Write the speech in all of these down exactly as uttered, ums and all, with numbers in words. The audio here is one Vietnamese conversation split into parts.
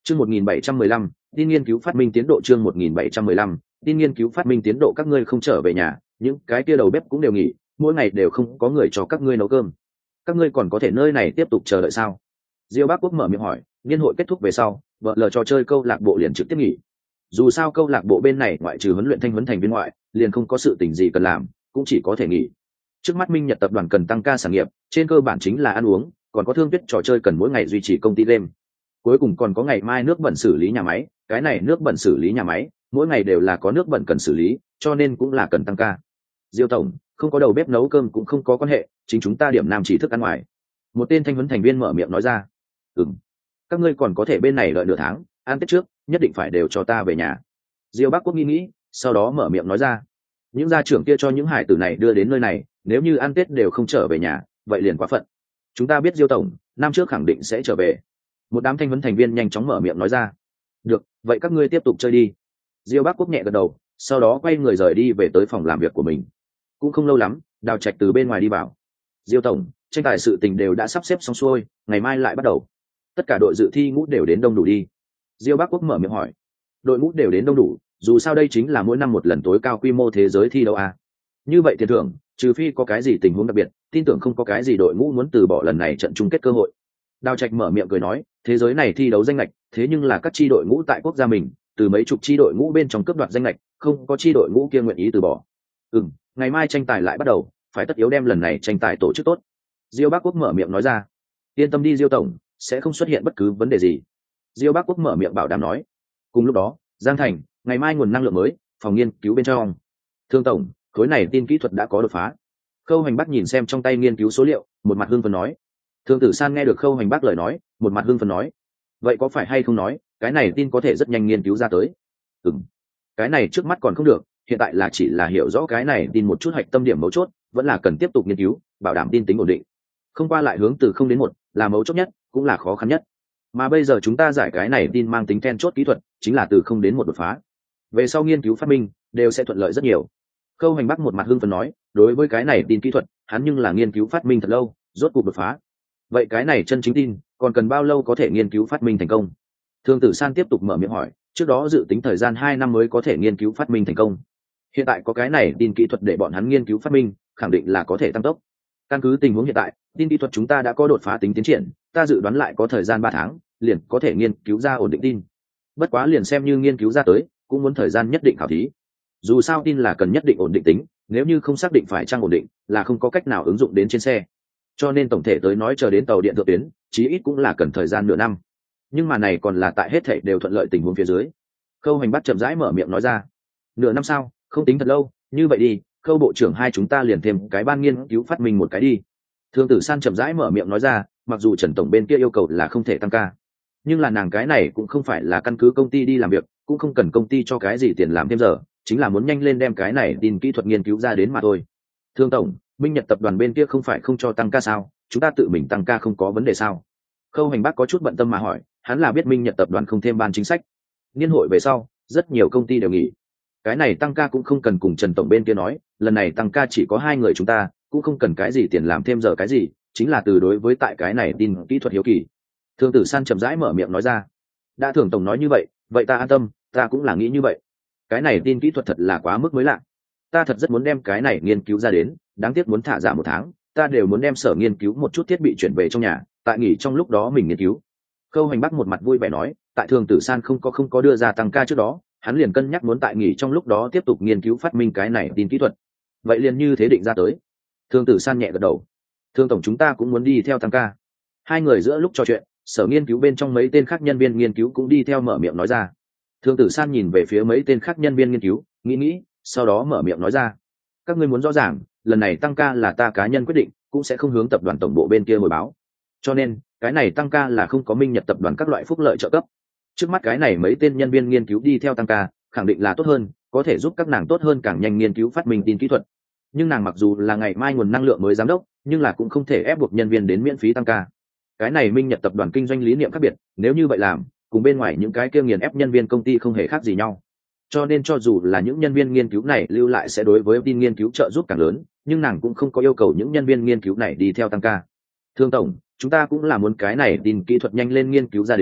Chương một nghìn bảy trăm mười lăm, tin nghiên cứu phát minh tiến độ chương một nghìn bảy trăm mười lăm, tin nghiên cứu phát minh tiến độ các ngươi không trở về nhà, những cái kia đầu bếp cũng đều nghỉ, mỗi ngày đều không có người cho các ngươi nấu cơm. Các ngươi còn có thể nơi này tiếp tục chờ đợi sao? Diêu Bác Quốc mở miệng hỏi, niên hội kết thúc về sau, vợ lờ trò chơi câu lạc bộ liền trực tiếp nghỉ. Dù sao câu lạc bộ bên này ngoại trừ huấn luyện thanh huấn thành viên ngoại, liền không có sự tình gì cần làm, cũng chỉ có thể nghỉ. Trước mắt Minh Nhật tập đoàn cần tăng ca sản nghiệp, trên cơ bản chính là ăn uống, còn có thương tuyết trò chơi cần mỗi ngày duy trì công ty game. Cuối cùng còn có ngày mai nước bẩn xử lý nhà máy, cái này nước bẩn xử lý nhà máy, mỗi ngày đều là có nước bẩn cần xử lý, cho nên cũng là cần tăng ca. Diêu tổng, không có đầu bếp nấu cơm cũng không có quan hệ, chính chúng ta điểm nam chỉ thức ăn ngoài. Một tên thanh huấn thành viên mở miệng nói ra. Ừm, các ngươi còn có thể bên này đợi nửa tháng, ăn tết trước, nhất định phải đều cho ta về nhà. Diêu Bác Quốc nghĩ nghĩ, sau đó mở miệng nói ra. Những gia trưởng kia cho những hải tử này đưa đến nơi này, nếu như ăn tết đều không trở về nhà, vậy liền quá phận. Chúng ta biết Diêu tổng, năm trước khẳng định sẽ trở về. Một đám thanh huấn thành viên nhanh chóng mở miệng nói ra. Được, vậy các ngươi tiếp tục chơi đi. Diêu Bác Quốc nhẹ gật đầu, sau đó quay người rời đi về tới phòng làm việc của mình. Cũng không lâu lắm, Đào Trạch từ bên ngoài đi vào. Diêu tổng, tranh tài sự tình đều đã sắp xếp xong xuôi, ngày mai lại bắt đầu. Tất cả đội dự thi ngũ đều đến đông đủ đi. Diêu Bác Quốc mở miệng hỏi. Đội ngũ đều đến đông đủ, dù sao đây chính là mỗi năm một lần tối cao quy mô thế giới thi đấu à. Như vậy tiền thưởng, trừ phi có cái gì tình huống đặc biệt, tin tưởng không có cái gì đội ngũ muốn từ bỏ lần này trận chung kết cơ hội. Đào Trạch mở miệng cười nói, thế giới này thi đấu danh lệch, thế nhưng là các chi đội ngũ tại quốc gia mình, từ mấy chục chi đội ngũ bên trong cướp đoạt danh lệch, không có chi đội ngũ kia nguyện ý từ bỏ. Ừm, ngày mai tranh tài lại bắt đầu, phải tất yếu đem lần này tranh tài tổ chức tốt. Diêu Bác Quốc mở miệng nói ra. Yên tâm đi Diêu tổng, sẽ không xuất hiện bất cứ vấn đề gì. Diêu Bác Quốc mở miệng bảo đảm nói. Cùng lúc đó, Giang Thành, ngày mai nguồn năng lượng mới, phòng nghiên cứu bên trong. Thương tổng, khối này tin kỹ thuật đã có đột phá. Khâu Hành Bắc nhìn xem trong tay nghiên cứu số liệu, một mặt hưng phấn nói. Thương Tử San nghe được Khâu Hành Bắc lời nói, một mặt hưng phấn nói. Vậy có phải hay không nói, cái này tin có thể rất nhanh nghiên cứu ra tới? Ừm, cái này trước mắt còn không được, hiện tại là chỉ là hiểu rõ cái này tin một chút hạch tâm điểm mấu chốt, vẫn là cần tiếp tục nghiên cứu, bảo đảm tin tính ổn định. Không qua lại hướng từ không đến một, là mấu chốt nhất, cũng là khó khăn nhất. Mà bây giờ chúng ta giải cái này tin mang tính then chốt kỹ thuật, chính là từ không đến một đột phá. Về sau nghiên cứu phát minh đều sẽ thuận lợi rất nhiều. Khâu Hành Bắc một mặt hưng phấn nói, đối với cái này tin kỹ thuật, hắn nhưng là nghiên cứu phát minh thật lâu, rốt cuộc đột phá. Vậy cái này chân chính tin, còn cần bao lâu có thể nghiên cứu phát minh thành công? Thương Tử San tiếp tục mở miệng hỏi, trước đó dự tính thời gian hai năm mới có thể nghiên cứu phát minh thành công. Hiện tại có cái này tin kỹ thuật để bọn hắn nghiên cứu phát minh, khẳng định là có thể tăng tốc. Căn cứ tình huống hiện tại, tin kỹ thuật chúng ta đã có đột phá tính tiến triển, ta dự đoán lại có thời gian ba tháng, liền có thể nghiên cứu ra ổn định tin. Bất quá liền xem như nghiên cứu ra tới, cũng muốn thời gian nhất định khảo thí. Dù sao tin là cần nhất định ổn định tính, nếu như không xác định phải trang ổn định, là không có cách nào ứng dụng đến trên xe. Cho nên tổng thể tới nói chờ đến tàu điện thượng tuyến, chí ít cũng là cần thời gian nửa năm. Nhưng mà này còn là tại hết thảy đều thuận lợi tình huống phía dưới. Khâu Hành Bắc chậm rãi mở miệng nói ra. Nửa năm sao, không tính thật lâu, như vậy đi, Khâu bộ trưởng hai chúng ta liền thêm cái ban nghiên cứu phát minh một cái đi. Thương Tử San chậm rãi mở miệng nói ra, mặc dù Trần tổng bên kia yêu cầu là không thể tăng ca, nhưng là nàng cái này cũng không phải là căn cứ công ty đi làm việc, cũng không cần công ty cho cái gì tiền làm thêm giờ, chính là muốn nhanh lên đem cái này tin kỹ thuật nghiên cứu ra đến mà thôi. Thương tổng, Minh Nhật tập đoàn bên kia không phải không cho tăng ca sao, chúng ta tự mình tăng ca không có vấn đề sao? Khâu Hành Bắc có chút bận tâm mà hỏi, hắn là biết Minh Nhật tập đoàn không thêm ban chính sách, niên hội về sau rất nhiều công ty đều nghỉ, cái này tăng ca cũng không cần cùng Trần tổng bên kia nói, lần này tăng ca chỉ có hai người chúng ta, cũng không cần cái gì tiền làm thêm giờ cái gì, chính là từ đối với tại cái này tin kỹ thuật hiếu kỳ. Thương Tử San chậm rãi mở miệng nói ra. Đã Thường tổng nói như vậy, vậy ta an tâm, ta cũng là nghĩ như vậy. Cái này tin kỹ thuật thật là quá mức mới lạ, ta thật rất muốn đem cái này nghiên cứu ra đến, đáng tiếc muốn thả giả một tháng, ta đều muốn đem sở nghiên cứu một chút thiết bị chuyển về trong nhà, tại nghỉ trong lúc đó mình nghiên cứu. Khâu Hành Bắc một mặt vui vẻ nói, tại Thường Tử San không có không có đưa ra tăng ca trước đó, hắn liền cân nhắc muốn tại nghỉ trong lúc đó tiếp tục nghiên cứu phát minh cái này tin kỹ thuật. Vậy liền như thế định ra tới. Thường Tử San nhẹ gật đầu. Thương tổng chúng ta cũng muốn đi theo tăng ca. Hai người giữa lúc trò chuyện, sở nghiên cứu bên trong mấy tên khác nhân viên nghiên cứu cũng đi theo mở miệng nói ra. Thương Tử San nhìn về phía mấy tên khác nhân viên nghiên cứu, nghĩ nghĩ, sau đó mở miệng nói ra. Các ngươi muốn rõ ràng, lần này tăng ca là ta cá nhân quyết định, cũng sẽ không hướng tập đoàn tổng bộ bên kia hồi báo. Cho nên, cái này tăng ca là không có Minh Nhật tập đoàn các loại phúc lợi trợ cấp. Trước mắt cái này mấy tên nhân viên nghiên cứu đi theo tăng ca, khẳng định là tốt hơn, có thể giúp các nàng tốt hơn càng nhanh nghiên cứu phát minh tin kỹ thuật. Nhưng nàng mặc dù là ngày mai nguồn năng lượng mới giám đốc, nhưng là cũng không thể ép buộc nhân viên đến miễn phí tăng ca. Cái này Minh Nhật tập đoàn kinh doanh lý niệm khác biệt, nếu như vậy làm, cùng bên ngoài những cái kia nghiền ép nhân viên công ty không hề khác gì nhau. Cho nên cho dù là những nhân viên nghiên cứu này lưu lại sẽ đối với tin nghiên cứu trợ giúp càng lớn, nhưng nàng cũng không có yêu cầu những nhân viên nghiên cứu này đi theo tăng ca. Thương tổng, chúng ta cũng là muốn cái này tin kỹ thuật nhanh lên nghiên cứu ra đến,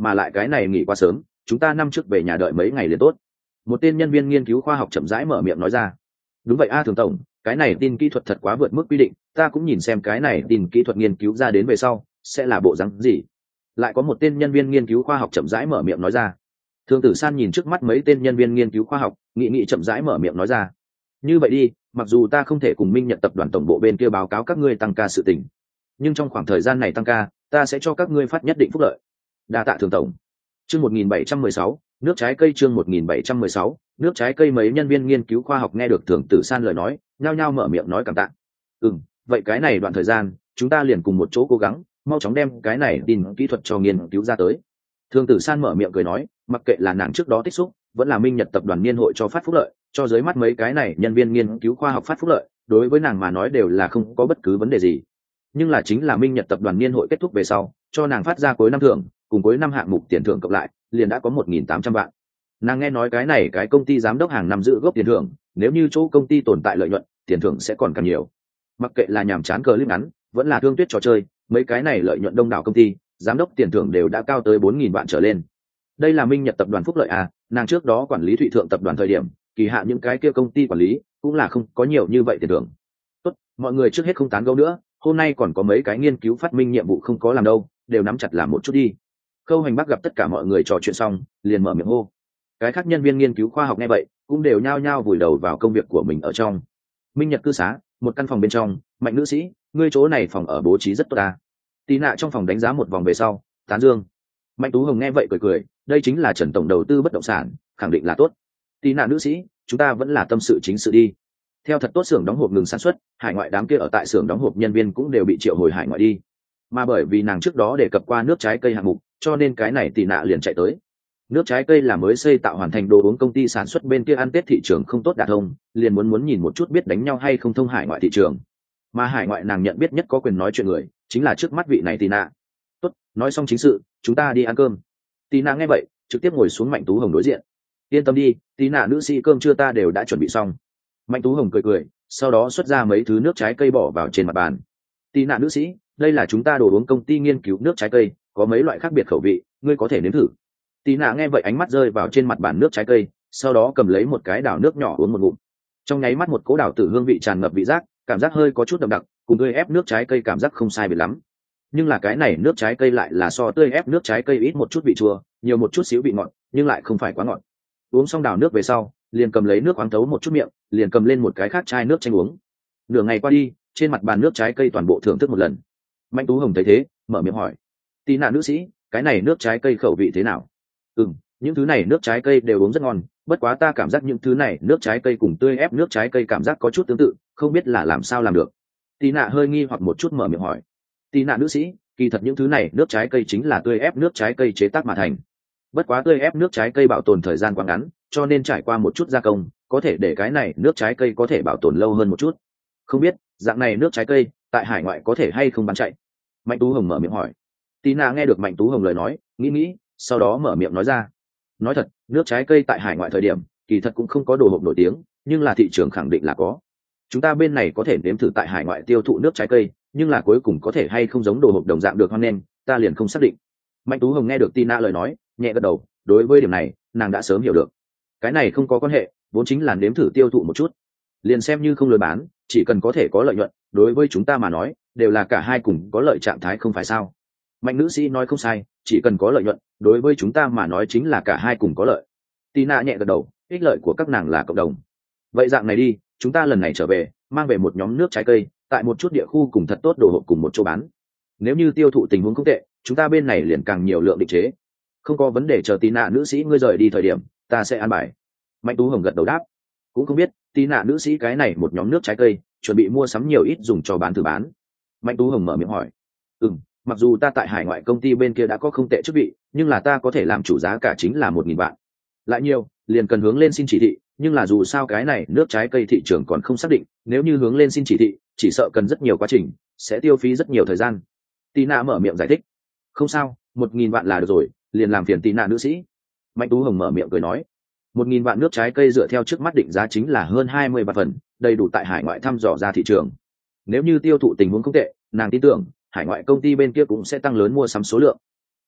mà lại cái này nghỉ quá sớm, chúng ta năm trước về nhà đợi mấy ngày liền tốt. Một tên nhân viên nghiên cứu khoa học chậm rãi mở miệng nói ra. Đúng vậy a Thường tổng, cái này tin kỹ thuật thật quá vượt mức quy định, ta cũng nhìn xem cái này tin kỹ thuật nghiên cứu ra đến về sau sẽ là bộ rắn gì. Lại có một tên nhân viên nghiên cứu khoa học chậm rãi mở miệng nói ra. Thường Tử San nhìn trước mắt mấy tên nhân viên nghiên cứu khoa học, nghị nghị chậm rãi mở miệng nói ra. Như vậy đi, mặc dù ta không thể cùng Minh Nhật tập đoàn tổng bộ bên kia báo cáo các ngươi tăng ca sự tình, nhưng trong khoảng thời gian này tăng ca, ta sẽ cho các ngươi phát nhất định phúc lợi. Đa tạ Thường tổng. Chương một nghìn bảy trăm mười sáu, nước trái cây chương một nghìn bảy trăm mười sáu, nước trái cây mấy nhân viên nghiên cứu khoa học nghe được Thường Tử San lời nói, nhao nhao mở miệng nói cảm tạ. Ừm, vậy cái này đoạn thời gian, chúng ta liền cùng một chỗ cố gắng, mau chóng đem cái này tin kỹ thuật cho nghiên cứu ra tới. Thường Tử San mở miệng cười nói, mặc kệ là nàng trước đó tích xúc, vẫn là Minh Nhật tập đoàn niên hội cho phát phúc lợi, cho dưới mắt mấy cái này nhân viên nghiên cứu khoa học phát phúc lợi, đối với nàng mà nói đều là không có bất cứ vấn đề gì. Nhưng là chính là Minh Nhật tập đoàn niên hội kết thúc về sau, cho nàng phát ra cuối năm thưởng, cùng cuối năm hạng mục tiền thưởng cộng lại, liền đã có một nghìn tám trăm vạn. Nàng nghe nói cái này cái công ty giám đốc hàng năm giữ gốc tiền thưởng, nếu như chỗ công ty tồn tại lợi nhuận, tiền thưởng sẽ còn càng nhiều. Mặc kệ là nhàm chán cờ clip ngắn, vẫn là thương tuyết trò chơi, mấy cái này lợi nhuận đông đảo công ty, giám đốc tiền thưởng đều đã cao tới bốn nghìn vạn trở lên. Đây là Minh Nhật tập đoàn phúc lợi à, nàng trước đó quản lý Thụy Thượng tập đoàn thời điểm, kỳ hạ những cái kia công ty quản lý cũng là không có nhiều như vậy tiền thưởng. Tốt, mọi người trước hết không tán gẫu nữa, hôm nay còn có mấy cái nghiên cứu phát minh nhiệm vụ không có làm đâu, đều nắm chặt làm một chút đi. Khâu Hành Bắc gặp tất cả mọi người trò chuyện xong, liền mở miệng hô. Cái khác nhân viên nghiên cứu khoa học nghe vậy, cũng đều nhao nhao vùi đầu vào công việc của mình ở trong. Minh Nhật cư xá, một căn phòng bên trong, Mạnh nữ sĩ, ngươi chỗ này phòng ở bố trí rất tốt ta. Tí nạ trong phòng đánh giá một vòng về sau, tán dương. Mạnh Tú Hồng nghe vậy cười cười, đây chính là Trần tổng đầu tư bất động sản, khẳng định là tốt. Tí nạ nữ sĩ, chúng ta vẫn là tâm sự chính sự đi. Theo thật tốt xưởng đóng hộp ngừng sản xuất, hải ngoại đám kia ở tại xưởng đóng hộp nhân viên cũng đều bị triệu hồi hải ngoại đi. Mà bởi vì nàng trước đó đề cập qua nước trái cây hạng mục, cho nên cái này Tỷ nạ liền chạy tới. Nước trái cây là mới xây tạo hoàn thành đồ uống công ty sản xuất bên kia ăn Tết thị trường không tốt đạt thông, liền muốn muốn nhìn một chút biết đánh nhau hay không thông hải ngoại thị trường. Mà hải ngoại nàng nhận biết nhất có quyền nói chuyện người, chính là trước mắt vị này Tỷ nạ. Tốt, nói xong chính sự, chúng ta đi ăn cơm. Tỷ nạ nghe vậy, trực tiếp ngồi xuống Mạnh Tú Hồng đối diện. Yên tâm đi, Tỷ nạ nữ sĩ, cơm trưa ta đều đã chuẩn bị xong. Mạnh Tú Hồng cười cười, sau đó xuất ra mấy thứ nước trái cây bỏ vào trên mặt bàn. Tỷ nạ nữ sĩ, đây là chúng ta đồ uống công ty nghiên cứu nước trái cây, có mấy loại khác biệt khẩu vị, ngươi có thể nếm thử. Tỷ nạ nghe vậy ánh mắt rơi vào trên mặt bàn nước trái cây, sau đó cầm lấy một cái đảo nước nhỏ uống một ngụm. Trong nháy mắt một cỗ đảo tử hương vị tràn ngập vị giác, cảm giác hơi có chút đậm đặc, cùng tươi ép nước trái cây cảm giác không sai biệt lắm. Nhưng là cái này nước trái cây lại là so tươi ép nước trái cây ít một chút vị chua, nhiều một chút xíu vị ngọt, nhưng lại không phải quá ngọt. Uống xong đảo nước về sau, liền cầm lấy nước khoáng thấu một chút miệng, liền cầm lên một cái khác chai nước chanh uống. Nửa ngày qua đi, trên mặt bàn nước trái cây toàn bộ thưởng thức một lần. Mạnh Tú Hồng thấy thế, mở miệng hỏi: "Tí nạ nữ sĩ, cái này nước trái cây khẩu vị thế nào?" "Ừm, những thứ này nước trái cây đều uống rất ngon, bất quá ta cảm giác những thứ này nước trái cây cùng tươi ép nước trái cây cảm giác có chút tương tự, không biết là làm sao làm được." Tí nạ hơi nghi hoặc một chút mở miệng hỏi: "Tí nạ nữ sĩ, kỳ thật những thứ này nước trái cây chính là tươi ép nước trái cây chế tác mà thành. Bất quá tươi ép nước trái cây bảo tồn thời gian quá ngắn, cho nên trải qua một chút gia công, có thể để cái này nước trái cây có thể bảo tồn lâu hơn một chút. Không biết dạng này nước trái cây tại hải ngoại có thể hay không bán chạy?" Mạnh Tú Hồng mở miệng hỏi. Tí nạ nghe được Mạnh Tú Hồng lời nói, nghĩ nghĩ, sau đó mở miệng nói ra: "Nói thật, nước trái cây tại hải ngoại thời điểm, kỳ thật cũng không có đồ hộp nổi tiếng, nhưng là thị trường khẳng định là có. Chúng ta bên này có thể nếm thử tại hải ngoại tiêu thụ nước trái cây, nhưng là cuối cùng có thể hay không giống đồ hộp đồng dạng được hoan nghênh, ta liền không xác định." Mạnh Tú Hồng nghe được Tí nạ lời nói, nhẹ gật đầu, đối với điểm này, nàng đã sớm hiểu được. Cái này không có quan hệ, vốn chính là nếm thử tiêu thụ một chút, liền xem như không lừa bán, chỉ cần có thể có lợi nhuận, đối với chúng ta mà nói, đều là cả hai cùng có lợi trạng thái không phải sao? Mạnh nữ sĩ nói không sai, chỉ cần có lợi nhuận, đối với chúng ta mà nói chính là cả hai cùng có lợi. Tí nạ nhẹ gật đầu, ích lợi của các nàng là cộng đồng. Vậy dạng này đi, chúng ta lần này trở về, mang về một nhóm nước trái cây, tại một chút địa khu cùng thật tốt đồ hộp cùng một chỗ bán. Nếu như tiêu thụ tình huống không tệ, chúng ta bên này liền càng nhiều lượng định chế. Không có vấn đề, chờ Tí nạ nữ sĩ ngươi rời đi thời điểm, ta sẽ an bài. Mạnh Tú Hồng gật đầu đáp. Cũng không biết Tí nạ nữ sĩ cái này một nhóm nước trái cây chuẩn bị mua sắm nhiều ít dùng cho bán thử bán. Mạnh Tú Hồng mở miệng hỏi. Ừm, mặc dù ta tại hải ngoại công ty bên kia đã có không tệ chức vị, nhưng là ta có thể làm chủ giá cả chính là một nghìn vạn. Lại nhiều, liền cần hướng lên xin chỉ thị, nhưng là dù sao cái này nước trái cây thị trường còn không xác định, nếu như hướng lên xin chỉ thị, chỉ sợ cần rất nhiều quá trình, sẽ tiêu phí rất nhiều thời gian. Tí nạ mở miệng giải thích. Không sao, một nghìn vạn là được rồi, liền làm phiền Tí nạ nữ sĩ. Mạnh Tú Hồng mở miệng cười nói. Một nghìn vạn nước trái cây dựa theo trước mắt định giá chính là hơn hai mươi vạn phần, đầy đủ tại hải ngoại thăm dò ra thị trường. Nếu như tiêu thụ tình huống không tệ, nàng tin tưởng hải ngoại công ty bên kia cũng sẽ tăng lớn mua sắm số lượng.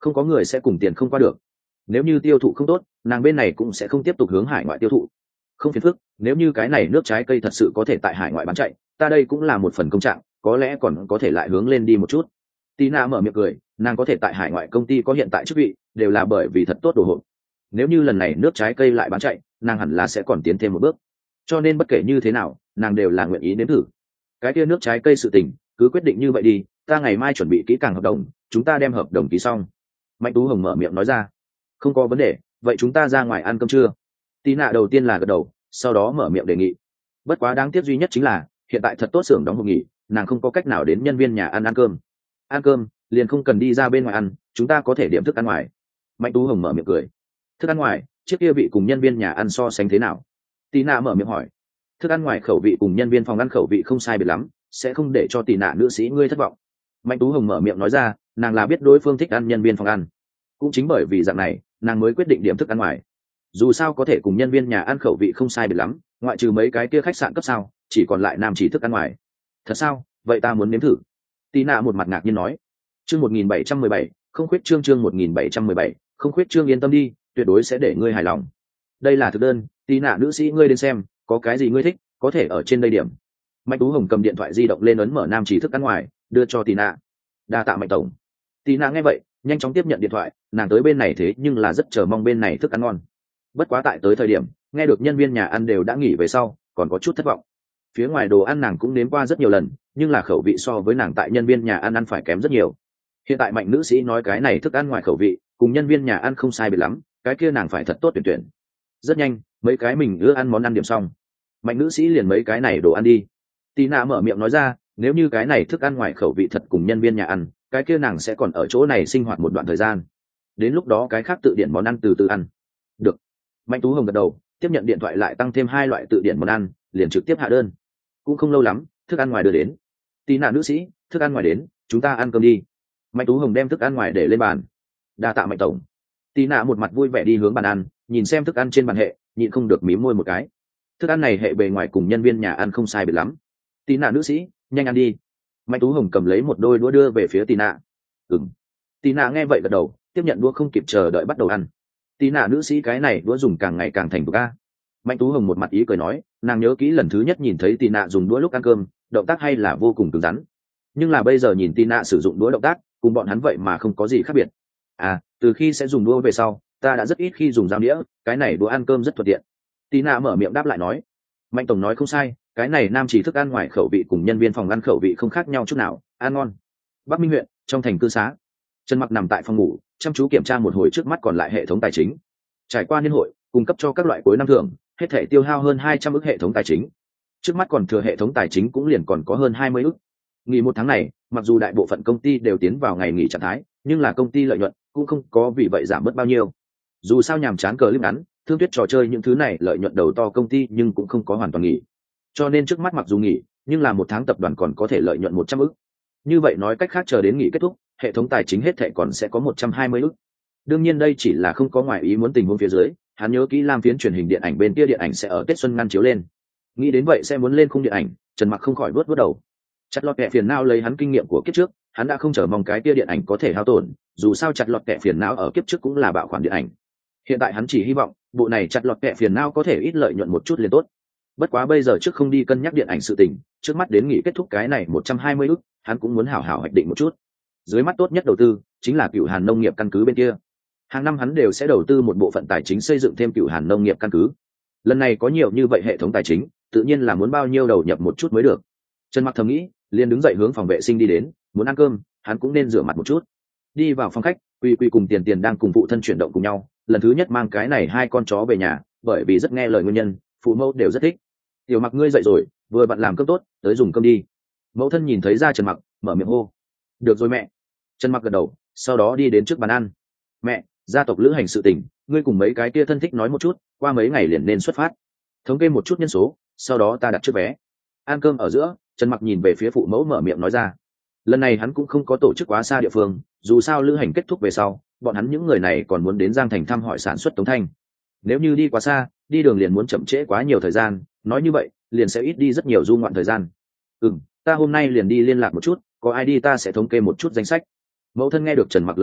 không có người sẽ cùng tiền không qua được. Nếu như tiêu thụ không tốt, nàng bên này cũng sẽ không tiếp tục hướng hải ngoại tiêu thụ. Không phiền phức, nếu như cái này nước trái cây thật sự có thể tại hải ngoại bán chạy, ta đây cũng là một phần công trạng, có lẽ còn có thể lại hướng lên đi một chút. Tina mở miệng cười, nàng có thể tại hải ngoại công ty có hiện tại chức vị, đều là bởi vì thật tốt đồ hộp. Nếu như lần này nước trái cây lại bán chạy, nàng hẳn là sẽ còn tiến thêm một bước. Cho nên bất kể như thế nào, nàng đều là nguyện ý nếm thử. Cái kia nước trái cây sự tình, cứ quyết định như vậy đi, ta ngày mai chuẩn bị kỹ càng hợp đồng, chúng ta đem hợp đồng ký xong. Mạnh Tú Hồng mở miệng nói ra. Không có vấn đề, vậy chúng ta ra ngoài ăn cơm trưa. Tina đầu tiên là gật đầu, sau đó mở miệng đề nghị. Bất quá đáng tiếc duy nhất chính là hiện tại thật tốt xưởng đóng hộp nghỉ, nàng không có cách nào đến nhân viên nhà ăn ăn cơm. Ăn cơm liền không cần đi ra bên ngoài ăn, chúng ta có thể điểm thức ăn ngoài. Mạnh Tú Hồng mở miệng cười. Thức ăn ngoài, chiếc kia vị cùng nhân viên nhà ăn so sánh thế nào? Tina mở miệng hỏi. Thức ăn ngoài khẩu vị cùng nhân viên phòng ăn khẩu vị không sai biệt lắm, sẽ không để cho Tina nữ sĩ ngươi thất vọng. Mạnh Tú Hồng mở miệng nói ra, nàng là biết đối phương thích ăn nhân viên phòng ăn, cũng chính bởi vì dạng này, nàng mới quyết định điểm thức ăn ngoài. Dù sao có thể cùng nhân viên nhà ăn khẩu vị không sai biệt lắm, ngoại trừ mấy cái kia khách sạn cấp sao, chỉ còn lại nam chỉ thức ăn ngoài. Thật sao? Vậy ta muốn nếm thử. Tina một mặt ngạc nhiên nói. Chương một nghìn bảy trăm mười bảy, không khuyết chương chương một nghìn bảy trăm mười bảy, không khuyết chương yên tâm đi, tuyệt đối sẽ để ngươi hài lòng. Đây là thực đơn, Tina nữ sĩ ngươi đến xem, có cái gì ngươi thích, có thể ở trên đây điểm. Mạnh Tú Hồng cầm điện thoại di động lên ấn mở nam chỉ thức ăn ngoài, đưa cho Tina. Đa tạ Mạnh tổng. Tina nghe vậy, nhanh chóng tiếp nhận điện thoại, nàng tới bên này thế nhưng là rất chờ mong bên này thức ăn ngon. Bất quá tại tới thời điểm, nghe được nhân viên nhà ăn đều đã nghỉ về sau, còn có chút thất vọng. Phía ngoài đồ ăn nàng cũng nếm qua rất nhiều lần, nhưng là khẩu vị so với nàng tại nhân viên nhà ăn ăn phải kém rất nhiều. Hiện tại Mạnh nữ sĩ nói cái này thức ăn ngoài khẩu vị cùng nhân viên nhà ăn không sai biệt lắm, cái kia nàng phải thật tốt tuyển tuyển. Rất nhanh, mấy cái mình ưa ăn món ăn điểm xong, Mạnh nữ sĩ liền mấy cái này đồ ăn đi. Tina mở miệng nói ra, nếu như cái này thức ăn ngoài khẩu vị thật cùng nhân viên nhà ăn, cái kia nàng sẽ còn ở chỗ này sinh hoạt một đoạn thời gian. Đến lúc đó cái khác tự điển món ăn từ từ ăn. Được. Mạnh Tú Hồng gật đầu, tiếp nhận điện thoại lại tăng thêm hai loại tự điển món ăn, liền trực tiếp hạ đơn. Cũng không lâu lắm, thức ăn ngoài đưa đến. Tina nữ sĩ, thức ăn ngoài đến, chúng ta ăn cơm đi. Mạnh Tú Hồng đem thức ăn ngoài để lên bàn. Đa tạ Mạnh tổng. Tina một mặt vui vẻ đi hướng bàn ăn, nhìn xem thức ăn trên bàn hệ, nhịn không được mím môi một cái. Thức ăn này hệ bề ngoài cùng nhân viên nhà ăn không sai biệt lắm. Tina nữ sĩ, nhanh ăn đi. Mạnh Tú Hồng cầm lấy một đôi đũa đưa về phía Tina. Ừm. Tina nghe vậy gật đầu, tiếp nhận đũa không kịp chờ đợi bắt đầu ăn. Tina nữ sĩ cái này đũa dùng càng ngày càng thành thục a. Mạnh Tú Hồng một mặt ý cười nói, nàng nhớ kỹ lần thứ nhất nhìn thấy Tina dùng đũa lúc ăn cơm, động tác hay là vô cùng cứng rắn. Nhưng là bây giờ nhìn Tina sử dụng đũa động tác, cùng bọn hắn vậy mà không có gì khác biệt. À, từ khi sẽ dùng đũa về sau, ta đã rất ít khi dùng dao đĩa, cái này đũa ăn cơm rất thuận tiện. Tina mở miệng đáp lại nói. Mạnh tổng nói không sai, cái này nam chỉ thức ăn ngoài khẩu vị cùng nhân viên phòng ăn khẩu vị không khác nhau chút nào, ăn ngon. Bắc Minh huyện, trong thành cư xá, Trần Mặc nằm tại phòng ngủ, chăm chú kiểm tra một hồi trước mắt còn lại hệ thống tài chính. Trải qua niên hội, cung cấp cho các loại cuối năm thưởng, hết thể tiêu hao hơn hai trăm ức hệ thống tài chính. Trước mắt còn thừa hệ thống tài chính cũng liền còn có hơn hai mươi ức. Nghỉ một tháng này, mặc dù đại bộ phận công ty đều tiến vào ngày nghỉ trạng thái, nhưng là công ty lợi nhuận cũng không có vì vậy giảm bớt bao nhiêu. Dù sao nhàm chán cờ clip ngắn, thương tuyết trò chơi những thứ này lợi nhuận đầu to công ty nhưng cũng không có hoàn toàn nghỉ. Cho nên trước mắt mặc dù nghỉ, nhưng là một tháng tập đoàn còn có thể lợi nhuận một trăm ức. Như vậy nói cách khác chờ đến nghỉ kết thúc, hệ thống tài chính hết thảy còn sẽ có một trăm hai mươi ức. Đương nhiên đây chỉ là không có ngoại ý muốn tình huống phía dưới, hắn nhớ kỹ Lam Phiến truyền hình điện ảnh bên kia điện ảnh sẽ ở Tết xuân ngăn chiếu lên. Nghĩ đến vậy sẽ muốn lên khung điện ảnh, Trần Mặc không khỏi vuốt vuốt đầu. Chặt lọt kẻ phiền não lấy hắn kinh nghiệm của kiếp trước, hắn đã không chờ mong cái kia điện ảnh có thể hao tổn, dù sao chặt lọt kẻ phiền não ở kiếp trước cũng là bạo khoản điện ảnh. Hiện tại hắn chỉ hy vọng, bộ này chặt lọt kẻ phiền não có thể ít lợi nhuận một chút liền tốt. Bất quá bây giờ trước không đi cân nhắc điện ảnh sự tình, trước mắt đến nghỉ kết thúc cái này một trăm hai mươi ức, hắn cũng muốn hảo hảo hoạch định một chút. Dưới mắt tốt nhất đầu tư chính là Cửu Hàn nông nghiệp căn cứ bên kia. Hàng năm hắn đều sẽ đầu tư một bộ phận tài chính xây dựng thêm Cửu Hàn nông nghiệp căn cứ. Lần này có nhiều như vậy hệ thống tài chính, tự nhiên là muốn bao nhiêu đầu nhập một chút mới được. Trần Mặc thầm nghĩ, liền đứng dậy hướng phòng vệ sinh đi đến, muốn ăn cơm, hắn cũng nên rửa mặt một chút. Đi vào phòng khách, Quy Quy cùng Tiền Tiền đang cùng phụ thân chuyển động cùng nhau, lần thứ nhất mang cái này hai con chó về nhà, bởi vì rất nghe lời nguyên nhân, phụ mẫu đều rất thích. Tiểu Mặc ngươi dậy rồi, vừa bận làm cơm tốt, tới dùng cơm đi. Mẫu thân nhìn thấy ra Trần Mặc, mở miệng hô. Được rồi mẹ. Trần Mặc gật đầu, sau đó đi đến trước bàn ăn. Mẹ, gia tộc lữ hành sự tình, ngươi cùng mấy cái kia thân thích nói một chút, qua mấy ngày liền nên xuất phát. Thống kê một chút nhân số, sau đó ta đặt trước vé. Ăn cơm ở giữa, Trần Mặc nhìn về phía phụ mẫu mở miệng nói ra. Lần này hắn cũng không có tổ chức quá xa địa phương, dù sao lữ hành kết thúc về sau, bọn hắn những người này còn muốn đến Giang Thành thăm hỏi sản xuất Tống Thanh. Nếu như đi quá xa, đi đường liền muốn chậm trễ quá nhiều thời gian, nói như vậy, liền sẽ ít đi rất nhiều du ngoạn thời gian. Ừm, ta hôm nay liền đi liên lạc một chút, có ai đi ta sẽ thống kê một chút danh sách. Mẫu thân nghe được Trần Mặc lời nói,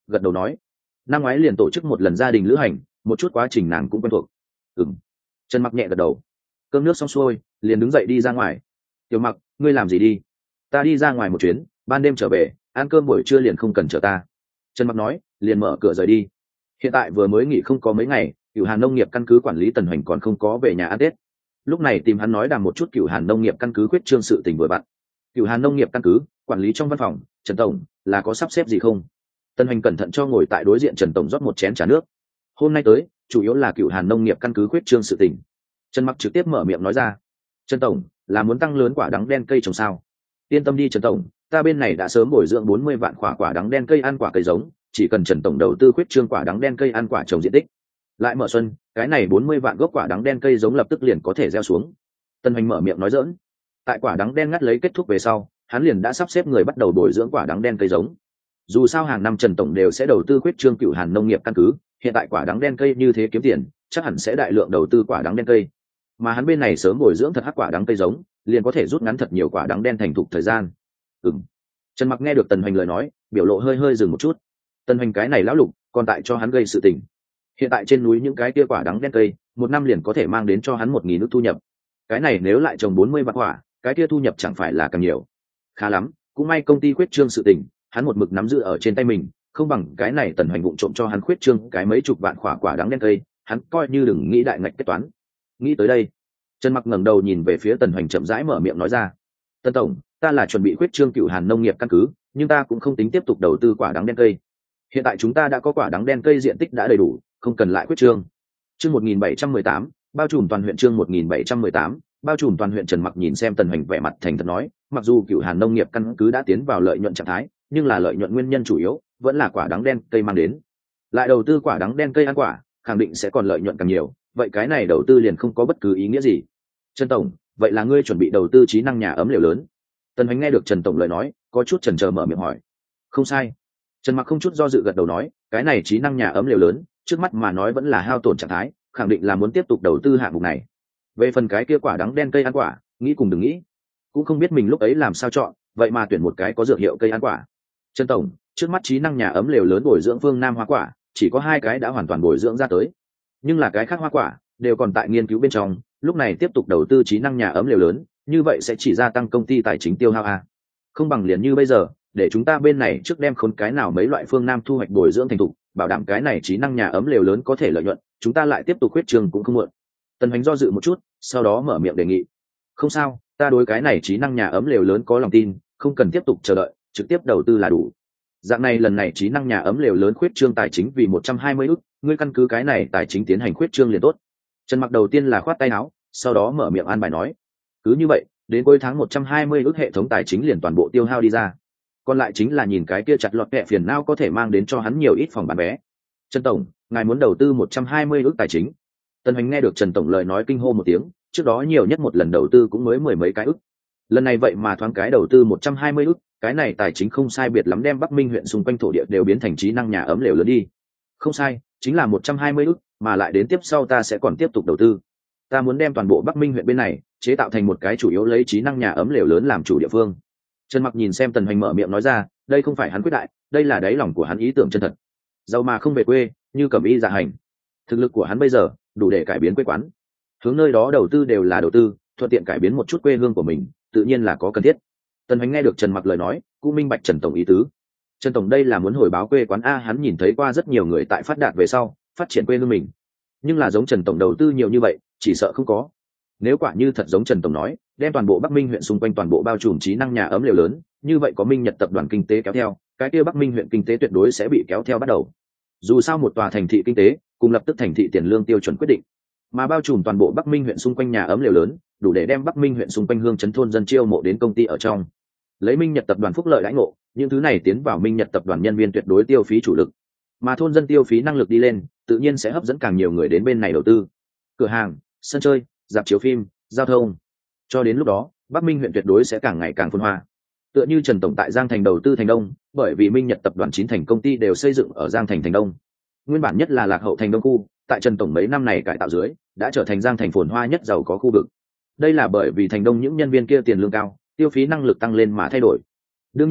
gật đầu nói năm ngoái liền tổ chức một lần gia đình lữ hành, một chút quá trình nàng cũng quen thuộc. Ừm. Trần Mặc nhẹ gật đầu. Cơm nước xong xuôi liền đứng dậy đi ra ngoài. Tiểu Mặc, ngươi làm gì đi? Ta đi ra ngoài một chuyến, ban đêm trở về, ăn cơm buổi trưa liền không cần chờ ta. Trần Mặc nói, liền mở cửa rời đi. Hiện tại vừa mới nghỉ không có mấy ngày, Cửu Hàn nông nghiệp căn cứ quản lý Tần Hoành còn không có về nhà ăn Tết. Lúc này tìm hắn nói đàm một chút Cửu Hàn nông nghiệp căn cứ quyết trương sự tình vừa vặn. Cửu Hàn nông nghiệp căn cứ quản lý trong văn phòng, Trần tổng, là có sắp xếp gì không? Tần Hoành cẩn thận cho ngồi tại đối diện Trần tổng rót một chén trà nước. Hôm nay tới, chủ yếu là Cửu Hàn nông nghiệp căn cứ quyết trương sự tình. Trần Mặc trực tiếp mở miệng nói ra. Trần tổng, là muốn tăng lớn quả đắng đen cây trồng sao? Yên tâm đi Trần tổng, ta bên này đã sớm bồi dưỡng bốn mươi vạn quả quả đắng đen cây ăn quả cây giống, chỉ cần Trần tổng đầu tư quyết trương quả đắng đen cây ăn quả trồng diện tích. Lại mở xuân, cái này bốn mươi vạn gốc quả đắng đen cây giống lập tức liền có thể gieo xuống. Tần Hoành mở miệng nói giỡn. Tại quả đắng đen ngắt lấy kết thúc về sau, hắn liền đã sắp xếp người bắt đầu bồi dưỡng quả đắng đen cây giống. Dù sao hàng năm Trần tổng đều sẽ đầu tư quyết trương Cửu Hàn nông nghiệp căn cứ, hiện tại quả đắng đen cây như thế kiếm tiền, chắc hẳn sẽ đại lượng đầu tư quả đắng đen cây. Mà hắn bên này sớm bồi dưỡng thật hắc quả đắng cây giống, liền có thể rút ngắn thật nhiều quả đắng đen thành thục thời gian. Ừm. Trần Mặc nghe được Tần Hoành lời nói, biểu lộ hơi hơi dừng một chút. Tần Hoành cái này lão lục, còn tại cho hắn gây sự tình. Hiện tại trên núi những cái kia quả đắng đen cây, một năm liền có thể mang đến cho hắn một nghìn ức thu nhập. Cái này nếu lại trồng bốn mươi vạn quả, cái kia thu nhập chẳng phải là càng nhiều. Khá lắm, cũng may công ty quyết trương sự tình, hắn một mực nắm giữ ở trên tay mình, không bằng cái này Tần Hoành vụng trộm cho hắn quyết trương cái mấy chục vạn quả quả đắng đen cây, hắn coi như đừng nghĩ đại ngạch kết toán. Nghĩ tới đây, Trần Mặc ngẩng đầu nhìn về phía Tần Hoành chậm rãi mở miệng nói ra. Tần tổng, ta là chuẩn bị quyết trương Cửu Hàn nông nghiệp căn cứ, nhưng ta cũng không tính tiếp tục đầu tư quả đắng đen cây. Hiện tại chúng ta đã có quả đắng đen cây diện tích đã đầy đủ, không cần lại quyết trương. Chương một nghìn bảy trăm mười tám, bao trùm toàn huyện. Chương một nghìn bảy trăm mười tám, bao trùm toàn huyện. Trần Mặc nhìn xem Tần Hoành vẻ mặt thành thật nói, mặc dù Cửu Hàn nông nghiệp căn cứ đã tiến vào lợi nhuận trạng thái, nhưng là lợi nhuận nguyên nhân chủ yếu vẫn là quả đắng đen cây mang đến. Lại đầu tư quả đắng đen cây ăn quả, khẳng định sẽ còn lợi nhuận càng nhiều, vậy cái này đầu tư liền không có bất cứ ý nghĩa gì. Trần tổng, vậy là ngươi chuẩn bị đầu tư trí năng nhà ấm lều lớn? Tần Hoành nghe được Trần tổng lời nói, có chút chần chờ mở miệng hỏi. Không sai. Trần Mặc không chút do dự gật đầu nói, cái này trí năng nhà ấm lều lớn, trước mắt mà nói vẫn là hao tổn trạng thái, khẳng định là muốn tiếp tục đầu tư hạng mục này. Về phần cái kia quả đắng đen cây ăn quả, nghĩ cùng đừng nghĩ. Cũng không biết mình lúc ấy làm sao chọn, vậy mà tuyển một cái có dược hiệu cây ăn quả. Trần tổng, trước mắt trí năng nhà ấm lều lớn bồi dưỡng phương Nam hoa quả, chỉ có hai cái đã hoàn toàn bồi dưỡng ra tới. Nhưng là cái khác hoa quả đều còn tại nghiên cứu bên trong, lúc này tiếp tục đầu tư trí năng nhà ấm lều lớn, như vậy sẽ chỉ gia tăng công ty tài chính tiêu hao a. Không bằng liền như bây giờ, để chúng ta bên này trước đem khốn cái nào mấy loại phương Nam thu hoạch bồi dưỡng thành thục, bảo đảm cái này trí năng nhà ấm lều lớn có thể lợi nhuận, chúng ta lại tiếp tục khuyết trường cũng không muộn. Tần Hoành do dự một chút, sau đó mở miệng đề nghị. Không sao, ta đối cái này trí năng nhà ấm lều lớn có lòng tin, không cần tiếp tục chờ đợi, trực tiếp đầu tư là đủ. Dạng này lần này trí năng nhà ấm lều lớn khuyết trương tài chính vì một trăm hai mươi ức, ngươi căn cứ cái này tài chính tiến hành khuyết trương liền tốt. Trần Mặc đầu tiên là khoát tay áo, sau đó mở miệng an bài nói. Cứ như vậy, đến cuối tháng một trăm hai mươi ức hệ thống tài chính liền toàn bộ tiêu hao đi ra. Còn lại chính là nhìn cái kia chặt lọt kẹ phiền não có thể mang đến cho hắn nhiều ít phòng bán vé. Trần tổng, ngài muốn đầu tư một trăm hai mươi ức tài chính. Tần Hoành nghe được Trần tổng lời nói kinh hô một tiếng, trước đó nhiều nhất một lần đầu tư cũng mới mười mấy cái ức. Lần này vậy mà thoáng cái đầu tư một trăm hai mươi ức, cái này tài chính không sai biệt lắm đem Bắc Minh huyện xung quanh thổ địa đều biến thành trí năng nhà ấm lều lớn đi. Không sai, chính là một trăm hai mươi ức, mà lại đến tiếp sau ta sẽ còn tiếp tục đầu tư. Ta muốn đem toàn bộ Bắc Minh huyện bên này chế tạo thành một cái chủ yếu lấy trí năng nhà ấm lều lớn làm chủ địa phương. Trần Mặc nhìn xem Tần Hoành mở miệng nói ra, đây không phải hắn quyết đại, đây là đáy lòng của hắn ý tưởng chân thật. Giàu mà không về quê, như cẩm y dạ hành. Thực lực của hắn bây giờ đủ để cải biến quê quán. Hướng nơi đó đầu tư đều là đầu tư, thuận tiện cải biến một chút quê hương của mình, tự nhiên là có cần thiết. Tần Hoành nghe được Trần Mặc lời nói, cũng minh bạch Trần tổng ý tứ. Trần tổng đây là muốn hồi báo quê quán a, hắn nhìn thấy qua rất nhiều người tại phát đạt về sau phát triển quê hương mình, nhưng là giống Trần tổng đầu tư nhiều như vậy, chỉ sợ không có. Nếu quả như thật giống Trần tổng nói, đem toàn bộ Bắc Minh huyện xung quanh toàn bộ bao trùm trí năng nhà ấm lều lớn, như vậy có Minh Nhật tập đoàn kinh tế kéo theo, cái kia Bắc Minh huyện kinh tế tuyệt đối sẽ bị kéo theo bắt đầu. Dù sao một tòa thành thị kinh tế, cùng lập tức thành thị tiền lương tiêu chuẩn quyết định, mà bao trùm toàn bộ Bắc Minh huyện xung quanh nhà ấm lều lớn, đủ để đem Bắc Minh huyện xung quanh hương trấn thôn dân chiêu mộ đến công ty ở trong. Lấy Minh Nhật tập đoàn phúc lợi đãi ngộ, những thứ này tiến vào Minh Nhật tập đoàn nhân viên tuyệt đối tiêu phí chủ lực, mà thôn dân tiêu phí năng lực đi lên, tự nhiên sẽ hấp dẫn càng nhiều người đến bên này đầu tư. Cửa hàng, sân chơi, rạp chiếu phim, giao thông. Cho đến lúc đó, Bắc Minh huyện tuyệt đối sẽ càng ngày càng phồn hoa. Tựa như Trần tổng tại Giang Thành đầu tư Thành Đông, bởi vì Minh Nhật tập đoàn chín thành công ty đều xây dựng ở Giang Thành Thành Đông. Nguyên bản nhất là lạc hậu Thành Đông khu, tại Trần tổng mấy năm này cải tạo dưới, đã trở thành Giang Thành phồn hoa nhất giàu có khu vực. Đây là bởi vì Thành Đông những nhân viên kia tiền lương cao, tiêu phí năng lực tăng lên mà thay đổi. Đương nhiên,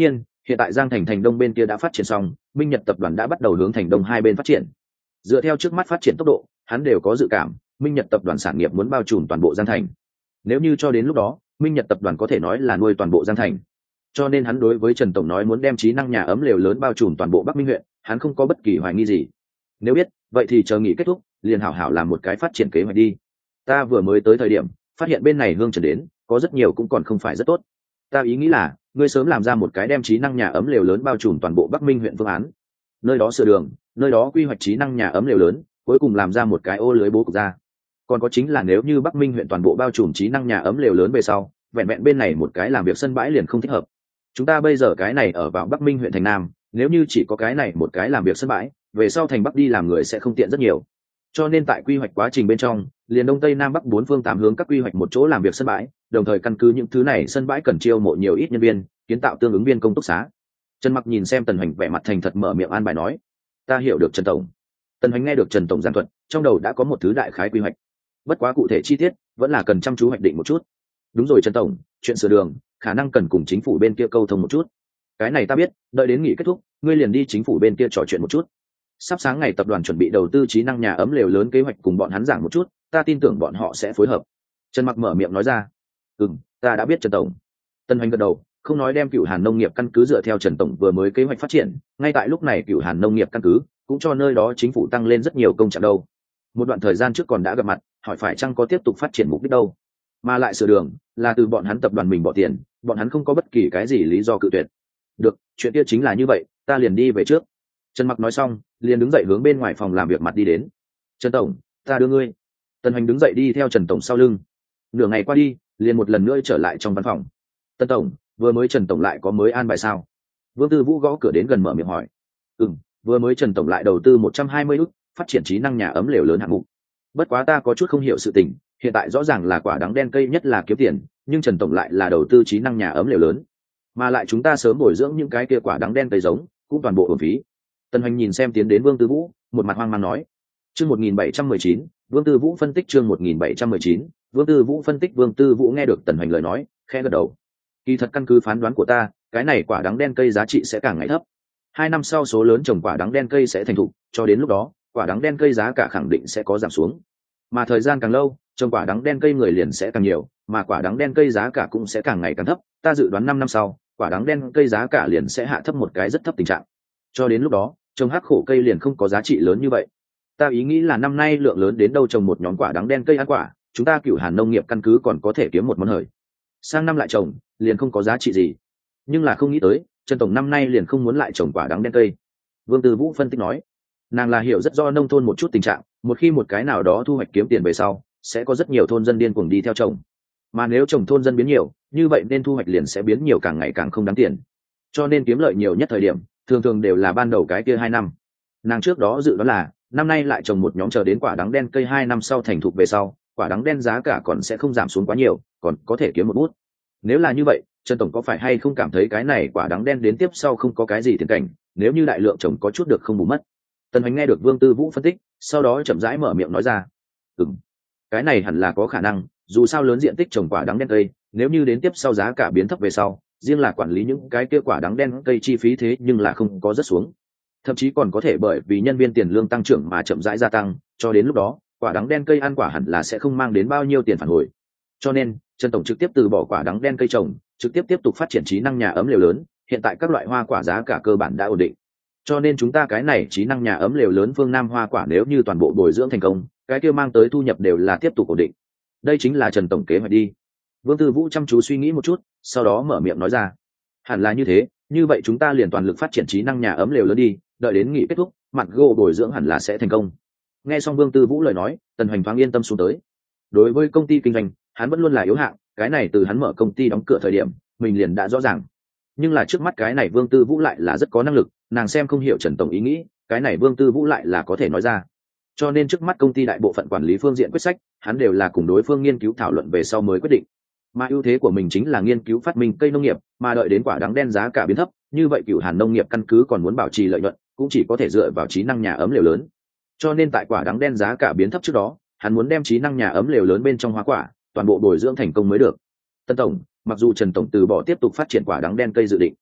Hiện tại Giang Thành thành Đông bên kia đã phát triển xong, Minh Nhật tập đoàn đã bắt đầu hướng thành Đông hai bên phát triển. Dựa theo trước mắt phát triển tốc độ, hắn đều có dự cảm, Minh Nhật tập đoàn sản nghiệp muốn bao trùm toàn bộ Giang Thành. Nếu như cho đến lúc đó, Minh Nhật tập đoàn có thể nói là nuôi toàn bộ Giang Thành. Cho nên hắn đối với Trần tổng nói muốn đem trí năng nhà ấm lều lớn bao trùm toàn bộ Bắc Minh huyện, hắn không có bất kỳ hoài nghi gì. Nếu biết, vậy thì chờ nghỉ kết thúc, liền hảo hảo làm một cái phát triển kế hoạch đi. Ta vừa mới tới thời điểm, phát hiện bên này Hương Trần đến, có rất nhiều cũng còn không phải rất tốt. Ta ý nghĩ là, ngươi sớm làm ra một cái đem trí năng nhà ấm lều lớn bao trùm toàn bộ Bắc Minh huyện phương án. Nơi đó sửa đường, nơi đó quy hoạch trí năng nhà ấm lều lớn, cuối cùng làm ra một cái ô lưới bố cục ra. Còn có chính là nếu như Bắc Minh huyện toàn bộ bao trùm trí năng nhà ấm lều lớn về sau, vẹn vẹn bên này một cái làm việc sân bãi liền không thích hợp. Chúng ta bây giờ cái này ở vào Bắc Minh huyện thành Nam, nếu như chỉ có cái này một cái làm việc sân bãi, về sau thành Bắc đi làm người sẽ không tiện rất nhiều. Cho nên tại quy hoạch quá trình bên trong, liền Đông Tây Nam Bắc bốn phương tám hướng các quy hoạch một chỗ làm việc sân bãi, đồng thời căn cứ những thứ này sân bãi cần chiêu mộ nhiều ít nhân viên, kiến tạo tương ứng viên công túc xá. Trần Mặc nhìn xem Tần Hoành vẻ mặt thành thật mở miệng an bài nói: "Ta hiểu được Trần tổng." Tần Hoành nghe được Trần tổng giảng thuật, trong đầu đã có một thứ đại khái quy hoạch. Bất quá cụ thể chi tiết, vẫn là cần chăm chú hoạch định một chút. Đúng rồi Trần tổng, chuyện sửa đường, khả năng cần cùng chính phủ bên kia câu thông một chút. Cái này ta biết, đợi đến nghỉ kết thúc, ngươi liền đi chính phủ bên kia trò chuyện một chút. Sắp sáng ngày tập đoàn chuẩn bị đầu tư trí năng nhà ấm lều lớn kế hoạch cùng bọn hắn giảng một chút, ta tin tưởng bọn họ sẽ phối hợp. Trần Mặc mở miệng nói ra: "Ừm, ta đã biết Trần tổng." Tân Hoành gật đầu, không nói đem Cửu Hàn nông nghiệp căn cứ dựa theo Trần tổng vừa mới kế hoạch phát triển, ngay tại lúc này Cửu Hàn nông nghiệp căn cứ cũng cho nơi đó chính phủ tăng lên rất nhiều công trạng đâu. Một đoạn thời gian trước còn đã gặp mặt, hỏi phải chăng có tiếp tục phát triển mục đích đâu, mà lại sửa đường là từ bọn hắn tập đoàn mình bỏ tiền, bọn hắn không có bất kỳ cái gì lý do cự tuyệt. Được, chuyện kia chính là như vậy, ta liền đi về trước. Trần Mặc nói xong, liền đứng dậy hướng bên ngoài phòng làm việc mặt đi đến. Trần tổng, ta đưa ngươi. Tân Hoành đứng dậy đi theo Trần tổng sau lưng. Nửa ngày qua đi, liền một lần nữa trở lại trong văn phòng. Tân tổng, vừa mới Trần tổng lại có mới an bài sao? Vương Tư Vũ gõ cửa đến gần mở miệng hỏi. Ừm, vừa mới Trần tổng lại đầu tư một trăm hai mươi ức, phát triển trí năng nhà ấm lều lớn hạng mục. Bất quá ta có chút không hiểu sự tình, hiện tại rõ ràng là quả đắng đen cây nhất là kiếm tiền, nhưng Trần tổng lại là đầu tư trí năng nhà ấm lều lớn, mà lại chúng ta sớm bồi dưỡng những cái kia quả đắng đen cây giống, cũng toàn bộ uổng phí. Tân Hoành nhìn xem tiến đến Vương Tư Vũ, một mặt hoang mang nói. Chương một nghìn bảy trăm mười chín, Vương Tư Vũ phân tích chương một nghìn bảy trăm mười chín, Vương Tư Vũ phân tích Vương Tư Vũ nghe được Tần Hoành lời nói, khẽ gật đầu. Kỳ thật căn cứ phán đoán của ta, cái này quả đắng đen cây giá trị sẽ càng ngày thấp. Hai năm sau số lớn trồng quả đắng đen cây sẽ thành thục, cho đến lúc đó, quả đắng đen cây giá cả khẳng định sẽ có giảm xuống. Mà thời gian càng lâu, trồng quả đắng đen cây người liền sẽ càng nhiều, mà quả đắng đen cây giá cả cũng sẽ càng ngày càng thấp. Ta dự đoán năm năm sau, quả đắng đen cây giá cả liền sẽ hạ thấp một cái rất thấp tình trạng. Cho đến lúc đó, trồng hắc khổ cây liền không có giá trị lớn như vậy. Ta ý nghĩ là năm nay lượng lớn đến đâu trồng một nhóm quả đắng đen cây ăn quả, chúng ta Cửu Hàn nông nghiệp căn cứ còn có thể kiếm một món hời. Sang năm lại trồng, liền không có giá trị gì. Nhưng là không nghĩ tới, Trần tổng năm nay liền không muốn lại trồng quả đắng đen cây. Vương Tư Vũ phân tích nói, nàng là hiểu rất rõ nông thôn một chút tình trạng, một khi một cái nào đó thu hoạch kiếm tiền về sau, sẽ có rất nhiều thôn dân điên cuồng đi theo trồng. Mà nếu trồng thôn dân biến nhiều, như vậy nên thu hoạch liền sẽ biến nhiều, càng ngày càng không đáng tiền. Cho nên kiếm lợi nhiều nhất thời điểm, thường thường đều là ban đầu cái kia hai năm. Nàng trước đó dự đoán là năm nay lại trồng một nhóm, chờ đến quả đắng đen cây hai năm sau thành thục về sau, quả đắng đen giá cả còn sẽ không giảm xuống quá nhiều, còn có thể kiếm một bút. Nếu là như vậy, Trần tổng có phải hay không cảm thấy cái này quả đắng đen đến tiếp sau không có cái gì tiền cảnh, nếu như đại lượng trồng có chút được không bù mất? Tần Hoành nghe được Vương Tư Vũ phân tích, sau đó chậm rãi mở miệng nói ra, ừm, cái này hẳn là có khả năng, dù sao lớn diện tích trồng quả đắng đen cây, nếu như đến tiếp sau giá cả biến thấp về sau, riêng là quản lý những cái kia quả đắng đen cây chi phí thế nhưng là không có rất xuống, thậm chí còn có thể bởi vì nhân viên tiền lương tăng trưởng mà chậm rãi gia tăng, cho đến lúc đó quả đắng đen cây ăn quả hẳn là sẽ không mang đến bao nhiêu tiền phản hồi. Cho nên Trần tổng trực tiếp từ bỏ quả đắng đen cây trồng, trực tiếp tiếp tục phát triển trí năng nhà ấm lều lớn. Hiện tại các loại hoa quả giá cả cơ bản đã ổn định, cho nên chúng ta cái này trí năng nhà ấm lều lớn phương Nam hoa quả nếu như toàn bộ bồi dưỡng thành công, cái kia mang tới thu nhập đều là tiếp tục ổn định. Đây chính là Trần tổng kế hoạch đi. Vương Tư Vũ chăm chú suy nghĩ một chút, sau đó mở miệng nói ra, hẳn là như thế, như vậy chúng ta liền toàn lực phát triển trí năng nhà ấm lều lớn đi, đợi đến nghỉ kết thúc, mặt gỗ bồi dưỡng hẳn là sẽ thành công. Nghe xong Vương Tư Vũ lời nói, Tần Hoành thoáng yên tâm xuống tới. Đối với công ty kinh doanh, hắn vẫn luôn là yếu hạng, cái này từ hắn mở công ty đóng cửa thời điểm, mình liền đã rõ ràng. Nhưng là trước mắt cái này Vương Tư Vũ lại là rất có năng lực, nàng xem không hiểu Trần tổng ý nghĩ, cái này Vương Tư Vũ lại là có thể nói ra. Cho nên trước mắt công ty đại bộ phận quản lý phương diện quyết sách, hắn đều là cùng đối phương nghiên cứu thảo luận về sau mới quyết định. Mà ưu thế của mình chính là nghiên cứu phát minh cây nông nghiệp, mà đợi đến quả đắng đen giá cả biến thấp, như vậy Cửu Hàn nông nghiệp căn cứ còn muốn bảo trì lợi nhuận, cũng chỉ có thể dựa vào trí năng nhà ấm lều lớn. Cho nên tại quả đắng đen giá cả biến thấp trước đó, hắn muốn đem trí năng nhà ấm lều lớn bên trong hoa quả toàn bộ bồi dưỡng thành công mới được. Tân tổng, mặc dù Trần tổng từ bỏ tiếp tục phát triển quả đắng đen cây dự định,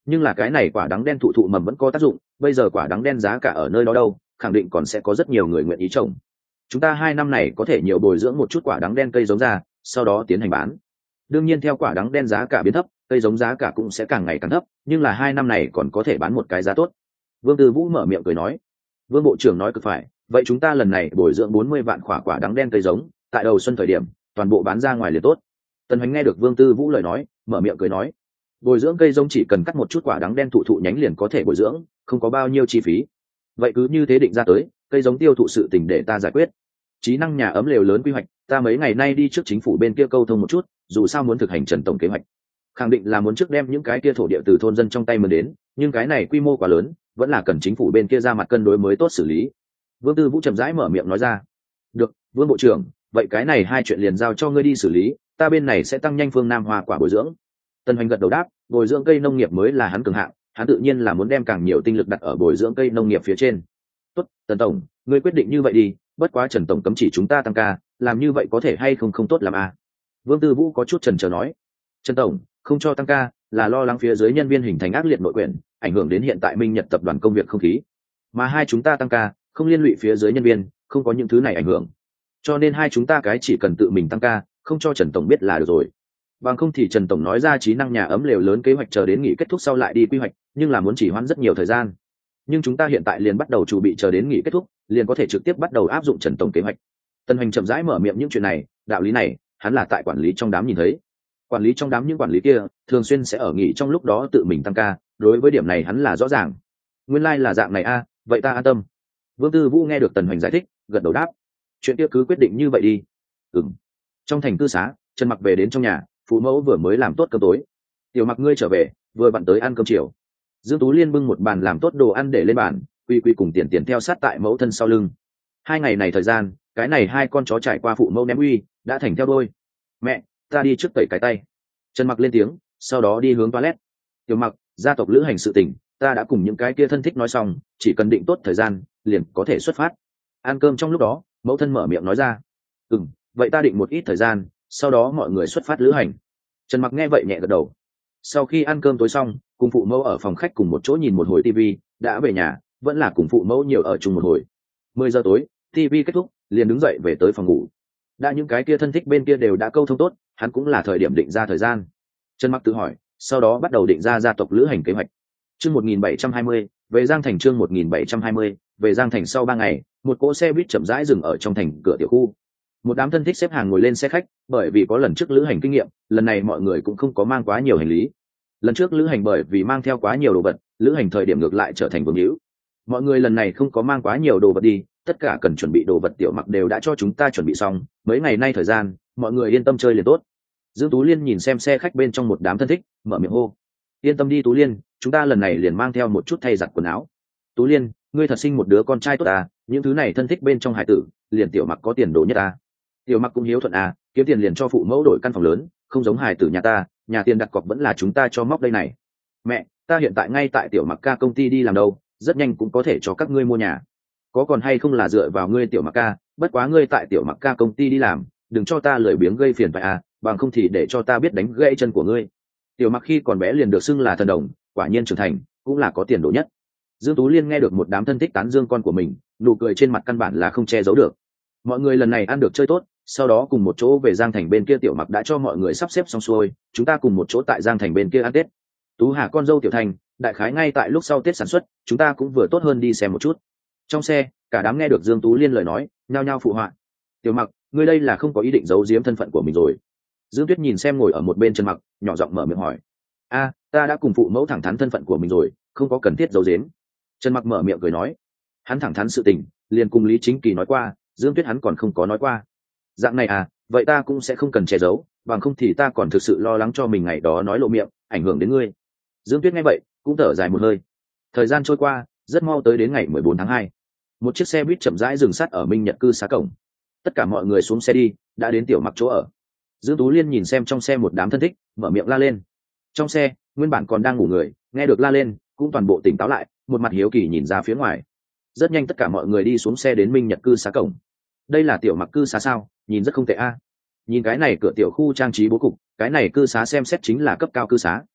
nhưng là cái này quả đắng đen thụ thụ mầm vẫn có tác dụng, bây giờ quả đắng đen giá cả ở nơi đó đâu, khẳng định còn sẽ có rất nhiều người nguyện ý trồng. Chúng ta hai năm này có thể nhiều bồi dưỡng một chút quả đắng đen cây giống ra, sau đó tiến hành bán. Đương nhiên theo quả đắng đen giá cả biến thấp, cây giống giá cả cũng sẽ càng ngày càng thấp, nhưng là hai năm này còn có thể bán một cái giá tốt. Vương Tư Vũ mở miệng cười nói. Vương bộ trưởng nói cực phải, vậy chúng ta lần này bồi dưỡng bốn mươi vạn quả quả đắng đen cây giống, tại đầu xuân thời điểm toàn bộ bán ra ngoài liền tốt. Tần Hoành nghe được Vương Tư Vũ lời nói, mở miệng cười nói, bồi dưỡng cây giống chỉ cần cắt một chút quả đắng đen thụ thụ nhánh liền có thể bồi dưỡng, không có bao nhiêu chi phí. Vậy cứ như thế định ra tới, cây giống tiêu thụ sự tình để ta giải quyết. Trí năng nhà ấm lều lớn quy hoạch, ta mấy ngày nay đi trước chính phủ bên kia câu thông một chút, dù sao muốn thực hành Trần tổng kế hoạch, khẳng định là muốn trước đem những cái kia thổ địa từ thôn dân trong tay mượn đến, nhưng cái này quy mô quá lớn, vẫn là cần chính phủ bên kia ra mặt cân đối mới tốt xử lý. Vương Tư Vũ chậm rãi mở miệng nói ra. Được, Vương bộ trưởng, vậy cái này hai chuyện liền giao cho ngươi đi xử lý, ta bên này sẽ tăng nhanh phương Nam hoa quả bồi dưỡng. Tần Hoành gật đầu đáp, bồi dưỡng cây nông nghiệp mới là hắn cường hạng, hắn tự nhiên là muốn đem càng nhiều tinh lực đặt ở bồi dưỡng cây nông nghiệp phía trên. Tốt, Tần tổng, ngươi quyết định như vậy đi, bất quá Trần tổng cấm chỉ chúng ta tăng ca, làm như vậy có thể hay không không tốt làm à? Vương Tư Vũ có chút chần chờ nói. Trần tổng, không cho tăng ca, là lo lắng phía dưới nhân viên hình thành ác liệt nội quyền, ảnh hưởng đến hiện tại Minh Nhật tập đoàn công việc không khí. Mà hai chúng ta tăng ca, không liên lụy phía dưới nhân viên, không có những thứ này ảnh hưởng. Cho nên hai chúng ta cái chỉ cần tự mình tăng ca, không cho Trần tổng biết là được rồi. Bằng không thì Trần tổng nói ra trí năng nhà ấm lều lớn kế hoạch chờ đến nghỉ kết thúc sau lại đi quy hoạch, nhưng là muốn chỉ hoãn rất nhiều thời gian. Nhưng chúng ta hiện tại liền bắt đầu chuẩn bị chờ đến nghỉ kết thúc, liền có thể trực tiếp bắt đầu áp dụng Trần tổng kế hoạch. Tân Hoành chậm rãi mở miệng những chuyện này, đạo lý này, hắn là tại quản lý trong đám nhìn thấy. Quản lý trong đám những quản lý kia, thường xuyên sẽ ở nghỉ trong lúc đó tự mình tăng ca, đối với điểm này hắn là rõ ràng. Nguyên lai like là dạng này a, à, vậy ta an tâm. Vương Tư Vũ nghe được Tần Hoành giải thích, gật đầu đáp. Chuyện kia cứ quyết định như vậy đi. Ừm. Trong thành cư xá, Trần Mặc về đến trong nhà, phụ mẫu vừa mới làm tốt cơm tối. Tiểu Mặc ngươi trở về, vừa vặn tới ăn cơm chiều. Dương Tú Liên bưng một bàn làm tốt đồ ăn để lên bàn, quy quy cùng tiền tiền theo sát tại mẫu thân sau lưng. Hai ngày này thời gian, cái này hai con chó trải qua phụ mẫu ném uy, đã thành theo đôi. Mẹ, ta đi trước tẩy cái tay. Trần Mặc lên tiếng, sau đó đi hướng toilet. Tiểu Mặc, gia tộc lữ hành sự tình, ta đã cùng những cái kia thân thích nói xong, chỉ cần định tốt thời gian, liền có thể xuất phát. Ăn cơm trong lúc đó, mẫu thân mở miệng nói ra. Ừm, vậy ta định một ít thời gian, sau đó mọi người xuất phát lữ hành. Trần Mặc nghe vậy nhẹ gật đầu. Sau khi ăn cơm tối xong, cùng phụ mẫu ở phòng khách cùng một chỗ nhìn một hồi tivi, đã về nhà, vẫn là cùng phụ mẫu nhiều ở chung một hồi. Mười giờ tối, tivi kết thúc, liền đứng dậy về tới phòng ngủ. Đã những cái kia thân thích bên kia đều đã câu thông tốt, hắn cũng là thời điểm định ra thời gian. Trần Mặc tự hỏi, sau đó bắt đầu định ra gia tộc lữ hành kế hoạch. Chương một nghìn bảy trăm hai mươi, về Giang Thành. Chương một nghìn bảy trăm hai mươi, về Giang Thành. Sau ba ngày, một cỗ xe buýt chậm rãi dừng ở trong thành cửa tiểu khu. Một đám thân thích xếp hàng ngồi lên xe khách, bởi vì có lần trước lữ hành kinh nghiệm, lần này mọi người cũng không có mang quá nhiều hành lý. Lần trước lữ hành bởi vì mang theo quá nhiều đồ vật, lữ hành thời điểm ngược lại trở thành vương hữu. Mọi người lần này không có mang quá nhiều đồ vật đi, tất cả cần chuẩn bị đồ vật Tiểu Mặc đều đã cho chúng ta chuẩn bị xong, mấy ngày nay thời gian, mọi người yên tâm chơi liền tốt. Dương Tú Liên nhìn xem xe khách bên trong một đám thân thích, mở miệng hô. Yên tâm đi Tú Liên, chúng ta lần này liền mang theo một chút thay giặt quần áo. Tú Liên, ngươi thật sinh một đứa con trai tốt à, những thứ này thân thích bên trong hải tử, liền Tiểu Mặc có tiền đồ nhất à. Tiểu Mặc cũng hiếu thuận à, kiếm tiền liền cho phụ mẫu đổi căn phòng lớn, không giống hải tử nhà ta, nhà tiền đặt cọc vẫn là chúng ta cho móc đây này. Mẹ, ta hiện tại ngay tại Tiểu Mặc ca công ty đi làm đâu, rất nhanh cũng có thể cho các ngươi mua nhà. Có còn hay không là dựa vào ngươi Tiểu Mặc ca, bất quá ngươi tại Tiểu Mặc ca công ty đi làm, đừng cho ta lười biếng gây phiền phải à, bằng không thì để cho ta biết đánh gãy chân của ngươi. Tiểu Mặc khi còn bé liền được xưng là thần đồng, quả nhiên trưởng thành, cũng là có tiền đồ nhất. Dương Tú Liên nghe được một đám thân thích tán dương con của mình, nụ cười trên mặt căn bản là không che giấu được. Mọi người lần này ăn được chơi tốt, sau đó cùng một chỗ về Giang Thành bên kia. Tiểu Mặc đã cho mọi người sắp xếp xong xuôi, chúng ta cùng một chỗ tại Giang Thành bên kia ăn Tết. Tú Hà con dâu Tiểu Thành, đại khái ngay tại lúc sau Tết sản xuất, chúng ta cũng vừa tốt hơn đi xem một chút. Trong xe, cả đám nghe được Dương Tú Liên lời nói, nhao nhao phụ họa. Tiểu Mặc, ngươi đây là không có ý định giấu giếm thân phận của mình rồi. Dương Tuyết nhìn xem ngồi ở một bên Trần Mặc, nhỏ giọng mở miệng hỏi. A, ta đã cùng phụ mẫu thẳng thắn thân phận của mình rồi, không có cần thiết giấu giếm. Trần Mặc mở miệng cười nói. Hắn thẳng thắn sự tình, liền cùng Lý Chính Kỳ nói qua, Dương Tuyết hắn còn không có nói qua. Dạng này à, vậy ta cũng sẽ không cần che giấu, bằng không thì ta còn thực sự lo lắng cho mình ngày đó nói lộ miệng, ảnh hưởng đến ngươi. Dương Tuyết nghe vậy, cũng thở dài một hơi. Thời gian trôi qua, rất mau tới đến ngày mười bốn tháng hai. Một chiếc xe buýt chậm rãi dừng sát ở Minh Nhật cư xá cổng. Tất cả mọi người xuống xe đi, đã đến Tiểu Mặc chỗ ở. Dương Tú Liên nhìn xem trong xe một đám thân thích, mở miệng la lên. Trong xe, nguyên bản còn đang ngủ người, nghe được la lên, cũng toàn bộ tỉnh táo lại, một mặt hiếu kỳ nhìn ra phía ngoài. Rất nhanh tất cả mọi người đi xuống xe đến Minh Nhật cư xá cổng. Đây là Tiểu Mặc cư xá sao, nhìn rất không tệ a. Nhìn cái này cửa tiểu khu trang trí bố cục, cái này cư xá xem xét chính là cấp cao cư xá.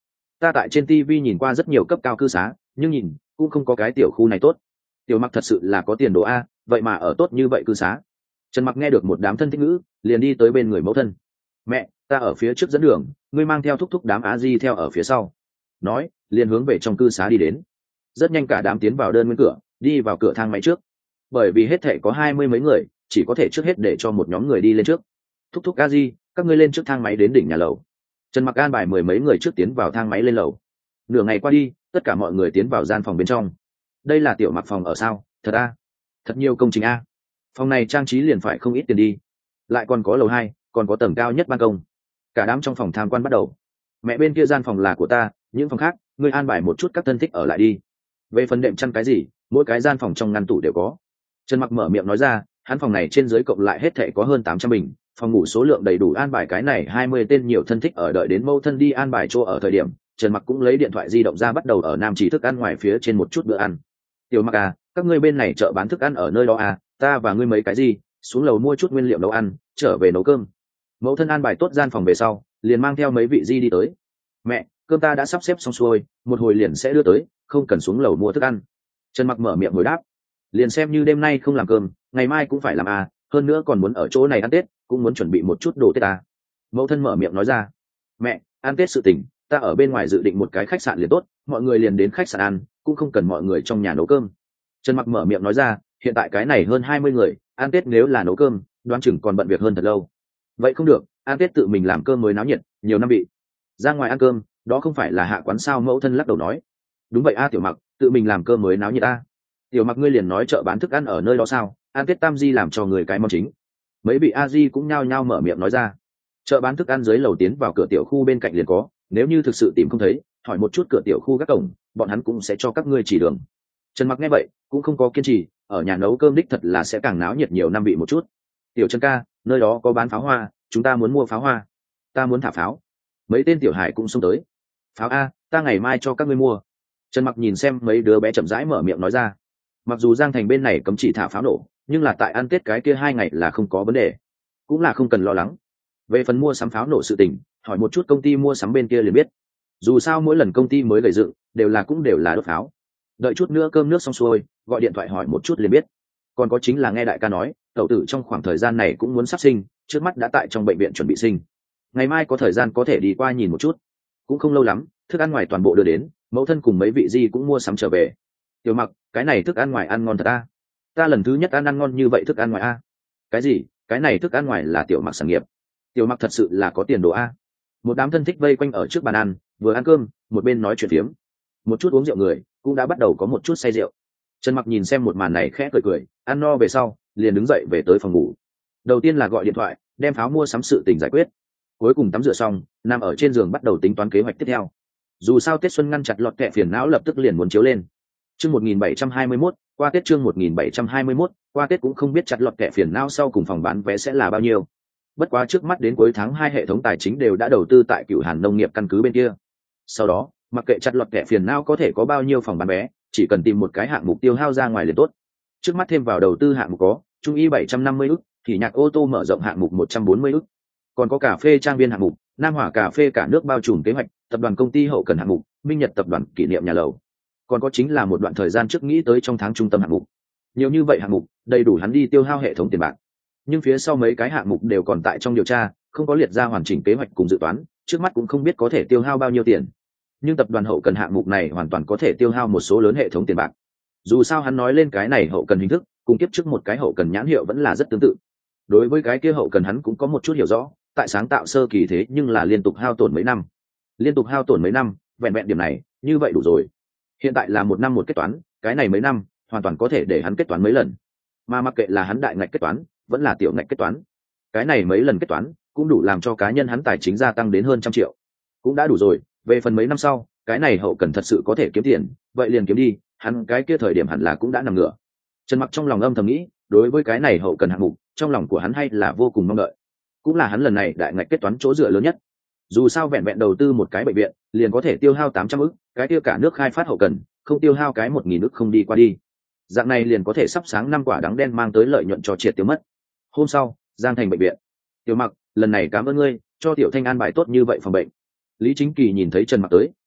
ta tại trên ti vi nhìn qua rất nhiều cấp cao cư xá nhưng nhìn cũng không có cái tiểu khu này tốt. Tiểu Mặc thật sự là có tiền đồ a, vậy mà ở tốt như vậy cư xá. Trần Mặc nghe được một đám thân thích ngữ, liền đi tới bên người mẫu thân. Mẹ, ta ở phía trước dẫn đường, ngươi mang theo thúc thúc đám á di theo ở phía sau. Nói, liền hướng về trong cư xá đi đến. Rất nhanh cả đám tiến vào đơn nguyên cửa, đi vào cửa thang máy trước. Bởi vì hết thảy có hai mươi mấy người, chỉ có thể trước hết để cho một nhóm người đi lên trước. Thúc thúc á di, các ngươi lên trước thang máy đến đỉnh nhà lầu. Trần Mặc an bài mười mấy người trước tiến vào thang máy lên lầu. Nửa ngày qua đi, tất cả mọi người tiến vào gian phòng bên trong. Đây là Tiểu Mặc phòng ở sao? Thật a? Thật nhiều công trình a. Phòng này trang trí liền phải không ít tiền đi. Lại còn có lầu hai, còn có tầng cao nhất ban công. Cả đám trong phòng tham quan bắt đầu. Mẹ, bên kia gian phòng là của ta, những phòng khác ngươi an bài một chút các thân thích ở lại đi. Về phần đệm chăn cái gì, mỗi cái gian phòng trong ngăn tủ đều có. Trần Mặc mở miệng nói ra, hắn phòng này trên dưới cộng lại hết thảy có hơn tám trăm bình, phòng ngủ số lượng đầy đủ an bài cái này hai mươi tên nhiều thân thích ở, đợi đến mâu thân đi an bài chỗ ở thời điểm, Trần Mặc cũng lấy điện thoại di động ra bắt đầu ở Nam Chỉ thức ăn ngoài phía trên một chút bữa ăn. Tiểu Mặc à, các ngươi bên này chợ bán thức ăn ở nơi đó à, ta và ngươi mấy cái gì, xuống lầu mua chút nguyên liệu nấu ăn, trở về nấu cơm. Mẫu thân an bài tốt gian phòng về sau, liền mang theo mấy vị di đi tới. Mẹ, cơm ta đã sắp xếp xong xuôi, một hồi liền sẽ đưa tới, không cần xuống lầu mua thức ăn. Trần Mặc mở miệng hồi đáp. Liền xem như đêm nay không làm cơm, ngày mai cũng phải làm à, hơn nữa còn muốn ở chỗ này ăn Tết, cũng muốn chuẩn bị một chút đồ Tết à. Mẫu thân mở miệng nói ra. Mẹ, ăn Tết sự tình, ta ở bên ngoài dự định một cái khách sạn liền tốt, mọi người liền đến khách sạn ăn, cũng không cần mọi người trong nhà nấu cơm. Trần Mặc mở miệng nói ra, hiện tại cái này hơn hai mươi người, ăn Tết nếu là nấu cơm, đoán chừng còn bận việc hơn thật lâu. Vậy không được, ăn Tết tự mình làm cơm mới náo nhiệt, nhiều năm vị. Ra ngoài ăn cơm, đó không phải là hạ quán sao? Mẫu thân lắc đầu nói. Đúng vậy a Tiểu Mặc, tự mình làm cơm mới náo nhiệt a. Tiểu Mặc, ngươi liền nói chợ bán thức ăn ở nơi đó sao? Ăn Tết tam di làm cho người cái món chính. Mấy vị a di cũng nhao nhao mở miệng nói ra. Chợ bán thức ăn dưới lầu tiến vào cửa tiểu khu bên cạnh liền có, nếu như thực sự tìm không thấy, hỏi một chút cửa tiểu khu các cổng, bọn hắn cũng sẽ cho các ngươi chỉ đường. Trần Mặc nghe vậy cũng không có kiên trì, ở nhà nấu cơm đích thật là sẽ càng náo nhiệt nhiều năm vị một chút. Tiểu Trần ca, nơi đó có bán pháo hoa, chúng ta muốn mua pháo hoa. Ta muốn thả pháo. Mấy tên tiểu hải cũng xông tới. Pháo a, ta ngày mai cho các ngươi mua. Trần Mặc nhìn xem mấy đứa bé chậm rãi mở miệng nói ra. Mặc dù Giang Thành bên này cấm chỉ thả pháo nổ, nhưng là tại ăn Tết cái kia hai ngày là không có vấn đề, cũng là không cần lo lắng. Về phần mua sắm pháo nổ sự tình, hỏi một chút công ty mua sắm bên kia liền biết. Dù sao mỗi lần công ty mới gầy dựng, đều là cũng đều là đốt pháo. Đợi chút nữa cơm nước xong xuôi, gọi điện thoại hỏi một chút liền biết. Còn có chính là nghe đại ca nói, tẩu tử trong khoảng thời gian này cũng muốn sắp sinh, trước mắt đã tại trong bệnh viện chuẩn bị sinh. Ngày mai có thời gian có thể đi qua nhìn một chút. Cũng không lâu lắm, thức ăn ngoài toàn bộ đưa đến, mẫu thân cùng mấy vị di cũng mua sắm trở về. Tiểu Mặc, cái này thức ăn ngoài ăn ngon thật a. Ta lần thứ nhất ăn ăn ngon như vậy thức ăn ngoài a. Cái gì? Cái này thức ăn ngoài là Tiểu Mặc sản nghiệp. Tiểu Mặc thật sự là có tiền đồ a. Một đám thân thích vây quanh ở trước bàn ăn, vừa ăn cơm, một bên nói chuyện phiếm. Một chút uống rượu người, cũng đã bắt đầu có một chút say rượu. Trần Mặc nhìn xem một màn này khẽ cười cười, ăn no về sau, liền đứng dậy về tới phòng ngủ. Đầu tiên là gọi điện thoại, đem pháo mua sắm sự tình giải quyết. Cuối cùng tắm rửa xong, nằm ở trên giường bắt đầu tính toán kế hoạch tiếp theo. Dù sao Tết xuân ngăn chặt lọt kẹ phiền não lập tức liền muốn chiếu lên. Chương một nghìn bảy trăm hai mươi mốt, qua Tết chương một nghìn bảy trăm hai mươi mốt, qua Tết cũng không biết chặt lọt kẹ phiền não sau cùng phòng bán vé sẽ là bao nhiêu. Bất quá trước mắt đến cuối tháng hai hệ thống tài chính đều đã đầu tư tại Cửu Hàn nông nghiệp căn cứ bên kia. Sau đó, mặc kệ chặt lọt kẹ phiền não có thể có bao nhiêu phòng bán vé, chỉ cần tìm một cái hạng mục tiêu hao ra ngoài liền tốt. Trước mắt thêm vào đầu tư hạng mục có trung y bảy trăm năm mươi ức, thì nhạc ô tô mở rộng hạng mục một trăm bốn mươi ức, còn có cà phê trang viên hạng mục, Nam Hỏa cà phê cả nước bao trùm kế hoạch, tập đoàn công ty hậu cần hạng mục, Minh Nhật tập đoàn kỷ niệm nhà lầu. Còn có chính là một đoạn thời gian trước nghĩ tới trong tháng trung tâm hạng mục. Nhiều như vậy hạng mục, đầy đủ hắn đi tiêu hao hệ thống tiền bạc. Nhưng phía sau mấy cái hạng mục đều còn tại trong điều tra, không có liệt ra hoàn chỉnh kế hoạch cùng dự toán, trước mắt cũng không biết có thể tiêu hao bao nhiêu tiền. Nhưng tập đoàn hậu cần hạng mục này hoàn toàn có thể tiêu hao một số lớn hệ thống tiền bạc. Dù sao hắn nói lên cái này hậu cần hình thức, cùng kiếp trước một cái hậu cần nhãn hiệu vẫn là rất tương tự. Đối với cái kia hậu cần hắn cũng có một chút hiểu rõ, tại sáng tạo sơ kỳ thế nhưng là liên tục hao tổn mấy năm. Liên tục hao tổn mấy năm, vẹn vẹn điểm này, như vậy đủ rồi. Hiện tại là một năm một kết toán, cái này mấy năm, hoàn toàn có thể để hắn kết toán mấy lần. Mà mặc kệ là hắn đại ngạch kết toán, vẫn là tiểu ngạch kết toán, cái này mấy lần kết toán, cũng đủ làm cho cá nhân hắn tài chính gia tăng đến hơn trăm triệu. Cũng đã đủ rồi, về phần mấy năm sau, cái này hậu cần thật sự có thể kiếm tiền, vậy liền kiếm đi, hắn cái kia thời điểm hẳn là cũng đã nằm ngửa. Trần Mặc trong lòng âm thầm nghĩ, đối với cái này hậu cần hạng mục, trong lòng của hắn hay là vô cùng mong đợi. Cũng là hắn lần này đại ngạch kết toán chỗ dựa lớn nhất. Dù sao vẹn vẹn đầu tư một cái bệnh viện, liền có thể tiêu hao tám trăm ức, cái kia cả nước khai phát hậu cần, không tiêu hao cái một nghìn ức không đi qua đi. Dạng này liền có thể sắp sáng năm quả đắng đen mang tới lợi nhuận cho triệt tiêu mất. Hôm sau, Giang Thành bệnh viện. Tiểu Mặc, lần này cảm ơn ngươi, cho Tiểu Thanh an bài tốt như vậy phòng bệnh. Lý Chính Kỳ nhìn thấy Trần Mặc tới,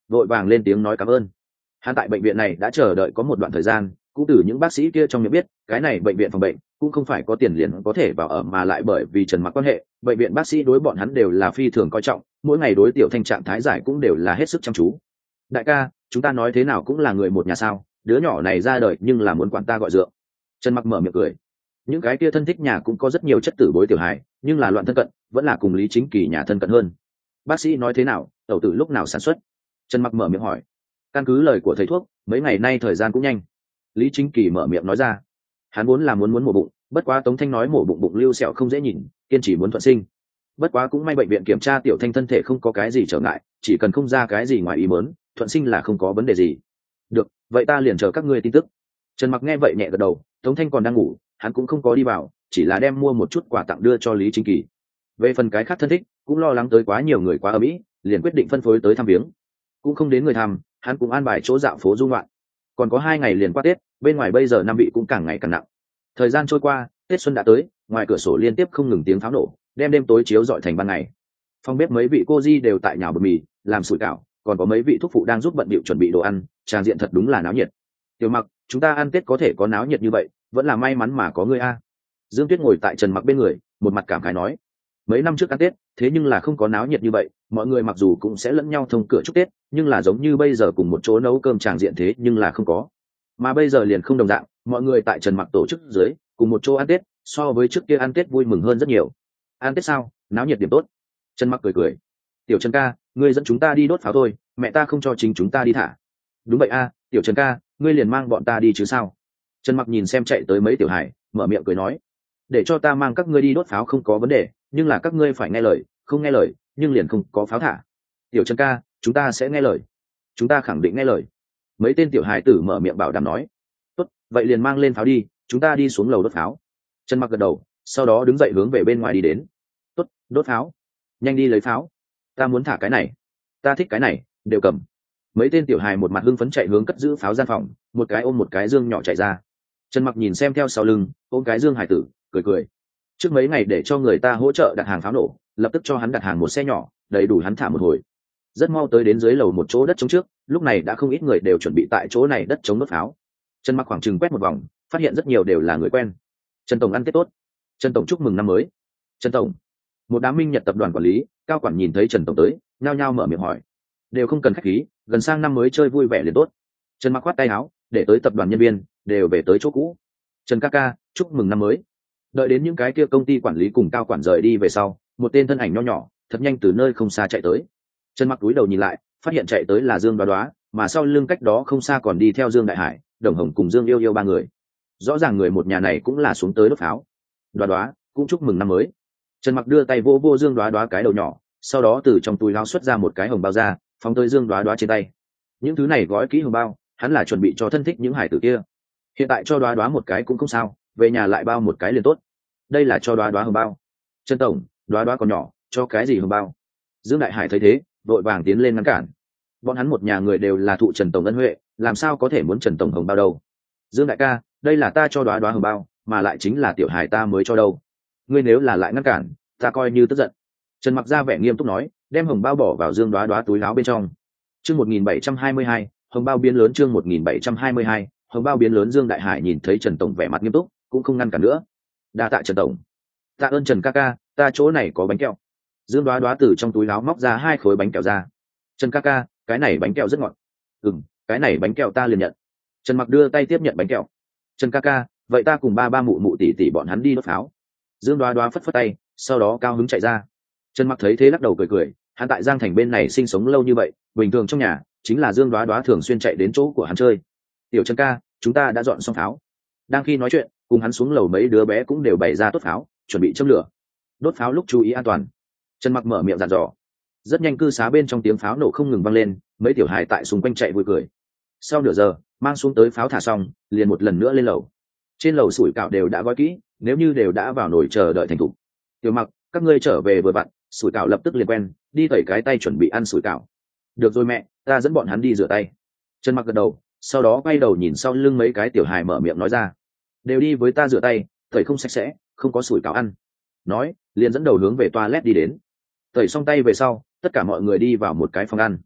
vội vàng lên tiếng nói cảm ơn. Hắn tại bệnh viện này đã chờ đợi có một đoạn thời gian, cũng từ những bác sĩ kia trong miệng biết cái này bệnh viện phòng bệnh cũng không phải có tiền liền có thể vào ở, mà lại bởi vì Trần Mặc quan hệ, bệnh viện bác sĩ đối bọn hắn đều là phi thường coi trọng, mỗi ngày đối Tiểu Thanh trạng thái giải cũng đều là hết sức chăm chú. Đại ca, chúng ta nói thế nào cũng là người một nhà sao, đứa nhỏ này ra đời nhưng là muốn quản ta gọi dượng. Trần Mặc mở miệng cười. Những cái kia thân thích nhà cũng có rất nhiều chất tử bối tiểu hài, nhưng là loạn thân cận vẫn là cùng Lý Chính Kỳ nhà thân cận hơn. Bác sĩ nói thế nào, tẩu tử lúc nào sản xuất? Trần Mặc mở miệng hỏi. Căn cứ lời của thầy thuốc, mấy ngày nay thời gian cũng nhanh. Lý Chính Kỳ mở miệng nói ra. Hắn muốn là muốn muốn mổ bụng, bất quá Tống Thanh nói mổ bụng bụng lưu sẹo không dễ nhìn, kiên trì muốn thuận sinh. Bất quá cũng may bệnh viện kiểm tra Tiểu Thanh thân thể không có cái gì trở ngại, chỉ cần không ra cái gì ngoài ý muốn, thuận sinh là không có vấn đề gì. Được, vậy ta liền chờ các ngươi tin tức. Trần Mặc nghe vậy nhẹ gật đầu. Tống Thanh còn đang ngủ, hắn cũng không có đi vào, chỉ là đem mua một chút quà tặng đưa cho Lý Chính Kỳ. Về phần cái khác thân thích, cũng lo lắng tới quá nhiều người quá ở mỹ, liền quyết định phân phối tới thăm viếng. Cũng không đến người thăm, hắn cũng an bài chỗ dạo phố du ngoạn. Còn có hai ngày liền qua Tết, bên ngoài bây giờ năm vị cũng càng ngày càng nặng. Thời gian trôi qua, Tết xuân đã tới, ngoài cửa sổ liên tiếp không ngừng tiếng pháo nổ, đem đêm tối chiếu rọi thành ban ngày. Phòng bếp mấy vị cô di đều tại nhào bột mì, làm sủi cảo, còn có mấy vị thúc phụ đang giúp bận bịu chuẩn bị đồ ăn, tràng diện thật đúng là náo nhiệt. Tiểu Mặc, chúng ta ăn Tết có thể có náo nhiệt như vậy, vẫn là may mắn mà có ngươi a. Dương Tuyết ngồi tại Trần Mặc bên người, một mặt cảm khái nói. Mấy năm trước ăn Tết, thế nhưng là không có náo nhiệt như vậy, mọi người mặc dù cũng sẽ lẫn nhau thông cửa chúc Tết, nhưng là giống như bây giờ cùng một chỗ nấu cơm tràng diện thế nhưng là không có. Mà bây giờ liền không đồng dạng, mọi người tại Trần Mặc tổ chức dưới, cùng một chỗ ăn Tết, so với trước kia ăn Tết vui mừng hơn rất nhiều. Ăn Tết sao, náo nhiệt điểm tốt. Trần Mặc cười cười. Tiểu Trần ca, ngươi dẫn chúng ta đi đốt pháo thôi, mẹ ta không cho chính chúng ta đi thả. Đúng vậy a, Tiểu Trần ca, ngươi liền mang bọn ta đi chứ sao? Trần Mặc nhìn xem chạy tới mấy tiểu hải, mở miệng cười nói. Để cho ta mang các ngươi đi đốt pháo không có vấn đề, nhưng là các ngươi phải nghe lời, không nghe lời nhưng liền không có pháo thả. Tiểu Trần ca, chúng ta sẽ nghe lời, chúng ta khẳng định nghe lời. Mấy tên tiểu hài tử mở miệng bảo đảm nói. Tốt, vậy liền mang lên pháo đi, chúng ta đi xuống lầu đốt pháo. Trần Mặc gật đầu, sau đó đứng dậy hướng về bên ngoài đi đến. Tốt, đốt pháo, nhanh đi lấy pháo, ta muốn thả cái này, ta thích cái này, đều cầm. Mấy tên tiểu hài một mặt hưng phấn chạy hướng cất giữ pháo gian phòng, một cái ôm một cái dương nhỏ chạy ra. Trần Mặc nhìn xem theo sau lưng, ôm cái dương hải tử, cười cười. Trước mấy ngày để cho người ta hỗ trợ đặt hàng pháo nổ, lập tức cho hắn đặt hàng một xe nhỏ, đầy đủ hắn thả một hồi. Rất mau tới đến dưới lầu một chỗ đất trống trước, lúc này đã không ít người đều chuẩn bị tại chỗ này đất trống đốt pháo. Trần Mặc khoảng chừng quét một vòng, phát hiện rất nhiều đều là người quen. Trần tổng ăn Tết tốt. Trần tổng chúc mừng năm mới. Trần tổng. Một đám Minh Nhật tập đoàn quản lý, cao quản nhìn thấy Trần tổng tới, nhao nhao mở miệng hỏi. Đều không cần khách khí, gần sang năm mới chơi vui vẻ liền tốt. Trần Mặc khoát tay áo, để tới tập đoàn nhân viên đều về tới chỗ cũ. Trần ca ca, chúc mừng năm mới. Đợi đến những cái kia công ty quản lý cùng cao quản rời đi về sau, một tên thân ảnh nho nhỏ thật nhanh từ nơi không xa chạy tới. Trần Mặc cúi đầu nhìn lại, phát hiện chạy tới là Dương Đoá Đoá, mà sau lưng cách đó không xa còn đi theo Dương Đại Hải, Đồng Hồng cùng Dương Yêu Yêu ba người. Rõ ràng người một nhà này cũng là xuống tới đốt pháo. Đoá Đoá, cũng chúc mừng năm mới. Trần Mặc đưa tay vô vô Dương Đoá Đoá cái đầu nhỏ, sau đó từ trong túi áo xuất ra một cái hồng bao ra, phóng tới Dương Đoá Đoá trên tay. Những thứ này gói kỹ hồng bao, hắn là chuẩn bị cho thân thích những hải tử kia. Hiện tại cho Đoá Đoá một cái cũng không sao, về nhà lại bao một cái liền tốt. Đây là cho Đoá Đoá hồng bao. Trần tổng, Đoá Đoá còn nhỏ, cho cái gì hồng bao? Dương Đại Hải thấy thế, vội vàng tiến lên ngăn cản. Bọn hắn một nhà người đều là thụ Trần tổng ân huệ, làm sao có thể muốn Trần tổng hồng bao đâu? Dương đại ca, đây là ta cho Đoá Đoá hồng bao, mà lại chính là tiểu Hải ta mới cho đâu. Ngươi nếu là lại ngăn cản, ta coi như tức giận. Trần Mặc ra vẻ nghiêm túc nói, đem hồng bao bỏ vào Dương Đoá Đoá túi áo bên trong. Chương một nghìn bảy trăm hai mươi hai, hồng bao biến lớn. Chương một nghìn bảy trăm hai mươi hai, hồng bao biến lớn. Dương Đại Hải nhìn thấy Trần tổng vẻ mặt nghiêm túc, cũng không ngăn cản nữa. Đa tạ Trần tổng. Tạ ơn Trần ca ca, ta chỗ này có bánh kẹo. Dương Đoá Đoá từ trong túi áo móc ra hai khối bánh kẹo ra. Trần ca ca, cái này bánh kẹo rất ngọt. Ừm, cái này bánh kẹo ta liền nhận. Trần Mặc đưa tay tiếp nhận bánh kẹo. Trần ca ca, vậy ta cùng ba ba mụ mụ tỷ tỷ bọn hắn đi đốt pháo. Dương Đoá Đoá phất phất tay, sau đó cao hứng chạy ra. Trần Mặc thấy thế lắc đầu cười cười, hắn tại Giang Thành bên này sinh sống lâu như vậy, bình thường trong nhà chính là Dương Đoá Đoá thường xuyên chạy đến chỗ của hắn chơi. Tiểu Trần ca, chúng ta đã dọn xong pháo. Đang khi nói chuyện, cùng hắn xuống lầu mấy đứa bé cũng đều bày ra tốt pháo, chuẩn bị châm lửa. Đốt pháo lúc chú ý an toàn. Trần Mặc mở miệng dặn dò. Rất nhanh cư xá bên trong tiếng pháo nổ không ngừng vang lên, mấy tiểu hài tại xung quanh chạy vui cười. Sau nửa giờ, mang xuống tới pháo thả xong, liền một lần nữa lên lầu. Trên lầu sủi cảo đều đã gói kỹ, nếu như đều đã vào nồi chờ đợi thành thục. Tiểu Mặc, các ngươi trở về vừa vặn, sủi cảo lập tức liền quen, đi tẩy cái tay chuẩn bị ăn sủi cảo. Được rồi mẹ, ta dẫn bọn hắn đi rửa tay. Trần Mặc gật đầu, sau đó quay đầu nhìn sau lưng mấy cái tiểu hài mở miệng nói ra. Đều đi với ta rửa tay, tẩy không sạch sẽ, không có sủi cảo ăn. Nói, liền dẫn đầu hướng về toilet đi đến. Tẩy xong tay về sau, tất cả mọi người đi vào một cái phòng ăn.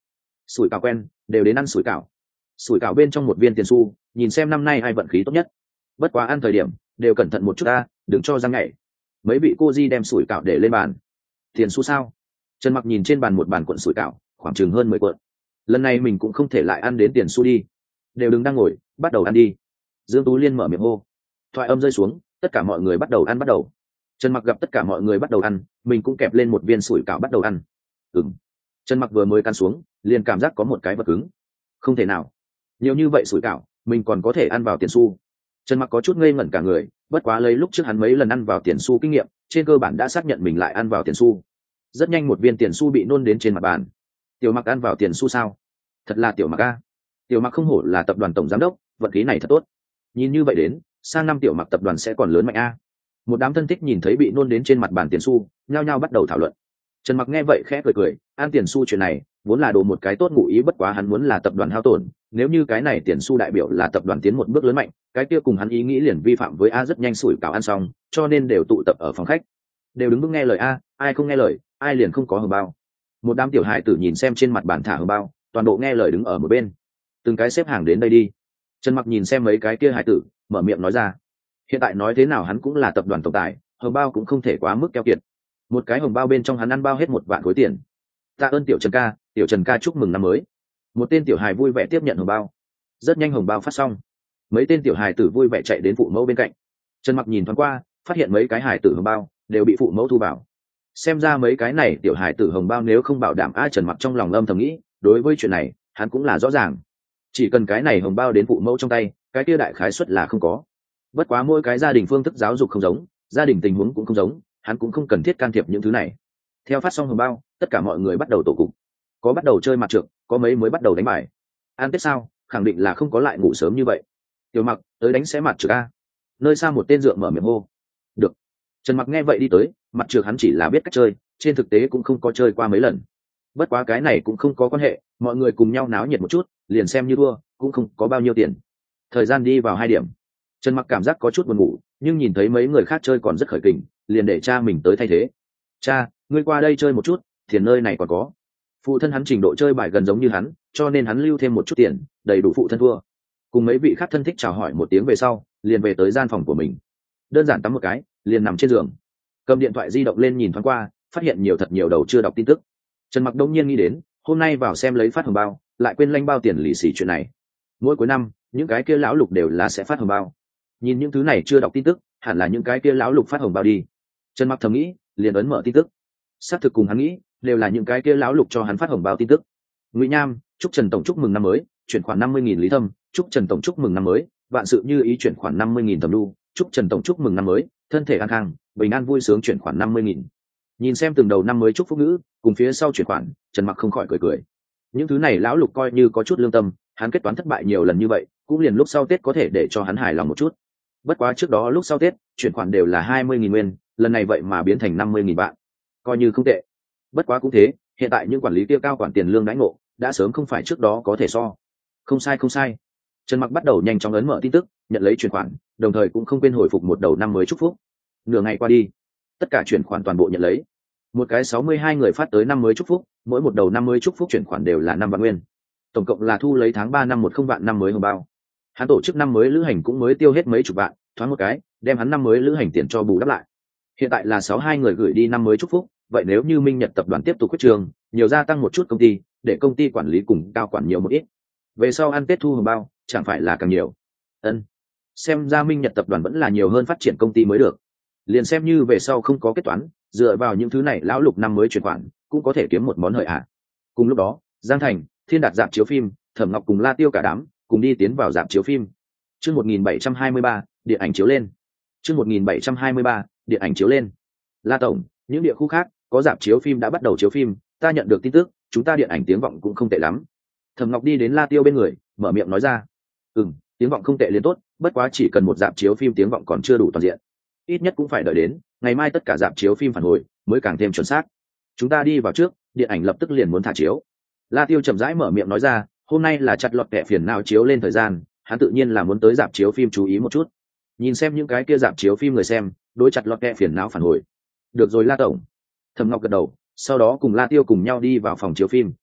Sủi cảo quen đều đến ăn sủi cảo. Sủi cảo bên trong một viên tiền xu, nhìn xem năm nay ai vận khí tốt nhất. Bất quá ăn thời điểm đều cẩn thận một chút ta, đừng cho răng nhảy. Mấy vị cô di đem sủi cảo để lên bàn. Tiền xu sao? Trần Mặc nhìn trên bàn một bàn cuộn sủi cảo, khoảng chừng hơn mười cuộn. Lần này mình cũng không thể lại ăn đến tiền xu đi. Đều đừng đang ngồi, bắt đầu ăn đi. Dương Tú Liên mở miệng hô. Thoại âm rơi xuống, tất cả mọi người bắt đầu ăn bắt đầu. Trần Mặc gặp tất cả mọi người bắt đầu ăn, mình cũng kẹp lên một viên sủi cảo bắt đầu ăn. Ừm. Trần Mặc vừa mới căn xuống, liền cảm giác có một cái vật cứng. Không thể nào, nhiều như vậy sủi cảo, mình còn có thể ăn vào tiền xu. Trần Mặc có chút ngây ngẩn cả người, bất quá lấy lúc trước hắn mấy lần ăn vào tiền xu kinh nghiệm, trên cơ bản đã xác nhận mình lại ăn vào tiền xu. Rất nhanh một viên tiền xu bị nôn đến trên mặt bàn. Tiểu Mặc ăn vào tiền xu sao? Thật là Tiểu Mặc a. Tiểu Mặc không hổ là tập đoàn tổng giám đốc, vận khí này thật tốt. Nhìn như vậy đến, sang năm Tiểu Mặc tập đoàn sẽ còn lớn mạnh a. Một đám thân thích nhìn thấy bị nôn đến trên mặt bàn tiền xu, nhao nhao bắt đầu thảo luận. Trần Mặc nghe vậy khẽ cười cười, ăn tiền xu chuyện này vốn là đồ một cái tốt ngụ ý, bất quá hắn muốn là tập đoàn hao tổn, nếu như cái này tiền xu đại biểu là tập đoàn tiến một bước lớn mạnh, cái kia cùng hắn ý nghĩ liền vi phạm với a. Rất nhanh sủi cảo ăn xong, cho nên đều tụ tập ở phòng khách, đều đứng bước nghe lời a, ai không nghe lời ai liền không có hồng bao. Một đám tiểu hài tử nhìn xem trên mặt bàn thả hồng bao, toàn bộ nghe lời đứng ở một bên, từng cái xếp hàng đến đây đi. Trần Mặc nhìn xem mấy cái kia hài tử, mở miệng nói ra, hiện tại nói thế nào hắn cũng là tập đoàn tổng tài, hồng bao cũng không thể quá mức keo kiệt. Một cái hồng bao bên trong hắn ăn bao hết một vạn khối tiền. Tạ ơn tiểu Trần ca, tiểu Trần ca chúc mừng năm mới. Một tên tiểu hài vui vẻ tiếp nhận hồng bao. Rất nhanh hồng bao phát xong, mấy tên tiểu hài tử vui vẻ chạy đến phụ mẫu bên cạnh. Trần Mặc nhìn thoáng qua, phát hiện mấy cái hài tử hồng bao đều bị phụ mẫu thu vào. Xem ra mấy cái này tiểu hài tử hồng bao nếu không bảo đảm, ai Trần Mặc trong lòng âm thầm nghĩ, đối với chuyện này hắn cũng là rõ ràng. Chỉ cần cái này hồng bao đến phụ mẫu trong tay, cái kia đại khái suất là không có. Bất quá mỗi cái gia đình phương thức giáo dục không giống, gia đình tình huống cũng không giống, hắn cũng không cần thiết can thiệp những thứ này. Theo phát xong hồng bao, tất cả mọi người bắt đầu tổ cục, có bắt đầu chơi mặt trượt, có mấy mới bắt đầu đánh bài. Ăn Tết sao, khẳng định là không có lại ngủ sớm như vậy. Tiểu Mặc tới đánh sẽ mặt trượt a. Nơi xa một tên dượng mở miệng hô. Được. Trần Mặc nghe vậy đi tới, mặt trượt hắn chỉ là biết cách chơi, trên thực tế cũng không có chơi qua mấy lần. Bất quá cái này cũng không có quan hệ, mọi người cùng nhau náo nhiệt một chút, liền xem như thua, cũng không có bao nhiêu tiền. Thời gian đi vào hai điểm, Trần Mặc cảm giác có chút buồn ngủ, nhưng nhìn thấy mấy người khác chơi còn rất khởi kình, liền để cha mình tới thay thế. Cha, ngươi qua đây chơi một chút, tiền nơi này còn có. Phụ thân hắn trình độ chơi bài gần giống như hắn, cho nên hắn lưu thêm một chút tiền, đầy đủ phụ thân thua. Cùng mấy vị khác thân thích chào hỏi một tiếng về sau, liền về tới gian phòng của mình. Đơn giản tắm một cái, liền nằm trên giường, cầm điện thoại di động lên nhìn thoáng qua, phát hiện nhiều thật nhiều đầu chưa đọc tin tức. Trần Mặc đông nhiên nghĩ đến, hôm nay vào xem lấy phát hồng bao, lại quên lanh bao tiền lì xì chuyện này. Mỗi cuối năm, những cái kia lão lục đều là sẽ phát hồng bao. Nhìn những thứ này chưa đọc tin tức, hẳn là những cái kia lão lục phát hồng bao đi. Trần Mặc thầm nghĩ, liền ấn mở tin tức. Xác thực cùng hắn nghĩ, đều là những cái kia lão lục cho hắn phát hồng bao tin tức. Ngụy Nham, chúc Trần tổng chúc mừng năm mới, chuyển khoản năm mươi nghìn. Lý Thâm, chúc Trần tổng chúc mừng năm mới, vạn sự như ý, chuyển khoản năm mươi nghìn. Tầm Lu, chúc Trần tổng chúc mừng năm mới, thân thể an khang, bình an vui sướng, chuyển khoản năm mươi nghìn. Nhìn xem từng đầu năm mới chúc phúc ngữ, cùng phía sau chuyển khoản, Trần Mặc không khỏi cười cười. Những thứ này lão lục coi như có chút lương tâm, hắn kết toán thất bại nhiều lần như vậy, cũng liền lúc sau Tết có thể để cho hắn hài lòng một chút. Bất quá trước đó lúc sau Tết, chuyển khoản đều là hai mươi nghìn nguyên, lần này vậy mà biến thành năm mươi nghìn bạn, coi như không tệ. Bất quá cũng thế, hiện tại những quản lý kia cao quản tiền lương đãi ngộ đã sớm không phải trước đó có thể so. Không sai không sai. Trần Mặc bắt đầu nhanh chóng ấn mở tin tức, nhận lấy chuyển khoản, đồng thời cũng không quên hồi phục một đầu năm mới chúc phúc. Nửa ngày qua đi, tất cả chuyển khoản toàn bộ nhận lấy. Một cái sáu mươi hai người phát tới năm mới chúc phúc, mỗi một đầu năm mới chúc phúc chuyển khoản đều là năm vạn nguyên. Tổng cộng là thu lấy tháng ba năm một không vạn năm mới hồng bao. Hắn tổ chức năm mới lữ hành cũng mới tiêu hết mấy chục vạn, thoáng một cái, đem hắn năm mới lữ hành tiền cho bù đắp lại. Hiện tại là sáu hai người gửi đi năm mới chúc phúc, vậy nếu như Minh Nhật tập đoàn tiếp tục quyết trường, nhiều gia tăng một chút công ty, để công ty quản lý cùng cao quản nhiều một ít. Về sau ăn Tết thu hồng bao, chẳng phải là càng nhiều. Ân. Xem ra Minh Nhật tập đoàn vẫn là nhiều hơn phát triển công ty mới được. Liền xem như về sau không có kết toán, dựa vào những thứ này lão lục năm mới chuyển khoản, cũng có thể kiếm một món hời ạ. Cùng lúc đó, Giang Thành, Thiên Đạt dạp chiếu phim, Thẩm Ngọc cùng La Tiêu cả đám, cùng đi tiến vào dạp chiếu phim. Chương một nghìn bảy trăm hai mươi ba, điện ảnh chiếu lên. Chương một nghìn bảy trăm hai mươi ba, điện ảnh chiếu lên. La tổng, những địa khu khác có dạp chiếu phim đã bắt đầu chiếu phim, ta nhận được tin tức, chúng ta điện ảnh tiếng vọng cũng không tệ lắm. Thẩm Ngọc đi đến La Tiêu bên người, mở miệng nói ra. Ừm, tiếng vọng không tệ liền tốt, bất quá chỉ cần một dạp chiếu phim tiếng vọng còn chưa đủ toàn diện, ít nhất cũng phải đợi đến ngày mai tất cả dạp chiếu phim phản hồi mới càng thêm chuẩn xác. Chúng ta đi vào trước, điện ảnh lập tức liền muốn thả chiếu. La Tiêu chậm rãi mở miệng nói ra, hôm nay là chặt lọt kẻ phiền nào chiếu lên thời gian, hắn tự nhiên là muốn tới dạp chiếu phim chú ý một chút, nhìn xem những cái kia dạp chiếu phim người xem đối chặt lọt kẻ phiền não phản hồi. Được rồi La tổng. Thẩm Ngọc gật đầu, sau đó cùng La Tiêu cùng nhau đi vào phòng chiếu phim.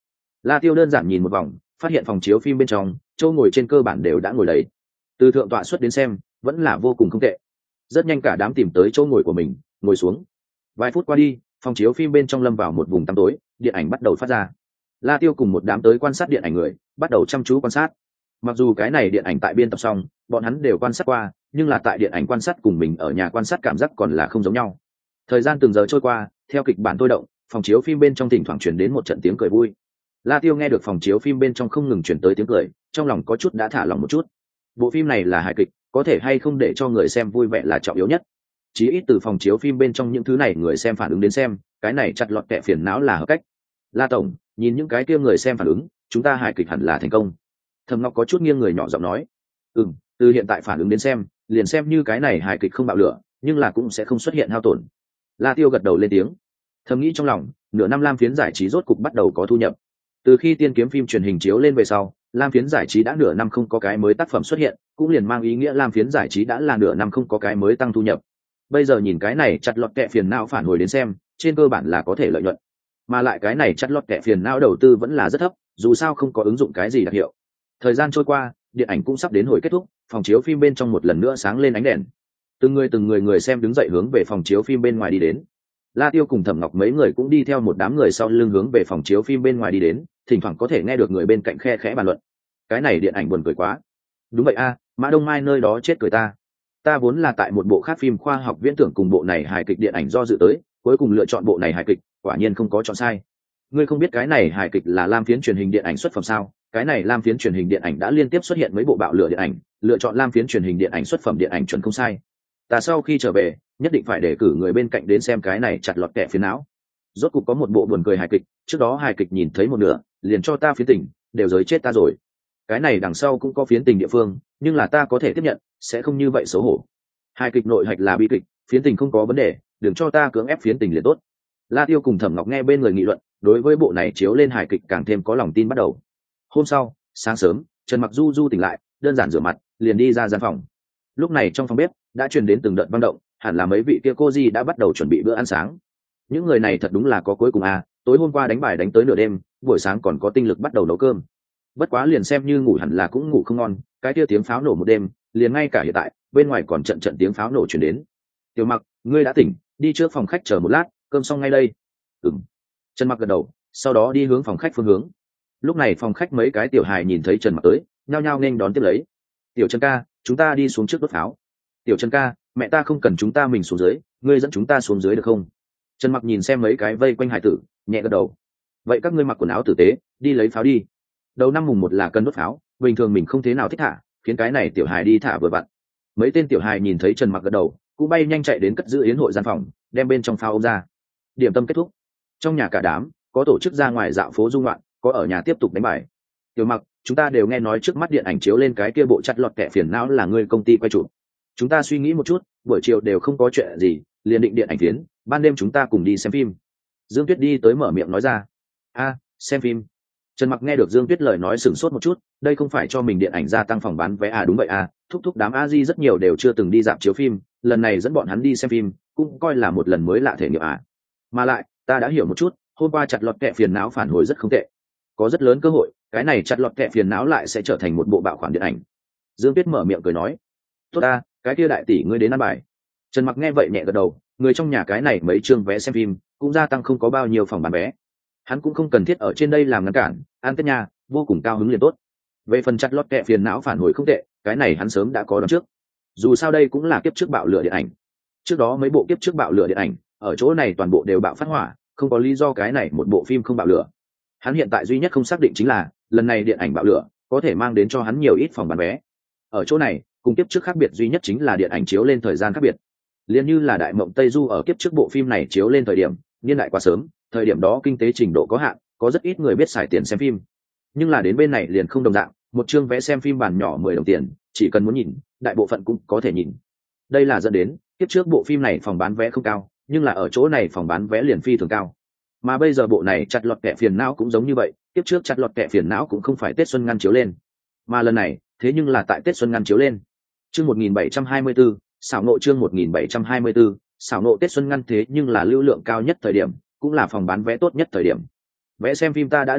La Tiêu đơn giản nhìn một vòng, phát hiện phòng chiếu phim bên trong chỗ ngồi trên cơ bản đều đã ngồi đầy, từ thượng tọa xuất đến xem vẫn là vô cùng không tệ. Rất nhanh cả đám tìm tới chỗ ngồi của mình, ngồi xuống. Vài phút qua đi, phòng chiếu phim bên trong lâm vào một vùng tăm tối, điện ảnh bắt đầu phát ra. La Tiêu cùng một đám tới quan sát điện ảnh người bắt đầu chăm chú quan sát. Mặc dù cái này điện ảnh tại biên tập xong, bọn hắn đều quan sát qua, nhưng là tại điện ảnh quan sát cùng mình ở nhà quan sát cảm giác còn là không giống nhau. Thời gian từng giờ trôi qua, theo kịch bản tôi động, phòng chiếu phim bên trong thỉnh thoảng truyền đến một trận tiếng cười vui. La Tiêu nghe được phòng chiếu phim bên trong không ngừng truyền tới tiếng cười, trong lòng có chút đã thả lòng một chút. Bộ phim này là hài kịch, có thể hay không để cho người xem vui vẻ là trọng yếu nhất. Chí ít từ phòng chiếu phim bên trong những thứ này người xem phản ứng đến xem, cái này chặt lọt kẻ phiền não là hợp cách. La tổng, nhìn những cái kia người xem phản ứng, chúng ta hài kịch hẳn là thành công. Thẩm Ngọc có chút nghiêng người nhỏ giọng nói. Ừm, từ hiện tại phản ứng đến xem, liền xem như cái này hài kịch không bạo lửa, nhưng là cũng sẽ không xuất hiện hao tổn. La Tiêu gật đầu lên tiếng. Thầm nghĩ trong lòng, nửa năm Lam Phiến giải trí rốt cục bắt đầu có thu nhập. Từ khi tiên kiếm phim truyền hình chiếu lên về sau, Lam Phiến giải trí đã nửa năm không có cái mới tác phẩm xuất hiện, cũng liền mang ý nghĩa Lam Phiến giải trí đã là nửa năm không có cái mới tăng thu nhập. Bây giờ nhìn cái này chặt lọt kẹ phiền não phản hồi đến xem, trên cơ bản là có thể lợi nhuận. Mà lại cái này chặt lọt kẹ phiền não đầu tư vẫn là rất thấp, dù sao không có ứng dụng cái gì đặc hiệu. Thời gian trôi qua, điện ảnh cũng sắp đến hồi kết thúc, phòng chiếu phim bên trong một lần nữa sáng lên ánh đèn. Từng người từng người người xem đứng dậy hướng về phòng chiếu phim bên ngoài đi đến. La Tiêu cùng Thẩm Ngọc mấy người cũng đi theo một đám người sau lưng hướng về phòng chiếu phim bên ngoài đi đến, thỉnh thoảng có thể nghe được người bên cạnh khe khẽ bàn luận. Cái này điện ảnh buồn cười quá. Đúng vậy a, Mã Đông Mai nơi đó chết cười ta. Ta vốn là tại một bộ khác phim khoa học viễn tưởng cùng bộ này hài kịch điện ảnh do dự tới, cuối cùng lựa chọn bộ này hài kịch, quả nhiên không có chọn sai. Ngươi không biết cái này hài kịch là Lam Phiến truyền hình điện ảnh xuất phẩm sao? Cái này Lam Phiến truyền hình điện ảnh đã liên tiếp xuất hiện mấy bộ bạo lửa điện ảnh, lựa chọn Lam Phiến truyền hình điện ảnh xuất phẩm điện ảnh chuẩn không sai. Ta sau khi trở về, nhất định phải để cử người bên cạnh đến xem cái này chặt lọt kẻ phiền não. Rốt cục có một bộ buồn cười hài kịch, trước đó hài kịch nhìn thấy một nửa, liền cho ta phiến tình, đều giới chết ta rồi. Cái này đằng sau cũng có phiến tình địa phương, nhưng là ta có thể tiếp nhận, sẽ không như vậy xấu hổ. Hài kịch nội hạch là bi kịch, phiến tình không có vấn đề, đừng cho ta cưỡng ép phiến tình liền tốt. La Tiêu cùng Thẩm Ngọc nghe bên người nghị luận, đối với bộ này chiếu lên hài kịch càng thêm có lòng tin bắt đầu. Hôm sau, sáng sớm, Trần Mặc Du Du tỉnh lại, đơn giản rửa mặt, liền đi ra gian phòng. Lúc này trong phòng bếp đã truyền đến từng đợt vang động, hẳn là mấy vị kia cô di đã bắt đầu chuẩn bị bữa ăn sáng. Những người này thật đúng là có cuối cùng à, tối hôm qua đánh bài đánh tới nửa đêm, buổi sáng còn có tinh lực bắt đầu nấu cơm. Bất quá liền xem như ngủ hẳn là cũng ngủ không ngon, cái kia tiếng pháo nổ một đêm, liền ngay cả hiện tại, bên ngoài còn trận trận tiếng pháo nổ truyền đến. Tiểu Mặc, ngươi đã tỉnh, đi trước phòng khách chờ một lát, cơm xong ngay đây. Ừm. Trần Mặc gật đầu, sau đó đi hướng phòng khách phương hướng. Lúc này phòng khách mấy cái tiểu hài nhìn thấy Trần Mặc tới, nhao nhao nên đón tiếp lấy. Tiểu Trần ca, chúng ta đi xuống trước đốt pháo. Tiểu Trần ca, mẹ ta không cần chúng ta mình xuống dưới, ngươi dẫn chúng ta xuống dưới được không? Trần Mặc nhìn xem mấy cái vây quanh hải tử, nhẹ gật đầu. Vậy các ngươi mặc quần áo tử tế, đi lấy pháo đi. Đầu năm mùng một là cần đốt pháo, bình thường mình không thế nào thích thả, khiến cái này tiểu hài đi thả vừa vặn. Mấy tên tiểu hài nhìn thấy Trần Mặc gật đầu, cũng bay nhanh chạy đến cất giữ yến hội gian phòng, đem bên trong pháo ôm ra. Điểm tâm kết thúc. Trong nhà cả đám, có tổ chức ra ngoài dạo phố du ngoạn, có ở nhà tiếp tục đánh bài. Tiểu Mặc, chúng ta đều nghe nói trước mắt điện ảnh chiếu lên cái kia bộ chặt lọt kẻ phiền não là người công ty quay chụp. Chúng ta suy nghĩ một chút, buổi chiều đều không có chuyện gì, liền định điện ảnh phiến, ban đêm chúng ta cùng đi xem phim. Dương Tuyết đi tới mở miệng nói ra. A, xem phim. Trần Mặc nghe được Dương Tuyết lời nói sửng sốt một chút, đây không phải cho mình điện ảnh gia tăng phòng bán vé à? Đúng vậy à, thúc thúc đám a di rất nhiều đều chưa từng đi dạp chiếu phim, lần này dẫn bọn hắn đi xem phim, cũng coi là một lần mới lạ thể nghiệm à. Mà lại, ta đã hiểu một chút, hôm qua chặt lọt kẹ phiền não phản hồi rất không tệ, có rất lớn cơ hội, cái này chặt lọt kẹ phiền não lại sẽ trở thành một bộ bạo khoản điện ảnh. Dương Tuyết mở miệng cười nói. Tốt ta, cái kia đại tỷ ngươi đến ăn bài. Trần Mặc nghe vậy nhẹ gật đầu, người trong nhà cái này mấy chương vé xem phim cũng gia tăng không có bao nhiêu phòng bán vé, hắn cũng không cần thiết ở trên đây làm ngăn cản, ăn tết nhà vô cùng cao hứng liền tốt. Về phần chặt lọt kẹ phiền não phản hồi không tệ, cái này hắn sớm đã có đón trước, dù sao đây cũng là kiếp trước bạo lửa điện ảnh. Trước đó mấy bộ kiếp trước bạo lửa điện ảnh ở chỗ này toàn bộ đều bạo phát hỏa, không có lý do cái này một bộ phim không bạo lửa. Hắn hiện tại duy nhất không xác định chính là lần này điện ảnh bạo lửa có thể mang đến cho hắn nhiều ít phòng bán vé. Ở chỗ này cùng kiếp trước khác biệt duy nhất chính là điện ảnh chiếu lên thời gian khác biệt. Liên như là Đại Mộng Tây Du ở kiếp trước bộ phim này chiếu lên thời điểm niên đại quá sớm, thời điểm đó kinh tế trình độ có hạn, có rất ít người biết xài tiền xem phim. Nhưng là đến bên này liền không đồng dạng, một chương vé xem phim bản nhỏ mười đồng tiền, chỉ cần muốn nhìn, đại bộ phận cũng có thể nhìn. Đây là dẫn đến kiếp trước bộ phim này phòng bán vé không cao, nhưng là ở chỗ này phòng bán vé liền phi thường cao. Mà bây giờ bộ này chặt lọt kẻ phiền não cũng giống như vậy, kiếp trước chặt lọt kẻ phiền não cũng không phải Tết Xuân ngăn chiếu lên, mà lần này thế nhưng là tại Tết Xuân ngăn chiếu lên. Chương một nghìn bảy trăm hai mươi tư, xảo nộ chương một nghìn bảy trăm hai mươi tư, xảo nộ Tết Xuân ngăn thế nhưng là lưu lượng cao nhất thời điểm, cũng là phòng bán vé tốt nhất thời điểm. Vé xem phim ta đã định tốt,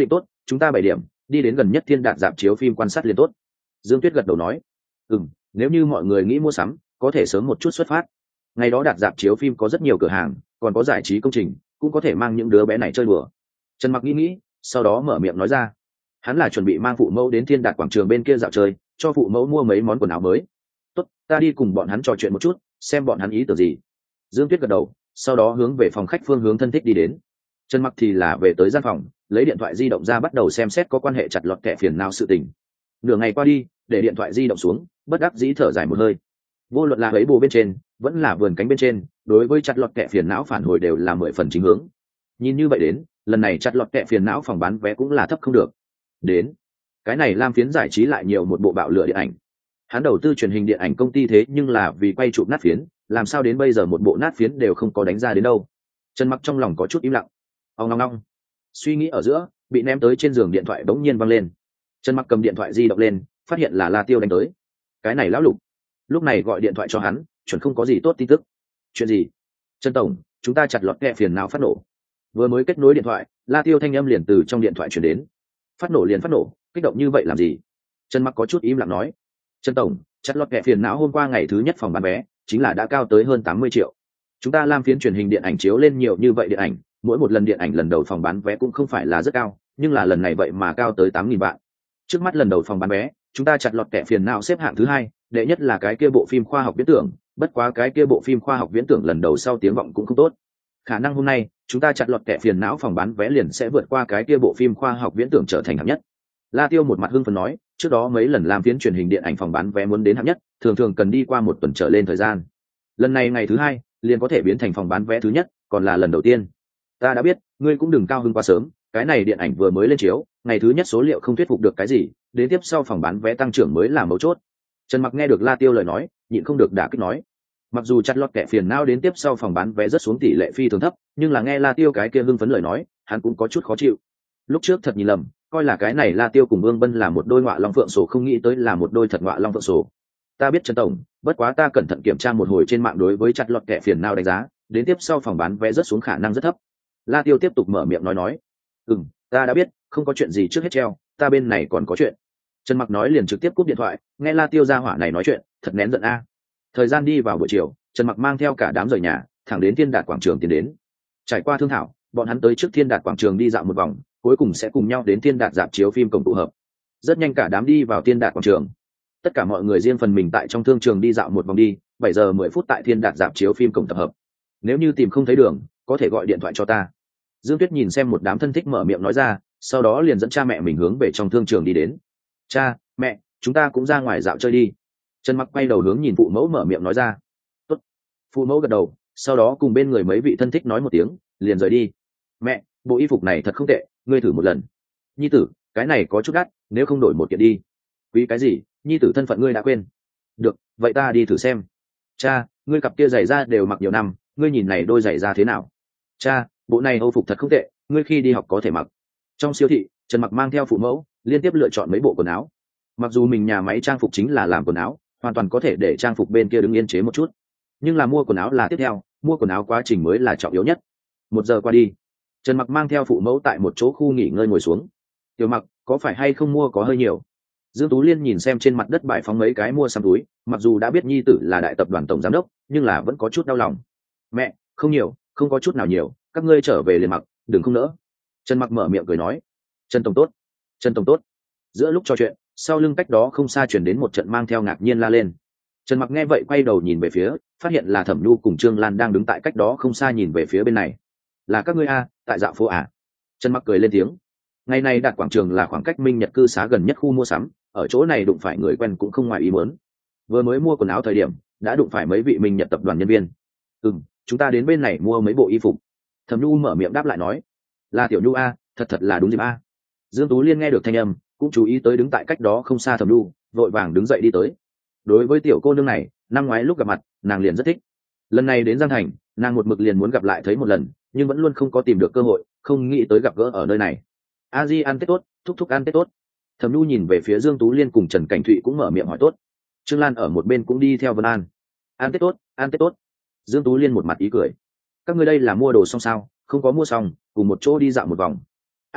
chúng ta bảy điểm đi đến gần nhất thiên đạt dạp chiếu phim quan sát liền tốt. Dương Tuyết gật đầu nói. Ừ, nếu như mọi người nghĩ mua sắm có thể sớm một chút xuất phát. Ngày đó đạt dạp chiếu phim có rất nhiều cửa hàng, còn có giải trí công trình, cũng có thể mang những đứa bé này chơi đùa. Trần Mặc nghĩ nghĩ, sau đó mở miệng nói ra. Hắn là chuẩn bị mang phụ mẫu đến thiên đạt quảng trường bên kia dạo chơi, cho phụ mẫu mua mấy món quần áo mới. Tốt, ta đi cùng bọn hắn trò chuyện một chút, xem bọn hắn ý tưởng gì. Dương Tuyết gật đầu, sau đó hướng về phòng khách phương hướng thân thích đi đến. Trần Mặc thì là về tới gian phòng, lấy điện thoại di động ra bắt đầu xem xét có quan hệ chặt lọt kẻ phiền não sự tình. Nửa ngày qua đi, để điện thoại di động xuống, bất đắc dĩ thở dài một hơi. Vô luận là ấy bồ bên trên, vẫn là vườn cánh bên trên, đối với chặt lọt kẻ phiền não phản hồi đều là mười phần chính hướng. Nhìn như vậy đến, lần này chặt lọt kẻ phiền não phòng bán vé cũng là thấp không được. Đến, cái này Lam Phiến giải trí lại nhiều một bộ bạo lửa điện ảnh. Hắn đầu tư truyền hình điện ảnh công ty thế nhưng là vì quay chụp nát phiến, làm sao đến bây giờ một bộ nát phiến đều không có đánh ra đến đâu. Trần Mặc trong lòng có chút im lặng. Ông ngong ngong. Suy nghĩ ở giữa, bị ném tới trên giường điện thoại bỗng nhiên văng lên. Trần Mặc cầm điện thoại di động lên, phát hiện là La Tiêu đánh tới. Cái này lão lục, lúc này gọi điện thoại cho hắn, chuẩn không có gì tốt tin tức. Chuyện gì? Trần tổng, chúng ta chặt lọt kẹ phiền não phát nổ. Vừa mới kết nối điện thoại, La Tiêu thanh âm liền từ trong điện thoại truyền đến. Phát nổ liền phát nổ, kích động như vậy làm gì? Trần Mặc có chút im lặng nói. Trần tổng, chặt lọt kẹ phiền não hôm qua ngày thứ nhất phòng bán vé, chính là đã cao tới hơn tám mươi triệu. Chúng ta Lam Phiến truyền hình điện ảnh chiếu lên nhiều như vậy điện ảnh, mỗi một lần điện ảnh lần đầu phòng bán vé cũng không phải là rất cao, nhưng là lần này vậy mà cao tới tám nghìn vạn. Trước mắt lần đầu phòng bán vé, chúng ta chặt lọt kẻ phiền não xếp hạng thứ hai, đệ nhất là cái kia bộ phim khoa học viễn tưởng, bất quá cái kia bộ phim khoa học viễn tưởng lần đầu sau tiếng vọng cũng không tốt. Khả năng hôm nay, chúng ta chặt lọt kẻ phiền não phòng bán vé liền sẽ vượt qua cái kia bộ phim khoa học viễn tưởng trở thành hạng nhất. La Tiêu một mặt hưng phấn nói, trước đó mấy lần làm phiến truyền hình điện ảnh phòng bán vé muốn đến hạng nhất, thường thường cần đi qua một tuần trở lên thời gian. Lần này ngày thứ hai, liền có thể biến thành phòng bán vé thứ nhất, còn là lần đầu tiên. Ta đã biết, ngươi cũng đừng cao hứng quá sớm, cái này điện ảnh vừa mới lên chiếu, ngày thứ nhất số liệu không thuyết phục được cái gì, đến tiếp sau phòng bán vé tăng trưởng mới là mấu chốt. Trần Mặc nghe được La Tiêu lời nói, nhịn không được đả kích nói. Mặc dù chặt lọt kẻ phiền não đến tiếp sau phòng bán vé rất xuống tỷ lệ phi thường thấp, nhưng là nghe La Tiêu cái kia hưng phấn lời nói, hắn cũng có chút khó chịu. Lúc trước thật nhìn lầm, coi là cái này La Tiêu cùng Vương Bân là một đôi ngọa long phượng sổ, không nghĩ tới là một đôi thật ngọa long phượng sổ. Ta biết Trần tổng, bất quá ta cẩn thận kiểm tra một hồi trên mạng đối với chặt lọt kẻ phiền não đánh giá, đến tiếp sau phòng bán vé rất xuống khả năng rất thấp. La Tiêu tiếp tục mở miệng nói nói. Ừm, ta đã biết, không có chuyện gì trước hết treo, ta bên này còn có chuyện. Trần Mặc nói liền trực tiếp cúp điện thoại, nghe La Tiêu ra hỏa này nói chuyện, thật nén giận a. Thời gian đi vào buổi chiều, Trần Mặc mang theo cả đám rời nhà, thẳng đến Thiên Đạt quảng trường tiến đến. Trải qua thương thảo, bọn hắn tới trước Thiên Đạt quảng trường đi dạo một vòng, cuối cùng sẽ cùng nhau đến Thiên Đạt rạp chiếu phim cổng tụ hợp. Rất nhanh cả đám đi vào Thiên Đạt quảng trường. Tất cả mọi người riêng phần mình tại trong thương trường đi dạo một vòng đi, bảy giờ mười phút tại Thiên Đạt rạp chiếu phim cổng tập hợp. Nếu như tìm không thấy đường, có thể gọi điện thoại cho ta. Dương Tuyết nhìn xem một đám thân thích mở miệng nói ra, sau đó liền dẫn cha mẹ mình hướng về trong thương trường đi đến. Cha, mẹ, chúng ta cũng ra ngoài dạo chơi đi. Trần Mặc quay đầu hướng nhìn phụ mẫu mở miệng nói ra. Tốt. Phụ mẫu gật đầu, sau đó cùng bên người mấy vị thân thích nói một tiếng, liền rời đi. Mẹ, bộ y phục này thật không tệ, ngươi thử một lần. Nhi tử, cái này có chút đắt, nếu không đổi một kiện đi. Quý cái gì, nhi tử thân phận ngươi đã quên. Được, vậy ta đi thử xem. Cha, ngươi cặp kia giày da đều mặc nhiều năm, ngươi nhìn này đôi giày da thế nào? Cha, bộ này âu phục thật không tệ, ngươi khi đi học có thể mặc. Trong siêu thị, Trần Mặc mang theo phụ mẫu liên tiếp lựa chọn mấy bộ quần áo. Mặc dù mình nhà máy trang phục chính là làm quần áo, hoàn toàn có thể để trang phục bên kia đứng yên chế một chút, nhưng là mua quần áo là tiếp theo, mua quần áo quá trình mới là trọng yếu nhất. Một giờ qua đi, Trần Mặc mang theo phụ mẫu tại một chỗ khu nghỉ ngơi ngồi xuống. Tiểu Mặc, có phải hay không mua có hơi nhiều? Dương Tú Liên nhìn xem trên mặt đất bãi phóng mấy cái mua xăm túi, mặc dù đã biết nhi tử là đại tập đoàn tổng giám đốc, nhưng là vẫn có chút đau lòng. Mẹ, không nhiều, không có chút nào nhiều, các ngươi trở về liền mặc, đừng không nỡ. Trần Mặc mở miệng cười nói. Trần tổng tốt, Trần tổng tốt. Giữa lúc trò chuyện, sau lưng cách đó không xa chuyển đến một trận mang theo ngạc nhiên la lên. Trần Mặc nghe vậy quay đầu nhìn về phía, phát hiện là Thẩm Nhu cùng Trương Lan đang đứng tại cách đó không xa nhìn về phía bên này. Là các ngươi a, tại dạo phố à? Trần Mặc cười lên tiếng. Ngày này Đạt quảng trường là khoảng cách Minh Nhật cư xá gần nhất khu mua sắm, ở chỗ này đụng phải người quen cũng không ngoài ý muốn. Vừa mới mua quần áo thời điểm, đã đụng phải mấy vị Minh Nhật tập đoàn nhân viên. Ừm, chúng ta đến bên này mua mấy bộ y phục. Thẩm Nhu mở miệng đáp lại nói. Là Tiểu Nhu a, thật thật là đúng dịp a. Dương Tú Liên nghe được thanh âm, cũng chú ý tới đứng tại cách đó không xa Thẩm Nhu, vội vàng đứng dậy đi tới. Đối với tiểu cô nương này, năm ngoái lúc gặp mặt, nàng liền rất thích. Lần này đến Giang Thành, nàng một mực liền muốn gặp lại thấy một lần, nhưng vẫn luôn không có tìm được cơ hội, không nghĩ tới gặp gỡ ở nơi này. A Di ăn Tết tốt, thúc thúc ăn Tết tốt. Thẩm Nhu nhìn về phía Dương Tú Liên cùng Trần Cảnh Thụy cũng mở miệng hỏi tốt. Trương Lan ở một bên cũng đi theo Vân An. Ăn Tết tốt, ăn Tết tốt. Dương Tú Liên một mặt ý cười. Các ngươi đây là mua đồ xong sao? Không có mua xong, cùng một chỗ đi dạo một vòng. A Di,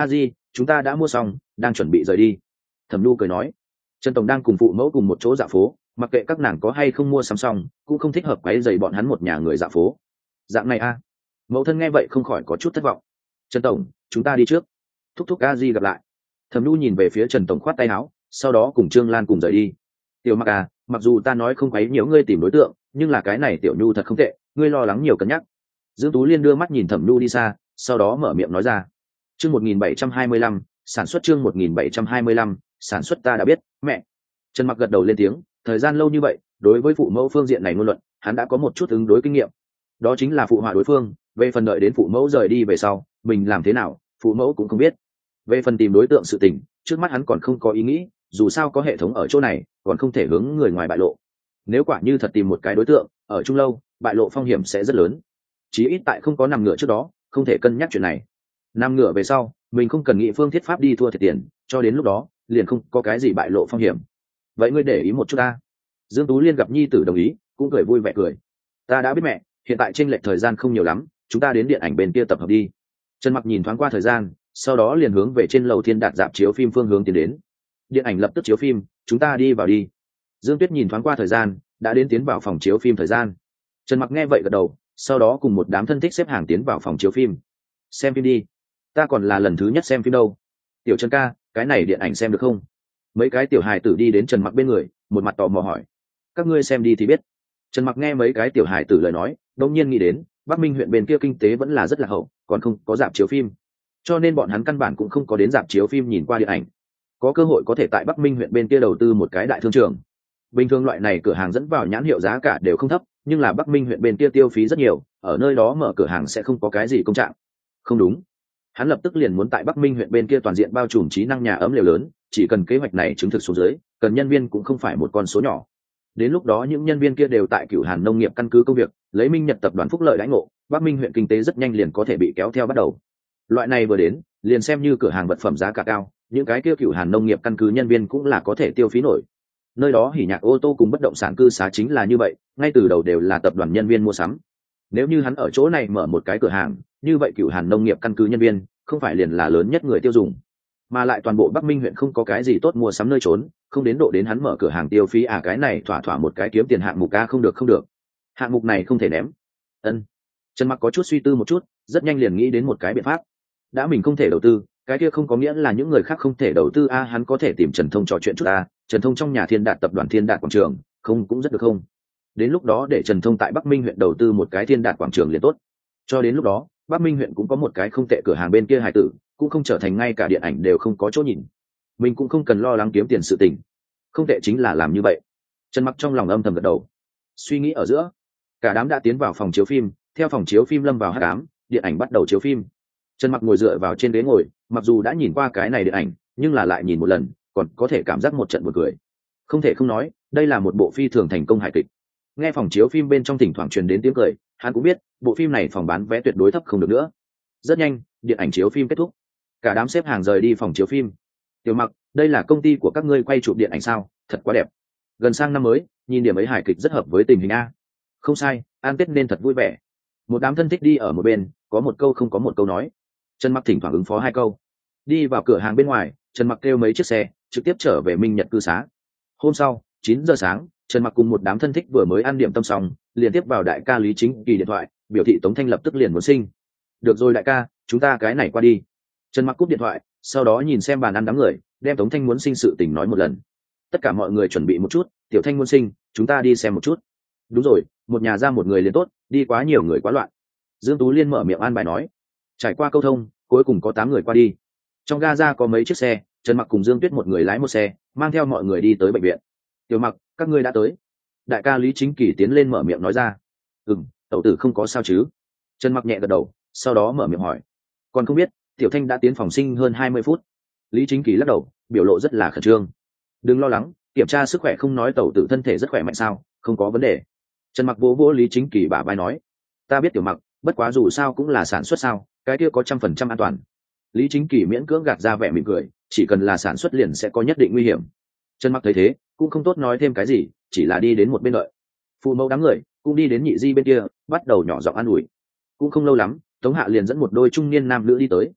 chúng ta đã mua xong đang chuẩn bị rời đi. Thẩm Nhu cười nói. Trần tổng đang cùng phụ mẫu cùng một chỗ dạo phố, mặc kệ các nàng có hay không mua sắm xong cũng không thích hợp quấy rầy bọn hắn một nhà người dạo phố. Dạng này a à. Mẫu thân nghe vậy không khỏi có chút thất vọng. Trần tổng, chúng ta đi trước, thúc thúc a di gặp lại. Thẩm Nhu nhìn về phía Trần tổng khoát tay áo, sau đó cùng Trương Lan cùng rời đi. Tiểu Mặc à, mặc dù ta nói không quấy nhiễu ngươi tìm đối tượng, nhưng là cái này Tiểu Nhu thật không tệ, ngươi lo lắng nhiều cân nhắc. Dương Tú Liên đưa mắt nhìn Thẩm Nhu đi xa, sau đó mở miệng nói ra. Chương một nghìn bảy trăm hai mươi lăm, sản xuất chương một nghìn bảy trăm hai mươi lăm, sản xuất ta đã biết, mẹ. Trần Mặc gật đầu lên tiếng, thời gian lâu như vậy, đối với phụ mẫu phương diện này ngôn luận, hắn đã có một chút ứng đối kinh nghiệm. Đó chính là phụ họa đối phương, về phần đợi đến phụ mẫu rời đi về sau, mình làm thế nào, phụ mẫu cũng không biết. Về phần tìm đối tượng sự tình, trước mắt hắn còn không có ý nghĩ, dù sao có hệ thống ở chỗ này, còn không thể hướng người ngoài bại lộ. Nếu quả như thật tìm một cái đối tượng, ở chung lâu, bại lộ phong hiểm sẽ rất lớn. Chí ít tại không có nằm ngửa trước đó, không thể cân nhắc chuyện này. Nằm ngửa về sau, mình không cần nghĩ phương thiết pháp đi thua thiệt tiền, cho đến lúc đó, liền không có cái gì bại lộ phong hiểm. Vậy ngươi để ý một chút ta. Dương Tú Liên gặp nhi tử đồng ý, cũng cười vui vẻ cười. Ta đã biết mẹ, hiện tại chênh lệch thời gian không nhiều lắm, chúng ta đến điện ảnh bên kia tập hợp đi. Trần Mặc nhìn thoáng qua thời gian, sau đó liền hướng về trên lầu Thiên Đạt dạp chiếu phim phương hướng tiến đến. Điện ảnh lập tức chiếu phim, chúng ta đi vào đi. Dương Tuyết nhìn thoáng qua thời gian, đã đến tiến vào phòng chiếu phim thời gian. Trần Mặc nghe vậy gật đầu, sau đó cùng một đám thân thích xếp hàng tiến vào phòng chiếu phim. Xem phim đi. Ta còn là lần thứ nhất xem phim đâu. Tiểu Trần ca, cái này điện ảnh xem được không? Mấy cái tiểu hài tử đi đến Trần Mặc bên người, một mặt tò mò hỏi. Các ngươi xem đi thì biết. Trần Mặc nghe mấy cái tiểu hài tử lời nói, đột nhiên nghĩ đến, Bắc Minh huyện bên kia kinh tế vẫn là rất là hậu, còn không có rạp chiếu phim, cho nên bọn hắn căn bản cũng không có đến rạp chiếu phim nhìn qua điện ảnh. Có cơ hội có thể tại Bắc Minh huyện bên kia đầu tư một cái đại thương trường. Bình thường loại này cửa hàng dẫn vào nhãn hiệu giá cả đều không thấp, nhưng là Bắc Minh huyện bên kia tiêu phí rất nhiều, ở nơi đó mở cửa hàng sẽ không có cái gì công trạng. Không đúng. Hắn lập tức liền muốn tại Bắc Minh huyện bên kia toàn diện bao trùm trí năng nhà ấm liều lớn, chỉ cần kế hoạch này chứng thực xuống dưới, cần nhân viên cũng không phải một con số nhỏ. Đến lúc đó những nhân viên kia đều tại Cửu Hàn nông nghiệp căn cứ công việc, lấy Minh Nhật tập đoàn phúc lợi đãi ngộ, Bắc Minh huyện kinh tế rất nhanh liền có thể bị kéo theo bắt đầu. Loại này vừa đến, liền xem như cửa hàng vật phẩm giá cả cao, những cái kia Cửu Hàn nông nghiệp căn cứ nhân viên cũng là có thể tiêu phí nổi. Nơi đó hỉ nhạc ô tô cùng bất động sản cư xá chính là như vậy, ngay từ đầu đều là tập đoàn nhân viên mua sắm. Nếu như hắn ở chỗ này mở một cái cửa hàng, như vậy Cửu Hàn nông nghiệp căn cứ nhân viên không phải liền là lớn nhất người tiêu dùng, mà lại toàn bộ Bắc Minh huyện không có cái gì tốt mua sắm nơi trốn, không đến độ đến hắn mở cửa hàng tiêu phí à, cái này thỏa thỏa một cái kiếm tiền hạng mục a, không được không được, hạng mục này không thể ném. Ân. Trần Mặc có chút suy tư một chút, rất nhanh liền nghĩ đến một cái biện pháp. Đã mình không thể đầu tư, cái kia không có nghĩa là những người khác không thể đầu tư a, hắn có thể tìm Trần Thông trò chuyện chút a. Trần Thông trong nhà Thiên Đạt tập đoàn Thiên Đạt quảng trường, không cũng rất được không? Đến lúc đó để Trần Thông tại Bắc Minh huyện đầu tư một cái Thiên Đạt quảng trường liền tốt. Cho đến lúc đó, Bắc Minh huyện cũng có một cái không tệ cửa hàng bên kia hài tử, cũng không trở thành ngay cả điện ảnh đều không có chỗ nhìn. Mình cũng không cần lo lắng kiếm tiền sự tình. Không tệ chính là làm như vậy. Trần Mặc trong lòng âm thầm gật đầu. Suy nghĩ ở giữa, cả đám đã tiến vào phòng chiếu phim, theo phòng chiếu phim lâm vào hắc ám, điện ảnh bắt đầu chiếu phim. Trần Mặc ngồi dựa vào trên ghế ngồi, mặc dù đã nhìn qua cái này điện ảnh, nhưng là lại nhìn một lần, còn có thể cảm giác một trận buồn cười. Không thể không nói, đây là một bộ phi thường thành công hài kịch. Nghe phòng chiếu phim bên trong thỉnh thoảng truyền đến tiếng cười, hắn cũng biết, bộ phim này phòng bán vé tuyệt đối thấp không được nữa. Rất nhanh, điện ảnh chiếu phim kết thúc. Cả đám xếp hàng rời đi phòng chiếu phim. Tiểu Mặc, đây là công ty của các ngươi quay chụp điện ảnh sao? Thật quá đẹp. Gần sang năm mới, nhìn điểm ấy hài kịch rất hợp với tình hình a. Không sai, ăn Tết nên thật vui vẻ. Một đám thân thích đi ở một bên, có một câu không có một câu nói. Trần Mặc thỉnh thoảng ứng phó hai câu. Đi vào cửa hàng bên ngoài, Trần Mặc kêu mấy chiếc xe, trực tiếp trở về Minh Nhật cư xá. Hôm sau, chín giờ sáng, Trần Mặc cùng một đám thân thích vừa mới ăn điểm tâm xong, liền tiếp vào đại ca Lý Chính Kỳ điện thoại, biểu thị Tống Thanh lập tức liền muốn sinh. Được rồi đại ca, chúng ta cái này qua đi. Trần Mặc cúp điện thoại, sau đó nhìn xem bàn ăn đám người, đem Tống Thanh muốn sinh sự tình nói một lần. Tất cả mọi người chuẩn bị một chút, Tiểu Thanh muốn sinh, chúng ta đi xem một chút. Đúng rồi, một nhà ra một người liền tốt, đi quá nhiều người quá loạn. Dương Tú Liên mở miệng an bài nói. Trải qua câu thông, cuối cùng có tám người qua đi. Trong ga có mấy chiếc xe, Trần Mặc cùng Dương Tuyết một người lái một xe, mang theo mọi người đi tới bệnh viện. Tiểu Mặc, các ngươi đã tới. Đại ca Lý Chính Kỳ tiến lên mở miệng nói ra. Ừm, tẩu tử không có sao chứ? Trần Mặc nhẹ gật đầu, sau đó mở miệng hỏi. Còn không biết, Tiểu Thanh đã tiến phòng sinh hơn hai mươi phút. Lý Chính Kỳ lắc đầu, biểu lộ rất là khẩn trương. Đừng lo lắng, kiểm tra sức khỏe không nói tẩu tử thân thể rất khỏe mạnh sao, không có vấn đề. Trần Mặc vỗ vỗ Lý Chính Kỳ bả vai nói. Ta biết Tiểu Mặc, bất quá dù sao cũng là sản xuất sao, cái kia có trăm phần trăm an toàn. Lý Chính Kỳ miễn cưỡng gạt ra vẻ mỉm cười, chỉ cần là sản xuất liền sẽ có nhất định nguy hiểm. Trần Mặc thấy thế, cũng không tốt nói thêm cái gì, chỉ là đi đến một bên đợi. Phụ mẫu đám người cũng đi đến nhị di bên kia, bắt đầu nhỏ giọng an ủi. Cũng không lâu lắm, Tống Hạ liền dẫn một đôi trung niên nam nữ đi tới.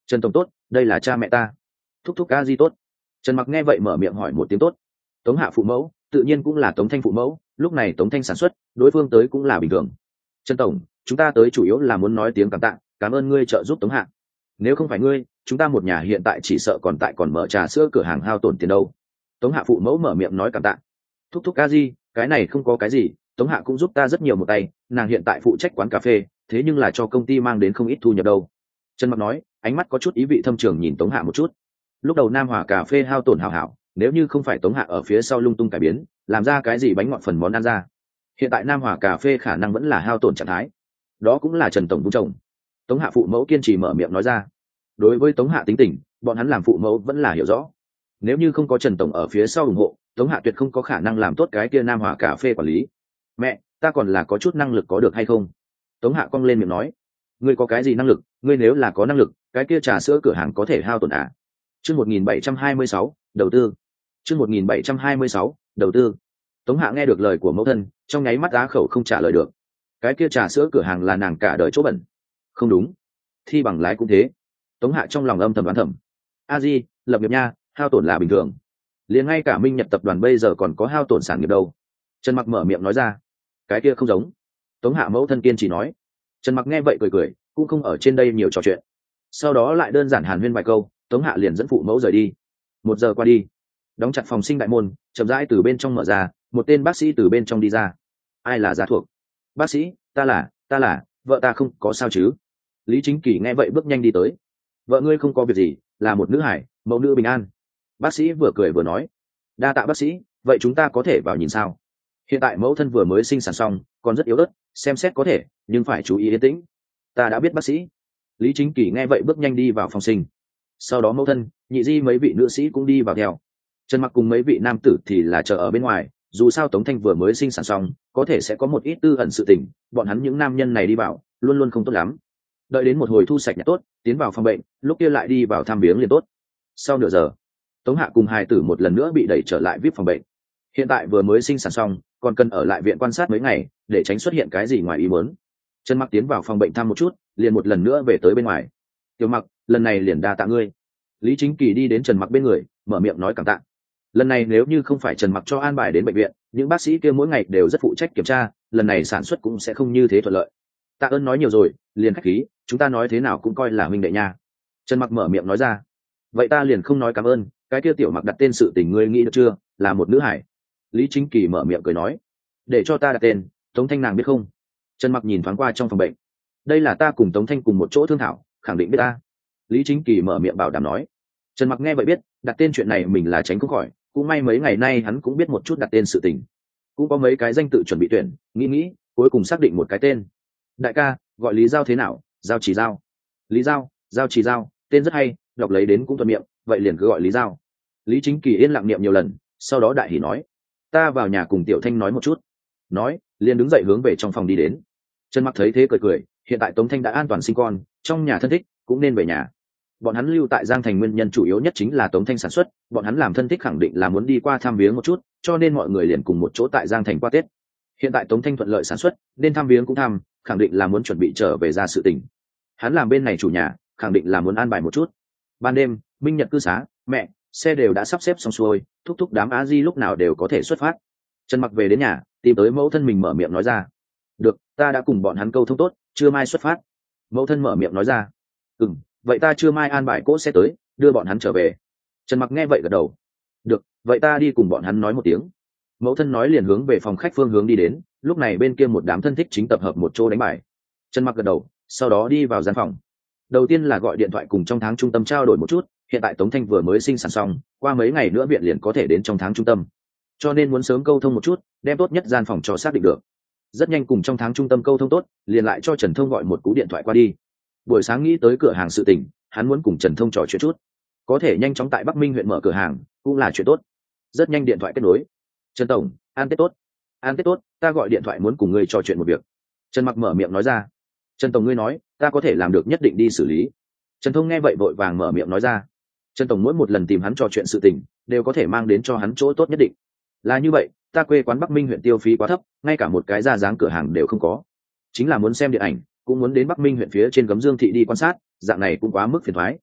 Trần tổng tốt, đây là cha mẹ ta. Thúc thúc ca di tốt. Trần Mặc nghe vậy mở miệng hỏi một tiếng tốt. Tống Hạ phụ mẫu tự nhiên cũng là Tống Thanh phụ mẫu, lúc này Tống Thanh sản xuất, đối phương tới cũng là bình thường. Trần tổng, chúng ta tới chủ yếu là muốn nói tiếng cảm tạ, cảm ơn ngươi trợ giúp Tống Hạ. Nếu không phải ngươi, chúng ta một nhà hiện tại chỉ sợ còn tại còn mở trà sữa cửa hàng hao tổn tiền đâu. Tống Hạ phụ mẫu mở miệng nói cảm tạ. Thúc thúc ca di, cái này không có cái gì, Tống Hạ cũng giúp ta rất nhiều một tay, nàng hiện tại phụ trách quán cà phê, thế nhưng là cho công ty mang đến không ít thu nhập đâu. Trần Mặc nói, ánh mắt có chút ý vị thâm trường nhìn Tống Hạ một chút. Lúc đầu Nam Hòa cà phê hao tổn hảo hảo, nếu như không phải Tống Hạ ở phía sau lung tung cải biến, làm ra cái gì bánh ngọt phần món ăn ra, hiện tại Nam Hòa cà phê khả năng vẫn là hao tổn trạng thái. Đó cũng là Trần tổng vung chồng. Tống Hạ phụ mẫu kiên trì mở miệng nói ra. Đối với Tống Hạ tính tình, bọn hắn làm phụ mẫu vẫn là hiểu rõ. Nếu như không có Trần tổng ở phía sau ủng hộ, Tống Hạ tuyệt không có khả năng làm tốt cái kia Nam Hòa cà phê quản lý. Mẹ, ta còn là có chút năng lực có được hay không? Tống Hạ cong lên miệng nói. Ngươi có cái gì năng lực? Ngươi nếu là có năng lực, cái kia trà sữa cửa hàng có thể hao tổn à? Chương một nghìn bảy trăm hai mươi sáu, đầu tư. Chương một nghìn bảy trăm hai mươi sáu, đầu tư. Tống Hạ nghe được lời của mẫu thân, trong nháy mắt á khẩu không trả lời được. Cái kia trà sữa cửa hàng là nàng cả đời chỗ bẩn. Không đúng. Thi bằng lái cũng thế. Tống Hạ trong lòng âm thầm đoán thầm. A Di, lập nghiệp nha, hao tổn là bình thường. Liền ngay cả Minh Nhật tập đoàn bây giờ còn có hao tổn sản nghiệp đâu. Trần Mặc mở miệng nói ra. Cái kia không giống. Tống Hạ mẫu thân kiên chỉ nói. Trần Mặc nghe vậy cười cười, cũng không ở trên đây nhiều trò chuyện. Sau đó lại đơn giản hàn huyên vài câu, Tống Hạ liền dẫn phụ mẫu rời đi. Một giờ qua đi, đóng chặt phòng sinh đại môn, chậm rãi từ bên trong mở ra, một tên bác sĩ từ bên trong đi ra. Ai là giá thuộc? Bác sĩ, ta là, ta là, vợ ta không có sao chứ? Lý Chính Kỳ nghe vậy bước nhanh đi tới. Vợ ngươi không có việc gì, là một nữ hải, mẫu nữ bình an. Bác sĩ vừa cười vừa nói. Đa tạ bác sĩ, vậy chúng ta có thể vào nhìn sao? Hiện tại mẫu thân vừa mới sinh sản xong, còn rất yếu ớt, xem xét có thể, nhưng phải chú ý yên tĩnh. Ta đã biết bác sĩ. Lý Chính Kỳ nghe vậy bước nhanh đi vào phòng sinh. Sau đó mẫu thân, nhị di mấy vị nữ sĩ cũng đi vào theo. Trần Mặc cùng mấy vị nam tử thì là chờ ở bên ngoài, dù sao Tống Thanh vừa mới sinh sản xong, có thể sẽ có một ít tư ẩn sự tình, bọn hắn những nam nhân này đi vào, luôn luôn không tốt lắm. Đợi đến một hồi thu sạch nhặt tốt, tiến vào phòng bệnh, lúc kia lại đi vào thăm viếng liền tốt. Sau nửa giờ, Tống Hạ cùng hài tử một lần nữa bị đẩy trở lại vê i pê phòng bệnh. Hiện tại vừa mới sinh sản xong, còn cần ở lại viện quan sát mấy ngày, để tránh xuất hiện cái gì ngoài ý muốn. Trần Mặc tiến vào phòng bệnh thăm một chút, liền một lần nữa về tới bên ngoài. Tiểu Mặc, lần này liền đa tạ ngươi. Lý Chính Kỳ đi đến Trần Mặc bên người, mở miệng nói cảm tạ. Lần này nếu như không phải Trần Mặc cho an bài đến bệnh viện, những bác sĩ kia mỗi ngày đều rất phụ trách kiểm tra, lần này sản xuất cũng sẽ không như thế thuận lợi. Tạ ơn nói nhiều rồi, liền khách khí, chúng ta nói thế nào cũng coi là huynh đệ nha. Trần Mặc mở miệng nói ra. Vậy ta liền không nói cảm ơn, cái kia Tiểu Mặc đặt tên sự tình ngươi nghĩ được chưa, là một nữ hải. Lý Chính Kỳ mở miệng cười nói. Để cho ta đặt tên, Tống Thanh nàng biết không? Trần Mặc nhìn thoáng qua trong phòng bệnh. Đây là ta cùng Tống Thanh cùng một chỗ thương thảo, khẳng định biết ta. Lý Chính Kỳ mở miệng bảo đảm nói. Trần Mặc nghe vậy biết, đặt tên chuyện này mình là tránh không khỏi, cũng may mấy ngày nay hắn cũng biết một chút đặt tên sự tình. Cũng có mấy cái danh tự chuẩn bị tuyển, nghĩ nghĩ, cuối cùng xác định một cái tên. Đại ca, gọi Lý Giao thế nào? Giao Chỉ Giao. Lý Giao, Giao Chỉ Giao, tên rất hay, đọc lấy đến cũng thuận miệng, vậy liền cứ gọi Lý Giao. Lý Chính Kỳ yên lặng niệm nhiều lần, sau đó đại hỉ nói. Ta vào nhà cùng Tiểu Thanh nói một chút. Nói, liền đứng dậy hướng về trong phòng đi đến. Trần Mặc thấy thế cười cười, hiện tại Tống Thanh đã an toàn sinh con, trong nhà thân thích cũng nên về nhà. Bọn hắn lưu tại Giang Thành nguyên nhân chủ yếu nhất chính là Tống Thanh sản xuất, bọn hắn làm thân thích khẳng định là muốn đi qua thăm viếng một chút, cho nên mọi người liền cùng một chỗ tại Giang Thành qua Tết. Hiện tại Tống Thanh thuận lợi sản xuất, nên thăm viếng cũng thăm, khẳng định là muốn chuẩn bị trở về ra sự tình. Hắn làm bên này chủ nhà, khẳng định là muốn an bài một chút. Ban đêm, Minh Nhật cư xá, mẹ, xe đều đã sắp xếp xong xuôi, thúc thúc đám Á Di lúc nào đều có thể xuất phát. Trần Mặc về đến nhà, tìm tới mẫu thân mình mở miệng nói ra. Được, ta đã cùng bọn hắn câu thông tốt, trưa mai xuất phát. Mẫu thân mở miệng nói ra. Ừm, vậy ta trưa mai an bài cỗ sẽ tới, đưa bọn hắn trở về. Trần Mặc nghe vậy gật đầu. Được, vậy ta đi cùng bọn hắn nói một tiếng. Mẫu thân nói liền hướng về phòng khách phương hướng đi đến, lúc này bên kia một đám thân thích chính tập hợp một chỗ đánh bài. Trần Mặc gật đầu, sau đó đi vào gian phòng. Đầu tiên là gọi điện thoại cùng trong tháng trung tâm trao đổi một chút, hiện tại Tống Thanh vừa mới sinh sản xong, qua mấy ngày nữa viện liền có thể đến trong tháng trung tâm. Cho nên muốn sớm câu thông một chút, đem tốt nhất gian phòng cho xác định được. Rất nhanh cùng trong tháng trung tâm câu thông tốt, liền lại cho Trần Thông gọi một cú điện thoại qua đi. Buổi sáng nghĩ tới cửa hàng sự tình, hắn muốn cùng Trần Thông trò chuyện chút. Có thể nhanh chóng tại Bắc Minh huyện mở cửa hàng, cũng là chuyện tốt. Rất nhanh điện thoại kết nối. Trần tổng, an Tết tốt. An Tết tốt, ta gọi điện thoại muốn cùng ngươi trò chuyện một việc. Trần Mặc mở miệng nói ra. Trần tổng ngươi nói, ta có thể làm được nhất định đi xử lý. Trần Thông nghe vậy vội vàng mở miệng nói ra. Trần tổng mỗi một lần tìm hắn trò chuyện sự tình, đều có thể mang đến cho hắn chỗ tốt nhất định. Là như vậy, ta quê quán Bắc Minh huyện tiêu phí quá thấp, ngay cả một cái ra dáng cửa hàng đều không có. Chính là muốn xem điện ảnh, cũng muốn đến Bắc Minh huyện phía trên Gấm Dương thị đi quan sát, dạng này cũng quá mức phiền toái.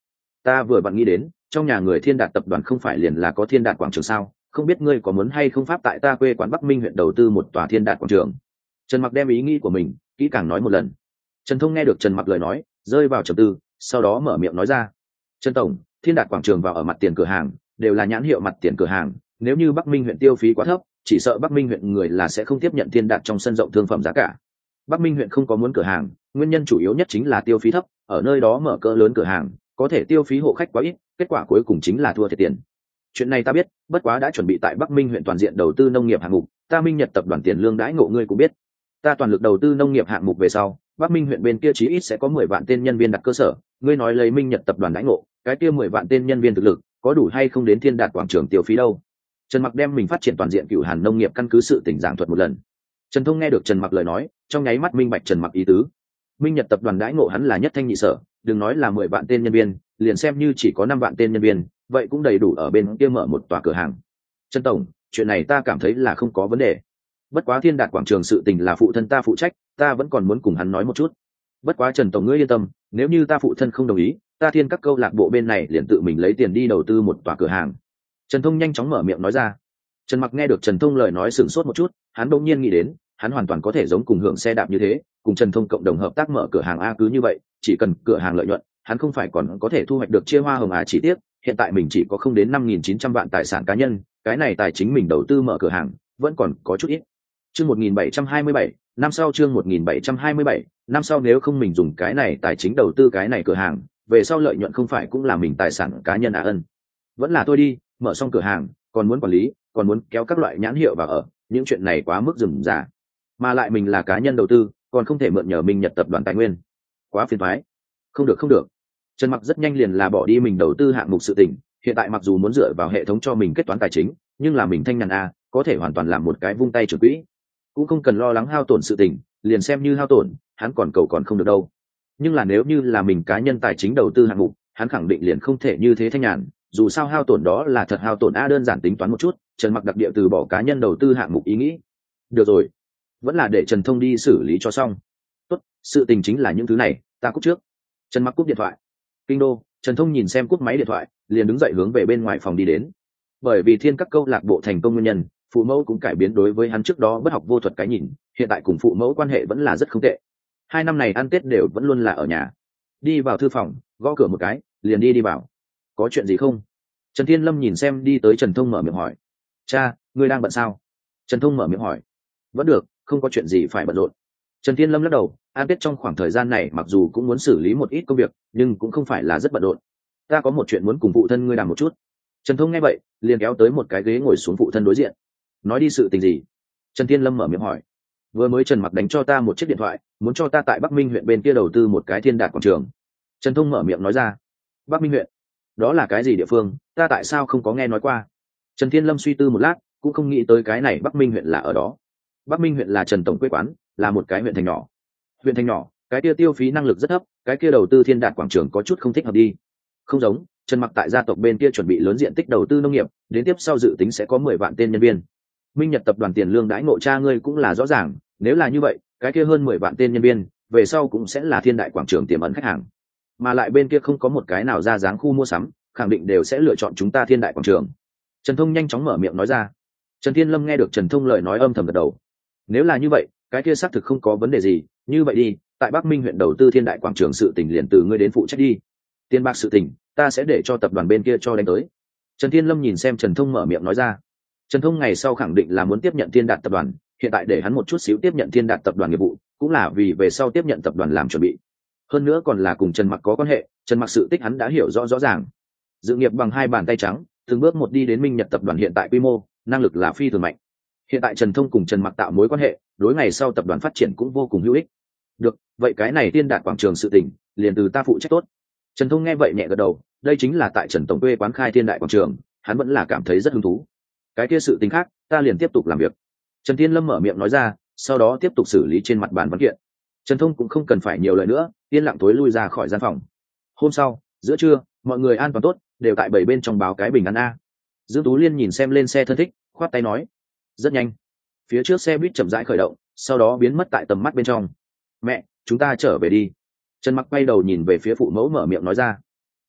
ta vừa vặn nghĩ đến trong nhà người Thiên Đạt tập đoàn không phải liền là có Thiên Đạt quảng trường sao, không biết ngươi có muốn hay không pháp tại ta quê quán Bắc Minh huyện đầu tư một tòa Thiên Đạt quảng trường. Trần Mặc đem ý nghĩ của mình kỹ càng nói một lần. Trần Thông nghe được Trần Mặc lời nói rơi vào trầm tư, sau đó mở miệng nói ra: Trần tổng, Thiên Đạt quảng trường vào ở mặt tiền cửa hàng đều là nhãn hiệu mặt tiền cửa hàng, nếu như Bắc Minh huyện tiêu phí quá thấp, chỉ sợ Bắc Minh huyện người là sẽ không tiếp nhận Thiên Đạt trong sân rộng thương phẩm giá cả. Bắc Minh huyện không có muốn cửa hàng, nguyên nhân chủ yếu nhất chính là tiêu phí thấp, ở nơi đó mở cỡ lớn cửa hàng có thể tiêu phí hộ khách quá ít, kết quả cuối cùng chính là thua thiệt tiền. Chuyện này ta biết, bất quá đã chuẩn bị tại Bắc Minh huyện toàn diện đầu tư nông nghiệp hạng mục, ta Minh Nhật tập đoàn tiền lương đãi ngộ ngươi cũng biết. Ta toàn lực đầu tư nông nghiệp hạng mục về sau, Bắc Minh huyện bên kia chí ít sẽ có mười vạn tên nhân viên đặt cơ sở, ngươi nói lấy Minh Nhật tập đoàn đãi ngộ, cái kia mười vạn tên nhân viên thực lực, có đủ hay không đến Thiên Đạt quảng trường tiêu phí đâu. Trần Mặc đem mình phát triển toàn diện Cửu Hàn nông nghiệp căn cứ sự tình giảng thuật một lần. Trần Thông nghe được Trần Mặc lời nói, trong nháy mắt minh bạch Trần Mặc ý tứ. Minh Nhật tập đoàn đãi ngộ hắn là nhất thanh nhị sở, đừng nói là mười vạn tên nhân viên, liền xem như chỉ có năm vạn tên nhân viên, vậy cũng đầy đủ ở bên kia mở một tòa cửa hàng. Trần tổng, chuyện này ta cảm thấy là không có vấn đề. Bất quá Thiên Đạt quảng trường sự tình là phụ thân ta phụ trách, ta vẫn còn muốn cùng hắn nói một chút. Bất quá Trần tổng ngươi yên tâm, nếu như ta phụ thân không đồng ý, ta Thiên các câu lạc bộ bên này liền tự mình lấy tiền đi đầu tư một tòa cửa hàng. Trần Thông nhanh chóng mở miệng nói ra. Trần Mặc nghe được Trần Thông lời nói sửng sốt một chút, hắn đột nhiên nghĩ đến, hắn hoàn toàn có thể giống cùng hưởng xe đạp như thế, cùng Trần Thông cộng đồng hợp tác mở cửa hàng a, cứ như vậy, chỉ cần cửa hàng lợi nhuận, hắn không phải còn có thể thu hoạch được chia hoa hồng à. Chỉ tiếc hiện tại mình chỉ có không đến năm nghìn chín trăm vạn tài sản cá nhân, cái này tài chính mình đầu tư mở cửa hàng vẫn còn có chút ít. Chương một nghìn bảy trăm hai mươi bảy, năm sau chương một nghìn bảy trăm hai mươi bảy, năm sau nếu không mình dùng cái này tài chính đầu tư cái này cửa hàng, về sau lợi nhuận không phải cũng là mình tài sản cá nhân à ân. Vẫn là tôi đi, mở xong cửa hàng, còn muốn quản lý, còn muốn kéo các loại nhãn hiệu vào ở, những chuyện này quá mức rườm rà. Mà lại mình là cá nhân đầu tư, còn không thể mượn nhờ Minh Nhật tập đoàn tài nguyên. Quá phiền toái. Không được không được. Trần Mặc rất nhanh liền là bỏ đi mình đầu tư hạng mục sự tình, hiện tại mặc dù muốn dựa vào hệ thống cho mình kết toán tài chính, nhưng là mình thanh nhàn a, có thể hoàn toàn làm một cái vung tay trưởng quỹ, cũng không cần lo lắng hao tổn sự tình, liền xem như hao tổn, hắn còn cầu còn không được đâu. Nhưng là nếu như là mình cá nhân tài chính đầu tư hạng mục, hắn khẳng định liền không thể như thế thanh nhàn, dù sao hao tổn đó là thật hao tổn a. Đơn giản tính toán một chút, Trần Mặc đặc địa từ bỏ cá nhân đầu tư hạng mục ý nghĩ. Được rồi, vẫn là để Trần Thông đi xử lý cho xong. Tốt, sự tình chính là những thứ này, ta cúp trước. Trần Mặc cúp điện thoại. Kinh đô, Trần Thông nhìn xem cúp máy điện thoại, liền đứng dậy hướng về bên ngoài phòng đi đến. Bởi vì Thiên các câu lạc bộ thành công nguyên nhân, phụ mẫu cũng cải biến đối với hắn trước đó bất học vô thuật cái nhìn, hiện tại cùng phụ mẫu quan hệ vẫn là rất không tệ. Hai năm này ăn Tết đều vẫn luôn là ở nhà. Đi vào thư phòng, gõ cửa một cái, liền đi đi vào. Có chuyện gì không? Trần Thiên Lâm nhìn xem đi tới Trần Thông mở miệng hỏi. Cha, ngươi đang bận sao? Trần Thông mở miệng hỏi. Vẫn được, không có chuyện gì phải bận rộn. Trần Thiên Lâm lắc đầu, an Tết trong khoảng thời gian này mặc dù cũng muốn xử lý một ít công việc, nhưng cũng không phải là rất bận rộn. Ta có một chuyện muốn cùng phụ thân ngươi đàm một chút. Trần Thông nghe vậy, liền kéo tới một cái ghế ngồi xuống phụ thân đối diện. Nói đi, sự tình gì? Trần Thiên Lâm mở miệng hỏi. Vừa mới Trần Mặc đánh cho ta một chiếc điện thoại, muốn cho ta tại Bắc Minh huyện bên kia đầu tư một cái Thiên Đạt quảng trường. Trần Thông mở miệng nói ra. Bắc Minh huyện? Đó là cái gì địa phương, ta tại sao không có nghe nói qua? Trần Thiên Lâm suy tư một lát, cũng không nghĩ tới cái này Bắc Minh huyện là ở đó. Bắc Minh huyện là Trần tổng quê quán, là một cái huyện thành nhỏ. Huyện thành nhỏ, cái kia tiêu phí năng lực rất thấp, cái kia đầu tư Thiên Đạt quảng trường có chút không thích hợp đi. Không giống, Trần Mặc tại gia tộc bên kia chuẩn bị lớn diện tích đầu tư nông nghiệp, đến tiếp sau dự tính sẽ có mười vạn tên nhân viên. Minh Nhật tập đoàn tiền lương đãi ngộ cha ngươi cũng là rõ ràng, nếu là như vậy, cái kia hơn mười vạn tên nhân viên, về sau cũng sẽ là Thiên Đại quảng trường tiềm ẩn khách hàng. Mà lại bên kia không có một cái nào ra dáng khu mua sắm, khẳng định đều sẽ lựa chọn chúng ta Thiên Đại quảng trường. Trần Thông nhanh chóng mở miệng nói ra. Trần Thiên Lâm nghe được Trần Thông lời nói âm thầm gật đầu. Nếu là như vậy, cái kia xác thực không có vấn đề gì, như vậy đi, tại Bắc Minh huyện đầu tư Thiên Đại quảng trường sự tình liền từ ngươi đến phụ trách đi. Tiền bạc sự tình, ta sẽ để cho tập đoàn bên kia cho đánh tới. Trần Thiên Lâm nhìn xem Trần Thông mở miệng nói ra. Trần Thông ngày sau khẳng định là muốn tiếp nhận Thiên Đạt tập đoàn, hiện tại để hắn một chút xíu tiếp nhận Thiên Đạt tập đoàn nghiệp vụ, cũng là vì về sau tiếp nhận tập đoàn làm chuẩn bị. Hơn nữa còn là cùng Trần Mặc có quan hệ, Trần Mặc sự tích hắn đã hiểu rõ rõ ràng. Dự nghiệp bằng hai bàn tay trắng, từng bước một đi đến Minh Nhật tập đoàn hiện tại quy mô, năng lực là phi thường mạnh. Hiện tại Trần Thông cùng Trần Mặc tạo mối quan hệ, đối ngày sau tập đoàn phát triển cũng vô cùng hữu ích. Được, vậy cái này Thiên Đạt quảng trường sự tình, liền từ ta phụ trách tốt. Trần Thông nghe vậy nhẹ gật đầu, đây chính là tại Trần tổng quê quán khai Thiên Đại quảng trường, hắn vẫn là cảm thấy rất hứng thú. Cái kia sự tình khác, ta liền tiếp tục làm việc. Trần Thiên Lâm mở miệng nói ra, sau đó tiếp tục xử lý trên mặt bàn văn kiện. Trần Thông cũng không cần phải nhiều lời nữa, yên lặng tối lui ra khỏi gian phòng. Hôm sau, giữa trưa, mọi người an toàn tốt, đều tại bảy bên trong báo cái bình an a. Dương Tú Liên nhìn xem lên xe thân thích, khoát tay nói. Rất nhanh. Phía trước xe buýt chậm rãi khởi động, sau đó biến mất tại tầm mắt bên trong. Mẹ, chúng ta trở về đi. Trần Mặc quay đầu nhìn về phía phụ mẫu mở miệng nói ra.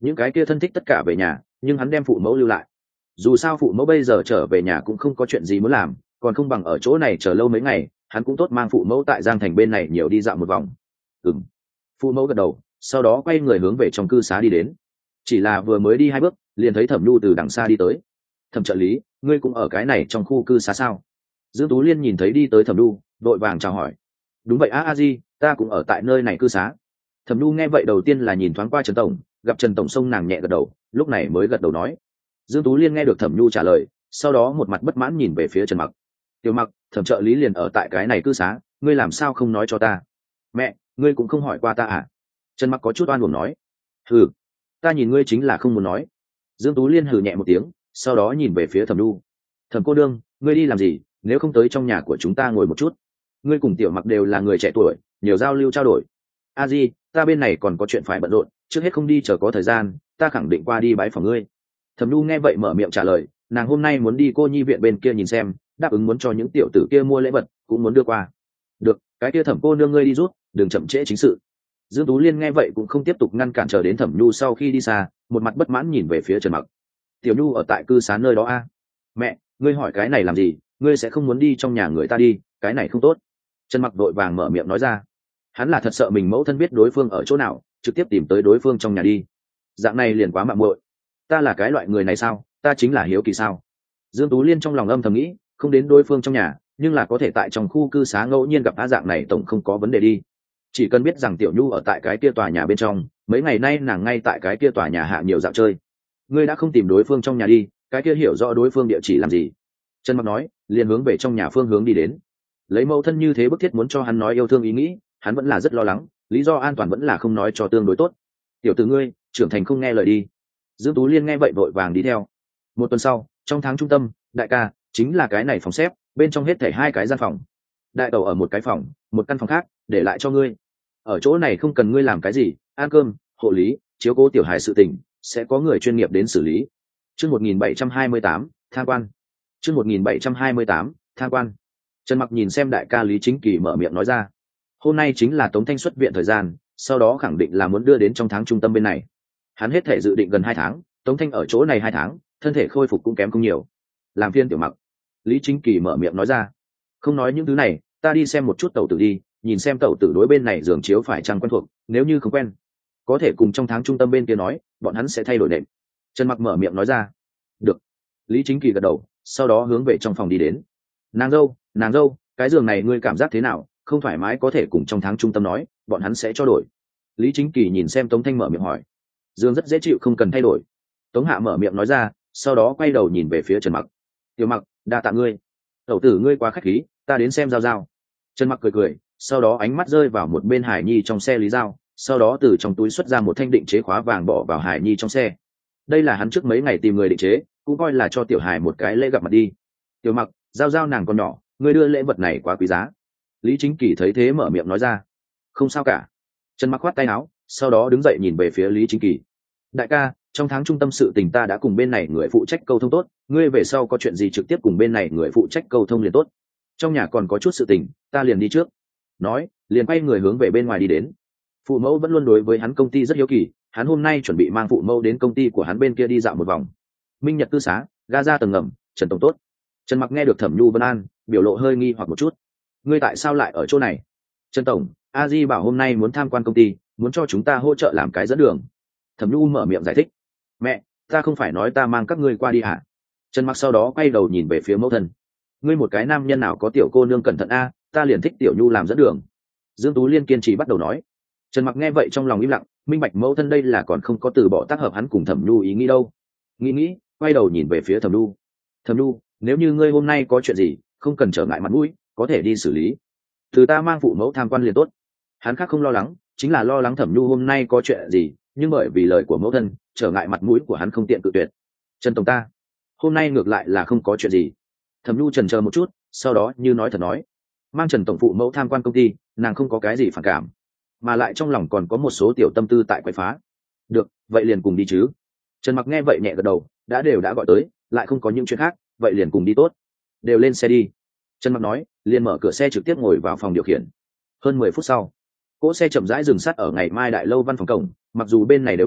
những cái kia thân thích tất cả về nhà, nhưng hắn đem phụ mẫu lưu lại. Dù sao phụ mẫu bây giờ trở về nhà cũng không có chuyện gì muốn làm, còn không bằng ở chỗ này chờ lâu mấy ngày, hắn cũng tốt mang phụ mẫu tại Giang Thành bên này nhiều đi dạo một vòng. Ừm. Phụ mẫu gật đầu, sau đó quay người hướng về trong cư xá đi đến. Chỉ là vừa mới đi hai bước, liền thấy Thẩm Nhu từ đằng xa đi tới. Thẩm trợ lý, ngươi cũng ở cái này trong khu cư xá sao? Dương Tú Liên nhìn thấy đi tới Thẩm Nhu, đội vàng chào hỏi. Đúng vậy a a di, ta cũng ở tại nơi này cư xá. Thẩm Nhu nghe vậy đầu tiên là nhìn thoáng qua Trần tổng, gặp Trần tổng xông nàng nhẹ gật đầu, lúc này mới gật đầu nói. Dương Tú Liên nghe được Thẩm Nhu trả lời, sau đó một mặt bất mãn nhìn về phía Trần Mặc. Tiểu Mặc, Thẩm trợ lý liền ở tại cái này cư xá, ngươi làm sao không nói cho ta? Mẹ, ngươi cũng không hỏi qua ta à? Trần Mặc có chút oan uổng nói. Hừ, ta nhìn ngươi chính là không muốn nói. Dương Tú Liên hừ nhẹ một tiếng, sau đó nhìn về phía Thẩm Nhu. Thẩm cô đương, ngươi đi làm gì, nếu không tới trong nhà của chúng ta ngồi một chút. Ngươi cùng Tiểu Mặc đều là người trẻ tuổi, nhiều giao lưu trao đổi. A di, ta bên này còn có chuyện phải bận rộn, trước hết không đi chờ có thời gian, ta khẳng định qua đi bái phòng ngươi. Thẩm Nhu nghe vậy mở miệng trả lời, nàng hôm nay muốn đi cô nhi viện bên kia nhìn xem, đáp ứng muốn cho những tiểu tử kia mua lễ vật, cũng muốn đưa qua. Được, cái kia Thẩm cô nương ngươi đi rút, đừng chậm trễ chính sự. Dương Tú Liên nghe vậy cũng không tiếp tục ngăn cản, chờ đến Thẩm Nhu sau khi đi xa, một mặt bất mãn nhìn về phía Trần Mặc. Tiểu Nhu ở tại cư xá nơi đó a? Mẹ, ngươi hỏi cái này làm gì, ngươi sẽ không muốn đi trong nhà người ta đi, cái này không tốt. Trần Mặc đội vàng mở miệng nói ra. Hắn là thật sợ mình mẫu thân biết đối phương ở chỗ nào, trực tiếp tìm tới đối phương trong nhà đi. Dạng này liền quá mạo muội. Ta là cái loại người này sao, ta chính là hiếu kỳ sao? Dương Tú Liên trong lòng âm thầm nghĩ, không đến đối phương trong nhà, nhưng là có thể tại trong khu cư xá ngẫu nhiên gặp á dạng này tổng không có vấn đề đi. Chỉ cần biết rằng Tiểu Nhu ở tại cái kia tòa nhà bên trong, mấy ngày nay nàng ngay tại cái kia tòa nhà hạ nhiều dạo chơi. Ngươi đã không tìm đối phương trong nhà đi, cái kia hiểu rõ đối phương địa chỉ làm gì? Trần Mặc nói, liền hướng về trong nhà phương hướng đi đến. Lấy mẫu thân như thế bức thiết muốn cho hắn nói yêu thương ý nghĩ, hắn vẫn là rất lo lắng, lý do an toàn vẫn là không nói cho tương đối tốt. Tiểu tử ngươi, trưởng thành không nghe lời đi. Dương Tú Liên nghe vậy vội vàng đi theo. Một tuần sau, trong tháng trung tâm, đại ca, chính là cái này phòng xếp, bên trong hết thảy hai cái gian phòng. Đại tẩu ở một cái phòng, một căn phòng khác, để lại cho ngươi. Ở chỗ này không cần ngươi làm cái gì, ăn cơm, hộ lý, chiếu cố tiểu hài sự tình, sẽ có người chuyên nghiệp đến xử lý. Chương một nghìn bảy trăm hai mươi tám, tham quan. Chương một nghìn bảy trăm hai mươi tám, tham quan. Trần Mặc nhìn xem đại ca Lý Chính Kỳ mở miệng nói ra. Hôm nay chính là Tống Thanh xuất viện thời gian, sau đó khẳng định là muốn đưa đến trong tháng trung tâm bên này. Hắn hết thể dự định gần hai tháng, Tống Thanh ở chỗ này hai tháng, thân thể khôi phục cũng kém không nhiều. Làm phiên Tiểu Mặc. Lý Chính Kỳ mở miệng nói ra. Không nói những thứ này, ta đi xem một chút tẩu tử đi, nhìn xem tẩu tử đối bên này giường chiếu phải chăng quen thuộc, nếu như không quen, có thể cùng trong tháng trung tâm bên kia nói, bọn hắn sẽ thay đổi đệm. Trần Mặc mở miệng nói ra. Được. Lý Chính Kỳ gật đầu, sau đó hướng về trong phòng đi đến. Nàng dâu, nàng dâu, cái giường này ngươi cảm giác thế nào, không thoải mái có thể cùng trong tháng trung tâm nói, bọn hắn sẽ cho đổi. Lý Chính Kỳ nhìn xem Tống Thanh mở miệng hỏi. Giường rất dễ chịu, không cần thay đổi. Tống Hạ mở miệng nói ra, sau đó quay đầu nhìn về phía Trần Mặc. Tiểu Mặc, đa tạ ngươi. Tẩu tử ngươi quá khách khí, ta đến xem Giao Giao. Trần Mặc cười cười, sau đó ánh mắt rơi vào một bên Hải Nhi trong xe Lý Giao, sau đó từ trong túi xuất ra một thanh định chế khóa vàng bỏ vào Hải Nhi trong xe. Đây là hắn trước mấy ngày tìm người định chế, cũng coi là cho Tiểu Hải một cái lễ gặp mặt đi. Tiểu Mặc, Giao Giao nàng còn nhỏ, ngươi đưa lễ vật này quá quý giá. Lý Chính Kỳ thấy thế mở miệng nói ra. Không sao cả. Trần Mặc khoát tay áo, sau đó đứng dậy nhìn về phía Lý Chính Kỳ. Đại ca, trong tháng trung tâm sự tình ta đã cùng bên này người phụ trách câu thông tốt, ngươi về sau có chuyện gì trực tiếp cùng bên này người phụ trách câu thông liền tốt. Trong nhà còn có chút sự tình, ta liền đi trước. Nói, liền quay người hướng về bên ngoài đi đến. Phụ mẫu vẫn luôn đối với hắn công ty rất hiếu kỳ, hắn hôm nay chuẩn bị mang phụ mẫu đến công ty của hắn bên kia đi dạo một vòng. Minh Nhật cư xá, ga ra tầng ngầm, Trần tổng tốt. Trần Mặc nghe được Thẩm Nhu Vân An, biểu lộ hơi nghi hoặc một chút. Ngươi tại sao lại ở chỗ này? Trần tổng, a di bảo hôm nay muốn tham quan công ty, muốn cho chúng ta hỗ trợ làm cái dẫn đường. Thẩm Nhu mở miệng giải thích. Mẹ, ta không phải nói ta mang các ngươi qua đi hả? Trần Mặc sau đó quay đầu nhìn về phía mẫu thân. Ngươi một cái nam nhân nào có tiểu cô nương cẩn thận a, ta liền thích Tiểu Nhu làm dẫn đường. Dương Tú Liên kiên trì bắt đầu nói. Trần Mặc nghe vậy trong lòng im lặng, minh bạch mẫu thân đây là còn không có từ bỏ tác hợp hắn cùng Thẩm Nhu ý nghĩ đâu. Nghĩ nghĩ, quay đầu nhìn về phía Thẩm Nhu. Thẩm Nhu, nếu như ngươi hôm nay có chuyện gì, không cần trở ngại mặt mũi, có thể đi xử lý. Từ ta mang phụ mẫu tham quan liền tốt. Hắn khác không lo lắng, chính là lo lắng Thẩm Nhu hôm nay có chuyện gì, nhưng bởi vì lời của mẫu thân, trở ngại mặt mũi của hắn không tiện cự tuyệt. Trần tổng ta, hôm nay ngược lại là không có chuyện gì. Thẩm Nhu chần chờ một chút, sau đó như nói thật nói, mang Trần tổng phụ mẫu tham quan công ty, nàng không có cái gì phản cảm, mà lại trong lòng còn có một số tiểu tâm tư tại quậy phá. Được, vậy liền cùng đi chứ. Trần Mặc nghe vậy nhẹ gật đầu, đã đều đã gọi tới, lại không có những chuyện khác, vậy liền cùng đi tốt. Đều lên xe đi. Trần Mặc nói, liền mở cửa xe trực tiếp ngồi vào phòng điều khiển. Hơn mười phút sau, cỗ xe chậm rãi dừng sát ở ngày mai đại lâu văn phòng cổng, mặc dù bên này đều nghỉ,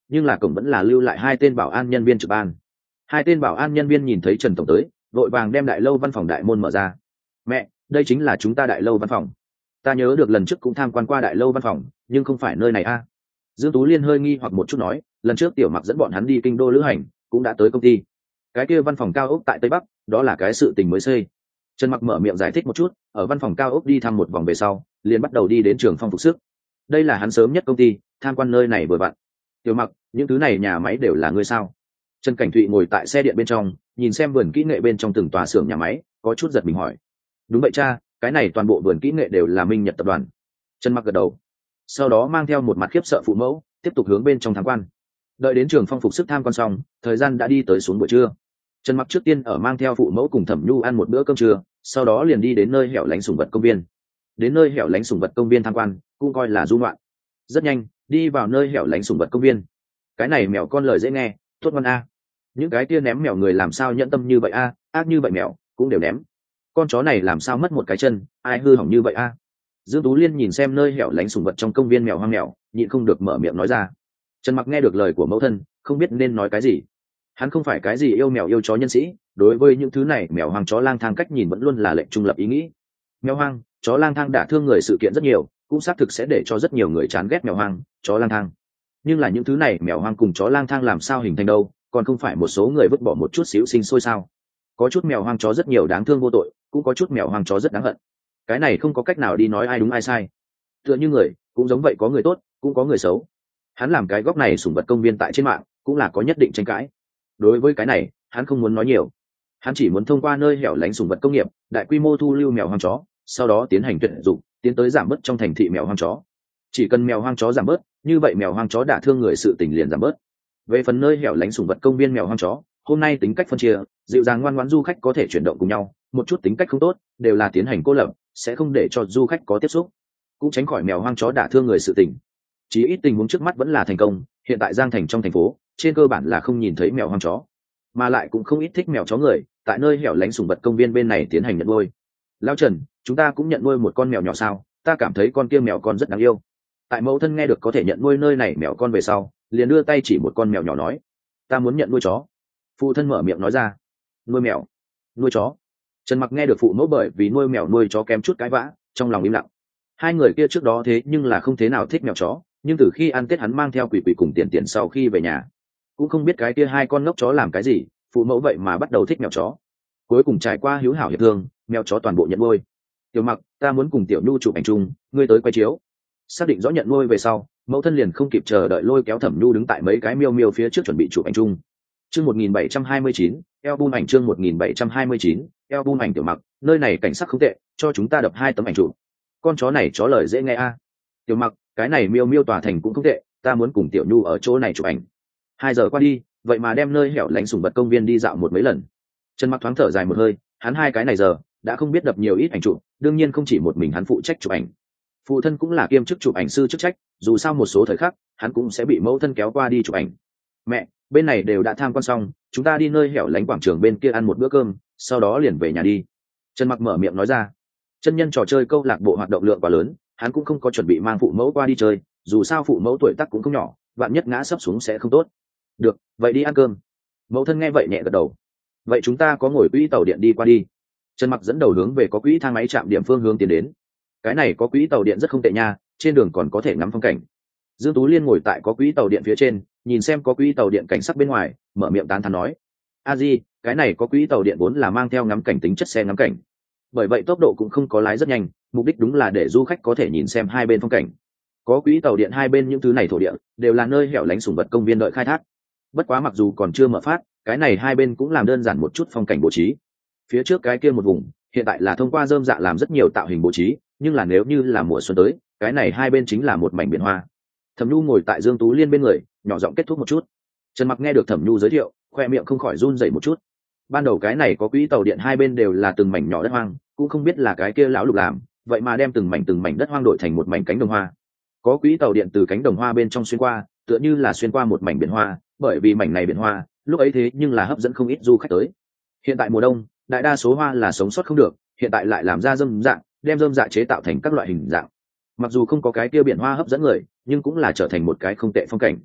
nhưng là cổng vẫn là lưu lại hai tên bảo an nhân viên trực ban. Hai tên bảo an nhân viên nhìn thấy Trần tổng tới, vội vàng đem đại lâu văn phòng đại môn mở ra. Mẹ, đây chính là chúng ta đại lâu văn phòng. Ta nhớ được lần trước cũng tham quan qua đại lâu văn phòng, nhưng không phải nơi này a. Dương Tú Liên hơi nghi hoặc một chút nói, lần trước Tiểu Mặc dẫn bọn hắn đi kinh đô lữ hành, cũng đã tới công ty. Cái kia văn phòng cao ốc tại Tây Bắc, đó là cái sự tình mới xây. Trần Mặc mở miệng giải thích một chút, ở văn phòng cao ốc đi thăm một vòng về sau, liền bắt đầu đi đến trường phong phục sức. Đây là hắn sớm nhất công ty, tham quan nơi này vừa vặn. Tiểu Mặc, những thứ này nhà máy đều là ngươi sao? Trần Cảnh Thụy ngồi tại xe điện bên trong, nhìn xem vườn kỹ nghệ bên trong từng tòa xưởng nhà máy, có chút giật mình hỏi. Đúng vậy cha, cái này toàn bộ vườn kỹ nghệ đều là Minh Nhật tập đoàn. Trần Mặc gật đầu, sau đó mang theo một mặt khiếp sợ phụ mẫu, tiếp tục hướng bên trong tham quan. Đợi đến trường phong phục sức tham quan xong, thời gian đã đi tới xuống buổi trưa. Trần Mặc trước tiên ở mang theo phụ mẫu cùng Thẩm Nhu ăn một bữa cơm trưa, sau đó liền đi đến nơi hẻo lánh sủng vật công viên. Đến nơi hẻo lánh sủng vật công viên tham quan, cũng coi là du ngoạn. Rất nhanh, đi vào nơi hẻo lánh sủng vật công viên. Cái này mèo con lời dễ nghe, tốt ngon a. Những cái kia ném mèo người làm sao nhẫn tâm như vậy a, ác như vậy mèo cũng đều ném. Con chó này làm sao mất một cái chân, ai hư hỏng như vậy a. Dương Tú Liên nhìn xem nơi hẻo lánh sủng vật trong công viên mèo hoang mèo, nhịn không được mở miệng nói ra. Trần Mặc nghe được lời của mẫu thân, không biết nên nói cái gì. Hắn không phải cái gì yêu mèo yêu chó nhân sĩ, đối với những thứ này mèo hoang chó lang thang cách nhìn vẫn luôn là lệnh trung lập ý nghĩ. Mèo hoang, chó lang thang đả thương người sự kiện rất nhiều, cũng xác thực sẽ để cho rất nhiều người chán ghét mèo hoang, chó lang thang. Nhưng là những thứ này mèo hoang cùng chó lang thang làm sao hình thành đâu, còn không phải một số người vứt bỏ một chút xíu sinh sôi sao? Có chút mèo hoang chó rất nhiều đáng thương vô tội, cũng có chút mèo hoang chó rất đáng hận. Cái này không có cách nào đi nói ai đúng ai sai. Tựa như người, cũng giống vậy, có người tốt, cũng có người xấu. Hắn làm cái góc này sủng vật công viên tại trên mạng, cũng là có nhất định tranh cãi. Đối với cái này, hắn không muốn nói nhiều. Hắn chỉ muốn thông qua nơi hẻo lánh sủng vật công nghiệp, đại quy mô thu lưu mèo hoang chó, sau đó tiến hành tuyển dụng, tiến tới giảm bớt trong thành thị mèo hoang chó. Chỉ cần mèo hoang chó giảm bớt, như vậy mèo hoang chó đả thương người sự tình liền giảm bớt. Về phần nơi hẻo lánh sủng vật công viên mèo hoang chó, hôm nay tính cách phân chia, dịu dàng ngoan ngoãn du khách có thể chuyển động cùng nhau, một chút tính cách không tốt, đều là tiến hành cô lập, sẽ không để cho du khách có tiếp xúc, cũng tránh khỏi mèo hoang chó đả thương người sự tình. Chỉ ít tình huống trước mắt vẫn là thành công, hiện tại Giang Thành trong thành phố, trên cơ bản là không nhìn thấy mèo hoang chó, mà lại cũng không ít thích mèo chó người, tại nơi hẻo lánh sủng vật công viên bên này tiến hành nhận nuôi. Lão Trần, chúng ta cũng nhận nuôi một con mèo nhỏ sao? Ta cảm thấy con kia mèo con rất đáng yêu. Tại mẫu thân nghe được có thể nhận nuôi nơi này mèo con về sau, liền đưa tay chỉ một con mèo nhỏ nói, ta muốn nhận nuôi chó. Phụ thân mở miệng nói ra, nuôi mèo, nuôi chó. Trần Mặc nghe được phụ mẫu bởi vì nuôi mèo nuôi chó kém chút cãi vã, trong lòng im lặng. Hai người kia trước đó thế nhưng là không thế nào thích mèo chó, nhưng từ khi ăn Tết hắn mang theo Quỷ Quỷ cùng Tiền Tiền sau khi về nhà, cũng không biết cái kia hai con ngốc chó làm cái gì, phụ mẫu vậy mà bắt đầu thích mèo chó. Cuối cùng trải qua hiếu hảo hiệp thương, mèo chó toàn bộ nhận nuôi. Tiểu Mặc, ta muốn cùng Tiểu Nhu chụp ảnh chung, ngươi tới quay chiếu. Xác định rõ nhận nuôi về sau, mẫu thân liền không kịp chờ đợi lôi kéo Thẩm Nhu đứng tại mấy cái miêu miêu phía trước chuẩn bị chụp ảnh chung. Chương một nghìn bảy trăm hai mươi chín, album ảnh chương một nghìn bảy trăm hai mươi chín, album ảnh. Tiểu Mặc, nơi này cảnh sắc không tệ, cho chúng ta đập hai tấm ảnh chụp. Con chó này chó lời dễ nghe a. Tiểu Mặc, cái này miêu miêu tòa thành cũng không tệ, ta muốn cùng Tiểu Nhu ở chỗ này chụp ảnh. Hai giờ qua đi, vậy mà đem nơi hẻo lánh sủng vật công viên đi dạo một mấy lần. Trần Mặc thoáng thở dài một hơi, hắn hai cái này giờ đã không biết đập nhiều ít ảnh chụp, đương nhiên không chỉ một mình hắn phụ trách chụp ảnh. Phụ thân cũng là kiêm chức chụp ảnh sư chức trách, dù sao một số thời khắc, hắn cũng sẽ bị mẫu thân kéo qua đi chụp ảnh. Mẹ, bên này đều đã tham quan xong, chúng ta đi nơi hẻo lánh quảng trường bên kia ăn một bữa cơm, sau đó liền về nhà đi. Trần Mặc mở miệng nói ra. Chân nhân trò chơi câu lạc bộ hoạt động lượng quá lớn, hắn cũng không có chuẩn bị mang phụ mẫu qua đi chơi, dù sao phụ mẫu tuổi tác cũng không nhỏ, vạn nhất ngã sấp xuống sẽ không tốt. Được, vậy đi ăn cơm. Mẫu thân nghe vậy nhẹ gật đầu. Vậy chúng ta có ngồi quỹ tàu điện đi qua đi. Trần Mặc dẫn đầu hướng về có quỹ thang máy chạm điểm phương hướng tiến đến. Cái này có quỹ tàu điện rất không tệ nha, trên đường còn có thể ngắm phong cảnh. Dương Tú Liên ngồi tại có quỹ tàu điện phía trên, nhìn xem có quỹ tàu điện cảnh sắc bên ngoài, mở miệng tán thán nói, a di, cái này có quỹ tàu điện vốn là mang theo ngắm cảnh tính chất xe ngắm cảnh, bởi vậy tốc độ cũng không có lái rất nhanh, mục đích đúng là để du khách có thể nhìn xem hai bên phong cảnh. Có quỹ tàu điện hai bên những thứ này thổ địa đều là nơi hẻo lánh sủng vật công viên đợi khai thác. Bất quá mặc dù còn chưa mở phát, cái này hai bên cũng làm đơn giản một chút phong cảnh bố trí. Phía trước cái kia một vùng hiện tại là thông qua rơm dạ làm rất nhiều tạo hình bố trí, nhưng là nếu như là mùa xuân tới, cái này hai bên chính là một mảnh biển hoa. Thẩm Nhu ngồi tại Dương Tú Liên bên người, nhỏ giọng kết thúc một chút. Trần Mặc nghe được Thẩm Nhu giới thiệu, khoe miệng không khỏi run rẩy một chút. Ban đầu cái này có quỹ tàu điện hai bên đều là từng mảnh nhỏ đất hoang, cũng không biết là cái kia lão lục làm, vậy mà đem từng mảnh từng mảnh đất hoang đổi thành một mảnh cánh đồng hoa. Có quỹ tàu điện từ cánh đồng hoa bên trong xuyên qua, tựa như là xuyên qua một mảnh biển hoa, bởi vì mảnh này biển hoa, lúc ấy thế nhưng là hấp dẫn không ít du khách tới. Hiện tại mùa đông, đại đa số hoa là sống sót không được, hiện tại lại làm ra rơm dạ, đem rơm dạ chế tạo thành các loại hình dạng. Mặc dù không có cái kia biển hoa hấp dẫn người, nhưng cũng là trở thành một cái không tệ phong cảnh.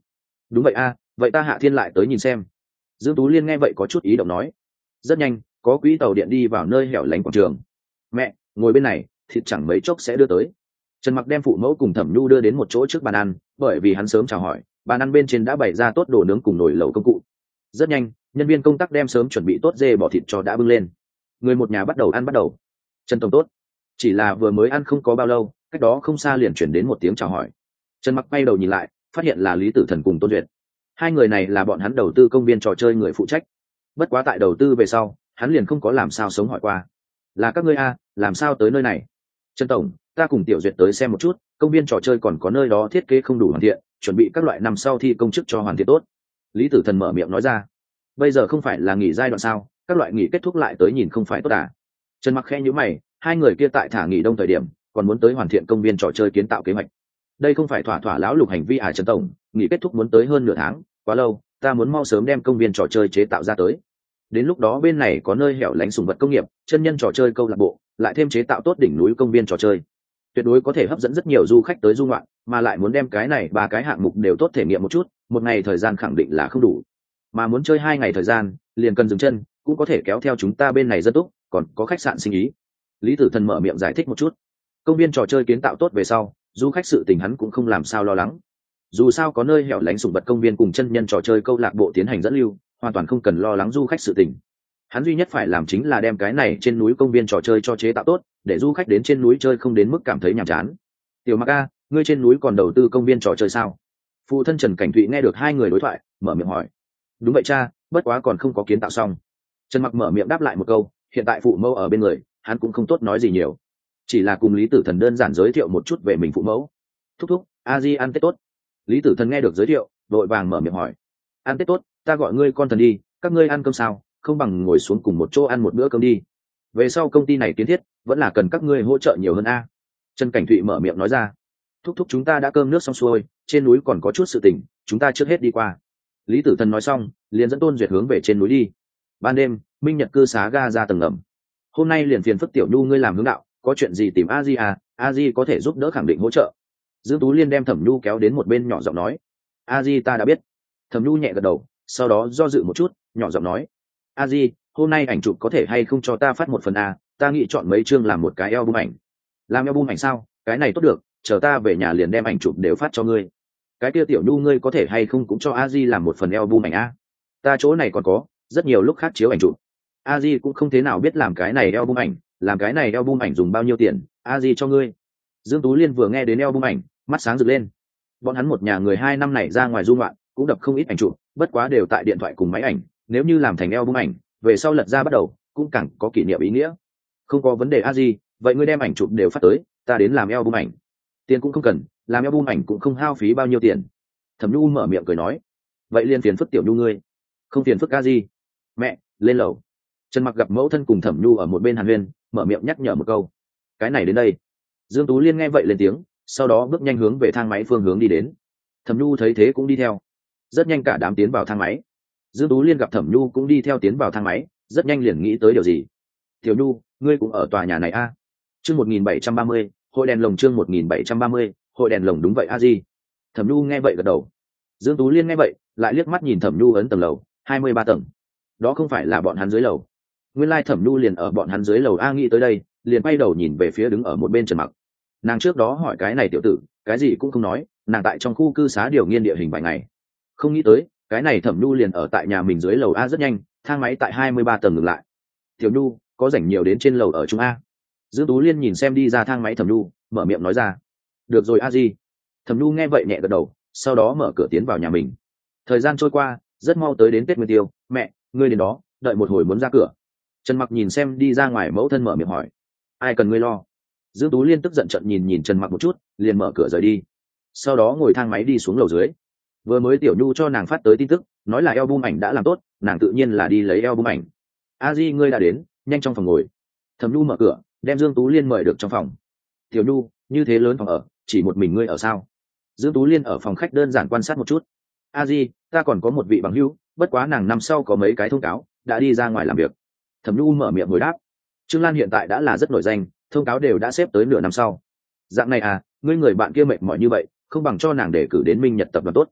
đúng vậy a, vậy ta hạ thiên lại tới nhìn xem. Dương Tú Liên nghe vậy có chút ý động nói. Rất nhanh có quỹ tàu điện đi vào nơi hẻo lánh quảng trường. Mẹ, ngồi bên này, thịt chẳng mấy chốc sẽ đưa tới. Trần Mặc đem phụ mẫu cùng Thẩm Nhu đưa đến một chỗ trước bàn ăn, bởi vì hắn sớm chào hỏi, bàn ăn bên trên đã bày ra tốt đồ nướng cùng nồi lẩu công cụ. Rất nhanh, nhân viên công tác đem sớm chuẩn bị tốt dê bò thịt cho đã bưng lên. Người một nhà bắt đầu ăn bắt đầu. Trần tổng tốt. Chỉ là vừa mới ăn không có bao lâu, cách đó không xa liền chuyển đến một tiếng chào hỏi. Trần Mặc quay đầu nhìn lại, phát hiện là Lý Tử Thần cùng Tôn Duyệt. Hai người này là bọn hắn đầu tư công viên trò chơi người phụ trách. Bất quá tại đầu tư về sau, hắn liền không có làm sao sống hỏi qua. Là các ngươi a, làm sao tới nơi này? Trần tổng, ta cùng Tiểu Duyệt tới xem một chút, công viên trò chơi còn có nơi đó thiết kế không đủ hoàn thiện, chuẩn bị các loại năm sau thi công chức cho hoàn thiện tốt. Lý Tử Thần mở miệng nói ra. Bây giờ không phải là nghỉ giai đoạn sao, các loại nghỉ kết thúc lại tới nhìn không phải tốt à? Trần Mặc khẽ nhíu mày, hai người kia tại thả nghỉ đông thời điểm, còn muốn tới hoàn thiện công viên trò chơi kiến tạo kế hoạch. Đây không phải thỏa thỏa lão lục hành vi à Trần tổng, nghỉ kết thúc muốn tới hơn nửa tháng, quá lâu, ta muốn mau sớm đem công viên trò chơi chế tạo ra tới. Đến lúc đó bên này có nơi hẻo lánh sùng vật công nghiệp, chân nhân trò chơi câu lạc bộ, lại thêm chế tạo tốt đỉnh núi công viên trò chơi, tuyệt đối có thể hấp dẫn rất nhiều du khách tới du ngoạn, mà lại muốn đem cái này ba cái hạng mục đều tốt thể nghiệm một chút, một ngày thời gian khẳng định là không đủ, mà muốn chơi hai ngày thời gian liền cần dừng chân, cũng có thể kéo theo chúng ta bên này dân túc, còn có khách sạn sinh ý. Lý Tử Thần mở miệng giải thích một chút. Công viên trò chơi kiến tạo tốt về sau, du khách sự tình hắn cũng không làm sao lo lắng. Dù sao có nơi hẻo lánh sùng vật công viên cùng chân nhân trò chơi câu lạc bộ tiến hành dẫn lưu, hoàn toàn không cần lo lắng du khách sự tình. Hắn duy nhất phải làm chính là đem cái này trên núi công viên trò chơi cho chế tạo tốt, để du khách đến trên núi chơi không đến mức cảm thấy nhàm chán. Tiểu Mặc a, ngươi trên núi còn đầu tư công viên trò chơi sao? Phụ thân Trần Cảnh Thụy nghe được hai người đối thoại, mở miệng hỏi. Đúng vậy cha, bất quá còn không có kiến tạo xong. Trần Mặc mở miệng đáp lại một câu, hiện tại phụ mẫu ở bên người, hắn cũng không tốt nói gì nhiều, chỉ là cùng Lý Tử Thần đơn giản giới thiệu một chút về mình phụ mẫu. Thúc thúc, a di ăn tết tốt. Lý Tử Thần nghe được giới thiệu, vội vàng mở miệng hỏi. Ăn tết tốt, ta gọi ngươi con thần đi, các ngươi ăn cơm sao, không bằng ngồi xuống cùng một chỗ ăn một bữa cơm đi. Về sau công ty này kiến thiết, vẫn là cần các ngươi hỗ trợ nhiều hơn a. Trần Cảnh Thụy mở miệng nói ra. Thúc thúc chúng ta đã cơm nước xong xuôi, trên núi còn có chút sự tình, chúng ta trước hết đi qua. Lý Tử Thần nói xong, liền dẫn Tôn Duyệt hướng về trên núi đi. Ban đêm, Minh Nhật cư xá ga ra tầng ngầm. Hôm nay liền phiền phức Tiểu Nhu ngươi làm hướng đạo, có chuyện gì tìm a di à, a di có thể giúp đỡ khẳng định hỗ trợ. Dương Tú Liên đem Thẩm Nhu kéo đến một bên nhỏ giọng nói. A di ta đã biết. Thẩm Nhu nhẹ gật đầu, sau đó do dự một chút, nhỏ giọng nói. A di, hôm nay ảnh chụp có thể hay không cho ta phát một phần a, ta nghĩ chọn mấy chương làm một cái album ảnh. Làm album ảnh sao? Cái này tốt được, chờ ta về nhà liền đem ảnh chụp đều phát cho ngươi. Cái kia Tiểu Nhu ngươi có thể hay không cũng cho a di làm một phần album ảnh a. Ta chỗ này còn có rất nhiều lúc khác chiếu ảnh chụp. A di cũng không thế nào biết làm cái này album ảnh, làm cái này album ảnh dùng bao nhiêu tiền, a di cho ngươi. Dương Tú Liên vừa nghe đến album ảnh, mắt sáng rực lên. Bọn hắn một nhà người hai năm này ra ngoài du ngoạn, cũng đập không ít ảnh chụp, bất quá đều tại điện thoại cùng máy ảnh, nếu như làm thành album ảnh, về sau lật ra bắt đầu, cũng càng có kỷ niệm ý nghĩa. Không có vấn đề a di, vậy ngươi đem ảnh chụp đều phát tới, ta đến làm album ảnh. Tiền cũng không cần, làm album ảnh cũng không hao phí bao nhiêu tiền. Thẩm Nhu mở miệng cười nói. Vậy liên phiền phức Tiểu Nhu ngươi. Không phiền phức a di. Mẹ, lên lầu. Trần Mặc gặp mẫu thân cùng Thẩm Nhu ở một bên hàn huyên, mở miệng nhắc nhở một câu. Cái này đến đây. Dương Tú Liên nghe vậy lên tiếng, sau đó bước nhanh hướng về thang máy phương hướng đi đến. Thẩm Nhu thấy thế cũng đi theo. Rất nhanh cả đám tiến vào thang máy. Dương Tú Liên gặp Thẩm Nhu cũng đi theo tiến vào thang máy, rất nhanh liền nghĩ tới điều gì. Tiểu Nhu, ngươi cũng ở tòa nhà này a? À? Chương một nghìn bảy trăm ba mươi, hội đèn lồng chương một nghìn bảy trăm ba mươi, hội đèn lồng đúng vậy a gì? Thẩm Nhu nghe vậy gật đầu. Dương Tú Liên nghe vậy, lại liếc mắt nhìn Thẩm Nhu ấn tầng lầu, hai mươi ba tầng. Đó không phải là bọn hắn dưới lầu. Nguyên lai Thẩm Nhu liền ở bọn hắn dưới lầu a, nghĩ tới đây, liền quay đầu nhìn về phía đứng ở một bên Trần Mặc. Nàng trước đó hỏi cái này tiểu tử, cái gì cũng không nói, nàng tại trong khu cư xá điều nghiên địa hình vài ngày. Không nghĩ tới, cái này Thẩm Nhu liền ở tại nhà mình dưới lầu a, rất nhanh, thang máy tại hai mươi ba tầng ngừng lại. Tiểu Nhu, có rảnh nhiều đến trên lầu ở chung a. Dương Tú Liên nhìn xem đi ra thang máy Thẩm Nhu, mở miệng nói ra. Được rồi a di. Thẩm Nhu nghe vậy nhẹ gật đầu, sau đó mở cửa tiến vào nhà mình. Thời gian trôi qua, rất mau tới đến Tết Nguyên Tiêu, mẹ, ngươi đến đó, đợi một hồi muốn ra cửa. Trần Mặc nhìn xem đi ra ngoài mẫu thân mở miệng hỏi. Ai cần ngươi lo. Dương Tú Liên tức giận trận nhìn nhìn Trần Mặc một chút, liền mở cửa rời đi. Sau đó ngồi thang máy đi xuống lầu dưới. Vừa mới Tiểu Nhu cho nàng phát tới tin tức, nói là album ảnh đã làm tốt, nàng tự nhiên là đi lấy album ảnh. A di ngươi đã đến, nhanh trong phòng ngồi. Thẩm Nhu mở cửa, đem Dương Tú Liên mời được trong phòng. Tiểu Nhu, như thế lớn phòng ở, chỉ một mình ngươi ở sao? Dương Tú Liên ở phòng khách đơn giản quan sát một chút. A di, ta còn có một vị bằng hữu, bất quá nàng năm sau có mấy cái thông cáo, đã đi ra ngoài làm việc. Thẩm Nhu mở miệng hồi đáp. Trương Lan hiện tại đã là rất nổi danh, thông cáo đều đã xếp tới nửa năm sau. Dạng này à, ngươi người bạn kia mệt mỏi như vậy, không bằng cho nàng để cử đến Minh Nhật tập đoàn tốt.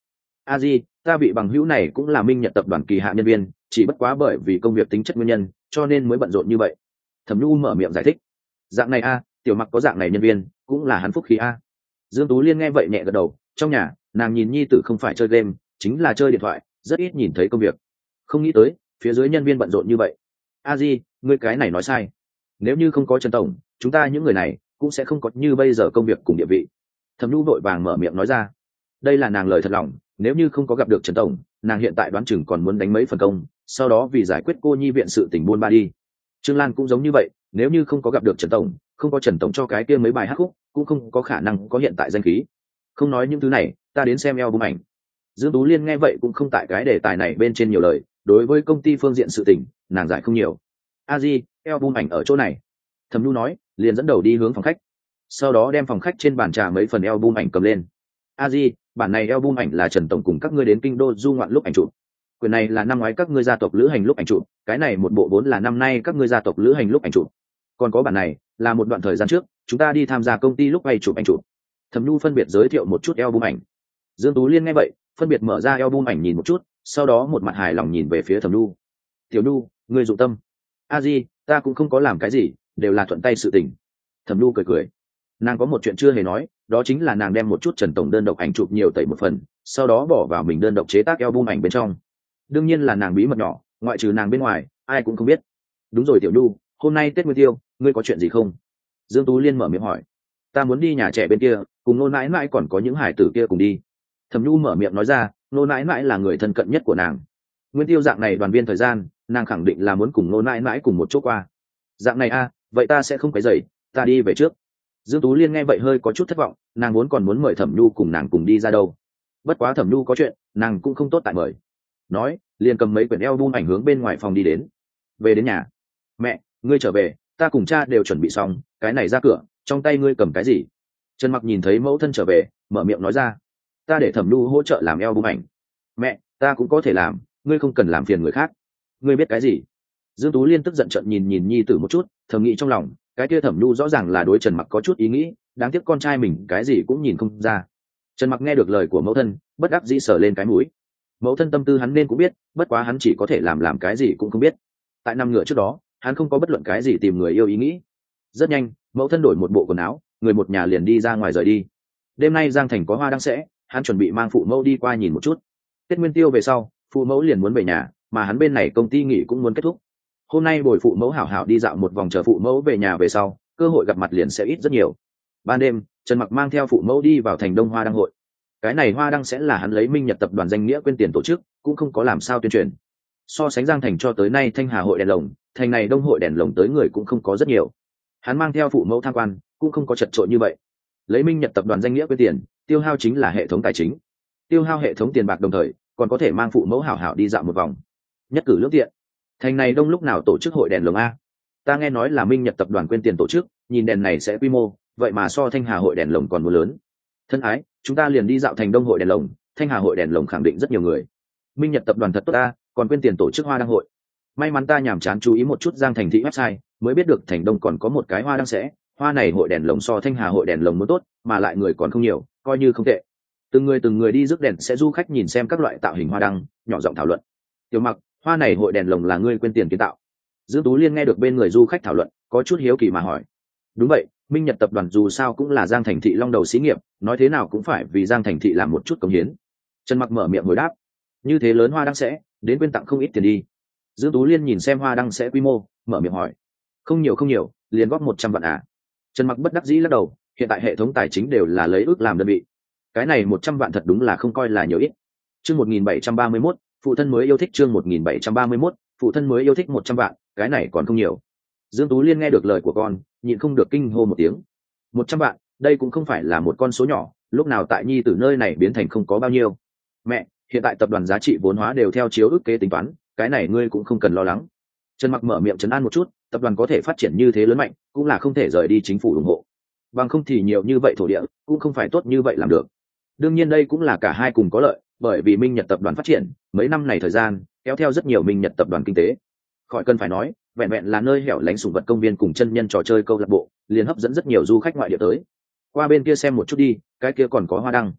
a di, ta vị bằng hữu này cũng là Minh Nhật tập đoàn kỳ hạ nhân viên, chỉ bất quá bởi vì công việc tính chất nguyên nhân cho nên mới bận rộn như vậy. Thẩm Nhu mở miệng giải thích. Dạng này a, Tiểu Mặc có dạng này nhân viên cũng là hắn phúc khí a. Dương Tú Liên nghe vậy nhẹ gật đầu. Trong nhà nàng nhìn nhi tử không phải chơi game chính là chơi điện thoại, rất ít nhìn thấy công việc. Không nghĩ tới phía dưới nhân viên bận rộn như vậy. A di, ngươi cái này nói sai, nếu như không có Trần tổng, chúng ta những người này cũng sẽ không có như bây giờ công việc cùng địa vị. Thẩm Nhu vội vàng mở miệng nói ra. Đây là nàng lời thật lòng, nếu như không có gặp được Trần tổng, nàng hiện tại đoán chừng còn muốn đánh mấy phần công, sau đó vì giải quyết cô nhi viện sự tình buôn ba đi. Trương Lan cũng giống như vậy, nếu như không có gặp được Trần tổng, không có Trần tổng cho cái kia mấy bài hát khúc, cũng không có khả năng có hiện tại danh khí. Không nói những thứ này, ta đến xem album ảnh. Dương Tú Liên nghe vậy cũng không tại cái đề tài này bên trên nhiều lời, đối với công ty phương diện sự tình, nàng giải không nhiều. A Di, album ảnh ở chỗ này. Thẩm Nhu nói, liền dẫn đầu đi hướng phòng khách. Sau đó đem phòng khách trên bàn trà mấy phần album ảnh cầm lên. A Di, bản này album ảnh là Trần tổng cùng các ngươi đến kinh đô du ngoạn lúc ảnh chụp. Quyển này là năm ngoái các ngươi gia tộc lữ hành lúc ảnh chụp, cái này một bộ vốn là năm nay các ngươi gia tộc lữ hành lúc ảnh chụp. Còn có bản này là một đoạn thời gian trước, chúng ta đi tham gia công ty lúc quay chụp ảnh chụp. Thẩm Nhu phân biệt giới thiệu một chút album ảnh. Dương Tú Liên nghe vậy, phân biệt mở ra album ảnh nhìn một chút, sau đó một mặt hài lòng nhìn về phía Thẩm Nhu. Tiểu Nhu, ngươi dụng tâm. A Di, ta cũng không có làm cái gì, đều là thuận tay sự tình. Thẩm Nhu cười cười. Nàng có một chuyện chưa hề nói, đó chính là nàng đem một chút Trần tổng đơn độc ảnh chụp nhiều tẩy một phần, sau đó bỏ vào mình đơn độc chế tác album ảnh bên trong. Đương nhiên là nàng bí mật nhỏ, ngoại trừ nàng bên ngoài ai cũng không biết. Đúng rồi Tiểu Nhu, hôm nay Tết Nguyên Tiêu, ngươi có chuyện gì không? Dương Tú Liên mở miệng hỏi. Ta muốn đi nhà trẻ bên kia, cùng nô nãi nãi còn có những hải tử kia cùng đi. Thẩm Nhu mở miệng nói ra, nô nãi nãi là người thân cận nhất của nàng. Nguyên Tiêu dạng này đoàn viên thời gian, nàng khẳng định là muốn cùng nô nãi nãi cùng một chỗ qua. Dạng này a, vậy ta sẽ không quấy rầy, ta đi về trước. Dương Tú Liên nghe vậy hơi có chút thất vọng, nàng muốn còn muốn mời Thẩm Nhu cùng nàng cùng đi ra đâu. Bất quá Thẩm Nhu có chuyện, nàng cũng không tốt tại mời. Nói, liền cầm mấy quyển album ảnh hướng bên ngoài phòng đi đến. Về đến nhà, mẹ, ngươi trở về, ta cùng cha đều chuẩn bị xong, cái này ra cửa, trong tay ngươi cầm cái gì? Trần Mặc nhìn thấy mẫu thân trở về, mở miệng nói ra, ta để Thẩm Nhu hỗ trợ làm album ảnh. Mẹ, ta cũng có thể làm, ngươi không cần làm phiền người khác. Ngươi biết cái gì? Dương Tú Liên tức giận trợn nhìn nhìn nhi tử một chút, thầm nghĩ trong lòng, cái kia Thẩm Nhu rõ ràng là đối Trần Mặc có chút ý nghĩ, đáng tiếc con trai mình cái gì cũng nhìn không ra. Trần Mặc nghe được lời của mẫu thân, bất đắc dĩ sờ lên cái mũi. Mẫu thân tâm tư hắn nên cũng biết, bất quá hắn chỉ có thể làm làm cái gì cũng không biết. Tại năm ngựa trước đó, hắn không có bất luận cái gì tìm người yêu ý nghĩ. Rất nhanh, mẫu thân đổi một bộ quần áo, người một nhà liền đi ra ngoài rời đi. Đêm nay Giang Thành có hoa đăng sẽ, hắn chuẩn bị mang phụ mẫu đi qua nhìn một chút. Tết Nguyên Tiêu về sau, phụ mẫu liền muốn về nhà, mà hắn bên này công ty nghỉ cũng muốn kết thúc. Hôm nay bồi phụ mẫu hảo hảo đi dạo một vòng chờ phụ mẫu về nhà về sau, cơ hội gặp mặt liền sẽ ít rất nhiều. Ban đêm, Trần Mặc mang theo phụ mẫu đi vào thành Đông Hoa đăng hội. Cái này hoa đăng sẽ là hắn lấy Minh Nhật tập đoàn danh nghĩa quyên tiền tổ chức, cũng không có làm sao tuyên truyền. So sánh Giang Thành cho tới nay Thanh Hà hội đèn lồng, thành này Đông hội đèn lồng tới người cũng không có rất nhiều. Hắn mang theo phụ mẫu tham quan, cũng không có chật chội như vậy. Lấy Minh Nhật tập đoàn danh nghĩa quyên tiền, tiêu hao chính là hệ thống tài chính, tiêu hao hệ thống tiền bạc đồng thời, còn có thể mang phụ mẫu hảo hảo đi dạo một vòng. Nhất cử lưỡng tiện. Thành này Đông lúc nào tổ chức hội đèn lồng a? Ta nghe nói là Minh Nhật tập đoàn quyên tiền tổ chức, nhìn đèn này sẽ quy mô, vậy mà so Thanh Hà hội đèn lồng còn muốn lớn. Thân ái, chúng ta liền đi dạo thành Đông hội đèn lồng, Thanh Hà hội đèn lồng khẳng định rất nhiều người. Minh Nhật tập đoàn thật tốt ta, còn quyên tiền tổ chức hoa đăng hội. May mắn ta nhàm chán chú ý một chút Giang Thành thị website, mới biết được thành Đông còn có một cái hoa đăng sẽ, hoa này hội đèn lồng so Thanh Hà hội đèn lồng muốn tốt, mà lại người còn không nhiều, coi như không tệ. Từng người từng người đi rước đèn sẽ du khách nhìn xem các loại tạo hình hoa đăng, nhỏ giọng thảo luận. Tiểu Mặc, hoa này hội đèn lồng là ngươi quyên tiền kiến tạo? Dương Tú Liên nghe được bên người du khách thảo luận, có chút hiếu kỳ mà hỏi. Đúng vậy, Minh Nhật tập đoàn dù sao cũng là Giang Thành thị long đầu xí nghiệp, nói thế nào cũng phải vì Giang Thành thị làm một chút cống hiến. Trần Mặc mở miệng hồi đáp. Như thế lớn hoa đăng sẽ, đến quyên tặng không ít tiền đi. Dương Tú Liên nhìn xem hoa đăng sẽ quy mô, mở miệng hỏi. Không nhiều không nhiều, liền góp một trăm vạn à? Trần Mặc bất đắc dĩ lắc đầu, hiện tại hệ thống tài chính đều là lấy ước làm đơn vị. Cái này một trăm vạn thật đúng là không coi là nhiều ít. Chương một nghìn bảy trăm ba mươi mốt, phụ thân mới yêu thích chương một nghìn bảy trăm ba mươi mốt, phụ thân mới yêu thích một trăm vạn, cái này còn không nhiều. Dương Tú Liên nghe được lời của con, nhịn không được kinh hô một tiếng. Một trăm vạn, đây cũng không phải là một con số nhỏ, lúc nào tại nhi tử nơi này biến thành không có bao nhiêu. Mẹ, hiện tại tập đoàn giá trị vốn hóa đều theo chiếu ước kế tính toán, cái này ngươi cũng không cần lo lắng. Trần Mặc mở miệng trấn an một chút, tập đoàn có thể phát triển như thế lớn mạnh, cũng là không thể rời đi chính phủ ủng hộ. Bằng không thì nhiều như vậy thổ địa, cũng không phải tốt như vậy làm được. Đương nhiên đây cũng là cả hai cùng có lợi, bởi vì Minh Nhật tập đoàn phát triển, mấy năm này thời gian, kéo theo rất nhiều Minh Nhật tập đoàn kinh tế. Khỏi cần phải nói, vẹn vẹn là nơi hẻo lánh sủng vật công viên cùng chân nhân trò chơi câu lạc bộ, liền hấp dẫn rất nhiều du khách ngoại địa tới. Qua bên kia xem một chút đi, cái kia còn có hoa đăng.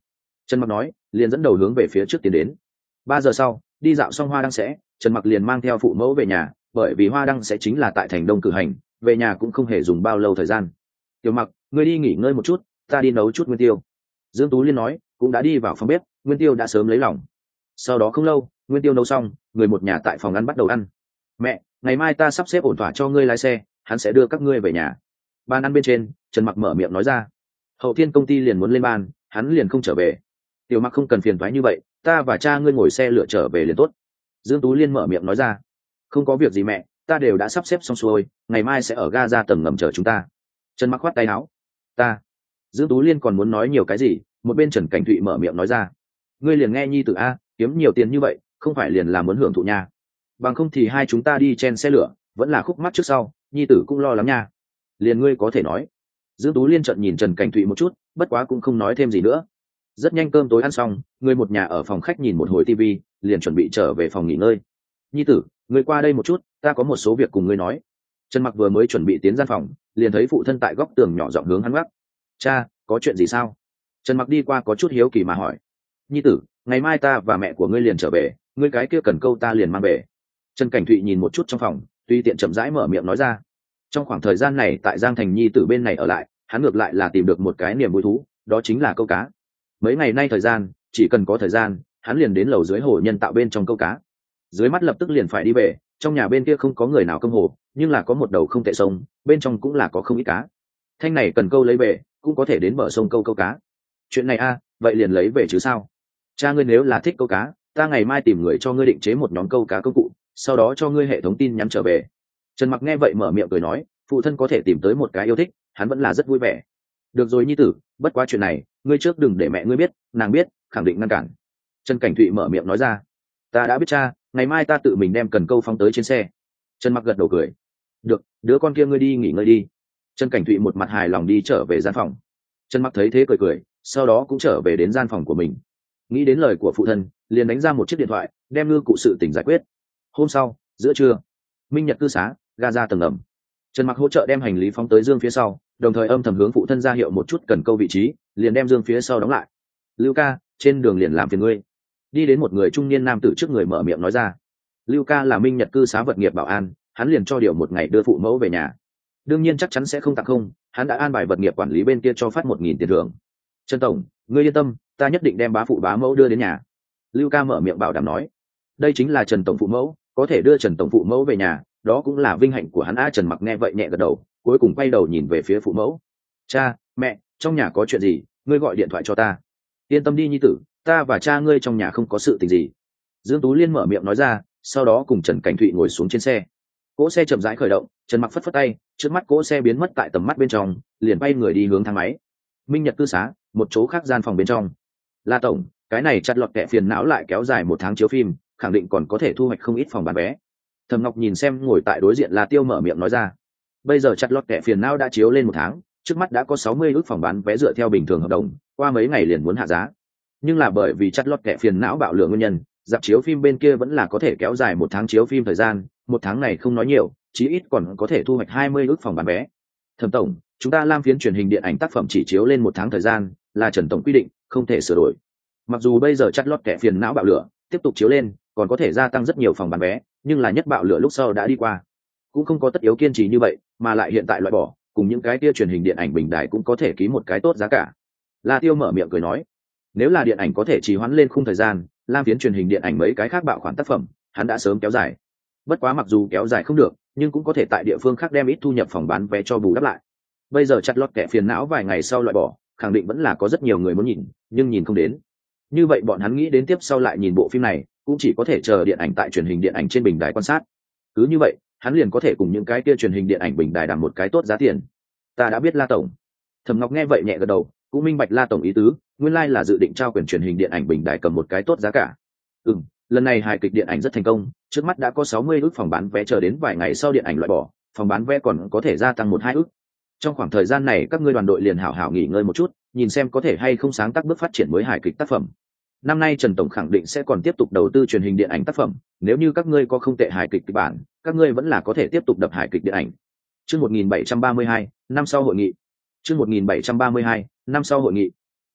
Trần Mặc nói, liền dẫn đầu hướng về phía trước tiến đến. Ba giờ sau, đi dạo xong hoa đăng sẽ, Trần Mặc liền mang theo phụ mẫu về nhà, bởi vì hoa đăng sẽ chính là tại thành Đông cử hành, về nhà cũng không hề dùng bao lâu thời gian. Tiểu Mặc, ngươi đi nghỉ ngơi một chút, ta đi nấu chút nguyên tiêu. Dương Tú Liên nói, cũng đã đi vào phòng bếp, nguyên tiêu đã sớm lấy lòng. Sau đó không lâu, nguyên tiêu nấu xong, người một nhà tại phòng ăn bắt đầu ăn. Mẹ, ngày mai ta sắp xếp ổn thỏa cho ngươi lái xe, hắn sẽ đưa các ngươi về nhà. Ban ăn bên trên, Trần Mặc mở miệng nói ra. Hậu thiên công ty liền muốn lên ban, hắn liền không trở về. Tiểu Mặc không cần phiền toái như vậy, ta và cha ngươi ngồi xe lửa trở về liền tốt. Dương Tú Liên mở miệng nói ra. Không có việc gì mẹ, ta đều đã sắp xếp xong xuôi, ngày mai sẽ ở ga ra tầng ngầm chờ chúng ta. Trần Mặc khoát tay áo. Ta. Dương Tú Liên còn muốn nói nhiều cái gì, một bên Trần Cảnh Thụy mở miệng nói ra. Ngươi liền nghe nhi tử a, kiếm nhiều tiền như vậy, không phải liền là muốn hưởng thụ nha. Bằng không thì hai chúng ta đi chen xe lửa, vẫn là khúc mắt trước sau, nhi tử cũng lo lắng nha. Liền ngươi có thể nói. Dương Tú Liên trợn nhìn Trần Cảnh Thụy một chút, bất quá cũng không nói thêm gì nữa. Rất nhanh cơm tối ăn xong, người một nhà ở phòng khách nhìn một hồi tivi, liền chuẩn bị trở về phòng nghỉ ngơi. Nhi tử, ngươi qua đây một chút, ta có một số việc cùng ngươi nói. Trần Mặc vừa mới chuẩn bị tiến gian phòng, liền thấy phụ thân tại góc tường nhỏ giọng hướng hắn gác. Cha, có chuyện gì sao? Trần Mặc đi qua có chút hiếu kỳ mà hỏi. Nhi tử, ngày mai ta và mẹ của ngươi liền trở về, ngươi cái kia cần câu ta liền mang về. Trần Cảnh Thụy nhìn một chút trong phòng, tuy tiện chậm rãi mở miệng nói ra. Trong khoảng thời gian này tại Giang Thành nhi tử bên này ở lại, hắn ngược lại là tìm được một cái niềm vui thú, đó chính là câu cá. Mấy ngày nay thời gian, chỉ cần có thời gian, hắn liền đến lầu dưới hồ nhân tạo bên trong câu cá. Dưới mắt lập tức liền phải đi về, trong nhà bên kia không có người nào công hồ, nhưng là có một đầu không tệ sông, bên trong cũng là có không ít cá. Thanh này cần câu lấy về, cũng có thể đến bờ sông câu câu cá. Chuyện này a, vậy liền lấy về chứ sao? Cha ngươi nếu là thích câu cá, ta ngày mai tìm người cho ngươi định chế một nhóm câu cá công cụ, sau đó cho ngươi hệ thống tin nhắn trở về. Trần Mặc nghe vậy mở miệng cười nói, phụ thân có thể tìm tới một cái yêu thích, hắn vẫn là rất vui vẻ. Được rồi nhi tử, bất quá chuyện này, ngươi trước đừng để mẹ ngươi biết, nàng biết, khẳng định ngăn cản. Trần Cảnh Thụy mở miệng nói ra. Ta đã biết cha, ngày mai ta tự mình đem cần câu phóng tới trên xe. Trần Mặc gật đầu cười. Được, đứa con kia ngươi đi nghỉ ngơi đi. Trần Cảnh Thụy một mặt hài lòng đi trở về gian phòng. Trần Mặc thấy thế cười cười, sau đó cũng trở về đến gian phòng của mình. Nghĩ đến lời của phụ thân, liền đánh ra một chiếc điện thoại, đem ngư cụ sự tình giải quyết. Hôm sau, giữa trưa, Minh Nhật cư xá, ga ra tầng ngầm. Trần Mặc hỗ trợ đem hành lý phóng tới Dương phía sau, đồng thời âm thầm hướng phụ thân ra hiệu một chút cần câu vị trí, liền đem Dương phía sau đóng lại. Lưu ca, trên đường liền làm phiền ngươi. Đi đến một người trung niên nam tử trước người mở miệng nói ra. Lưu ca là Minh Nhật cư xá vật nghiệp bảo an, hắn liền cho điều một ngày đưa phụ mẫu về nhà. Đương nhiên chắc chắn sẽ không tặng không, hắn đã an bài vật nghiệp quản lý bên kia cho phát một nghìn tiền thưởng. Trần tổng, ngươi yên tâm, ta nhất định đem bá phụ bá mẫu đưa đến nhà. Lưu ca mở miệng bảo đảm nói. Đây chính là Trần tổng phụ mẫu, có thể đưa Trần tổng phụ mẫu về nhà, đó cũng là vinh hạnh của hắn. A Trần Mặc nghe vậy nhẹ gật đầu, cuối cùng quay đầu nhìn về phía phụ mẫu. Cha, mẹ, trong nhà có chuyện gì, ngươi gọi điện thoại cho ta. Yên tâm đi nhi tử, ta và cha ngươi trong nhà không có sự tình gì. Dương Tú Liên mở miệng nói ra, sau đó cùng Trần Cảnh Thụy ngồi xuống trên xe. Cỗ xe chậm rãi khởi động, Trần Mặc phất phất tay, trước mắt cỗ xe biến mất tại tầm mắt bên trong, liền bay người đi hướng thang máy. Minh Nhật cư xá, một chỗ khác gian phòng bên trong. La tổng, cái này chặt lọt kẻ phiền não lại kéo dài một tháng chiếu phim, khẳng định còn có thể thu hoạch không ít phòng bán vé. Thẩm Ngọc nhìn xem ngồi tại đối diện La Tiêu mở miệng nói ra. Bây giờ chặt lọt kẻ phiền não đã chiếu lên một tháng, trước mắt đã có sáu mươi ước phòng bán vé dựa theo bình thường hợp đồng, qua mấy ngày liền muốn hạ giá. Nhưng là bởi vì chặt lọt kẻ phiền não bạo lượng nguyên nhân, dạp chiếu phim bên kia vẫn là có thể kéo dài một tháng chiếu phim thời gian, một tháng này không nói nhiều, chí ít còn có thể thu hoạch hai mươi ước phòng bán vé. Thẩm tổng, chúng ta Lam Phiến truyền hình điện ảnh tác phẩm chỉ chiếu lên một tháng thời gian, là Trần tổng quy định, không thể sửa đổi. Mặc dù bây giờ chặt lọt kẻ phiền não bạo lửa tiếp tục chiếu lên, còn có thể gia tăng rất nhiều phòng bán vé, nhưng là nhất bạo lửa lúc sau đã đi qua, cũng không có tất yếu kiên trì như vậy, mà lại hiện tại loại bỏ, cùng những cái kia truyền hình điện ảnh bình đài cũng có thể ký một cái tốt giá cả. La Tiêu mở miệng cười nói, nếu là điện ảnh có thể trì hoãn lên khung thời gian, Lam Phiến truyền hình điện ảnh mấy cái khác bạo khoản tác phẩm, hắn đã sớm kéo dài. Bất quá mặc dù kéo dài không được, nhưng cũng có thể tại địa phương khác đem ít thu nhập phòng bán vé cho bù đắp lại. Bây giờ chặt lọt kẻ phiền não vài ngày sau loại bỏ, khẳng định vẫn là có rất nhiều người muốn nhìn, nhưng nhìn không đến. Như vậy bọn hắn nghĩ đến tiếp sau lại nhìn bộ phim này, cũng chỉ có thể chờ điện ảnh tại truyền hình điện ảnh trên bình đài quan sát. Cứ như vậy, hắn liền có thể cùng những cái kia truyền hình điện ảnh bình đài đảm một cái tốt giá tiền. Ta đã biết La tổng. Thẩm Ngọc nghe vậy nhẹ gật đầu, cũng minh bạch La tổng ý tứ, nguyên lai là dự định trao quyền truyền hình điện ảnh bình đài cầm một cái tốt giá cả. Ừm, lần này hài kịch điện ảnh rất thành công, trước mắt đã có sáu mươi ước phòng bán vé, chờ đến vài ngày sau điện ảnh loại bỏ, phòng bán vé còn có thể gia tăng một hai ước. Trong khoảng thời gian này các ngươi đoàn đội liền hảo hảo nghỉ ngơi một chút, nhìn xem có thể hay không sáng tác bước phát triển mới hài kịch tác phẩm. Năm nay Trần tổng khẳng định sẽ còn tiếp tục đầu tư truyền hình điện ảnh tác phẩm, nếu như các ngươi có không tệ hài kịch kịch bản, các ngươi vẫn là có thể tiếp tục đập hài kịch điện ảnh. Chương một nghìn bảy trăm ba mươi hai, năm sau hội nghị. Chương một nghìn bảy trăm ba mươi hai, năm sau hội nghị.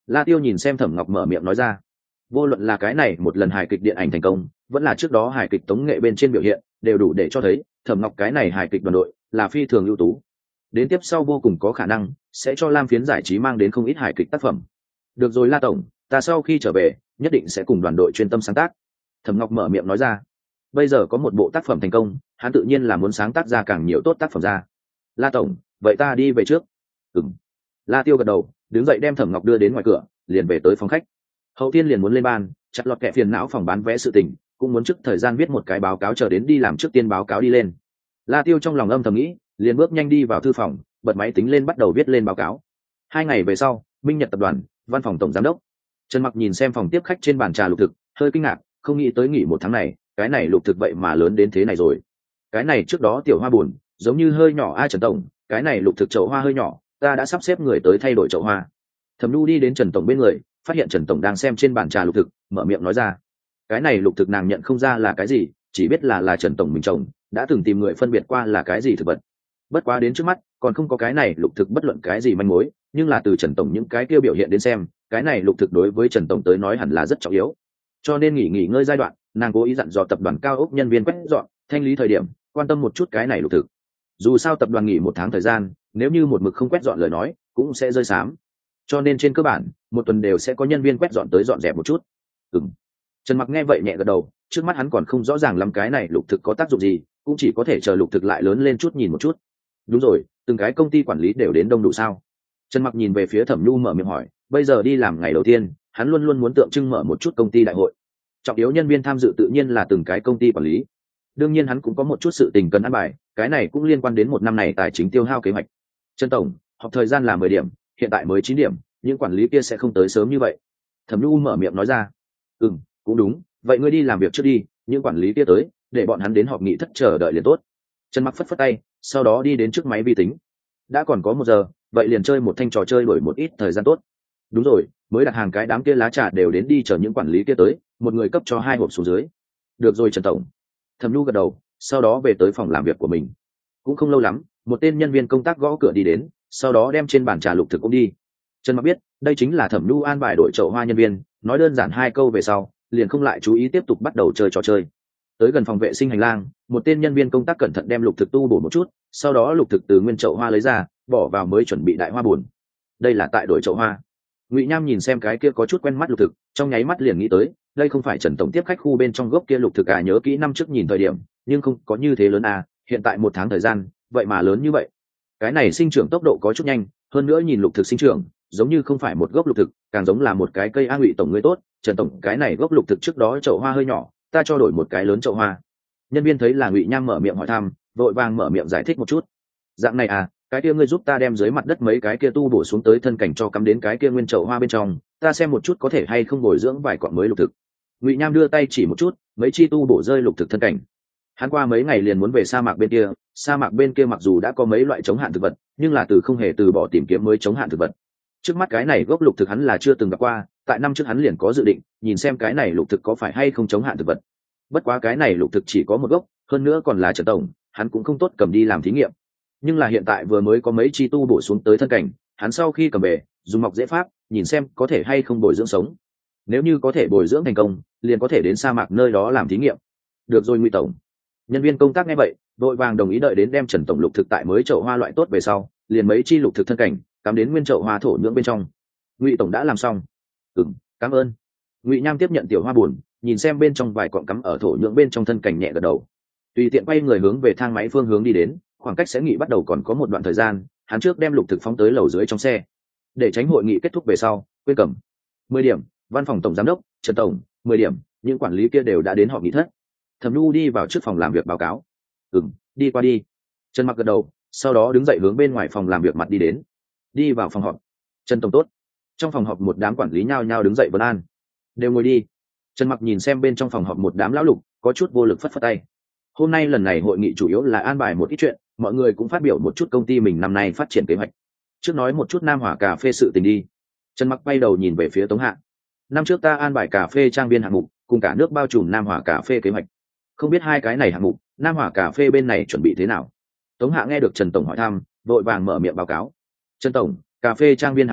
La Tiêu nhìn xem Thẩm Ngọc mở miệng nói ra, vô luận là cái này một lần hài kịch điện ảnh thành công, vẫn là trước đó hài kịch tống nghệ bên trên biểu hiện, đều đủ để cho thấy Thẩm Ngọc cái này hài kịch đoàn đội là phi thường ưu tú. Đến tiếp sau vô cùng có khả năng sẽ cho Lam Phiến giải trí mang đến không ít hài kịch tác phẩm. Được rồi La tổng, ta sau khi trở về nhất định sẽ cùng đoàn đội chuyên tâm sáng tác. Thẩm Ngọc mở miệng nói ra, bây giờ có một bộ tác phẩm thành công, hắn tự nhiên là muốn sáng tác ra càng nhiều tốt tác phẩm ra. La tổng, vậy ta đi về trước. Ừm. La Tiêu gật đầu, đứng dậy đem Thẩm Ngọc đưa đến ngoài cửa, liền về tới phòng khách. Hậu Tiên liền muốn lên ban, chặt lọt kẻ phiền não phòng bán vé sự tình, cũng muốn trước thời gian viết một cái báo cáo chờ đến đi làm trước tiên báo cáo đi lên. La Tiêu trong lòng âm thầm nghĩ, liền bước nhanh đi vào thư phòng, bật máy tính lên bắt đầu viết lên báo cáo. Hai ngày về sau, Minh Nhật tập đoàn, văn phòng tổng giám đốc. Trần Mặc nhìn xem phòng tiếp khách trên bàn trà lục thực, hơi kinh ngạc, không nghĩ tới nghỉ một tháng này, cái này lục thực vậy mà lớn đến thế này rồi. Cái này trước đó tiểu hoa buồn, giống như hơi nhỏ a Trần tổng, cái này lục thực chậu hoa hơi nhỏ, ta đã sắp xếp người tới thay đổi chậu hoa. Thẩm Nhu đi đến Trần tổng bên người, phát hiện Trần tổng đang xem trên bàn trà lục thực, mở miệng nói ra, cái này lục thực nàng nhận không ra là cái gì, chỉ biết là là Trần tổng mình trồng, đã từng tìm người phân biệt qua là cái gì thực vật. Bất quá đến trước mắt còn không có cái này lục thực bất luận cái gì manh mối, nhưng là từ Trần tổng những cái kia biểu hiện đến xem, cái này lục thực đối với Trần tổng tới nói hẳn là rất trọng yếu. Cho nên nghỉ nghỉ ngơi giai đoạn, nàng cố ý dặn dò tập đoàn cao ốc nhân viên quét dọn thanh lý thời điểm quan tâm một chút cái này lục thực. Dù sao tập đoàn nghỉ một tháng thời gian, nếu như một mực không quét dọn lời nói cũng sẽ rơi xám, cho nên trên cơ bản một tuần đều sẽ có nhân viên quét dọn tới dọn dẹp một chút. Ừm. Trần Mặc nghe vậy nhẹ gật đầu, trước mắt hắn còn không rõ ràng lắm cái này lục thực có tác dụng gì, cũng chỉ có thể chờ lục thực lại lớn lên chút nhìn một chút. Đúng rồi, từng cái công ty quản lý đều đến đông đủ sao? Trần Mặc nhìn về phía Thẩm Nhu mở miệng hỏi, bây giờ đi làm ngày đầu tiên, hắn luôn luôn muốn tượng trưng mở một chút công ty đại hội. Trọng yếu nhân viên tham dự tự nhiên là từng cái công ty quản lý. Đương nhiên hắn cũng có một chút sự tình cần ăn bài, cái này cũng liên quan đến một năm này tài chính tiêu hao kế hoạch. Trần tổng, họp thời gian là mười điểm, hiện tại mới chín điểm, những quản lý kia sẽ không tới sớm như vậy. Thẩm Nhu mở miệng nói ra. Ừm, cũng đúng, vậy ngươi đi làm việc trước đi, những quản lý kia tới, để bọn hắn đến họp nghị thất chờ đợi liền tốt. Trần Mặc phất phất tay, sau đó đi đến trước máy vi tính. Đã còn có một giờ, vậy liền chơi một thanh trò chơi đổi một ít thời gian tốt. Đúng rồi, mới đặt hàng cái đám kia lá trà đều đến đi chờ những quản lý kia tới, một người cấp cho hai hộp xuống dưới. Được rồi Trần tổng. Thẩm Nhu gật đầu, sau đó về tới phòng làm việc của mình. Cũng không lâu lắm, một tên nhân viên công tác gõ cửa đi đến, sau đó đem trên bàn trà lục thực cũng đi. Trần Mặc biết, đây chính là Thẩm Nhu an bài đổi chậu hoa nhân viên, nói đơn giản hai câu về sau, liền không lại chú ý tiếp tục bắt đầu chơi trò chơi. Tới gần phòng vệ sinh hành lang, một tên nhân viên công tác cẩn thận đem lục thực tu bổ một chút, sau đó lục thực từ nguyên chậu hoa lấy ra, bỏ vào mới chuẩn bị đại hoa buồn. Đây là tại đổi chậu hoa. Ngụy Nham nhìn xem cái kia có chút quen mắt lục thực, trong nháy mắt liền nghĩ tới, đây không phải Trần tổng tiếp khách khu bên trong gốc kia lục thực à, nhớ kỹ năm trước nhìn thời điểm, nhưng không có như thế lớn à, hiện tại một tháng thời gian, vậy mà lớn như vậy. Cái này sinh trưởng tốc độ có chút nhanh, hơn nữa nhìn lục thực sinh trưởng, giống như không phải một gốc lục thực, càng giống là một cái cây a. Ngụy tổng ngươi tốt, Trần tổng, cái này gốc lục thực trước đó chậu hoa hơi nhỏ, ta cho đổi một cái lớn chậu hoa. Nhân viên thấy là Ngụy Nham mở miệng hỏi thăm, vội vàng mở miệng giải thích một chút. Dạng này à, cái kia ngươi giúp ta đem dưới mặt đất mấy cái kia tu bổ xuống tới thân cảnh cho cắm đến cái kia nguyên chậu hoa bên trong, ta xem một chút có thể hay không bồi dưỡng vài cọn mới lục thực. Ngụy Nham đưa tay chỉ một chút, mấy chi tu bổ rơi lục thực thân cảnh. Hắn qua mấy ngày liền muốn về sa mạc bên kia, sa mạc bên kia mặc dù đã có mấy loại chống hạn thực vật, nhưng là từ không hề từ bỏ tìm kiếm mới chống hạn thực vật. Trước mắt cái này gốc lục thực hắn là chưa từng gặp qua, tại năm trước hắn liền có dự định, nhìn xem cái này lục thực có phải hay không chống hạn thực vật. Bất quá cái này lục thực chỉ có một gốc, hơn nữa còn là Trần tổng, hắn cũng không tốt cầm đi làm thí nghiệm. Nhưng là hiện tại vừa mới có mấy chi tu bổ xuống tới thân cảnh, hắn sau khi cầm về, dùng mọc dễ pháp, nhìn xem có thể hay không bồi dưỡng sống. Nếu như có thể bồi dưỡng thành công, liền có thể đến sa mạc nơi đó làm thí nghiệm. Được rồi Ngụy tổng. Nhân viên công tác nghe vậy, vội vàng đồng ý, đợi đến đem Trần tổng lục thực tại mới chậu hoa loại tốt về sau, liền mấy chi lục thực thân cảnh cắm đến nguyên chậu hoa thổ nhưỡng bên trong. Ngụy tổng đã làm xong. Ừm, cảm ơn. Ngụy Nham tiếp nhận tiểu hoa buồn, nhìn xem bên trong vài cọng cắm ở thổ nhưỡng bên trong thân cảnh nhẹ gật đầu. Tùy tiện quay người hướng về thang máy phương hướng đi đến, khoảng cách sẽ nghị bắt đầu còn có một đoạn thời gian, hắn trước đem lục thực phóng tới lầu dưới trong xe, để tránh hội nghị kết thúc về sau quên cầm. Mười điểm, văn phòng tổng giám đốc Trần tổng. Mười điểm, những quản lý kia đều đã đến họp nghị thất. Thẩm Nhu đi vào trước phòng làm việc báo cáo. Ừm, đi qua đi. Trần Mặc gật đầu, sau đó đứng dậy hướng bên ngoài phòng làm việc mặt đi đến. Đi vào phòng họp. Trần tổng tốt. Trong phòng họp một đám quản lý nhao nhao đứng dậy vân an. Đều ngồi đi. Trần Mặc nhìn xem bên trong phòng họp một đám lão lục, có chút vô lực phất phất tay. Hôm nay lần này hội nghị chủ yếu là an bài một ít chuyện, mọi người cũng phát biểu một chút công ty mình năm nay phát triển kế hoạch. Trước nói một chút Nam Hỏa cà phê sự tình đi. Trần Mặc bay đầu nhìn về phía Tống Hạ. Năm trước ta an bài cà phê trang viên hạng mục, cùng cả nước bao trùm Nam Hỏa cà phê kế hoạch. Không biết hai cái này hạng mục, Nam Hỏa cà phê bên này chuẩn bị thế nào? Tống Hạ nghe được Trần tổng hỏi thăm, vội vàng mở miệng báo cáo. Trần tổng, cà phê trang viên hạng mục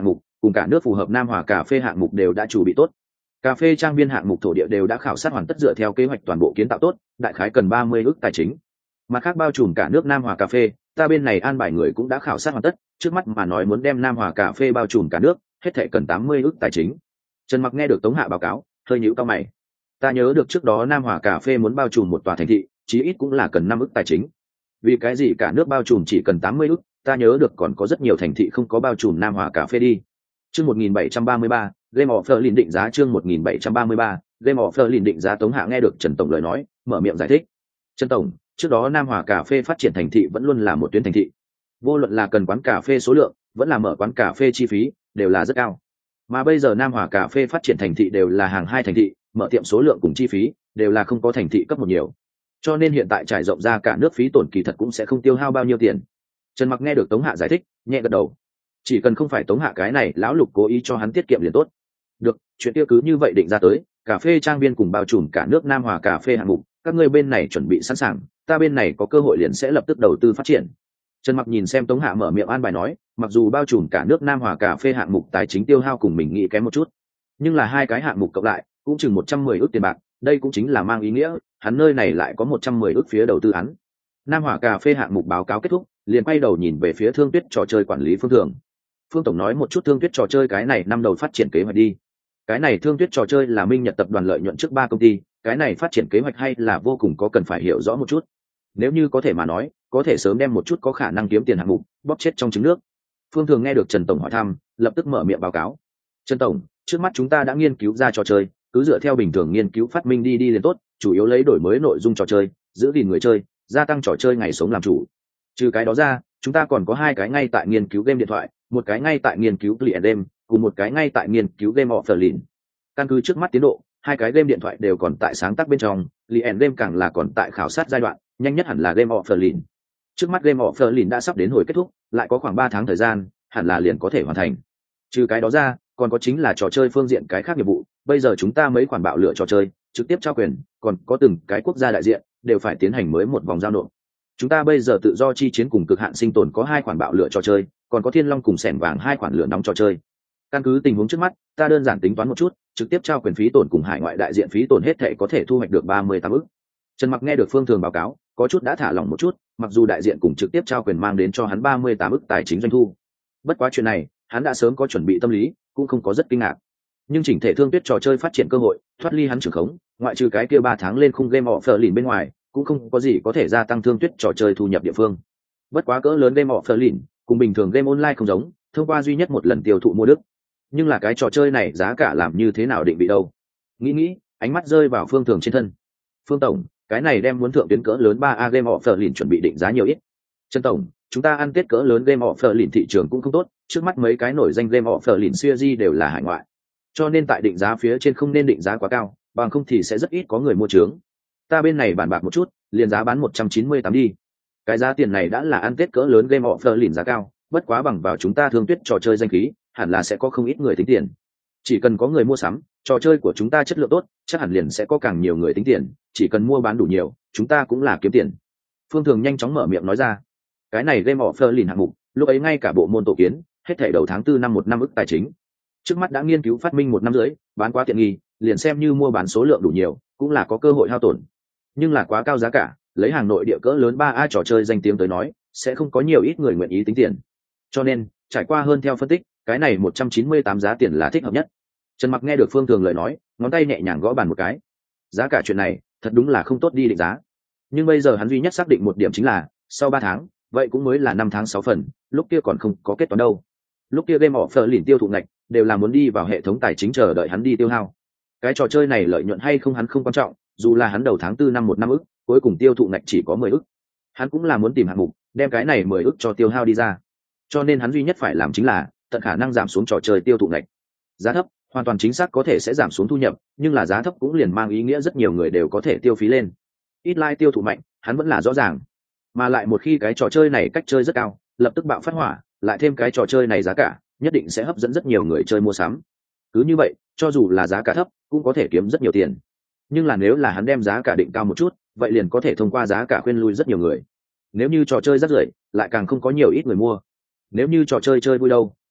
cùng cả nước phù hợp Nam Hòa cà phê hạng mục đều đã chuẩn bị tốt. Cà phê trang viên hạng mục thổ địa đều đã khảo sát hoàn tất dựa theo kế hoạch toàn bộ kiến tạo tốt, đại khái cần ba mươi ức tài chính. Mặt khác bao trùm cả nước Nam Hòa cà phê, ta bên này an bài người cũng đã khảo sát hoàn tất, trước mắt mà nói muốn đem Nam Hòa cà phê bao trùm cả nước, hết thảy cần tám mươi ức tài chính. Trần Mặc nghe được Tống Hạ báo cáo, hơi nhíu cau mày. Ta nhớ được trước đó Nam Hòa cà phê muốn bao trùm một tòa thành thị, chí ít cũng là cần năm ức tài chính. Vì cái gì cả nước bao trùm chỉ cần tám mươi ức, ta nhớ được còn có rất nhiều thành thị không có bao trùm Nam Hòa cà phê đi. Chương một nghìn bảy trăm ba mươi ba, Game of Berlin định giá chương một nghìn bảy trăm ba mươi ba, Game of Berlin định giá. Tống Hạ nghe được Trần tổng lời nói, mở miệng giải thích. Trần tổng, trước đó Nam Hòa cà phê phát triển thành thị vẫn luôn là một tuyến thành thị. Vô luận là cần quán cà phê số lượng, vẫn là mở quán cà phê chi phí, đều là rất cao. Mà bây giờ Nam Hòa cà phê phát triển thành thị đều là hàng hai thành thị, mở tiệm số lượng cùng chi phí đều là không có thành thị cấp một nhiều. Cho nên hiện tại trải rộng ra cả nước phí tổn kỳ thật cũng sẽ không tiêu hao bao nhiêu tiền. Trần Mặc nghe được Tống Hạ giải thích, nhẹ gật đầu. Chỉ cần không phải Tống Hạ cái này lão lục cố ý cho hắn tiết kiệm liền tốt. Được, chuyện kia cứ như vậy định ra tới, cà phê trang viên cùng bao trùm cả nước Nam Hòa cà phê hạng mục, các ngươi bên này chuẩn bị sẵn sàng, ta bên này có cơ hội liền sẽ lập tức đầu tư phát triển. Trần Mặc nhìn xem Tống Hạ mở miệng an bài nói, mặc dù bao trùm cả nước Nam Hòa cà phê hạng mục tài chính tiêu hao cùng mình nghĩ kém một chút, nhưng là hai cái hạng mục cộng lại cũng chừng một trăm mười ức tiền bạc, đây cũng chính là mang ý nghĩa hắn nơi này lại có một trăm mười ức phía đầu tư hắn. Nam Hòa cà phê hạng mục báo cáo kết thúc, liền quay đầu nhìn về phía Thương Tuyết trò chơi quản lý Phương Thường. Phương tổng nói một chút Thương Tuyết trò chơi cái này năm đầu phát triển kế hoạch đi. Cái này Thương Tuyết trò chơi là Minh Nhật tập đoàn lợi nhuận trước ba công ty, cái này phát triển kế hoạch hay là vô cùng có cần phải hiểu rõ một chút. Nếu như có thể mà nói, có thể sớm đem một chút có khả năng kiếm tiền hạng mục bóp chết trong trứng nước. Phương Thường nghe được Trần tổng hỏi thăm, lập tức mở miệng báo cáo. Trần tổng, trước mắt chúng ta đã nghiên cứu ra trò chơi, cứ dựa theo bình thường nghiên cứu phát minh đi đi liền tốt, chủ yếu lấy đổi mới nội dung trò chơi, giữ gìn người chơi, gia tăng trò chơi ngày sống làm chủ. Trừ cái đó ra, chúng ta còn có hai cái ngay tại nghiên cứu game điện thoại, một cái ngay tại nghiên cứu client game, cùng một cái ngay tại nghiên cứu game of Berlin. Căn cứ trước mắt tiến độ, hai cái game điện thoại đều còn tại sáng tác bên trong, client game càng là còn tại khảo sát giai đoạn, nhanh nhất hẳn là game of Berlin. Trước mắt game of Berlin đã sắp đến hồi kết thúc, lại có khoảng ba tháng thời gian, hẳn là liền có thể hoàn thành. Trừ cái đó ra, còn có chính là trò chơi phương diện cái khác nghiệp vụ, bây giờ chúng ta mấy khoản bạo lựa trò chơi, trực tiếp trao quyền, còn có từng cái quốc gia đại diện đều phải tiến hành mới một vòng giao nộp. Chúng ta bây giờ tự do chi chiến cùng cực hạn sinh tồn có hai khoản bạo lựa trò chơi, còn có Thiên Long cùng Sẻn Vàng hai khoản lửa nóng trò chơi. Căn cứ tình huống trước mắt, ta đơn giản tính toán một chút, trực tiếp trao quyền phí tổn cùng hải ngoại đại diện phí tổn hết thảy có thể thu hoạch được ba mươi tám ức. Trần Mặc nghe được Phương Thường báo cáo, có chút đã thả lỏng một chút, mặc dù đại diện cùng trực tiếp trao quyền mang đến cho hắn ba mươi tám ức tài chính doanh thu. Bất quá chuyện này, hắn đã sớm có chuẩn bị tâm lý, cũng không có rất kinh ngạc. Nhưng chỉnh thể Thương Tuyết trò chơi phát triển cơ hội, thoát ly hắn trưởng khống, ngoại trừ cái kia ba tháng lên khung game of Berlin bên ngoài, cũng không có gì có thể gia tăng Thương Tuyết trò chơi thu nhập địa phương. Bất quá cỡ lớn game of Berlin, cùng bình thường game online không giống, thông qua duy nhất một lần tiêu thụ mua đức. Nhưng là cái trò chơi này giá cả làm như thế nào định vị đâu? Nghĩ nghĩ, ánh mắt rơi vào Phương Thường trên thân. Phương tổng, cái này đem muốn thượng tuyến cỡ lớn ba A game of Berlin chuẩn bị định giá nhiều ít. Trần tổng, chúng ta ăn tết cỡ lớn game of Berlin thị trường cũng không tốt, trước mắt mấy cái nổi danh game of Berlin series đều là hải ngoại. Cho nên tại định giá phía trên không nên định giá quá cao, bằng không thì sẽ rất ít có người mua trướng. Ta bên này bàn bạc một chút, liền giá bán một trăm chín mươi tám đi. Cái giá tiền này đã là ăn tết cỡ lớn game of Berlin giá cao, bất quá bằng vào chúng ta Thương Tuyết trò chơi danh khí, hẳn là sẽ có không ít người tính tiền. Chỉ cần có người mua sắm, trò chơi của chúng ta chất lượng tốt, chắc hẳn liền sẽ có càng nhiều người tính tiền, chỉ cần mua bán đủ nhiều, chúng ta cũng là kiếm tiền. Phương Thường nhanh chóng mở miệng nói ra. Cái này game of Berlin hạng mục, lúc ấy ngay cả bộ môn tổ kiến, hết thảy đầu tháng tư năm một năm ức tài chính. Trước mắt đã nghiên cứu phát minh một năm rưỡi, bán quá tiện nghi, liền xem như mua bán số lượng đủ nhiều, cũng là có cơ hội hao tổn. Nhưng là quá cao giá cả, lấy hàng nội địa cỡ lớn ba A trò chơi danh tiếng tới nói, sẽ không có nhiều ít người nguyện ý tính tiền. Cho nên, trải qua hơn theo phân tích, cái này một trăm chín mươi tám giá tiền là thích hợp nhất. Trần Mặc nghe được Phương Thường lời nói, ngón tay nhẹ nhàng gõ bàn một cái. Giá cả chuyện này, thật đúng là không tốt đi định giá. Nhưng bây giờ hắn duy nhất xác định một điểm chính là, sau ba tháng, vậy cũng mới là năm tháng sáu phần, lúc kia còn không có kết toán đâu. Lúc kia game of Berlin tiêu thụ ngạch đều là muốn đi vào hệ thống tài chính chờ đợi hắn đi tiêu hao. Cái trò chơi này lợi nhuận hay không hắn không quan trọng, dù là hắn đầu tháng tư năm một năm ức, cuối cùng tiêu thụ ngạch chỉ có mười ức. Hắn cũng là muốn tìm hạng mục, đem cái này mười ức cho tiêu hao đi ra. Cho nên hắn duy nhất phải làm chính là tận khả năng giảm xuống trò chơi tiêu thụ ngạch. Giá thấp, hoàn toàn chính xác có thể sẽ giảm xuống thu nhập, nhưng là giá thấp cũng liền mang ý nghĩa rất nhiều người đều có thể tiêu phí lên. Ít like tiêu thụ mạnh, hắn vẫn là rõ ràng. Mà lại một khi cái trò chơi này cách chơi rất cao, lập tức bạo phát hỏa, lại thêm cái trò chơi này giá cả, nhất định sẽ hấp dẫn rất nhiều người chơi mua sắm. Cứ như vậy, cho dù là giá cả thấp, cũng có thể kiếm rất nhiều tiền. Nhưng là nếu là hắn đem giá cả định cao một chút, vậy liền có thể thông qua giá cả khuyên lui rất nhiều người. Nếu như trò chơi rất rưởi, lại càng không có nhiều ít người mua. Nếu như trò chơi chơi vui đâu,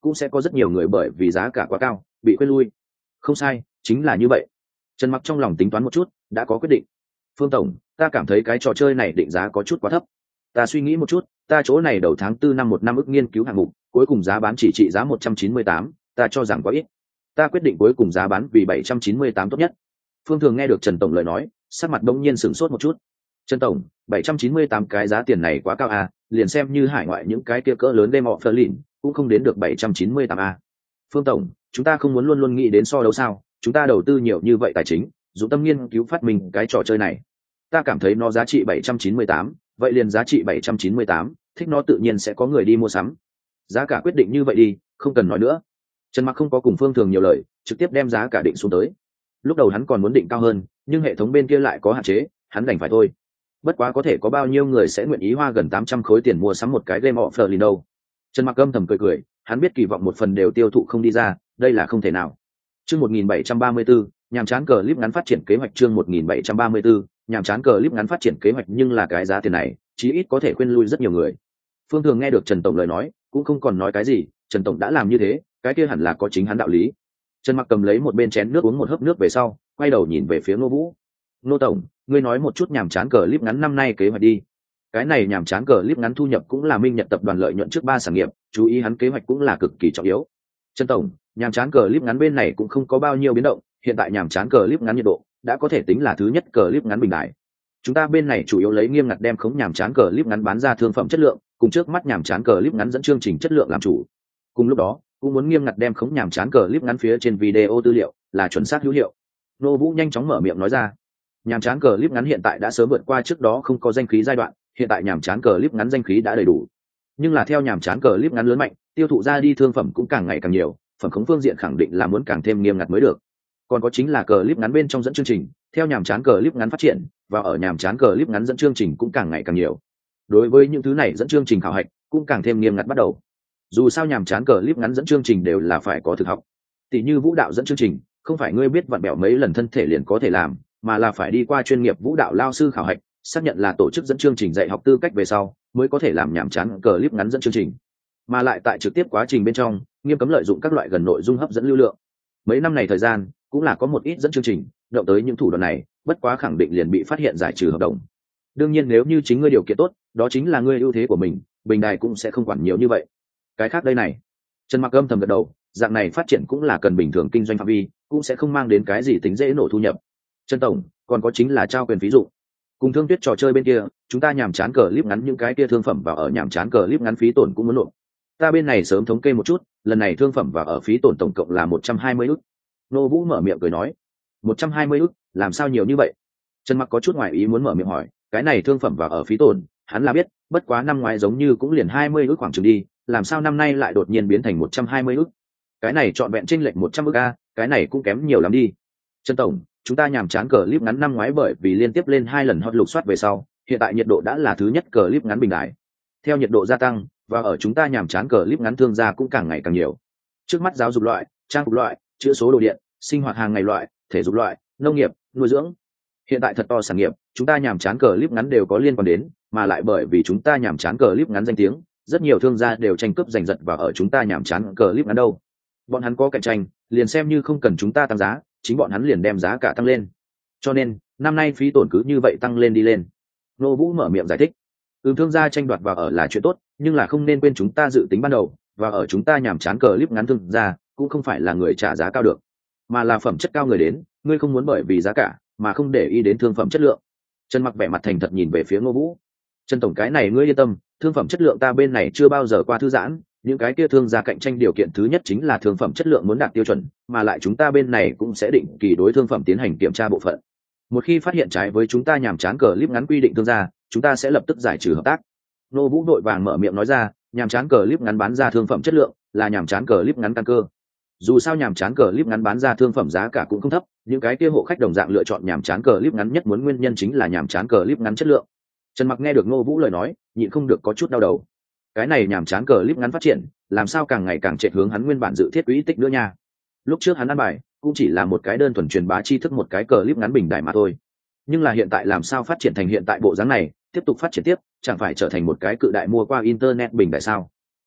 cũng sẽ có rất nhiều người bởi vì giá cả quá cao bị quên lui. Không sai, chính là như vậy. Trần Mặc trong lòng tính toán một chút, đã có quyết định. Phương tổng, ta cảm thấy cái trò chơi này định giá có chút quá thấp. Ta suy nghĩ một chút, ta chỗ này đầu tháng tư năm một năm ức nghiên cứu hạng mục, cuối cùng giá bán chỉ trị giá một trăm chín mươi tám, ta cho rằng quá ít. Ta quyết định cuối cùng giá bán vì bảy trăm chín mươi tám tốt nhất. Phương Thường nghe được Trần tổng lời nói, sắc mặt bỗng nhiên sửng sốt một chút. Trần tổng, bảy trăm chín mươi tám cái giá tiền này quá cao à, liền xem như hải ngoại những cái kia cỡ lớn game of Berlin, cũng không đến được bảy trăm chín mươi tám a. Phương tổng, chúng ta không muốn luôn luôn nghĩ đến so đấu sao? Chúng ta đầu tư nhiều như vậy tài chính, dùng tâm nghiên cứu phát minh cái trò chơi này. Ta cảm thấy nó giá trị bảy trăm chín mươi tám, vậy liền giá trị bảy trăm chín mươi tám, thích nó tự nhiên sẽ có người đi mua sắm. Giá cả quyết định như vậy đi, không cần nói nữa. Trần Mặc không có cùng Phương Thường nhiều lời, trực tiếp đem giá cả định xuống tới. Lúc đầu hắn còn muốn định cao hơn, nhưng hệ thống bên kia lại có hạn chế, hắn đành phải thôi. Bất quá có thể có bao nhiêu người sẽ nguyện ý hoa gần tám trăm khối tiền mua sắm một cái game of Berlin đâu. Trần Mặc âm thầm cười cười, hắn biết kỳ vọng một phần đều tiêu thụ không đi ra, đây là không thể nào. Chương một nghìn bảy trăm ba mươi tư, nhàm chán clip ngắn phát triển kế hoạch chương một nghìn bảy trăm ba mươi tư, nhàm chán clip ngắn phát triển kế hoạch nhưng là cái giá tiền này, chí ít có thể khuyên lui rất nhiều người. Phương Thường nghe được Trần tổng lời nói, cũng không còn nói cái gì, Trần tổng đã làm như thế, cái kia hẳn là có chính hắn đạo lý. Trần Mặc cầm lấy một bên chén nước uống một hớp nước về sau, quay đầu nhìn về phía Ngô Vũ. Ngô tổng, ngươi nói một chút nhàm chán clip ngắn năm nay kế hoạch đi. Cái này nhàm chán clip ngắn thu nhập cũng là Minh Nhật tập đoàn lợi nhuận trước ba sản nghiệp, chú ý hắn kế hoạch cũng là cực kỳ trọng yếu. Trần tổng, nhàm chán clip ngắn bên này cũng không có bao nhiêu biến động, hiện tại nhàm chán clip ngắn nhiệt độ đã có thể tính là thứ nhất clip ngắn bình đại. Chúng ta bên này chủ yếu lấy nghiêm ngặt đem khống nhàm chán clip ngắn bán ra thương phẩm chất lượng, cùng trước mắt nhàm chán clip ngắn dẫn chương trình chất lượng làm chủ. Cùng lúc đó, cũng muốn nghiêm ngặt đem khống nhàm chán clip ngắn phía trên video tư liệu là chuẩn xác hữu hiệu. Nô Vũ nhanh chóng mở miệng nói ra. Nhàm chán clip ngắn hiện tại đã sớm vượt qua trước đó không có danh khí giai đoạn, hiện tại nhàm chán clip ngắn danh khí đã đầy đủ. Nhưng là theo nhàm chán clip ngắn lớn mạnh, tiêu thụ ra đi thương phẩm cũng càng ngày càng nhiều, phẩm khống phương diện khẳng định là muốn càng thêm nghiêm ngặt mới được. Còn có chính là clip ngắn bên trong dẫn chương trình, theo nhàm chán clip ngắn phát triển, và ở nhàm chán clip ngắn dẫn chương trình cũng càng ngày càng nhiều. Đối với những thứ này dẫn chương trình khảo hạch cũng càng thêm nghiêm ngặt bắt đầu. Dù sao nhàm chán clip ngắn dẫn chương trình đều là phải có thực học. Tỷ như vũ đạo dẫn chương trình, không phải ngươi biết vặn bẹo mấy lần thân thể liền có thể làm, mà là phải đi qua chuyên nghiệp vũ đạo lao sư khảo hạch, xác nhận là tổ chức dẫn chương trình dạy học tư cách về sau, mới có thể làm nhàm chán clip ngắn dẫn chương trình. Mà lại tại trực tiếp quá trình bên trong, nghiêm cấm lợi dụng các loại gần nội dung hấp dẫn lưu lượng. Mấy năm này thời gian, cũng là có một ít dẫn chương trình động tới những thủ đoạn này, bất quá khẳng định liền bị phát hiện giải trừ hợp đồng. Đương nhiên nếu như chính ngươi điều kiện tốt, đó chính là ngươi ưu thế của mình, bình đài cũng sẽ không quản nhiều như vậy. Cái khác đây này, Trần Mặc âm thầm gật đầu, dạng này phát triển cũng là cần bình thường kinh doanh phạm vi, cũng sẽ không mang đến cái gì tính dễ nổ thu nhập. Trần tổng, còn có chính là trao quyền ví dụ. Cùng Thương Tuyết trò chơi bên kia, chúng ta nhàm chán clip ngắn những cái kia thương phẩm vào ở nhàm chán clip ngắn phí tổn cũng muốn nộp. Ta bên này sớm thống kê một chút, lần này thương phẩm và ở phí tổn tổng cộng là một trăm hai mươi ức. Nô Vũ mở miệng cười nói, một trăm hai mươi ức, làm sao nhiều như vậy? Trần Mặc có chút ngoài ý muốn mở miệng hỏi, cái này thương phẩm và ở phí tổn, hắn là biết, bất quá năm ngoái giống như cũng liền hai mươi ức khoảng chừng đi, làm sao năm nay lại đột nhiên biến thành một trăm hai mươi ức? Cái này trọn vẹn chênh lệch một trăm ức a, cái này cũng kém nhiều lắm đi. Trần tổng, chúng ta nhàm chán clip ngắn năm ngoái bởi vì liên tiếp lên hai lần hot lục soát về sau, hiện tại nhiệt độ đã là thứ nhất clip ngắn bình đại. Theo nhiệt độ gia tăng, và ở chúng ta nhàm chán clip ngắn thương gia cũng càng ngày càng nhiều. Trước mắt giáo dục loại, trang phục loại, chữa số đồ điện, sinh hoạt hàng ngày loại, thể dục loại, nông nghiệp, nuôi dưỡng. Hiện tại thật to sản nghiệp, chúng ta nhàm chán clip ngắn đều có liên quan đến, mà lại bởi vì chúng ta nhàm chán clip ngắn danh tiếng, rất nhiều thương gia đều tranh cướp giành giật và ở chúng ta nhàm chán clip ngắn đâu. Bọn hắn có cạnh tranh, liền xem như không cần chúng ta tăng giá, chính bọn hắn liền đem giá cả tăng lên. Cho nên, năm nay phí tổn cứ như vậy tăng lên đi lên. Nô Vũ mở miệng giải thích. Ừ, thương gia tranh đoạt và ở là chuyện tốt, nhưng là không nên quên chúng ta dự tính ban đầu, và ở chúng ta nhàm chán clip ngắn thương gia, cũng không phải là người trả giá cao được, mà là phẩm chất cao người đến, ngươi không muốn bởi vì giá cả mà không để ý đến thương phẩm chất lượng. Trần Mặc vẻ mặt thành thật nhìn về phía Ngô Vũ. Trần tổng, cái này ngươi yên tâm, thương phẩm chất lượng ta bên này chưa bao giờ qua thư giãn, những cái kia thương gia cạnh tranh điều kiện thứ nhất chính là thương phẩm chất lượng muốn đạt tiêu chuẩn, mà lại chúng ta bên này cũng sẽ định kỳ đối thương phẩm tiến hành kiểm tra bộ phận. Một khi phát hiện trái với chúng ta nhàm chán clip ngắn quy định thương gia, chúng ta sẽ lập tức giải trừ hợp tác. Nô Vũ đội vàng mở miệng nói ra, nhàm chán clip ngắn bán ra thương phẩm chất lượng, là nhàm chán clip ngắn căn cơ. Dù sao nhàm chán clip ngắn bán ra thương phẩm giá cả cũng không thấp, những cái kia hộ khách đồng dạng lựa chọn nhàm chán clip ngắn nhất muốn nguyên nhân chính là nhàm chán clip ngắn chất lượng. Trần Mặc nghe được Nô Vũ lời nói, nhịn không được có chút đau đầu. Cái này nhàm chán clip ngắn phát triển, làm sao càng ngày càng chạy hướng hắn nguyên bản dự thiết quỹ tích nữa nha. Lúc trước hắn ăn bài, cũng chỉ là một cái đơn thuần truyền bá tri thức một cái clip ngắn bình đại mà thôi. Nhưng là hiện tại làm sao phát triển thành hiện tại bộ dáng này, tiếp tục phát triển tiếp, chẳng phải trở thành một cái cự đại mua qua internet bình đại sao?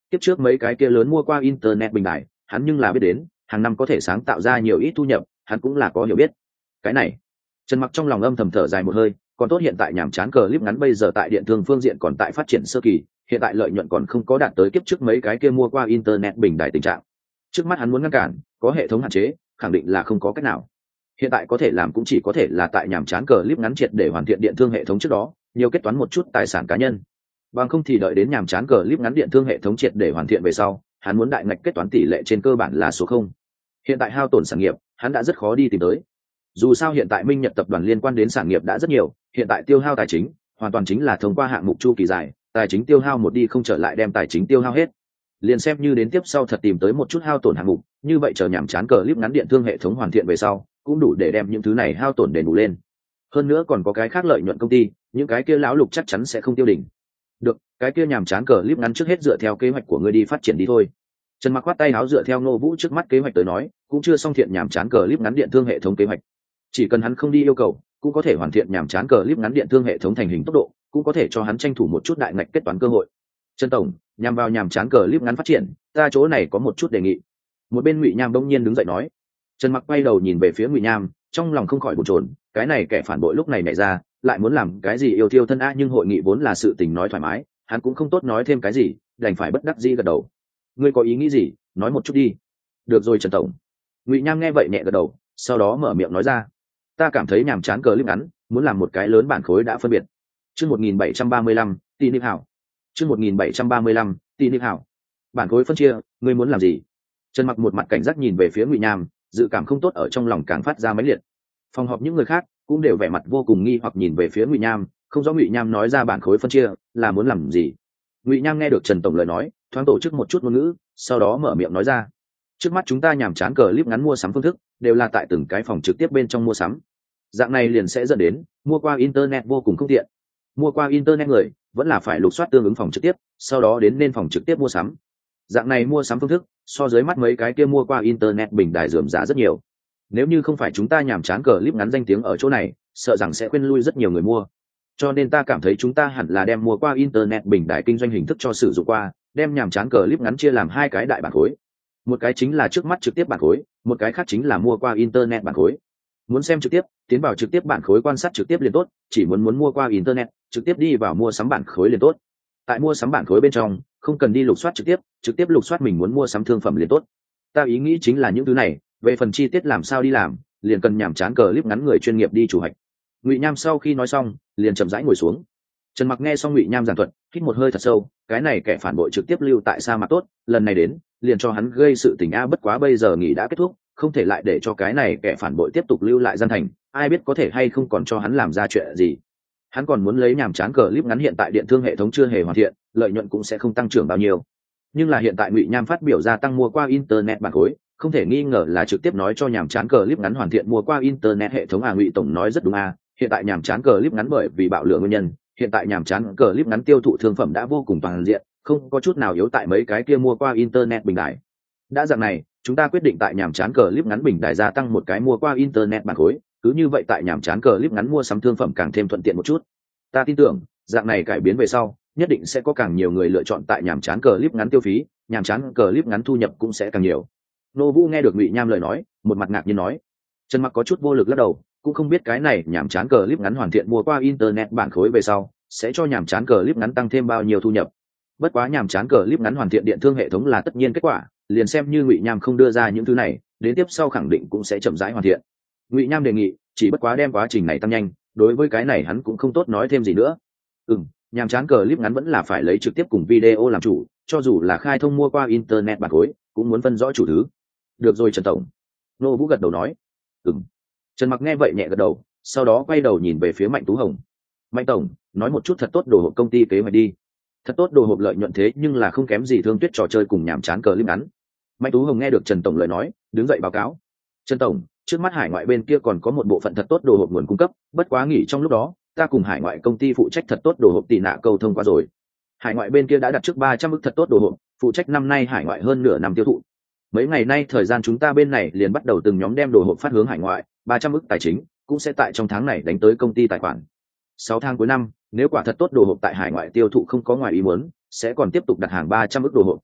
kiếp trước mấy cái kia lớn mua qua internet bình đại hắn nhưng là biết đến, hàng năm có thể sáng tạo ra nhiều ít thu nhập, hắn cũng là có hiểu biết. Cái này, Trần Mặc trong lòng âm thầm thở dài một hơi, còn tốt hiện tại nhàm chán clip ngắn bây giờ tại điện thương phương diện còn tại phát triển sơ kỳ, hiện tại lợi nhuận còn không có đạt tới kiếp trước mấy cái kia mua qua internet bình đại tình trạng. Trước mắt hắn muốn ngăn cản, có hệ thống hạn chế, khẳng định là không có cách nào. Hiện tại có thể làm cũng chỉ có thể là tại nhàm chán clip ngắn triệt để hoàn thiện điện thương hệ thống trước đó, nhiều kết toán một chút tài sản cá nhân. Bằng không thì đợi đến nhàm chán clip ngắn điện thương hệ thống triệt để hoàn thiện về sau, hắn muốn đại ngạch kết toán tỷ lệ trên cơ bản là số không. Hiện tại hao tổn sản nghiệp, hắn đã rất khó đi tìm tới. Dù sao hiện tại Minh Nhật tập đoàn liên quan đến sản nghiệp đã rất nhiều, hiện tại tiêu hao tài chính hoàn toàn chính là thông qua hạng mục chu kỳ dài, tài chính tiêu hao một đi không trở lại đem tài chính tiêu hao hết. Liền xem như đến tiếp sau thật tìm tới một chút hao tổn hạng mục, như vậy chờ nhàm chán clip ngắn điện thương hệ thống hoàn thiện về sau, cũng đủ để đem những thứ này hao tổn đền bù lên. Hơn nữa còn có cái khác lợi nhuận công ty, những cái kia lão lục chắc chắn sẽ không tiêu đỉnh. Được, cái kia nhàm chán clip ngắn trước hết dựa theo kế hoạch của ngươi đi phát triển đi thôi. Trần Mặc khoát tay áo dựa theo Ngô Vũ trước mắt kế hoạch tới nói, cũng chưa xong thiện nhàm chán clip ngắn điện thương hệ thống kế hoạch. Chỉ cần hắn không đi yêu cầu, cũng có thể hoàn thiện nhàm chán clip ngắn điện thương hệ thống thành hình tốc độ, cũng có thể cho hắn tranh thủ một chút đại ngạch kết toán cơ hội. Trần tổng, nhằm vào nhàm chán clip ngắn phát triển, ta chỗ này có một chút đề nghị. Một bên Ngụy Nham bỗng nhiên đứng dậy nói. Trần Mặc quay đầu nhìn về phía Ngụy Nham, trong lòng không khỏi bồn chồn, cái này kẻ phản bội lúc này nhảy ra, lại muốn làm cái gì yêu thiêu thân a, nhưng hội nghị vốn là sự tình nói thoải mái, hắn cũng không tốt nói thêm cái gì, đành phải bất đắc dĩ gật đầu. Ngươi có ý nghĩ gì, nói một chút đi. Được rồi Trần tổng. Ngụy Nham nghe vậy nhẹ gật đầu, sau đó mở miệng nói ra. Ta cảm thấy nhàm chán clip ngắn, muốn làm một cái lớn bản khối đã phân biệt. Chương một nghìn bảy trăm ba mươi lăm, Tỷ Niệm Hảo. Chương một nghìn bảy trăm ba mươi lăm, Tỷ Niệm Hảo. Bản khối phân chia, ngươi muốn làm gì? Trần Mặc một mặt cảnh giác nhìn về phía Ngụy Nham, dự cảm không tốt ở trong lòng càng phát ra mãnh liệt. Phòng họp những người khác cũng đều vẻ mặt vô cùng nghi hoặc nhìn về phía Ngụy Nham, không rõ Ngụy Nham nói ra bản khối phân chia là muốn làm gì. Ngụy Nham nghe được Trần tổng lời nói, thoáng tổ chức một chút ngôn ngữ, sau đó mở miệng nói ra. Trước mắt chúng ta nhàm chán clip ngắn mua sắm phương thức đều là tại từng cái phòng trực tiếp bên trong mua sắm. Dạng này liền sẽ dẫn đến mua qua internet vô cùng không tiện. Mua qua internet người vẫn là phải lục soát tương ứng phòng trực tiếp, sau đó đến nên phòng trực tiếp mua sắm. Dạng này mua sắm phương thức so dưới mắt mấy cái kia mua qua internet bình đài rườm rà rất nhiều. Nếu như không phải chúng ta nhàm chán clip ngắn danh tiếng ở chỗ này, sợ rằng sẽ khuyên lui rất nhiều người mua. Cho nên ta cảm thấy chúng ta hẳn là đem mua qua internet bình đài kinh doanh hình thức cho sử dụng qua, đem nhàm chán clip ngắn chia làm hai cái đại bản khối. Một cái chính là trước mắt trực tiếp bản khối, một cái khác chính là mua qua internet bản khối. Muốn xem trực tiếp, tiến vào trực tiếp bản khối quan sát trực tiếp liền tốt, chỉ muốn muốn mua qua internet, trực tiếp đi vào mua sắm bản khối liền tốt. Tại mua sắm bản khối bên trong, không cần đi lục soát trực tiếp, trực tiếp lục soát mình muốn mua sắm thương phẩm liền tốt. Ta ý nghĩ chính là những thứ này, về phần chi tiết làm sao đi làm, liền cần nhàm chán clip ngắn người chuyên nghiệp đi chủ hạch. Ngụy Nham sau khi nói xong, liền chậm rãi ngồi xuống. Trần Mặc nghe xong Ngụy Nham giảng thuật, hít một hơi thật sâu, cái này kẻ phản bội trực tiếp lưu tại sa mạc tốt, lần này đến, liền cho hắn gây sự tình a, bất quá bây giờ nghỉ đã kết thúc, không thể lại để cho cái này kẻ phản bội tiếp tục lưu lại gian thành, ai biết có thể hay không còn cho hắn làm ra chuyện gì. Hắn còn muốn lấy nhàm chán clip ngắn hiện tại điện thương hệ thống chưa hề hoàn thiện, lợi nhuận cũng sẽ không tăng trưởng bao nhiêu. Nhưng là hiện tại Ngụy Nham phát biểu ra tăng mua qua internet bản khối, không thể nghi ngờ là trực tiếp nói cho nhàm chán clip ngắn hoàn thiện mua qua internet hệ thống à. Ngụy tổng nói rất đúng a, hiện tại nhàm chán clip ngắn bởi vì bạo lượng nguyên nhân, hiện tại nhàm chán clip ngắn tiêu thụ thương phẩm đã vô cùng toàn diện, không có chút nào yếu tại mấy cái kia mua qua internet bình đại. Đã dạng này, chúng ta quyết định tại nhàm chán clip ngắn bình đại gia tăng một cái mua qua internet bản khối, cứ như vậy tại nhàm chán clip ngắn mua sắm thương phẩm càng thêm thuận tiện một chút. Ta tin tưởng, dạng này cải biến về sau, nhất định sẽ có càng nhiều người lựa chọn tại nhàm chán clip ngắn tiêu phí, nhàm chán clip ngắn thu nhập cũng sẽ càng nhiều. Nô Vũ nghe được Ngụy Nham lời nói, một mặt ngạc nhiên nói. Trần Mặc có chút vô lực lắc đầu, cũng không biết cái này nhàm chán clip ngắn hoàn thiện mua qua internet bản khối về sau, sẽ cho nhàm chán clip ngắn tăng thêm bao nhiêu thu nhập. Bất quá nhàm chán clip ngắn hoàn thiện điện thương hệ thống là tất nhiên kết quả, liền xem như Ngụy Nham không đưa ra những thứ này, đến tiếp sau khẳng định cũng sẽ chậm rãi hoàn thiện. Ngụy Nham đề nghị, chỉ bất quá đem quá trình này tăng nhanh, đối với cái này hắn cũng không tốt nói thêm gì nữa. Ừm, nhàm chán clip ngắn vẫn là phải lấy trực tiếp cùng video làm chủ, cho dù là khai thông mua qua internet bản khối, cũng muốn phân rõ chủ thứ. Được rồi Trần tổng. Nô Vũ gật đầu nói. Ừm. Trần Mặc nghe vậy nhẹ gật đầu, sau đó quay đầu nhìn về phía Mạnh Tú Hồng. Mạnh tổng, nói một chút thật tốt đồ hộp công ty kế hoạch đi. Thật tốt đồ hộp lợi nhuận thế nhưng là không kém gì Thương Tuyết trò chơi cùng nhàm chán clip ngắn. Mạnh Tú Hồng nghe được Trần tổng lời nói, đứng dậy báo cáo. Trần tổng, trước mắt hải ngoại bên kia còn có một bộ phận thật tốt đồ hộp nguồn cung cấp, bất quá nghỉ trong lúc đó, ta cùng hải ngoại công ty phụ trách thật tốt đồ hộp tỷ nạ câu thông qua rồi. Hải ngoại bên kia đã đặt trước ba trăm ức thật tốt đồ hộp, phụ trách năm nay hải ngoại hơn nửa năm tiêu thụ. Mấy ngày nay thời gian chúng ta bên này liền bắt đầu từng nhóm đem đồ hộp phát hướng hải ngoại, ba trăm ức tài chính cũng sẽ tại trong tháng này đánh tới công ty tài khoản. Sáu tháng cuối năm, nếu quả thật tốt đồ hộp tại hải ngoại tiêu thụ không có ngoài ý muốn, sẽ còn tiếp tục đặt hàng ba trăm ức đồ hộp.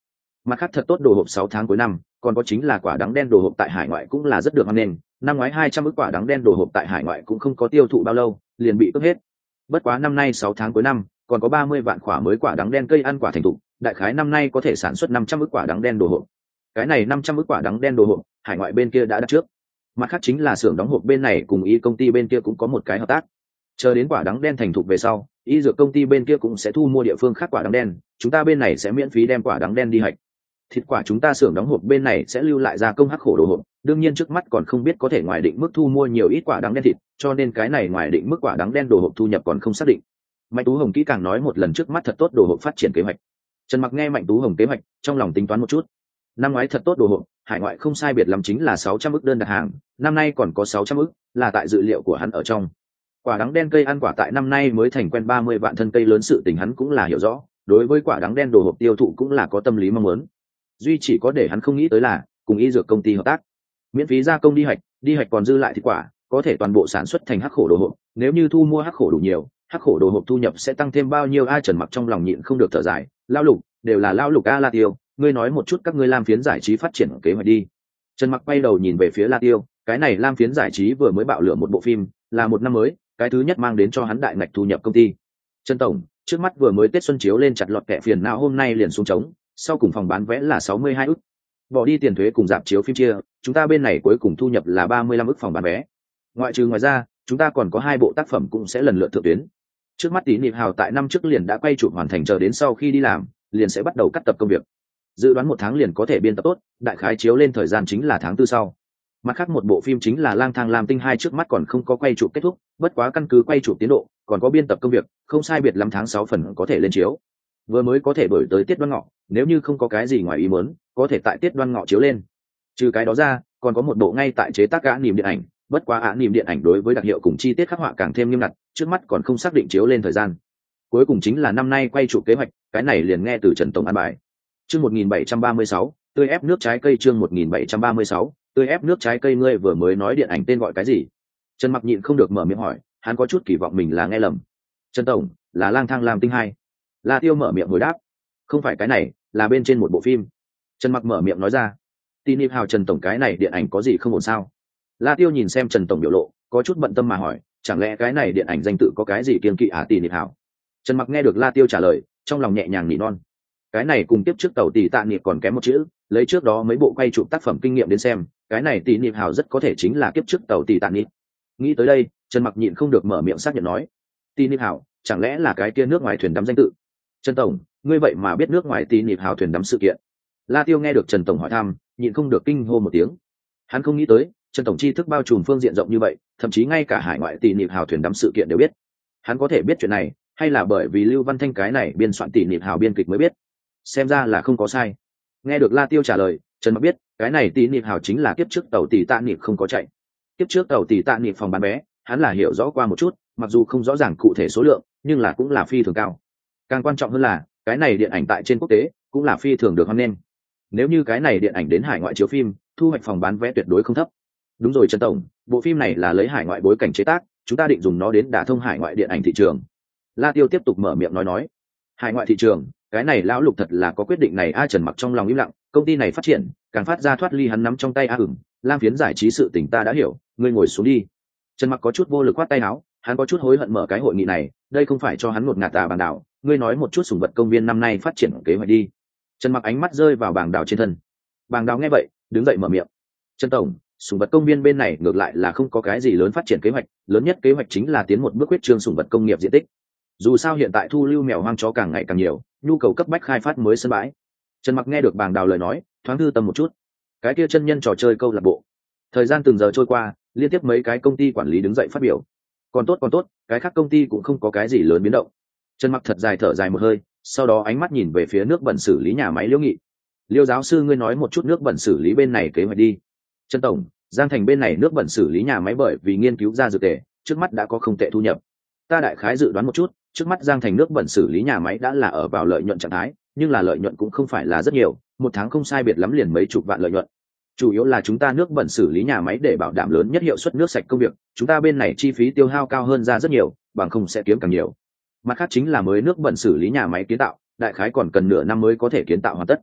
Mặt khác thật tốt đồ hộp sáu tháng cuối năm, còn có chính là quả đắng đen đồ hộp tại hải ngoại cũng là rất được hoan nghênh. Năm ngoái hai trăm ức quả đắng đen đồ hộp tại hải ngoại cũng không có tiêu thụ bao lâu, liền bị cướp hết. Bất quá năm nay sáu tháng cuối năm, còn có ba mươi vạn quả mới quả đắng đen cây ăn quả thành thục, đại khái năm nay có thể sản xuất năm trăm ức quả đắng đen đồ hộp. Cái này năm trăm ức quả đắng đen đồ hộp, hải ngoại bên kia đã đặt trước. Mặt khác chính là xưởng đóng hộp bên này cùng y công ty bên kia cũng có một cái hợp tác. Chờ đến quả đắng đen thành thục về sau, y dược công ty bên kia cũng sẽ thu mua địa phương khác quả đắng đen, chúng ta bên này sẽ miễn phí đem quả đắng đen đi hạch. Thịt quả chúng ta xưởng đóng hộp bên này sẽ lưu lại gia công hắc khổ đồ hộp, đương nhiên trước mắt còn không biết có thể ngoài định mức thu mua nhiều ít quả đắng đen thịt, cho nên cái này ngoài định mức quả đắng đen đồ hộp thu nhập còn không xác định. Mạnh Tú Hồng kỹ càng nói một lần trước mắt thật tốt đồ hộp phát triển kế hoạch. Trần Mặc nghe Mạnh Tú Hồng kế hoạch, trong lòng tính toán một chút. Năm ngoái thật tốt đồ hộp, hải ngoại không sai biệt lắm chính là sáu trăm ức đơn đặt hàng, năm nay còn có sáu trăm ức, là tại dự liệu của hắn ở trong. Quả đắng đen cây ăn quả tại năm nay mới thành quen ba mươi vạn thân cây lớn, sự tình hắn cũng là hiểu rõ, đối với quả đắng đen đồ hộp tiêu thụ cũng là có tâm lý mong muốn. Duy chỉ có để hắn không nghĩ tới là cùng y dược công ty hợp tác, miễn phí gia công đi hạch, đi hạch còn dư lại thịt quả, có thể toàn bộ sản xuất thành hắc khổ đồ hộp, nếu như thu mua hắc khổ đủ nhiều, hắc khổ đồ hộp thu nhập sẽ tăng thêm bao nhiêu? Ai Trần Mặc trong lòng nhịn không được thở dài, lao lục, đều là lao lục a. La Tiêu, ngươi nói một chút các ngươi Lam Phiến giải trí phát triển kế hoạch đi. Trần Mặc quay đầu nhìn về phía La Tiêu, cái này Lam Phiến giải trí vừa mới bạo lửa một bộ phim, là một năm mới, cái thứ nhất mang đến cho hắn đại ngạch thu nhập công ty. Trần tổng, trước mắt vừa mới Tết xuân chiếu lên chặt lọt kẻ phiền não hôm nay liền xuống trống, sau cùng phòng bán vé là sáu mươi hai ức. Bỏ đi tiền thuế cùng dạp chiếu phim chia, chúng ta bên này cuối cùng thu nhập là ba mươi lăm ức phòng bán vé. Ngoại trừ ngoài ra, chúng ta còn có hai bộ tác phẩm cũng sẽ lần lượt thượng tuyến. Trước mắt Tí Niệm Hào tại năm trước liền đã quay chụp hoàn thành, chờ đến sau khi đi làm, liền sẽ bắt đầu cắt tập công việc. Dự đoán một tháng liền có thể biên tập tốt, đại khái chiếu lên thời gian chính là tháng tư sau. Mặt khác một bộ phim chính là Lang Thang Lam Tinh hai, trước mắt còn không có quay chụp kết thúc, bất quá căn cứ quay chụp tiến độ, còn có biên tập công việc, không sai biệt lắm tháng sáu phần có thể lên chiếu. Vừa mới có thể đổi tới Tiết Đoan Ngọ, nếu như không có cái gì ngoài ý muốn, có thể tại Tiết Đoan Ngọ chiếu lên. Trừ cái đó ra, còn có một bộ ngay tại chế tác gã niềm điện ảnh, bất quá ạ niềm điện ảnh đối với đặc hiệu cùng chi tiết khắc họa càng thêm nghiêm ngặt, trước mắt còn không xác định chiếu lên thời gian. Cuối cùng chính là năm nay quay chụp kế hoạch, cái này liền nghe từ Trần tổng an bài. Chương một nghìn bảy trăm ba mươi sáu, tươi ép nước trái cây. Chương một nghìn bảy trăm ba mươi sáu, tươi ép nước trái cây. Ngươi vừa mới nói điện ảnh tên gọi cái gì? Trần Mặc nhịn không được mở miệng hỏi, hắn có chút kỳ vọng mình là nghe lầm. Trần tổng, là Lang Thang Lam Tinh hai. La Tiêu mở miệng hồi đáp, không phải cái này, là bên trên một bộ phim. Trần Mặc mở miệng nói ra, Tin Niệm Hào Trần tổng, cái này điện ảnh có gì không ổn sao? La Tiêu nhìn xem Trần tổng biểu lộ, có chút bận tâm mà hỏi, chẳng lẽ cái này điện ảnh danh tự có cái gì kiêng kỵ à? Tin Niệm Hào. Trần Mặc nghe được La Tiêu trả lời, trong lòng nhẹ nhàng nỉ non. Cái này cùng tiếp trước Tàu Tỷ Tạ Niệm còn kém một chữ, lấy trước đó mấy bộ quay chụp tác phẩm kinh nghiệm đến xem, cái này Tin Niệm Hào rất có thể chính là kiếp trước Tàu Tỷ Tạ Niệm. Nghĩ tới đây, Trần Mặc nhịn không được mở miệng xác nhận nói, Tin Niệm Hào, chẳng lẽ là cái kia nước ngoài thuyền đắm danh tự? Trần tổng, ngươi vậy mà biết nước ngoài Tin Niệm Hào thuyền đắm sự kiện? La Tiêu nghe được Trần tổng hỏi thăm, nhịn không được kinh hô một tiếng. Hắn không nghĩ tới, Trần tổng tri thức bao trùm phương diện rộng như vậy, thậm chí ngay cả hải ngoại Tin Niệm Hào thuyền đắm sự kiện đều biết. Hắn có thể biết chuyện này, hay là bởi vì Lưu Văn Thanh cái này biên soạn Tin Niệm Hào biên kịch mới biết? Xem ra là không có sai. Nghe được La Tiêu trả lời, Trần Mặc biết, cái này Tin Niệm Hào chính là kiếp trước Tàu Tỷ Tạ Niệm không có chạy. Kiếp trước Tàu Tỷ Tạ Niệm phòng bán vé, hắn là hiểu rõ qua một chút, mặc dù không rõ ràng cụ thể số lượng, nhưng là cũng là phi thường cao. Càng quan trọng hơn là, cái này điện ảnh tại trên quốc tế cũng là phi thường được hoan nghênh. Nếu như cái này điện ảnh đến hải ngoại chiếu phim, thu hoạch phòng bán vé tuyệt đối không thấp. Đúng rồi Trần tổng, bộ phim này là lấy hải ngoại bối cảnh chế tác, chúng ta định dùng nó đến đả thông hải ngoại điện ảnh thị trường. La Tiêu tiếp tục mở miệng nói nói, hải ngoại thị trường, cái này lão lục thật là có quyết định này a. Trần Mặc trong lòng im lặng, công ty này phát triển, càng phát ra thoát ly hắn nắm trong tay a. ửng Lam Phiến giải trí sự tình ta đã hiểu, ngươi ngồi xuống đi. Trần Mặc có chút vô lực khoát tay áo, hắn có chút hối hận mở cái hội nghị này, đây không phải cho hắn ngột ngạt à. Bàng Đào, ngươi nói một chút sủng vật công viên năm nay phát triển kế hoạch đi. Trần Mặc ánh mắt rơi vào Bàng Đào trên thân. Bàng Đào nghe vậy, đứng dậy mở miệng, Trần tổng, sủng vật công viên bên này ngược lại là không có cái gì lớn phát triển kế hoạch, lớn nhất kế hoạch chính là tiến một bước huyết trương sủng vật công nghiệp diện tích. Dù sao hiện tại thu lưu mèo hoang chó càng ngày càng nhiều, nhu cầu cấp bách khai phát mới sân bãi. Trần Mặc nghe được Bàng Đào lời nói, thoáng thư tâm một chút. Cái kia chân nhân trò chơi câu lạc bộ. Thời gian từng giờ trôi qua, liên tiếp mấy cái công ty quản lý đứng dậy phát biểu. Còn tốt còn tốt, cái khác công ty cũng không có cái gì lớn biến động. Trần Mặc thật dài thở dài một hơi, sau đó ánh mắt nhìn về phía nước bẩn xử lý nhà máy Liễu Nghị. Liêu giáo sư, ngươi nói một chút nước bẩn xử lý bên này kế hoạch đi. Trần tổng, Giang Thành bên này nước bẩn xử lý nhà máy bởi vì nghiên cứu ra dược tề, trước mắt đã có không tệ thu nhập. Ta đại khái dự đoán một chút, trước mắt Giang Thành nước bẩn xử lý nhà máy đã là ở vào lợi nhuận trạng thái, nhưng là lợi nhuận cũng không phải là rất nhiều, một tháng không sai biệt lắm liền mấy chục vạn lợi nhuận. Chủ yếu là chúng ta nước bẩn xử lý nhà máy để bảo đảm lớn nhất hiệu suất nước sạch công việc, chúng ta bên này chi phí tiêu hao cao hơn ra rất nhiều, bằng không sẽ kiếm càng nhiều. Mặt khác chính là mới nước bẩn xử lý nhà máy kiến tạo, đại khái còn cần nửa năm mới có thể kiến tạo hoàn tất.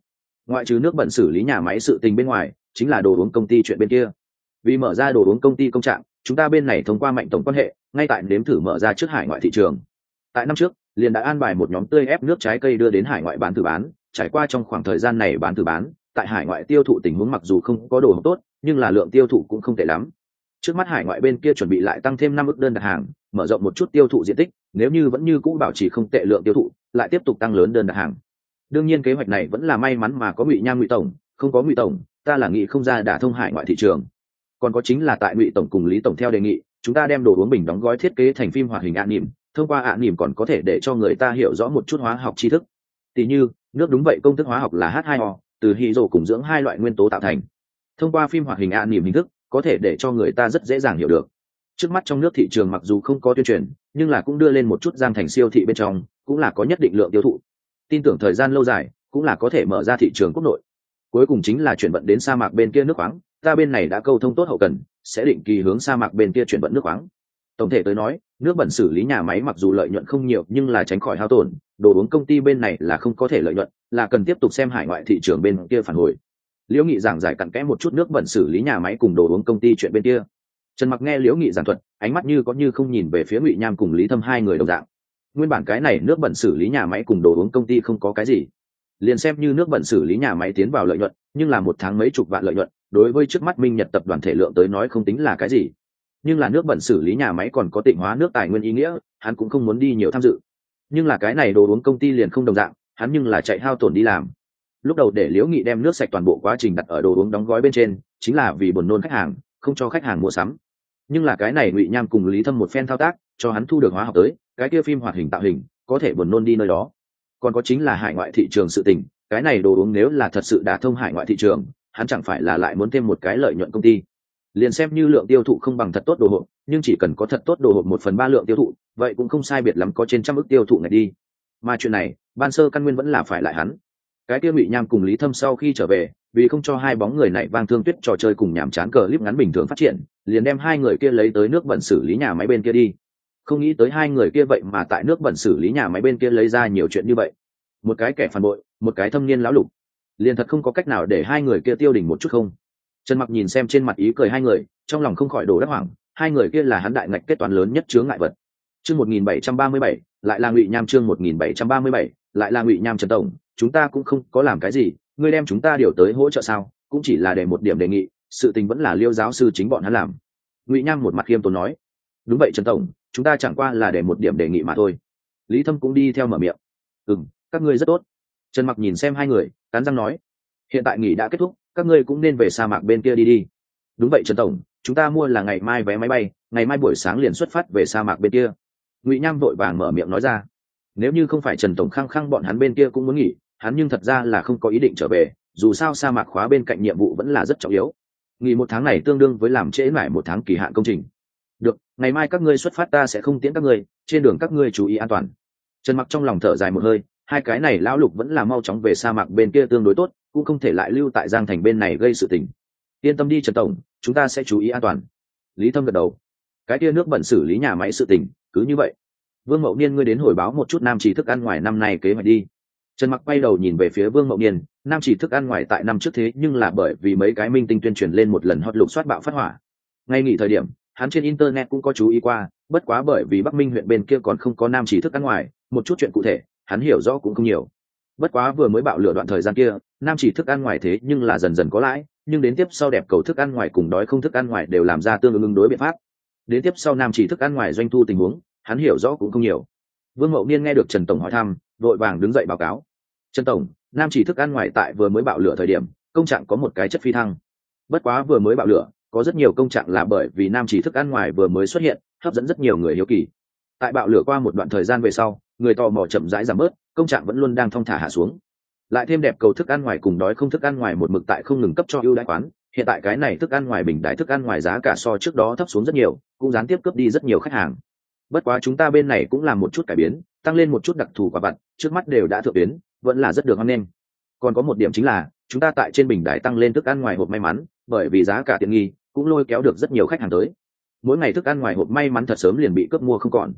ngoại trừ nước bẩn xử lý nhà máy sự tình bên ngoài chính là đồ uống công ty chuyện bên kia. Vì mở ra đồ uống công ty công trạng, chúng ta bên này thông qua mạnh tổng quan hệ ngay tại nếm thử mở ra trước hải ngoại thị trường. Tại năm trước liền đã an bài một nhóm tươi ép nước trái cây đưa đến hải ngoại bán thử bán, trải qua trong khoảng thời gian này bán thử bán, tại hải ngoại tiêu thụ tình huống mặc dù không có đồ tốt nhưng là lượng tiêu thụ cũng không tệ lắm. Trước mắt hải ngoại bên kia chuẩn bị lại tăng thêm năm ức đơn đặt hàng, mở rộng một chút tiêu thụ diện tích, nếu như vẫn như cũ bảo trì không tệ lượng tiêu thụ, lại tiếp tục tăng lớn đơn đặt hàng. Đương nhiên kế hoạch này vẫn là may mắn mà có Ngụy Nham Ngụy tổng, không có Ngụy tổng, ta là nghĩ không ra đả thông hải ngoại thị trường. Còn có chính là tại Ngụy tổng cùng Lý tổng theo đề nghị, chúng ta đem đồ uống bình đóng gói thiết kế thành phim hoạt hình ạ nỉm, thông qua ạ nỉm còn có thể để cho người ta hiểu rõ một chút hóa học tri thức. Tỷ như, nước đúng vậy công thức hóa học là H hai O, từ hydro cùng dưỡng hai loại nguyên tố tạo thành. Thông qua phim hoạt hình ạ nỉm hình thức, có thể để cho người ta rất dễ dàng hiểu được. Trước mắt trong nước thị trường mặc dù không có tuyên truyền, nhưng là cũng đưa lên một chút Giang Thành siêu thị bên trong, cũng là có nhất định lượng tiêu thụ. Tin tưởng thời gian lâu dài, cũng là có thể mở ra thị trường quốc nội. Cuối cùng chính là chuyển vận đến sa mạc bên kia nước khoáng, ta bên này đã câu thông tốt hậu cần, sẽ định kỳ hướng sa mạc bên kia chuyển vận nước khoáng. Tổng thể tới nói, nước bẩn xử lý nhà máy mặc dù lợi nhuận không nhiều nhưng là tránh khỏi hao tổn, đồ uống công ty bên này là không có thể lợi nhuận, là cần tiếp tục xem hải ngoại thị trường bên kia phản hồi. Liễu Nghị giảng giải cặn kẽ một chút nước bẩn xử lý nhà máy cùng đồ uống công ty chuyện bên kia. Trần Mặc nghe Liễu Nghị giảng thuật, ánh mắt như có như không nhìn về phía Ngụy Nham cùng Lý Thâm hai người đồng dạng. Nguyên bản cái này nước bẩn xử lý nhà máy cùng đồ uống công ty không có cái gì, liền xem như nước bẩn xử lý nhà máy tiến vào lợi nhuận, nhưng là một tháng mấy chục vạn lợi nhuận, đối với trước mắt Minh Nhật tập đoàn thể lượng tới nói không tính là cái gì. Nhưng là nước bẩn xử lý nhà máy còn có tịnh hóa nước tài nguyên ý nghĩa, hắn cũng không muốn đi nhiều tham dự. Nhưng là cái này đồ uống công ty liền không đồng dạng, hắn nhưng là chạy hao tổn đi làm. Lúc đầu để Liễu Nghị đem nước sạch toàn bộ quá trình đặt ở đồ uống đóng gói bên trên, chính là vì buồn nôn khách hàng, không cho khách hàng mua sắm. Nhưng là cái này Ngụy Nham cùng Lý Thâm một phen thao tác, cho hắn thu được hóa học tới, cái kia phim hoạt hình tạo hình, có thể buồn nôn đi nơi đó. Còn có chính là hải ngoại thị trường sự tình, cái này đồ uống nếu là thật sự đả thông hải ngoại thị trường, hắn chẳng phải là lại muốn thêm một cái lợi nhuận công ty. Liền xem như lượng tiêu thụ không bằng thật tốt đồ hộp, nhưng chỉ cần có thật tốt đồ hộp một phần ba lượng tiêu thụ, vậy cũng không sai biệt lắm có trên trăm ức tiêu thụ ngày đi. Mà chuyện này, ban sơ căn nguyên vẫn là phải lại hắn. Cái kia Ngụy Nham cùng Lý Thâm sau khi trở về, vì không cho hai bóng người này vang thương tuyết trò chơi cùng nhảm chán cờ clip ngắn bình thường phát triển, liền đem hai người kia lấy tới nước bẩn xử lý nhà máy bên kia đi. Không nghĩ tới hai người kia vậy mà tại nước bẩn xử lý nhà máy bên kia lấy ra nhiều chuyện như vậy. Một cái kẻ phản bội, một cái thâm niên lão lục, liền thật không có cách nào để hai người kia tiêu đỉnh một chút không? Trần Mặc nhìn xem trên mặt ý cười hai người, trong lòng không khỏi đổ đắc hoảng, hai người kia là hắn đại ngạch kết toán lớn nhất chướng ngại vật. Chương một nghìn bảy trăm ba mươi bảy, lại là Ngụy Nham chương một nghìn bảy trăm ba mươi bảy, lại là Ngụy Nham Trần tổng, chúng ta cũng không có làm cái gì, ngươi đem chúng ta điều tới hỗ trợ sao? Cũng chỉ là để một điểm đề nghị, sự tình vẫn là Liêu giáo sư chính bọn hắn làm. Ngụy Nham một mặt khiêm tốn nói, đúng vậy Trần tổng, chúng ta chẳng qua là để một điểm đề nghị mà thôi. Lý Thâm cũng đi theo mở miệng, ừm, các ngươi rất tốt. Trần Mặc nhìn xem hai người, cắn răng nói, hiện tại nghỉ đã kết thúc, các ngươi cũng nên về sa mạc bên kia đi đi. Đúng vậy Trần tổng, chúng ta mua là ngày mai vé máy bay, ngày mai buổi sáng liền xuất phát về sa mạc bên kia. Ngụy Nham vội vàng mở miệng nói ra. Nếu như không phải Trần tổng khăng khăng bọn hắn bên kia cũng muốn nghỉ, hắn nhưng thật ra là không có ý định trở về, dù sao sa mạc khóa bên cạnh nhiệm vụ vẫn là rất trọng yếu. Nghỉ một tháng này tương đương với làm trễ mãi một tháng kỳ hạn công trình. Được, ngày mai các ngươi xuất phát ta sẽ không tiễn các ngươi, trên đường các ngươi chú ý an toàn. Trần Mặc trong lòng thở dài một hơi, hai cái này lão lục vẫn là mau chóng về sa mạc bên kia tương đối tốt, cũng không thể lại lưu tại Giang Thành bên này gây sự tình. Yên tâm đi Trần tổng, chúng ta sẽ chú ý an toàn. Lý Thâm gật đầu. Cái kia nước bẩn xử lý nhà máy sự tình, cứ như vậy. Vương Mậu Niên ngươi đến hồi báo một chút nam chỉ thức ăn ngoài năm nay kế hoạch đi. Trần Mặc quay đầu nhìn về phía Vương Mậu Niên, nam chỉ thức ăn ngoài tại năm trước thế nhưng là bởi vì mấy cái minh tinh tuyên truyền lên một lần hot lục soát bạo phát hỏa. Ngay nghỉ thời điểm, hắn trên internet cũng có chú ý qua, bất quá bởi vì Bắc Minh huyện bên kia còn không có nam chỉ thức ăn ngoài, một chút chuyện cụ thể, hắn hiểu rõ cũng không nhiều. Bất quá vừa mới bạo lửa đoạn thời gian kia, nam chỉ thức ăn ngoài thế nhưng là dần dần có lãi, nhưng đến tiếp sau đẹp cầu thức ăn ngoài cùng đói không thức ăn ngoài đều làm ra tương ứng ứng đối biện pháp. Đến tiếp sau nam chỉ thức ăn ngoài doanh thu tình huống, hắn hiểu rõ cũng không nhiều. Vương Mậu Niên nghe được Trần tổng hỏi thăm, vội vàng đứng dậy báo cáo. Trần tổng, nam chỉ thức ăn ngoài tại vừa mới bạo lửa thời điểm, công trạng có một cái chất phi thăng. Bất quá vừa mới bạo lửa, có rất nhiều công trạng là bởi vì nam chỉ thức ăn ngoài vừa mới xuất hiện, hấp dẫn rất nhiều người hiếu kỳ. Tại bạo lửa qua một đoạn thời gian về sau, người tò mò chậm rãi giảm bớt, công trạng vẫn luôn đang thong thả hạ xuống. Lại thêm đẹp cầu thức ăn ngoài cùng đói không thức ăn ngoài một mực tại không ngừng cấp cho ưu đãi quán, hiện tại cái này thức ăn ngoài bình đại thức ăn ngoài giá cả so trước đó thấp xuống rất nhiều, cũng gián tiếp cướp đi rất nhiều khách hàng. Bất quá chúng ta bên này cũng làm một chút cải biến, tăng lên một chút đặc thù quả vặt, trước mắt đều đã thượng tuyến, vẫn là rất được hoan nghênh. Còn có một điểm chính là, chúng ta tại trên bình đài tăng lên thức ăn ngoài hộp may mắn, bởi vì giá cả tiện nghi, cũng lôi kéo được rất nhiều khách hàng tới. Mỗi ngày thức ăn ngoài hộp may mắn thật sớm liền bị cướp mua không còn.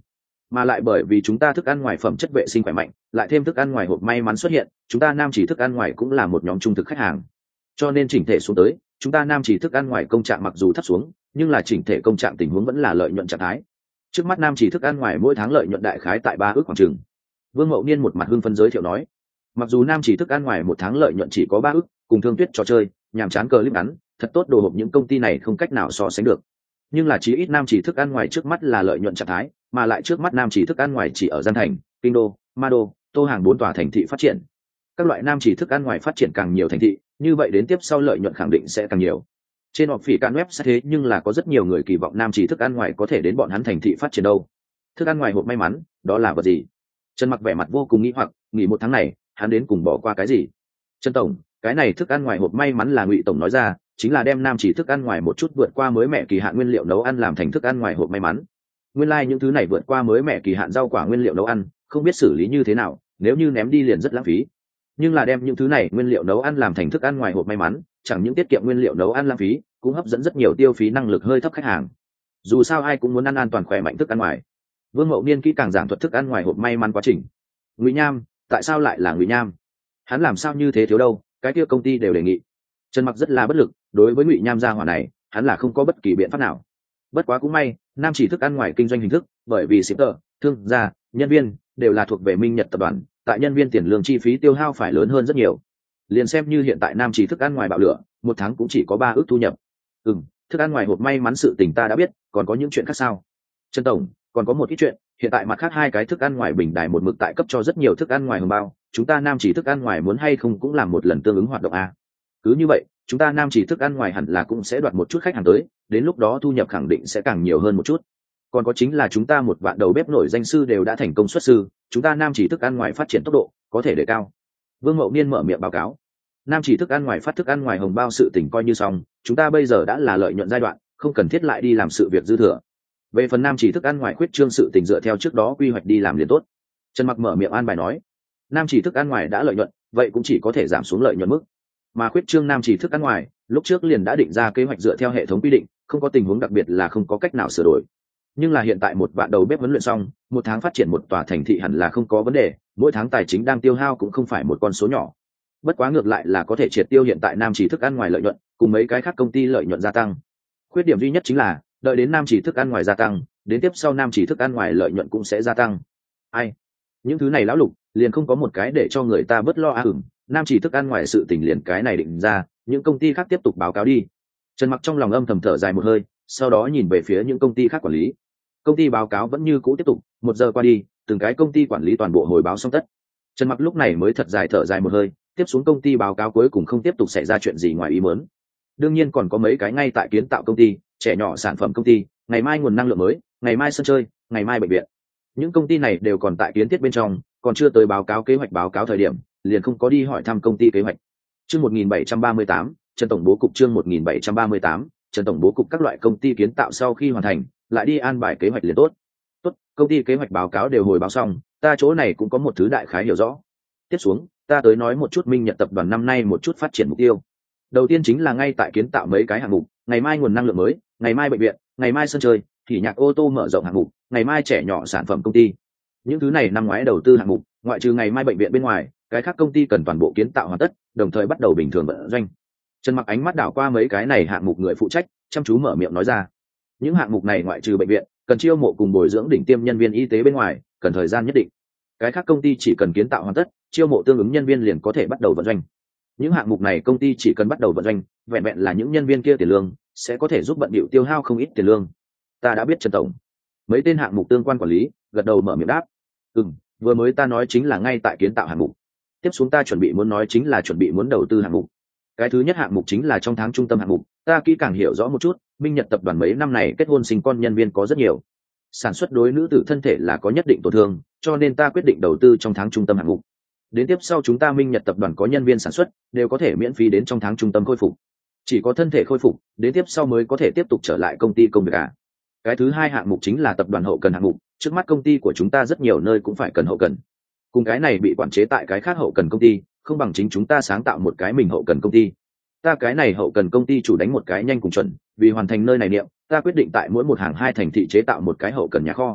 mà lại bởi vì chúng ta thức ăn ngoài phẩm chất vệ sinh khỏe mạnh, lại thêm thức ăn ngoài hộp may mắn xuất hiện, chúng ta nam chỉ thức ăn ngoài cũng là một nhóm trung thực khách hàng. Cho nên chỉnh thể xuống tới, chúng ta nam chỉ thức ăn ngoài công trạng mặc dù thấp xuống, nhưng là chỉnh thể công trạng tình huống vẫn là lợi nhuận trạng thái. Trước mắt nam chỉ thức ăn ngoài mỗi tháng lợi nhuận đại khái tại ba ước khoảng chừng. Vương Mậu Niên một mặt hưng phấn giới thiệu nói, mặc dù nam chỉ thức ăn ngoài một tháng lợi nhuận chỉ có ba ước, cùng Thương Tuyết trò chơi, nhàm chán cờ clip ngắn, thật tốt đồ hộp những công ty này không cách nào so sánh được. Nhưng là chí ít nam chỉ thức ăn ngoài trước mắt là lợi nhuận trạng thái, mà lại trước mắt nam chỉ thức ăn ngoài chỉ ở Giang Thành, Kinh Đô, Ma Đô, Tô Hàng bốn tòa thành thị phát triển. Các loại nam chỉ thức ăn ngoài phát triển càng nhiều thành thị, như vậy đến tiếp sau lợi nhuận khẳng định sẽ càng nhiều. Trên họp phỉ can web sẽ thế, nhưng là có rất nhiều người kỳ vọng nam chỉ thức ăn ngoài có thể đến bọn hắn thành thị phát triển đâu. Thức ăn ngoài hộp may mắn, đó là vật gì? Trần Mặc vẻ mặt vô cùng nghi hoặc, nghỉ một tháng này, hắn đến cùng bỏ qua cái gì? Trần tổng, cái này thức ăn ngoài hộp may mắn là Ngụy tổng nói ra, chính là đem nam chỉ thức ăn ngoài một chút vượt qua mới mẹ kỳ hạn nguyên liệu nấu ăn làm thành thức ăn ngoài hộp may mắn. Nguyên lai like những thứ này vượt qua mới mẹ kỳ hạn rau quả nguyên liệu nấu ăn, không biết xử lý như thế nào, nếu như ném đi liền rất lãng phí. Nhưng là đem những thứ này nguyên liệu nấu ăn làm thành thức ăn ngoài hộp may mắn, chẳng những tiết kiệm nguyên liệu nấu ăn lãng phí, cũng hấp dẫn rất nhiều tiêu phí năng lực hơi thấp khách hàng. Dù sao ai cũng muốn ăn an toàn khỏe mạnh thức ăn ngoài. Vương Mậu Niên kỹ càng giảng thuật thức ăn ngoài hộp may mắn quá trình. Ngụy Nham, tại sao lại là Ngụy Nham? Hắn làm sao như thế thiếu đâu, cái kia công ty đều đề nghị. Trần Mặc rất là bất lực, đối với Ngụy Nham gia hỏa này, hắn là không có bất kỳ biện pháp nào. Bất quá cũng may, nam chỉ thức ăn ngoài kinh doanh hình thức, bởi vì shipper, thương gia, nhân viên đều là thuộc về Minh Nhật tập đoàn, tại nhân viên tiền lương chi phí tiêu hao phải lớn hơn rất nhiều. Liền xem như hiện tại nam chỉ thức ăn ngoài bạo lửa, một tháng cũng chỉ có ba ước thu nhập. Ừm, thức ăn ngoài hộp may mắn sự tình ta đã biết, còn có những chuyện khác sao? Trần tổng, còn có một ít chuyện, hiện tại mặt khác hai cái thức ăn ngoài bình đài một mực tại cấp cho rất nhiều thức ăn ngoài hồng bao, chúng ta nam chỉ thức ăn ngoài muốn hay không cũng làm một lần tương ứng hoạt động a. Cứ như vậy, chúng ta nam chỉ thức ăn ngoài hẳn là cũng sẽ đoạt một chút khách hàng tới, đến lúc đó thu nhập khẳng định sẽ càng nhiều hơn một chút. Còn có chính là chúng ta một vạn đầu bếp nổi danh sư đều đã thành công xuất sư, chúng ta nam chỉ thức ăn ngoài phát triển tốc độ có thể đề cao. Vương Mậu Niên mở miệng báo cáo, nam chỉ thức ăn ngoài phát thức ăn ngoài hồng bao sự tình coi như xong, chúng ta bây giờ đã là lợi nhuận giai đoạn, không cần thiết lại đi làm sự việc dư thừa. Về phần nam chỉ thức ăn ngoài khuyết trương sự tình dựa theo trước đó quy hoạch đi làm liền tốt. Trần Mặc mở miệng an bài nói, nam chỉ thức ăn ngoài đã lợi nhuận, vậy cũng chỉ có thể giảm xuống lợi nhuận mức. Mà khuyết trương nam chỉ thức ăn ngoài, lúc trước liền đã định ra kế hoạch dựa theo hệ thống quy định, không có tình huống đặc biệt là không có cách nào sửa đổi. Nhưng là hiện tại một vạn đầu bếp huấn luyện xong, một tháng phát triển một tòa thành thị hẳn là không có vấn đề, mỗi tháng tài chính đang tiêu hao cũng không phải một con số nhỏ. Bất quá ngược lại là có thể triệt tiêu hiện tại nam chỉ thức ăn ngoài lợi nhuận, cùng mấy cái khác công ty lợi nhuận gia tăng. Khuyết điểm duy nhất chính là, đợi đến nam chỉ thức ăn ngoài gia tăng, đến tiếp sau nam chỉ thức ăn ngoài lợi nhuận cũng sẽ gia tăng. Ai? Những thứ này lão Lục, liền không có một cái để cho người ta bớt lo a à ửng, nam chỉ thức ăn ngoài sự tình liền cái này định ra, những công ty khác tiếp tục báo cáo đi. Trần Mặc trong lòng âm thầm thở dài một hơi, sau đó nhìn về phía những công ty khác quản lý. Công ty báo cáo vẫn như cũ tiếp tục, một giờ qua đi, từng cái công ty quản lý toàn bộ hồi báo xong tất. Trần Mặc lúc này mới thật dài thở dài một hơi, tiếp xuống công ty báo cáo cuối cùng không tiếp tục xảy ra chuyện gì ngoài ý muốn. Đương nhiên còn có mấy cái ngay tại kiến tạo công ty, trẻ nhỏ sản phẩm công ty, ngày mai nguồn năng lượng mới, ngày mai sân chơi, ngày mai bệnh viện. Những công ty này đều còn tại kiến thiết bên trong, còn chưa tới báo cáo kế hoạch báo cáo thời điểm, liền không có đi hỏi thăm công ty kế hoạch. Chương một nghìn bảy trăm ba mươi tám, Trần tổng bố cục chương một nghìn bảy trăm ba mươi tám, Trần tổng bố cục các loại công ty kiến tạo sau khi hoàn thành, lại đi an bài kế hoạch liền tốt. Tốt, công ty kế hoạch báo cáo đều hồi báo xong, ta chỗ này cũng có một thứ đại khái hiểu rõ. Tiếp xuống, ta tới nói một chút Minh Nhật tập đoàn năm nay một chút phát triển mục tiêu. Đầu tiên chính là ngay tại kiến tạo mấy cái hạng mục, ngày mai nguồn năng lượng mới, ngày mai bệnh viện, ngày mai sân chơi, thì nhạc ô tô mở rộng hạng mục, ngày mai trẻ nhỏ sản phẩm công ty. Những thứ này năm ngoái đầu tư hạng mục, ngoại trừ ngày mai bệnh viện bên ngoài, cái khác công ty cần toàn bộ kiến tạo hoàn tất, đồng thời bắt đầu bình thường vận doanh. Trần Mặc ánh mắt đảo qua mấy cái này hạng mục người phụ trách, chăm chú mở miệng nói ra. Những hạng mục này ngoại trừ bệnh viện, cần chiêu mộ cùng bồi dưỡng đỉnh tiêm nhân viên y tế bên ngoài, cần thời gian nhất định. Cái khác công ty chỉ cần kiến tạo hoàn tất, chiêu mộ tương ứng nhân viên liền có thể bắt đầu vận doanh. Những hạng mục này công ty chỉ cần bắt đầu vận doanh, vẹn vẹn là những nhân viên kia tiền lương sẽ có thể giúp bận bịu tiêu hao không ít tiền lương. Ta đã biết Trần tổng. Mấy tên hạng mục tương quan quản lý gật đầu mở miệng đáp. Ừm, vừa mới ta nói chính là ngay tại kiến tạo hạng mục. Tiếp xuống ta chuẩn bị muốn nói chính là chuẩn bị muốn đầu tư hạng mục. Cái thứ nhất hạng mục chính là trong tháng trung tâm hạng mục, ta kỹ càng hiểu rõ một chút, Minh Nhật tập đoàn mấy năm này kết hôn sinh con nhân viên có rất nhiều. Sản xuất đối nữ tử thân thể là có nhất định tổn thương, cho nên ta quyết định đầu tư trong tháng trung tâm hạng mục. Đến tiếp sau chúng ta Minh Nhật tập đoàn có nhân viên sản xuất, đều có thể miễn phí đến trong tháng trung tâm khôi phục. Chỉ có thân thể khôi phục, đến tiếp sau mới có thể tiếp tục trở lại công ty công việc à. Cái thứ hai hạng mục chính là tập đoàn hậu cần hạng mục, trước mắt công ty của chúng ta rất nhiều nơi cũng phải cần hậu cần. Cùng cái này bị quản chế tại cái khác hậu cần công ty, không bằng chính chúng ta sáng tạo một cái mình hậu cần công ty. Ta cái này hậu cần công ty chủ đánh một cái nhanh cùng chuẩn, vì hoàn thành nơi này niệm, ta quyết định tại mỗi một hàng hai thành thị chế tạo một cái hậu cần nhà kho.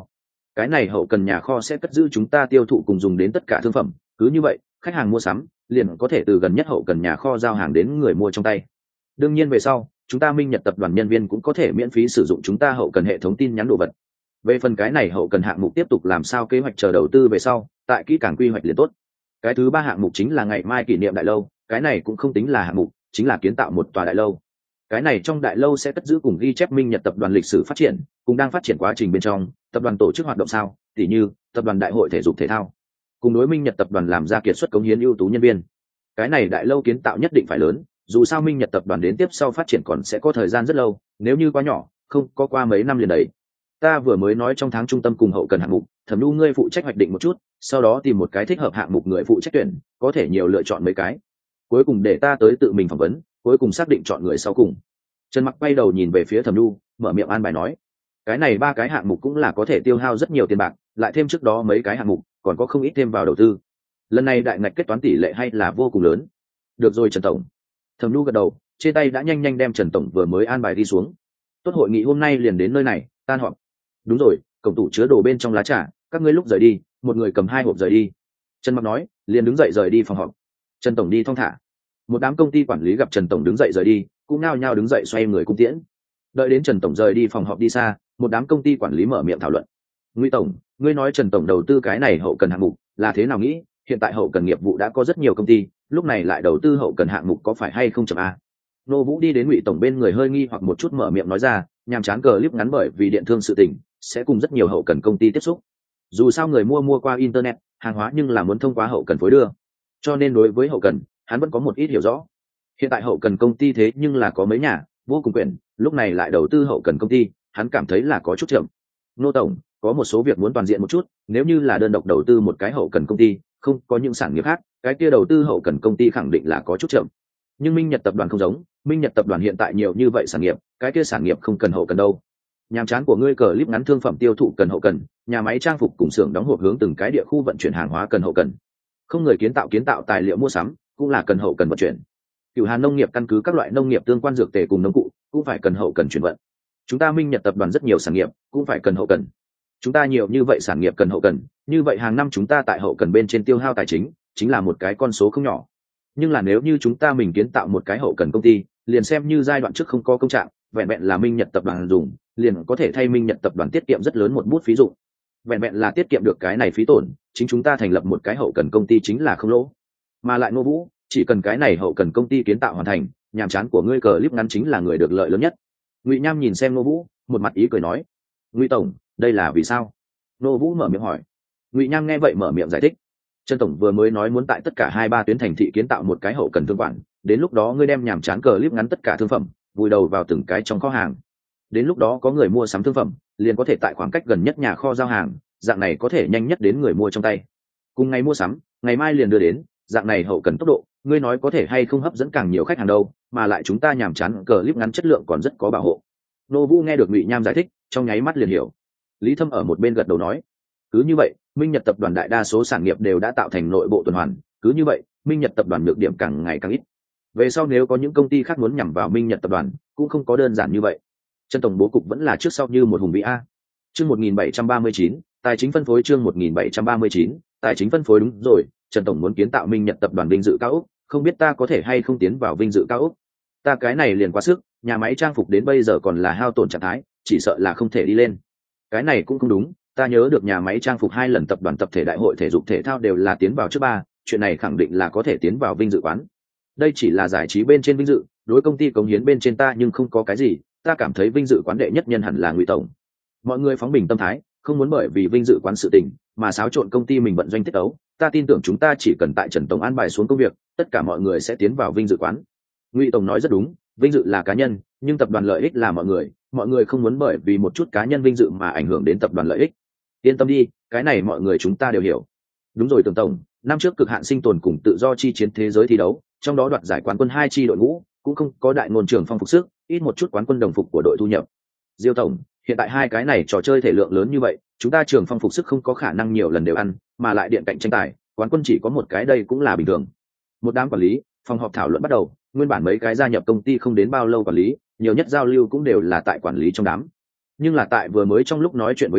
cái này hậu cần nhà kho sẽ cất giữ chúng ta tiêu thụ cùng dùng đến tất cả thương phẩm, cứ như vậy khách hàng mua sắm liền có thể từ gần nhất hậu cần nhà kho giao hàng đến người mua trong tay. Đương nhiên về sau chúng ta Minh Nhật tập đoàn nhân viên cũng có thể miễn phí sử dụng chúng ta hậu cần hệ thống tin nhắn đồ vật. Về phần cái này hậu cần hạng mục tiếp tục làm sao kế hoạch chờ đầu tư về sau, tại kỹ càng quy hoạch liền tốt. Cái thứ ba hạng mục chính là ngày mai kỷ niệm đại lâu, cái này cũng không tính là hạng mục, chính là kiến tạo một tòa đại lâu. Cái này trong đại lâu sẽ cất giữ cùng ghi chép Minh Nhật tập đoàn lịch sử phát triển, cùng đang phát triển quá trình bên trong, tập đoàn tổ chức hoạt động sao, tỉ như tập đoàn đại hội thể dục thể thao, cùng đối Minh Nhật tập đoàn làm ra kiệt xuất cống hiến ưu tú nhân viên. Cái này đại lâu kiến tạo nhất định phải lớn, dù sao Minh Nhật tập đoàn đến tiếp sau phát triển còn sẽ có thời gian rất lâu, nếu như quá nhỏ, không có qua mấy năm liền đấy. Ta vừa mới nói trong tháng trung tâm cùng hậu cần hạng mục, Thẩm Nhu ngươi phụ trách hoạch định một chút, sau đó tìm một cái thích hợp hạng mục người phụ trách tuyển, có thể nhiều lựa chọn mấy cái. Cuối cùng để ta tới tự mình phỏng vấn, cuối cùng xác định chọn người sau cùng. Trần Mặc quay đầu nhìn về phía Thẩm Nhu, mở miệng an bài nói, cái này ba cái hạng mục cũng là có thể tiêu hao rất nhiều tiền bạc, lại thêm trước đó mấy cái hạng mục, còn có không ít thêm vào đầu tư. Lần này đại ngạch kết toán tỷ lệ hay là vô cùng lớn. Được rồi Trần tổng. Thẩm Nhu gật đầu, trên tay đã nhanh nhanh đem Trần tổng vừa mới an bài đi xuống. Tốt, hội nghị hôm nay liền đến nơi này, tan họp. Đúng rồi, cổng tủ chứa đồ bên trong lá trà, các ngươi lúc rời đi, một người cầm hai hộp rời đi. Trần Mặc nói, liền đứng dậy rời đi phòng họp. Trần tổng đi thong thả. Một đám công ty quản lý gặp Trần tổng đứng dậy rời đi, cũng nao nhao đứng dậy xoay người cung tiễn. Đợi đến Trần tổng rời đi phòng họp đi xa, một đám công ty quản lý mở miệng thảo luận. Ngụy tổng, ngươi nói Trần tổng đầu tư cái này hậu cần hạng mục là thế nào nghĩ? Hiện tại hậu cần nghiệp vụ đã có rất nhiều công ty, lúc này lại đầu tư hậu cần hạng mục có phải hay không chậm a? Nô Vũ đi đến Ngụy tổng bên người hơi nghi hoặc một chút mở miệng nói ra, nhàm chán cờ clip ngắn bởi vì điện thương sự tình, sẽ cùng rất nhiều hậu cần công ty tiếp xúc. Dù sao người mua mua qua internet, hàng hóa nhưng là muốn thông qua hậu cần phối đưa, cho nên đối với hậu cần, hắn vẫn có một ít hiểu rõ. Hiện tại hậu cần công ty thế nhưng là có mấy nhà, vô cùng quyền, lúc này lại đầu tư hậu cần công ty, hắn cảm thấy là có chút chậm. Nô tổng, có một số việc muốn toàn diện một chút, nếu như là đơn độc đầu tư một cái hậu cần công ty, không có những sản nghiệp khác, cái kia đầu tư hậu cần công ty khẳng định là có chút chậm. Nhưng Minh Nhật tập đoàn không giống, Minh Nhật tập đoàn hiện tại nhiều như vậy sản nghiệp, cái kia sản nghiệp không cần hậu cần đâu. Nhàm chán của ngươi clip ngắn thương phẩm tiêu thụ cần hậu cần, nhà máy trang phục cùng xưởng đóng hộp hướng từng cái địa khu vận chuyển hàng hóa cần hậu cần. Không người kiến tạo kiến tạo tài liệu mua sắm, cũng là cần hậu cần vận chuyển. Cửu Hàn nông nghiệp căn cứ các loại nông nghiệp tương quan dược tề cùng nông cụ, cũng phải cần hậu cần chuyển vận. Chúng ta Minh Nhật tập đoàn rất nhiều sản nghiệp, cũng phải cần hậu cần. Chúng ta nhiều như vậy sản nghiệp cần hậu cần, như vậy hàng năm chúng ta tại hậu cần bên trên tiêu hao tài chính, chính là một cái con số không nhỏ. Nhưng là nếu như chúng ta mình kiến tạo một cái hậu cần công ty, liền xem như giai đoạn trước không có công trạng, vẹn vẹn là Minh Nhật tập đoàn dùng, liền có thể thay Minh Nhật tập đoàn tiết kiệm rất lớn một bút phí dụng. Vẹn vẹn là tiết kiệm được cái này phí tổn, chính chúng ta thành lập một cái hậu cần công ty chính là không lỗ. Mà lại Ngô Vũ, chỉ cần cái này hậu cần công ty kiến tạo hoàn thành, nhàm chán của ngươi clip ngắn chính là người được lợi lớn nhất. Ngụy Nham nhìn xem Ngô Vũ, một mặt ý cười nói, Ngụy tổng, đây là vì sao? Ngô Vũ mở miệng hỏi. Ngụy Nham nghe vậy mở miệng giải thích, Trần tổng vừa mới nói muốn tại tất cả hai ba tuyến thành thị kiến tạo một cái hậu cần thương quản, đến lúc đó ngươi đem nhàm chán clip ngắn tất cả thương phẩm vùi đầu vào từng cái trong kho hàng, đến lúc đó có người mua sắm thương phẩm liền có thể tại khoảng cách gần nhất nhà kho giao hàng, dạng này có thể nhanh nhất đến người mua trong tay, cùng ngày mua sắm ngày mai liền đưa đến, dạng này hậu cần tốc độ, ngươi nói có thể hay không hấp dẫn càng nhiều khách hàng đâu, mà lại chúng ta nhàm chán clip ngắn chất lượng còn rất có bảo hộ. Nô Vũ nghe được Ngụy Nham giải thích, trong nháy mắt liền hiểu. Lý Thâm ở một bên gật đầu nói, cứ như vậy Minh Nhật tập đoàn đại đa số sản nghiệp đều đã tạo thành nội bộ tuần hoàn, cứ như vậy Minh Nhật tập đoàn nhược điểm càng ngày càng ít. Về sau nếu có những công ty khác muốn nhằm vào Minh Nhật tập đoàn, cũng không có đơn giản như vậy. Trần tổng bố cục vẫn là trước sau như một hùng vĩ a. Chương một nghìn bảy trăm ba mươi chín, tài chính phân phối chương một nghìn bảy trăm ba mươi chín, tài chính phân phối đúng rồi, Trần tổng muốn kiến tạo Minh Nhật tập đoàn vinh dự cao ốc, không biết ta có thể hay không tiến vào vinh dự cao ốc. Ta cái này liền quá sức, nhà máy trang phục đến bây giờ còn là hao tổn trạng thái, chỉ sợ là không thể đi lên. Cái này cũng không đúng, ta nhớ được nhà máy trang phục hai lần tập đoàn tập thể đại hội thể dục thể thao đều là tiến vào trước ba, chuyện này khẳng định là có thể tiến vào vinh dự quán. Đây chỉ là giải trí bên trên vinh dự, đối công ty cống hiến bên trên ta nhưng không có cái gì, ta cảm thấy vinh dự quán đệ nhất nhân hẳn là Ngụy tổng. Mọi người phóng bình tâm thái, không muốn bởi vì vinh dự quán sự tình mà xáo trộn công ty mình vận doanh tiết ấu, ta tin tưởng chúng ta chỉ cần tại Trần tổng an bài xuống công việc, tất cả mọi người sẽ tiến vào vinh dự quán. Ngụy tổng nói rất đúng, vinh dự là cá nhân, nhưng tập đoàn lợi ích là mọi người, mọi người không muốn bởi vì một chút cá nhân vinh dự mà ảnh hưởng đến tập đoàn lợi ích. Yên tâm đi, cái này mọi người chúng ta đều hiểu. Đúng rồi Tưởng tổng, năm trước cực hạn sinh tồn cùng tự do chi chiến thế giới thi đấu, trong đó đoạt giải quán quân hai chi đội ngũ, cũng không có đại ngôn trường phong phục sức, ít một chút quán quân đồng phục của đội thu nhập. Diêu tổng, hiện tại hai cái này trò chơi thể lượng lớn như vậy, chúng ta trường phong phục sức không có khả năng nhiều lần đều ăn, mà lại điện cạnh tranh tài, quán quân chỉ có một cái đây cũng là bình thường. Một đám quản lý, phòng họp thảo luận bắt đầu, nguyên bản mấy cái gia nhập công ty không đến bao lâu quản lý, nhiều nhất giao lưu cũng đều là tại quản lý trong đám. Nhưng là tại vừa mới trong lúc nói chuyện với nhau,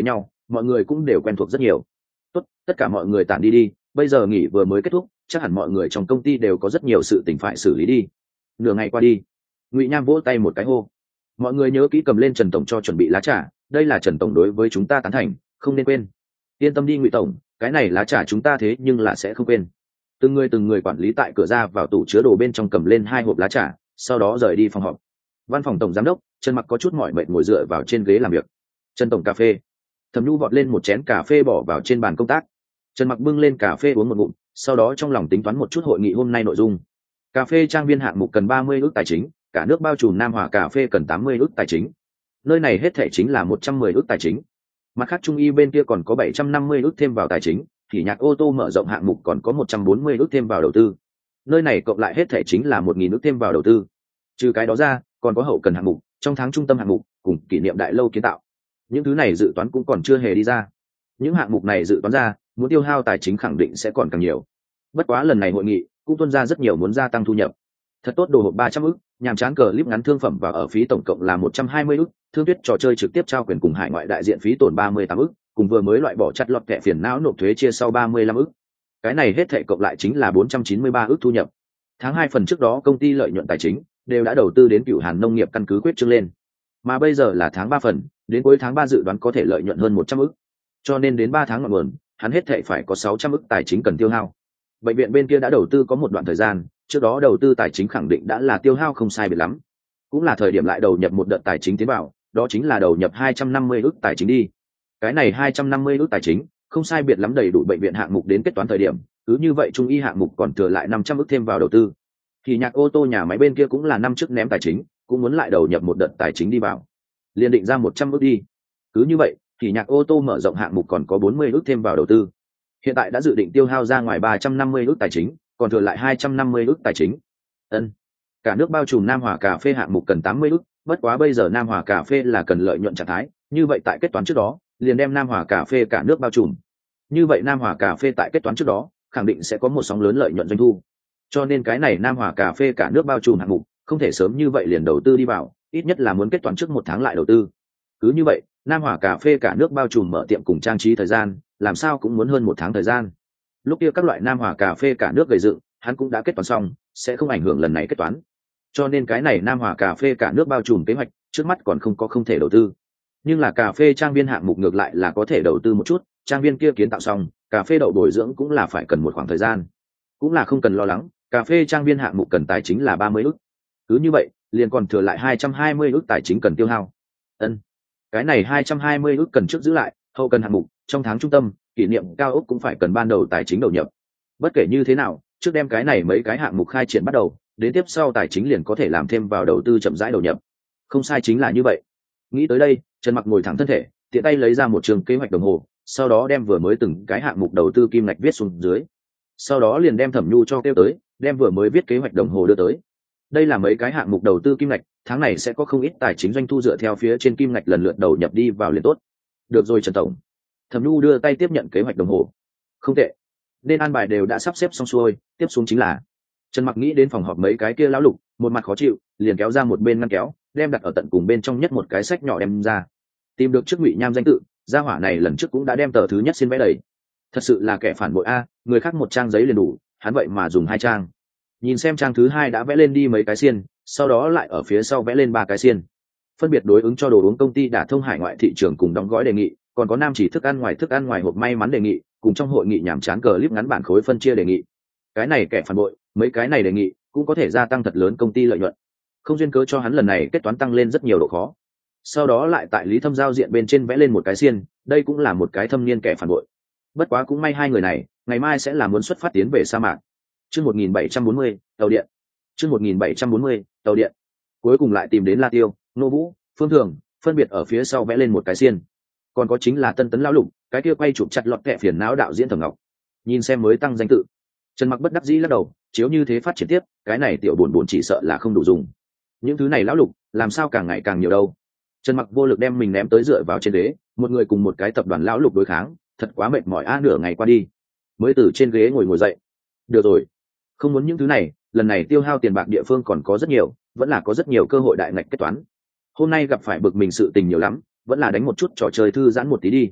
mọi người cũng đều quen thuộc rất nhiều. Tốt, tất cả mọi người tản đi đi, bây giờ nghỉ vừa mới kết thúc, chắc hẳn mọi người trong công ty đều có rất nhiều sự tình phải xử lý đi. Nửa ngày qua đi, Ngụy Nham vỗ tay một cái hô, mọi người nhớ kỹ cầm lên Trần tổng cho chuẩn bị lá trà, đây là Trần tổng đối với chúng ta tán thành, không nên quên. Yên tâm đi Ngụy tổng, cái này lá trà chúng ta thế nhưng là sẽ không quên. Từng người từng người quản lý tại cửa ra vào tủ chứa đồ bên trong cầm lên hai hộp lá trà, sau đó rời đi phòng họp. Văn phòng tổng giám đốc Trần Mặc có chút mỏi mệt ngồi dựa vào trên ghế làm việc. Trần tổng cà phê. Thẩm Nhu vọt lên một chén cà phê bỏ vào trên bàn công tác. Trần Mặc bưng lên cà phê uống một ngụm, sau đó trong lòng tính toán một chút hội nghị hôm nay nội dung. Cà phê trang viên hạng mục cần ba mươi ước tài chính, cả nước bao trùm Nam Hòa cà phê cần tám mươi ước tài chính. Nơi này hết thảy chính là một trăm mười ước tài chính. Mặt khác Trung y bên kia còn có bảy trăm năm mươi ước thêm vào tài chính, thì nhạc ô tô mở rộng hạng mục còn có một trăm bốn mươi ước thêm vào đầu tư. Nơi này cộng lại hết thảy chính là một nghìn ước thêm vào đầu tư. Trừ cái đó ra, còn có hậu cần hạng mục, trong tháng trung tâm hạng mục, cùng kỷ niệm đại lâu kiến tạo. Những thứ này dự toán cũng còn chưa hề đi ra. Những hạng mục này dự toán ra, muốn tiêu hao tài chính khẳng định sẽ còn càng nhiều. Bất quá lần này hội nghị cũng tuân ra rất nhiều muốn gia tăng thu nhập. Thật tốt đồ hộp ba trăm ức, nhàm chán cờ clip ngắn thương phẩm và ở phí tổng cộng là một trăm hai mươi ức, thương tuyết trò chơi trực tiếp trao quyền cùng hải ngoại đại diện phí tổn ba mươi tám ức, cùng vừa mới loại bỏ chặt lọt kẻ phiền não nộp thuế chia sau ba mươi lăm ức. Cái này hết thảy cộng lại chính là bốn trăm chín mươi ba ức thu nhập. Tháng hai phần trước đó công ty lợi nhuận tài chính đều đã đầu tư đến Cửu Hàn nông nghiệp căn cứ quyết trương lên. Mà bây giờ là tháng ba phần, đến cuối tháng ba dự đoán có thể lợi nhuận hơn một trăm ức. Cho nên đến ba tháng ngọn nguồn, hắn hết thảy phải có sáu trăm ức tài chính cần tiêu hao. Bệnh viện bên kia đã đầu tư có một đoạn thời gian, trước đó đầu tư tài chính khẳng định đã là tiêu hao không sai biệt lắm, cũng là thời điểm lại đầu nhập một đợt tài chính tiến vào, đó chính là đầu nhập hai trăm năm mươi ức tài chính đi. Cái này hai trăm năm mươi ức tài chính không sai biệt lắm đầy đủ bệnh viện hạng mục đến kết toán thời điểm, cứ như vậy Trung y hạng mục còn thừa lại năm trăm ức thêm vào đầu tư. Thì nhạc ô tô nhà máy bên kia cũng là năm trước ném tài chính, cũng muốn lại đầu nhập một đợt tài chính đi vào, liền định ra một trăm ức đi. Cứ như vậy thì nhạc ô tô mở rộng hạng mục còn có bốn mươi ức thêm vào đầu tư. Hiện tại đã dự định tiêu hao ra ngoài ba trăm năm mươi ức tài chính, còn thừa lại hai trăm năm mươi ức tài chính. Ân. Cả nước bao trùm Nam Hòa cà phê hạng mục cần tám mươi ức, bất quá bây giờ Nam Hòa cà phê là cần lợi nhuận trạng thái, như vậy tại kết toán trước đó, liền đem Nam Hòa cà phê cả nước bao trùm. Như vậy Nam Hòa cà phê tại kết toán trước đó, khẳng định sẽ có một sóng lớn lợi nhuận doanh thu. Cho nên cái này Nam Hòa cà phê cả nước bao trùm hạng mục, không thể sớm như vậy liền đầu tư đi vào, ít nhất là muốn kết toán trước một tháng lại đầu tư. Cứ như vậy, Nam Hòa cà phê cả nước bao trùm mở tiệm cùng trang trí thời gian, làm sao cũng muốn hơn một tháng thời gian. Lúc kia các loại Nam Hòa cà phê cả nước gây dựng, hắn cũng đã kết toán xong, sẽ không ảnh hưởng lần này kết toán. Cho nên cái này Nam Hòa cà phê cả nước bao trùm kế hoạch, trước mắt còn không có không thể đầu tư. Nhưng là cà phê trang viên hạng mục ngược lại là có thể đầu tư một chút, trang viên kia kiến tạo xong, cà phê đậu bồi dưỡng cũng là phải cần một khoảng thời gian. Cũng là không cần lo lắng, cà phê trang viên hạng mục cần tài chính là ba mươi ức. Cứ như vậy, liền còn thừa lại hai trăm hai mươi ức tài chính cần tiêu hao. Ân. Cái này hai trăm hai mươi ức cần trước giữ lại, hậu cần hạng mục, trong tháng trung tâm, kỷ niệm cao ốc cũng phải cần ban đầu tài chính đầu nhập. Bất kể như thế nào, trước đem cái này mấy cái hạng mục khai triển bắt đầu, đến tiếp sau tài chính liền có thể làm thêm vào đầu tư chậm rãi đầu nhập. Không sai chính là như vậy. Nghĩ tới đây, Trần Mặc ngồi thẳng thân thể, tiện tay lấy ra một trường kế hoạch đồng hồ, sau đó đem vừa mới từng cái hạng mục đầu tư kim ngạch viết xuống dưới. Sau đó liền đem Thẩm Nhu cho kêu tới, đem vừa mới viết kế hoạch đồng hồ đưa tới. Đây là mấy cái hạng mục đầu tư kim ngạch, tháng này sẽ có không ít tài chính doanh thu dựa theo phía trên kim ngạch lần lượt đầu nhập đi vào liền tốt. Được rồi Trần tổng. Thẩm Nhu đưa tay tiếp nhận kế hoạch đồng hồ. Không tệ, nên an bài đều đã sắp xếp xong xuôi, tiếp xuống chính là. Trần Mặc nghĩ đến phòng họp mấy cái kia lão lục, một mặt khó chịu, liền kéo ra một bên ngăn kéo, đem đặt ở tận cùng bên trong nhất một cái sách nhỏ đem ra. Tìm được trước Ngụy Nham danh tự, gia hỏa này lần trước cũng đã đem tờ thứ nhất xin vẽ đầy. Thật sự là kẻ phản bội a, người khác một trang giấy liền đủ, hắn vậy mà dùng hai trang. Nhìn xem trang thứ hai đã vẽ lên đi mấy cái xiên, sau đó lại ở phía sau vẽ lên ba cái xiên. Phân biệt đối ứng cho đồ uống công ty đả thông hải ngoại thị trường cùng đóng gói đề nghị, còn có nam chỉ thức ăn ngoài thức ăn ngoài hộp may mắn đề nghị, cùng trong hội nghị nhảm chán cờ clip ngắn bản khối phân chia đề nghị. Cái này kẻ phản bội, mấy cái này đề nghị cũng có thể gia tăng thật lớn công ty lợi nhuận. Không duyên cớ cho hắn lần này kết toán tăng lên rất nhiều độ khó. Sau đó lại tại Lý Thâm giao diện bên trên vẽ lên một cái xiên, đây cũng là một cái thâm niên kẻ phản bội. Bất quá cũng may hai người này, ngày mai sẽ là muốn xuất phát tiến về sa mạc. Chương một nghìn bảy trăm bốn mươi, tàu điện. Chương một nghìn bảy trăm bốn mươi, tàu điện. Cuối cùng lại tìm đến La Tiêu, Nô Vũ, Phương Thường, phân biệt ở phía sau vẽ lên một cái xiên. Còn có chính là Tân Tấn lão lục, cái kia quay chụp chặt lọt kẻ phiền não đạo diễn Thẩm Ngọc. Nhìn xem mới tăng danh tự, Trần Mặc bất đắc dĩ lắc đầu, chiếu như thế phát triển tiếp, cái này tiểu buồn buồn chỉ sợ là không đủ dùng. Những thứ này lão lục, làm sao càng ngày càng nhiều đâu. Trần Mặc vô lực đem mình ném tới dựa vào trên ghế, một người cùng một cái tập đoàn lão lục đối kháng, thật quá mệt mỏi a. Nửa ngày qua đi, mới từ trên ghế ngồi ngồi dậy. Được rồi, không muốn những thứ này, lần này tiêu hao tiền bạc địa phương còn có rất nhiều, vẫn là có rất nhiều cơ hội đại ngạch kết toán. Hôm nay gặp phải bực mình sự tình nhiều lắm, vẫn là đánh một chút trò chơi thư giãn một tí đi.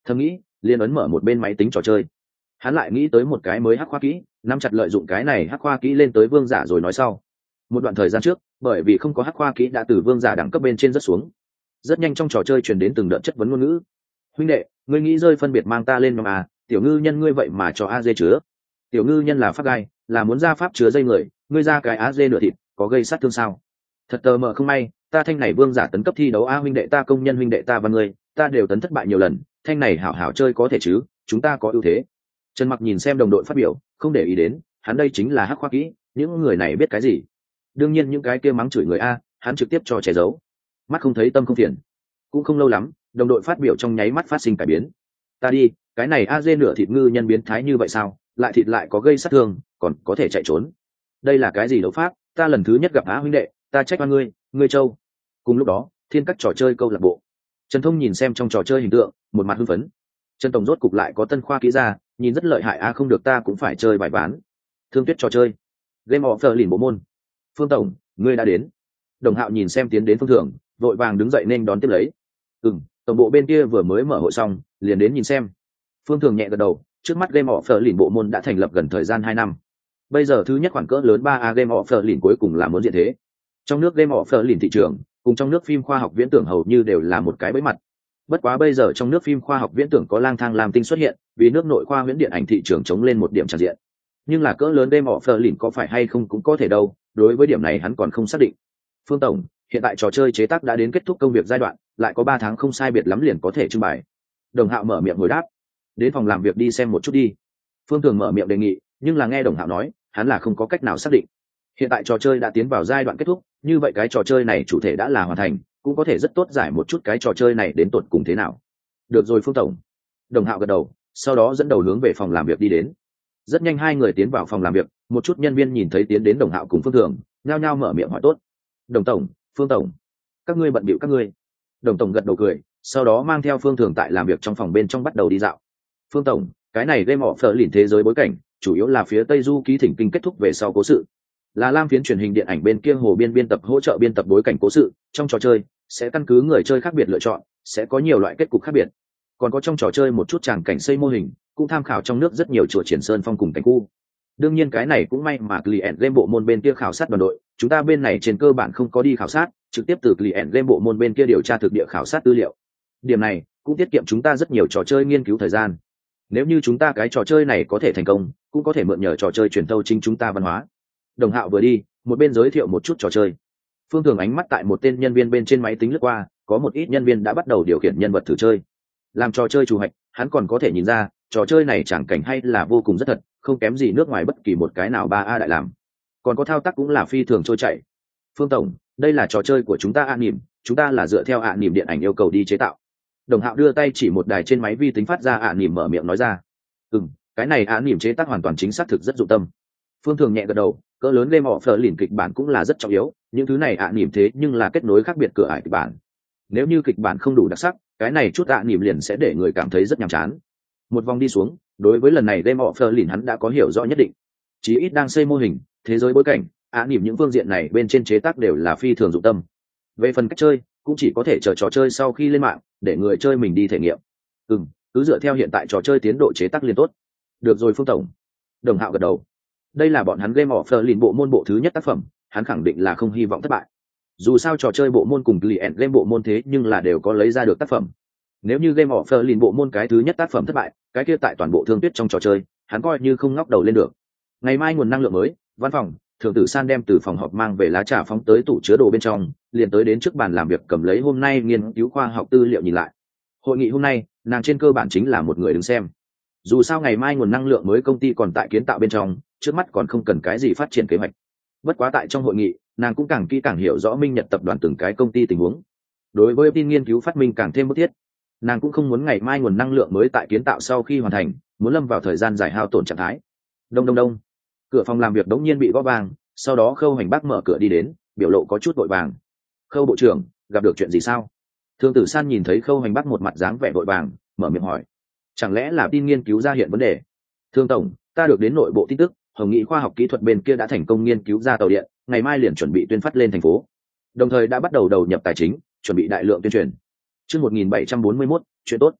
Thầm nghĩ, liền ấn mở một bên máy tính trò chơi. Hắn lại nghĩ tới một cái mới hắc khoa kỹ, nắm chặt lợi dụng cái này hắc khoa kỹ lên tới vương giả rồi nói sau. Một đoạn thời gian trước, bởi vì không có hắc khoa kỹ đã từ vương giả đẳng cấp bên trên rất xuống. Rất nhanh trong trò chơi truyền đến từng đợt chất vấn ngôn ngữ. Huynh đệ, ngươi nghĩ rơi phân biệt mang ta lên nhóm à, tiểu ngư nhân ngươi vậy mà cho a dê chứa. Tiểu ngư nhân là pháp gai, là muốn ra pháp chứa dây người, ngươi ra cái a dê nửa thịt, có gây sát thương sao? Thật tờ mờ không may, ta thanh này vương giả tấn cấp thi đấu a huynh đệ ta công nhân huynh đệ ta và ngươi, ta đều tấn thất bại nhiều lần, thanh này hảo hảo chơi có thể chứ, chúng ta có ưu thế. Trần Mặc nhìn xem đồng đội phát biểu, không để ý đến, hắn đây chính là hắc khoa kỹ, những người này biết cái gì? Đương nhiên những cái kia mắng chửi người a, hắn trực tiếp cho che giấu. Mắt không thấy tâm không phiền. Cũng không lâu lắm, đồng đội phát biểu trong nháy mắt phát sinh cải biến. Ta đi, cái này a dê nửa thịt ngư nhân biến thái như vậy sao? Lại thịt lại có gây sát thương, còn có thể chạy trốn. Đây là cái gì đấu pháp? Ta lần thứ nhất gặp á huynh đệ, ta trách oan ngươi, ngươi châu. Cùng lúc đó, thiên các trò chơi câu lạc bộ. Trần Thông nhìn xem trong trò chơi hình tượng, một mặt hưng phấn. Trần tổng rốt cục lại có tân khoa kỹ ra, nhìn rất lợi hại a, không được ta cũng phải chơi bài bán. Thương Tuyết trò chơi, game of lìn bộ môn. Phương tổng, ngươi đã đến. Đồng Hạo nhìn xem tiến đến Phương Thường, vội vàng đứng dậy nên đón tiếp lấy. Ừm, tổng bộ bên kia vừa mới mở hội xong, liền đến nhìn xem. Phương Thường nhẹ gật đầu, trước mắt game of lìn bộ môn đã thành lập gần thời gian hai năm. Bây giờ thứ nhất khoản cỡ lớn ba A game of lìn cuối cùng là muốn diện thế. Trong nước game of lìn thị trường, cùng trong nước phim khoa học viễn tưởng hầu như đều là một cái bẫy mặt. Bất quá bây giờ trong nước phim khoa học viễn tưởng có lang thang làm tinh xuất hiện, vì nước nội khoa huyễn điện ảnh thị trường chống lên một điểm tràn diện. Nhưng là cỡ lớn game of lìn có phải hay không cũng có thể đâu, đối với điểm này hắn còn không xác định. Phương tổng, hiện tại trò chơi chế tác đã đến kết thúc công việc giai đoạn, lại có ba tháng không sai biệt lắm liền có thể trưng bày. Đồng Hạo mở miệng hồi đáp. Đến phòng làm việc đi xem một chút đi. Phương Thường mở miệng đề nghị, nhưng là nghe Đồng Hạo nói, hắn là không có cách nào xác định. Hiện tại trò chơi đã tiến vào giai đoạn kết thúc, như vậy cái trò chơi này chủ thể đã là hoàn thành, cũng có thể rất tốt giải một chút cái trò chơi này đến tột cùng thế nào. Được rồi Phương tổng. Đồng Hạo gật đầu, sau đó dẫn đầu hướng về phòng làm việc đi đến. Rất nhanh hai người tiến vào phòng làm việc, một chút nhân viên nhìn thấy tiến đến Đồng Hạo cùng Phương Thường, nhao nhao mở miệng hỏi tốt. Đồng tổng, Phương tổng, các ngươi bận bịu các ngươi. Đồng tổng gật đầu cười, sau đó mang theo Phương Thường tại làm việc trong phòng bên trong bắt đầu đi dạo. Phương tổng, cái này game of lìn thế giới bối cảnh, chủ yếu là phía Tây Du ký thỉnh kinh kết thúc về sau cố sự. Là Lam phiến truyền hình điện ảnh bên kia hồ biên biên tập hỗ trợ biên tập bối cảnh cố sự, trong trò chơi sẽ căn cứ người chơi khác biệt lựa chọn, sẽ có nhiều loại kết cục khác biệt. Còn có trong trò chơi một chút tràng cảnh xây mô hình, cũng tham khảo trong nước rất nhiều chùa Triển Sơn phong cùng cảnh khu. Đương nhiên cái này cũng may mà client game bộ môn bên kia khảo sát đoàn đội, chúng ta bên này trên cơ bản không có đi khảo sát, trực tiếp từ client game bộ môn bên kia điều tra thực địa khảo sát tư liệu. Điểm này cũng tiết kiệm chúng ta rất nhiều trò chơi nghiên cứu thời gian. Nếu như chúng ta cái trò chơi này có thể thành công, cũng có thể mượn nhờ trò chơi truyền thâu chính chúng ta văn hóa. Đồng Hạo vừa đi, một bên giới thiệu một chút trò chơi. Phương Thường ánh mắt tại một tên nhân viên bên trên máy tính lướt qua, có một ít nhân viên đã bắt đầu điều khiển nhân vật thử chơi. Làm trò chơi chủ hạch, hắn còn có thể nhìn ra, trò chơi này chẳng cảnh hay là vô cùng rất thật, không kém gì nước ngoài bất kỳ một cái nào ba A đại làm. Còn có thao tác cũng là phi thường trôi chảy. Phương tổng, đây là trò chơi của chúng ta ạ niệm, chúng ta là dựa theo ạ niệm điện ảnh yêu cầu đi chế tạo. Đồng Hạo đưa tay chỉ một đài trên máy vi tính phát ra ạ niệm mở miệng nói ra. Ừm, cái này ạ niệm chế tác hoàn toàn chính xác thực rất dụng tâm. Phương Thường nhẹ gật đầu, cỡ lớn game of lìn kịch bản cũng là rất trọng yếu, những thứ này ạ niệm thế nhưng là kết nối khác biệt cửa ải kịch bản. Nếu như kịch bản không đủ đặc sắc, cái này chút ạ niệm liền sẽ để người cảm thấy rất nhàm chán. Một vòng đi xuống, đối với lần này game of lìn hắn đã có hiểu rõ nhất định. Chí ít đang xây mô hình, thế giới bối cảnh, ạ niệm những phương diện này bên trên chế tác đều là phi thường dụng tâm. Về phần cách chơi, cũng chỉ có thể chờ trò chơi sau khi lên mạng, để người chơi mình đi thể nghiệm. Ừm, cứ dựa theo hiện tại trò chơi tiến độ chế tác liên tốt. Được rồi Phương tổng. Đồng Hạo gật đầu. Đây là bọn hắn game of lìn bộ môn bộ thứ nhất tác phẩm, hắn khẳng định là không hy vọng thất bại. Dù sao trò chơi bộ môn cùng client game bộ môn thế nhưng là đều có lấy ra được tác phẩm. Nếu như game of lìn bộ môn cái thứ nhất tác phẩm thất bại, cái kia tại toàn bộ Thương Tuyết trong trò chơi, hắn coi như không ngóc đầu lên được. Ngày mai nguồn năng lượng mới, văn phòng, Thường Tử San đem từ phòng họp mang về lá trà phóng tới tủ chứa đồ bên trong, liền tới đến trước bàn làm việc cầm lấy hôm nay nghiên cứu khoa học tư liệu nhìn lại. Hội nghị hôm nay, nàng trên cơ bản chính là một người đứng xem. Dù sao ngày mai nguồn năng lượng mới công ty còn tại kiến tạo bên trong, trước mắt còn không cần cái gì phát triển kế hoạch. Bất quá tại trong hội nghị, nàng cũng càng kỹ càng hiểu rõ Minh Nhật tập đoàn từng cái công ty tình huống. Đối với tin nghiên cứu phát minh càng thêm bức thiết. Nàng cũng không muốn ngày mai nguồn năng lượng mới tại kiến tạo sau khi hoàn thành, muốn lâm vào thời gian dài hao tổn trạng thái. Đông đông đông. Cửa phòng làm việc đống nhiên bị gõ vang, sau đó Khâu Hành Bác mở cửa đi đến, biểu lộ có chút vội vàng. Khâu bộ trưởng, gặp được chuyện gì sao? Thương Tử San nhìn thấy Khâu Hành Bác một mặt dáng vẻ vội vàng, mở miệng hỏi. Chẳng lẽ là tin nghiên cứu ra hiện vấn đề? Thương tổng, ta được đến nội bộ tin tức, Hồng Nghị khoa học kỹ thuật bên kia đã thành công nghiên cứu ra tàu điện, ngày mai liền chuẩn bị tuyên phát lên thành phố. Đồng thời đã bắt đầu đầu nhập tài chính, chuẩn bị đại lượng tuyên truyền. Chương một nghìn bảy trăm bốn mươi mốt, chuyện tốt.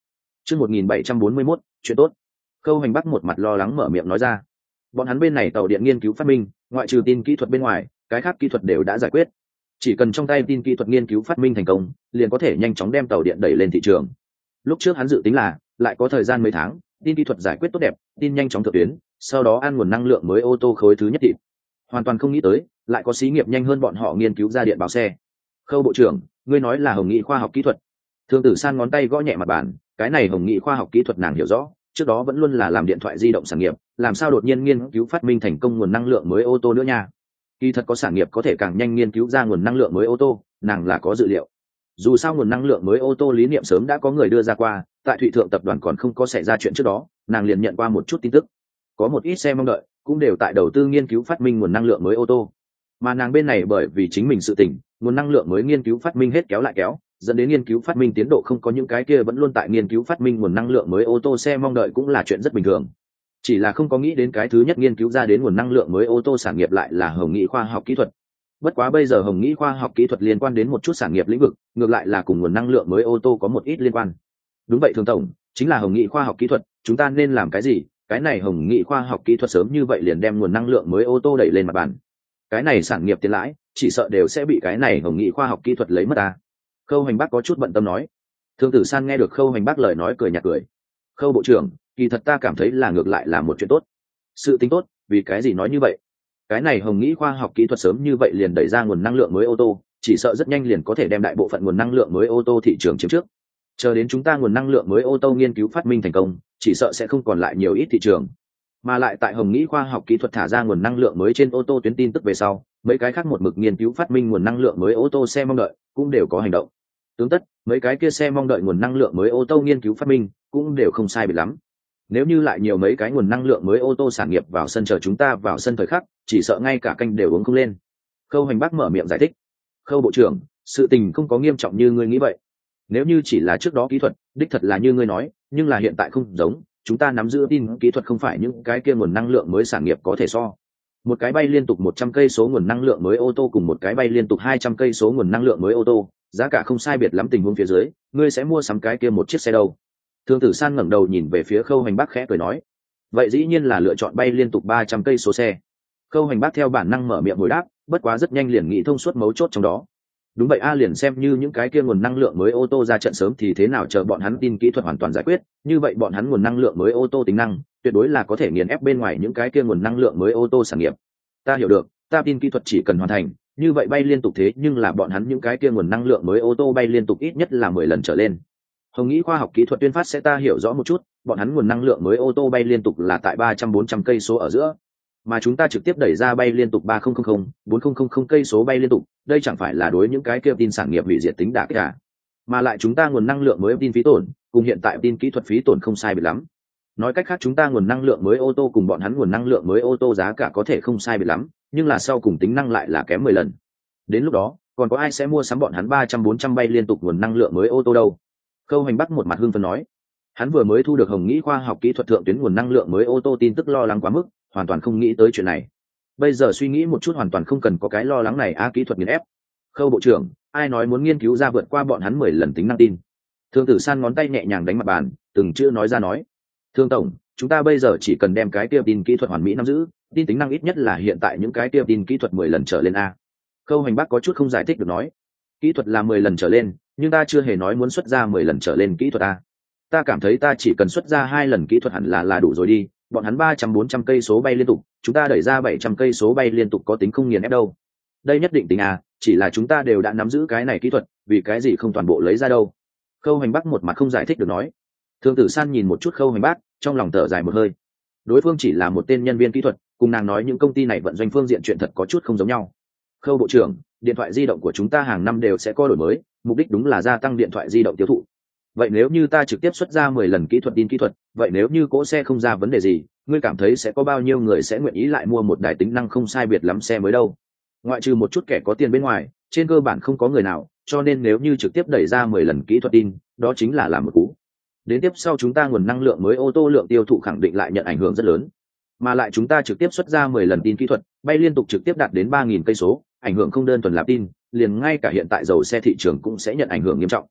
Chương một nghìn bảy trăm bốn mươi mốt, chuyện tốt. Khâu Hành Bắc một mặt lo lắng mở miệng nói ra. Bọn hắn bên này tàu điện nghiên cứu phát minh, ngoại trừ tin kỹ thuật bên ngoài, cái khác kỹ thuật đều đã giải quyết. Chỉ cần trong tay tin kỹ thuật nghiên cứu phát minh thành công, liền có thể nhanh chóng đem tàu điện đẩy lên thị trường. Lúc trước hắn dự tính là lại có thời gian mấy tháng, tin kỹ thuật giải quyết tốt đẹp, tin nhanh chóng thượng tuyến, sau đó ăn nguồn năng lượng mới ô tô khối thứ nhất thịt. Hoàn toàn không nghĩ tới, lại có xí nghiệp nhanh hơn bọn họ nghiên cứu ra điện báo xe. Khâu bộ trưởng, ngươi nói là Hồng Nghị khoa học kỹ thuật. Thương Tử San ngón tay gõ nhẹ mặt bàn, cái này Hồng Nghị khoa học kỹ thuật nàng hiểu rõ, trước đó vẫn luôn là làm điện thoại di động sản nghiệp, làm sao đột nhiên nghiên cứu phát minh thành công nguồn năng lượng mới ô tô nữa nha. Kỳ thật có sản nghiệp có thể càng nhanh nghiên cứu ra nguồn năng lượng mới ô tô, nàng là có dự liệu. Dù sao nguồn năng lượng mới ô tô lý niệm sớm đã có người đưa ra qua, tại Thụy Thượng tập đoàn còn không có xảy ra chuyện trước đó, nàng liền nhận qua một chút tin tức. Có một ít xe mong đợi, cũng đều tại đầu tư nghiên cứu phát minh nguồn năng lượng mới ô tô. Mà nàng bên này bởi vì chính mình sự tỉnh, nguồn năng lượng mới nghiên cứu phát minh hết kéo lại kéo, dẫn đến nghiên cứu phát minh tiến độ không có những cái kia vẫn luôn tại nghiên cứu phát minh nguồn năng lượng mới ô tô xe mong đợi cũng là chuyện rất bình thường. Chỉ là không có nghĩ đến cái thứ nhất nghiên cứu ra đến nguồn năng lượng mới ô tô sản nghiệp lại là Hồng Nghị khoa học kỹ thuật. Bất quá bây giờ Hồng Nghị khoa học kỹ thuật liên quan đến một chút sản nghiệp lĩnh vực, ngược lại là cùng nguồn năng lượng mới ô tô có một ít liên quan. Đúng vậy Thường tổng, chính là Hồng Nghị khoa học kỹ thuật, chúng ta nên làm cái gì? Cái này Hồng Nghị khoa học kỹ thuật sớm như vậy liền đem nguồn năng lượng mới ô tô đẩy lên mặt bàn. Cái này sản nghiệp tiền lãi, chỉ sợ đều sẽ bị cái này Hồng Nghị khoa học kỹ thuật lấy mất ta. Khâu Hành Bắc có chút bận tâm nói. Thương Tử San nghe được Khâu Hành Bắc lời nói cười nhạt cười. Khâu bộ trưởng, kỳ thật ta cảm thấy là ngược lại là một chuyện tốt. Sự tính tốt, vì cái gì nói như vậy? Cái này Hồng Nghị khoa học kỹ thuật sớm như vậy liền đẩy ra nguồn năng lượng mới ô tô, chỉ sợ rất nhanh liền có thể đem đại bộ phận nguồn năng lượng mới ô tô thị trường chiếm trước. Chờ đến chúng ta nguồn năng lượng mới ô tô nghiên cứu phát minh thành công, chỉ sợ sẽ không còn lại nhiều ít thị trường. Mà lại tại Hồng Nghị khoa học kỹ thuật thả ra nguồn năng lượng mới trên ô tô tuyến tin tức về sau, mấy cái khác một mực nghiên cứu phát minh nguồn năng lượng mới ô tô xe mong đợi cũng đều có hành động. Tướng tất, mấy cái kia xe mong đợi nguồn năng lượng mới ô tô nghiên cứu phát minh cũng đều không sai biệt lắm. Nếu như lại nhiều mấy cái nguồn năng lượng mới ô tô sản nghiệp vào sân chờ chúng ta vào sân thời khắc, chỉ sợ ngay cả canh đều uống không lên. Khâu Hành Bắc mở miệng giải thích. Khâu bộ trưởng, sự tình không có nghiêm trọng như ngươi nghĩ vậy. Nếu như chỉ là trước đó kỹ thuật, đích thật là như ngươi nói, nhưng là hiện tại không giống, chúng ta nắm giữ tin kỹ thuật không phải những cái kia nguồn năng lượng mới sản nghiệp có thể so. Một cái bay liên tục một trăm cây số nguồn năng lượng mới ô tô cùng một cái bay liên tục hai trăm cây số nguồn năng lượng mới ô tô, giá cả không sai biệt lắm tình huống phía dưới, ngươi sẽ mua sắm cái kia một chiếc xe đâu? Thương Tử San ngẩng đầu nhìn về phía Khâu Hành Bắc khẽ cười nói, vậy dĩ nhiên là lựa chọn bay liên tục ba trăm cây số xe. Khâu Hành Bắc theo bản năng mở miệng hồi đáp, bất quá rất nhanh liền nghĩ thông suốt mấu chốt trong đó. Đúng vậy a, liền xem như những cái kia nguồn năng lượng mới ô tô ra trận sớm thì thế nào chờ bọn hắn tin kỹ thuật hoàn toàn giải quyết, như vậy bọn hắn nguồn năng lượng mới ô tô tính năng tuyệt đối là có thể nghiền ép bên ngoài những cái kia nguồn năng lượng mới ô tô sản nghiệp. Ta hiểu được, ta tin kỹ thuật chỉ cần hoàn thành, như vậy bay liên tục thế nhưng là bọn hắn những cái kia nguồn năng lượng mới ô tô bay liên tục ít nhất là mười lần trở lên. Hồng Nghị khoa học kỹ thuật tuyên phát sẽ ta hiểu rõ một chút, bọn hắn nguồn năng lượng mới ô tô bay liên tục là tại ba trăm bốn trăm cây số ở giữa, mà chúng ta trực tiếp đẩy ra bay liên tục ba nghìn bốn nghìn cây số bay liên tục, đây chẳng phải là đối những cái kia tin sản nghiệp hủy diệt tính đả kích à? Mà lại chúng ta nguồn năng lượng mới tin phí tổn, cùng hiện tại tin kỹ thuật phí tổn không sai biệt lắm. Nói cách khác chúng ta nguồn năng lượng mới ô tô cùng bọn hắn nguồn năng lượng mới ô tô giá cả có thể không sai biệt lắm, nhưng là sau cùng tính năng lại là kém mười lần. Đến lúc đó, còn có ai sẽ mua sắm bọn hắn ba trăm bốn trăm bay liên tục nguồn năng lượng mới ô tô đâu? Khâu Hành Bắc một mặt hưng phấn nói. Hắn vừa mới thu được Hồng Nghị khoa học kỹ thuật thượng tuyến nguồn năng lượng mới ô tô tin tức lo lắng quá mức, hoàn toàn không nghĩ tới chuyện này. Bây giờ suy nghĩ một chút hoàn toàn không cần có cái lo lắng này a, kỹ thuật nghiền ép. Khâu bộ trưởng, ai nói muốn nghiên cứu ra vượt qua bọn hắn mười lần tính năng tin? Thương Tử San ngón tay nhẹ nhàng đánh mặt bàn, từng chữ nói ra nói. Thương tổng, chúng ta bây giờ chỉ cần đem cái kia tin kỹ thuật hoàn mỹ nắm giữ, tin tính năng ít nhất là hiện tại những cái kia tin kỹ thuật mười lần trở lên a. Khâu Hành Bắc có chút không giải thích được nói. Kỹ thuật là mười lần trở lên, nhưng ta chưa hề nói muốn xuất ra mười lần trở lên kỹ thuật a. Ta cảm thấy ta chỉ cần xuất ra hai lần kỹ thuật hẳn là là đủ rồi đi, bọn hắn ba trăm bốn trăm cây số bay liên tục, chúng ta đẩy ra bảy trăm cây số bay liên tục có tính không nghiền ép đâu. Đây nhất định tính à, chỉ là chúng ta đều đã nắm giữ cái này kỹ thuật, vì cái gì không toàn bộ lấy ra đâu? Khâu Hành Bắc một mặt không giải thích được nói. Thương Tử San nhìn một chút Khâu Hành Bắc, trong lòng thở dài một hơi. Đối phương chỉ là một tên nhân viên kỹ thuật, cùng nàng nói những công ty này vận doanh phương diện chuyện thật có chút không giống nhau. Khâu bộ trưởng, điện thoại di động của chúng ta hàng năm đều sẽ có đổi mới, mục đích đúng là gia tăng điện thoại di động tiêu thụ. Vậy nếu như ta trực tiếp xuất ra mười lần kỹ thuật tin kỹ thuật, vậy nếu như cỗ xe không ra vấn đề gì, ngươi cảm thấy sẽ có bao nhiêu người sẽ nguyện ý lại mua một đài tính năng không sai biệt lắm xe mới đâu? Ngoại trừ một chút kẻ có tiền bên ngoài, trên cơ bản không có người nào, cho nên nếu như trực tiếp đẩy ra mười lần kỹ thuật tin, đó chính là làm một cú. Đến tiếp sau chúng ta nguồn năng lượng mới ô tô lượng tiêu thụ khẳng định lại nhận ảnh hưởng rất lớn. Mà lại chúng ta trực tiếp xuất ra mười lần tin kỹ thuật, bay liên tục trực tiếp đạt đến ba nghìn cây số, ảnh hưởng không đơn thuần là tin, liền ngay cả hiện tại dầu xe thị trường cũng sẽ nhận ảnh hưởng nghiêm trọng.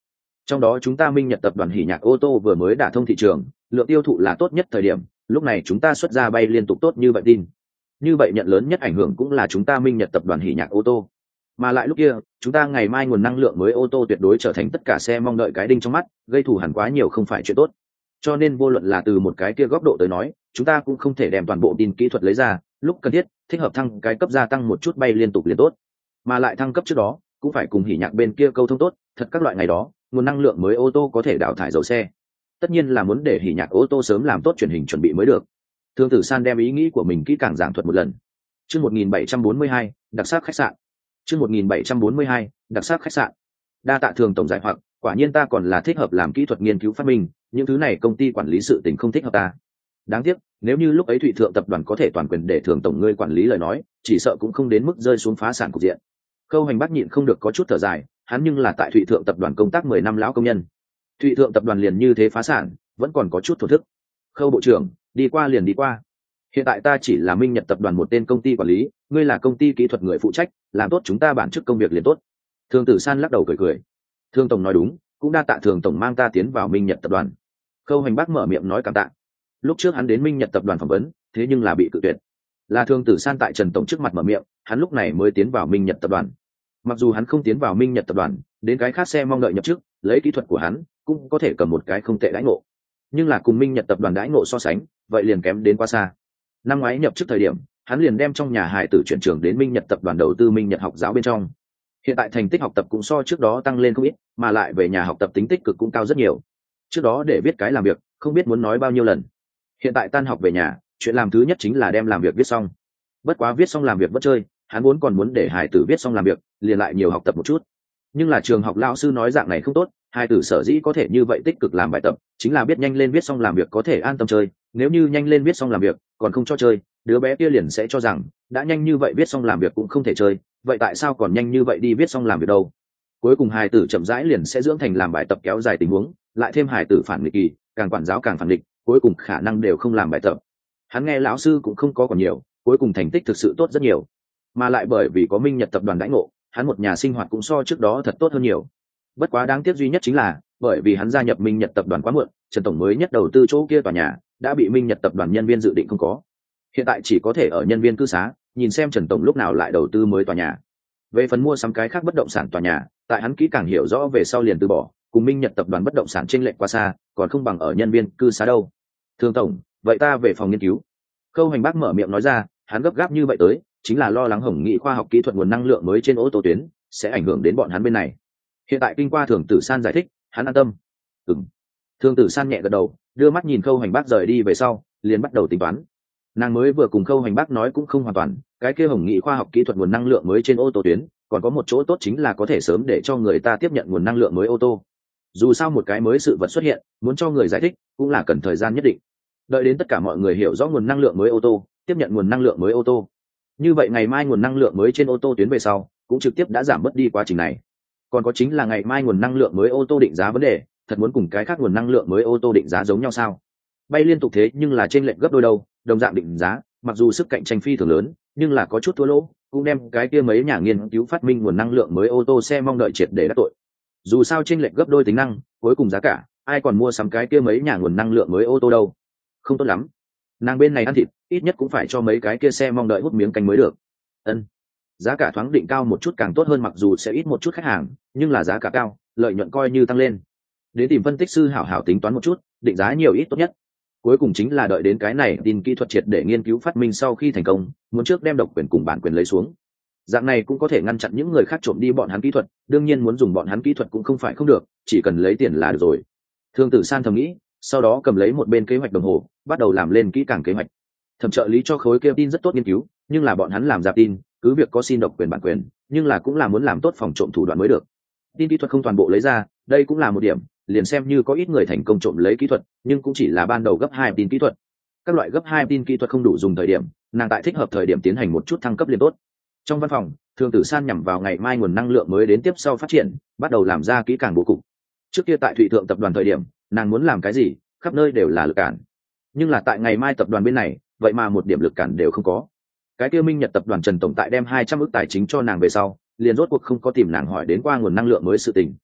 Trong đó chúng ta Minh Nhật tập đoàn hỉ nhạc ô tô vừa mới đả thông thị trường, lượng tiêu thụ là tốt nhất thời điểm, lúc này chúng ta xuất ra bay liên tục tốt như vậy tin. Như vậy nhận lớn nhất ảnh hưởng cũng là chúng ta Minh Nhật tập đoàn hỉ nhạc ô tô. Mà lại lúc kia, chúng ta ngày mai nguồn năng lượng mới ô tô tuyệt đối trở thành tất cả xe mong đợi cái đinh trong mắt, gây thù hằn quá nhiều không phải chuyện tốt. Cho nên vô luận là từ một cái kia góc độ tới nói, chúng ta cũng không thể đem toàn bộ tin kỹ thuật lấy ra, lúc cần thiết, thích hợp thăng cái cấp gia tăng một chút bay liên tục liền tốt. Mà lại thăng cấp trước đó, cũng phải cùng hỉ nhạc bên kia câu thông tốt, thật các loại ngày đó, nguồn năng lượng mới ô tô có thể đào thải dầu xe. Tất nhiên là muốn để hỉ nhạc ô tô sớm làm tốt truyền hình chuẩn bị mới được. Thương Tử San đem ý nghĩ của mình kỹ càng giảng thuật một lần. Chương một nghìn bảy trăm bốn mươi hai, đặc sắc khách sạn. Chương một nghìn bảy trăm bốn mươi hai, đặc sắc khách sạn. Đa tạ Thường tổng giải hoặc, quả nhiên ta còn là thích hợp làm kỹ thuật nghiên cứu phát minh, những thứ này công ty quản lý sự tình không thích hợp ta. Đáng tiếc, nếu như lúc ấy Thụy Thượng tập đoàn có thể toàn quyền để Thường tổng ngươi quản lý lời nói, chỉ sợ cũng không đến mức rơi xuống phá sản cục diện. Khâu Hành Bắc nhịn không được có chút thở dài, hắn nhưng là tại Thụy Thượng tập đoàn công tác mười năm lão công nhân. Thụy Thượng tập đoàn liền như thế phá sản, vẫn còn có chút thổ thức. Khâu bộ trưởng, đi qua liền đi qua. Hiện tại ta chỉ là Minh Nhật tập đoàn một tên công ty quản lý, ngươi là công ty kỹ thuật người phụ trách, làm tốt chúng ta bản chức công việc liền tốt. Thường Tử San lắc đầu cười cười. Thương tổng nói đúng, cũng đa tạ Thường tổng mang ta tiến vào Minh Nhật tập đoàn. Khâu Hành Bắc mở miệng nói cảm tạ. Lúc trước hắn đến Minh Nhật tập đoàn phỏng vấn, thế nhưng là bị cự tuyệt. Là Thường Tử San tại Trần tổng trước mặt mở miệng, hắn lúc này mới tiến vào Minh Nhật tập đoàn. Mặc dù hắn không tiến vào Minh Nhật tập đoàn, đến cái khác xe mong đợi nhập chức, lấy kỹ thuật của hắn, cũng có thể cầm một cái không tệ đãi ngộ. Nhưng là cùng Minh Nhật tập đoàn đãi ngộ so sánh, vậy liền kém đến quá xa. Năm ngoái nhập chức thời điểm, hắn liền đem trong nhà hài tử chuyển trường đến Minh Nhật tập đoàn đầu tư Minh Nhật học giáo bên trong. Hiện tại thành tích học tập cũng so trước đó tăng lên không ít, mà lại về nhà học tập tính tích cực cũng cao rất nhiều. Trước đó để viết cái làm việc, không biết muốn nói bao nhiêu lần. Hiện tại tan học về nhà, chuyện làm thứ nhất chính là đem làm việc viết xong. Bất quá viết xong làm việc vẫn chơi, hắn vốn còn muốn để hài tử viết xong làm việc, liền lại nhiều học tập một chút. Nhưng là trường học lão sư nói dạng này không tốt, hài tử sở dĩ có thể như vậy tích cực làm bài tập, chính là biết nhanh lên viết xong làm việc có thể an tâm chơi. Nếu như nhanh lên viết xong làm việc, còn không cho chơi, đứa bé kia liền sẽ cho rằng đã nhanh như vậy viết xong làm việc cũng không thể chơi, vậy tại sao còn nhanh như vậy đi viết xong làm việc đâu? Cuối cùng hài tử chậm rãi liền sẽ dưỡng thành làm bài tập kéo dài tình huống, lại thêm hài tử phản nghịch kỳ, càng quản giáo càng phản nghịch, cuối cùng khả năng đều không làm bài tập. Hắn nghe lão sư cũng không có còn nhiều, cuối cùng thành tích thực sự tốt rất nhiều. Mà lại bởi vì có Minh Nhật tập đoàn đãi ngộ, hắn một nhà sinh hoạt cũng so trước đó thật tốt hơn nhiều. Bất quá đáng tiếc duy nhất chính là, bởi vì hắn gia nhập Minh Nhật tập đoàn quá muộn, Trần tổng mới nhất đầu tư chỗ kia tòa nhà đã bị Minh Nhật tập đoàn nhân viên dự định không có. Hiện tại chỉ có thể ở nhân viên cư xá, nhìn xem Trần tổng lúc nào lại đầu tư mới tòa nhà. Về phần mua sắm cái khác bất động sản tòa nhà, tại hắn kỹ càng hiểu rõ về sau liền từ bỏ, cùng Minh Nhật tập đoàn bất động sản chênh lệch quá xa, còn không bằng ở nhân viên cư xá đâu. Thường tổng, vậy ta về phòng nghiên cứu. Khâu Hành Bắc mở miệng nói ra, hắn gấp gáp như vậy tới, chính là lo lắng Hồng Nghị khoa học kỹ thuật nguồn năng lượng mới trên ô tô tuyến sẽ ảnh hưởng đến bọn hắn bên này. Hiện tại kinh qua Thường Tử San giải thích, hắn an tâm. Ừm. Thường Tử San nhẹ gật đầu, đưa mắt nhìn Khâu Hành Bắc rời đi về sau, liền bắt đầu tính toán. Nàng mới vừa cùng Khâu Hành Bắc nói cũng không hoàn toàn, cái kia Hồng Nghị khoa học kỹ thuật nguồn năng lượng mới trên ô tô tuyến, còn có một chỗ tốt chính là có thể sớm để cho người ta tiếp nhận nguồn năng lượng mới ô tô. Dù sao một cái mới sự vật xuất hiện, muốn cho người giải thích cũng là cần thời gian nhất định. Đợi đến tất cả mọi người hiểu rõ nguồn năng lượng mới ô tô, tiếp nhận nguồn năng lượng mới ô tô. Như vậy ngày mai nguồn năng lượng mới trên ô tô tuyến về sau, cũng trực tiếp đã giảm bớt đi quá trình này. Còn có chính là ngày mai nguồn năng lượng mới ô tô định giá vấn đề, thật muốn cùng cái khác nguồn năng lượng mới ô tô định giá giống nhau sao? Bay liên tục thế nhưng là trên lệnh gấp đôi đâu, đồng dạng định giá, mặc dù sức cạnh tranh phi thường lớn, nhưng là có chút thua lỗ, cũng đem cái kia mấy nhà nghiên cứu phát minh nguồn năng lượng mới ô tô xe mong đợi triệt để đắc tội. Dù sao trên lệnh gấp đôi tính năng, cuối cùng giá cả, ai còn mua sắm cái kia mấy nhà nguồn năng lượng mới ô tô đâu? Không tốt lắm. Nàng bên này ăn thịt, ít nhất cũng phải cho mấy cái kia xe mong đợi hút miếng canh mới được. Ân. Giá cả thoáng định cao một chút càng tốt hơn, mặc dù sẽ ít một chút khách hàng, nhưng là giá cả cao, lợi nhuận coi như tăng lên. Đến tìm phân tích sư hảo hảo tính toán một chút, định giá nhiều ít tốt nhất. Cuối cùng chính là đợi đến cái này tin kỹ thuật triệt để nghiên cứu phát minh sau khi thành công, muốn trước đem độc quyền cùng bản quyền lấy xuống. Dạng này cũng có thể ngăn chặn những người khác trộm đi bọn hắn kỹ thuật, đương nhiên muốn dùng bọn hắn kỹ thuật cũng không phải không được, chỉ cần lấy tiền là được rồi. Thương Tử San thầm nghĩ, sau đó cầm lấy một bên kế hoạch đồng hồ, bắt đầu làm lên kỹ càng kế hoạch. Thẩm trợ lý cho khối kia tin rất tốt nghiên cứu, nhưng là bọn hắn làm ra tin, cứ việc có xin độc quyền bản quyền, nhưng là cũng là muốn làm tốt phòng trộm thủ đoạn mới được. Tin kỹ thuật không toàn bộ lấy ra, đây cũng là một điểm, liền xem như có ít người thành công trộm lấy kỹ thuật, nhưng cũng chỉ là ban đầu gấp hai tin kỹ thuật. Các loại gấp hai tin kỹ thuật không đủ dùng thời điểm, nàng tại thích hợp thời điểm tiến hành một chút thăng cấp liền tốt. Trong văn phòng, Thường Tử San nhằm vào ngày mai nguồn năng lượng mới đến tiếp sau phát triển, bắt đầu làm ra kỹ càng bố cục. Trước kia tại Thụy Thượng tập đoàn thời điểm, nàng muốn làm cái gì, khắp nơi đều là lực cản. Nhưng là tại ngày mai tập đoàn bên này, vậy mà một điểm lực cản đều không có. Cái kia Minh Nhật tập đoàn Trần tổng tại đem hai trăm ức tài chính cho nàng về sau, liền rốt cuộc không có tìm nàng hỏi đến qua nguồn năng lượng mới sự tình.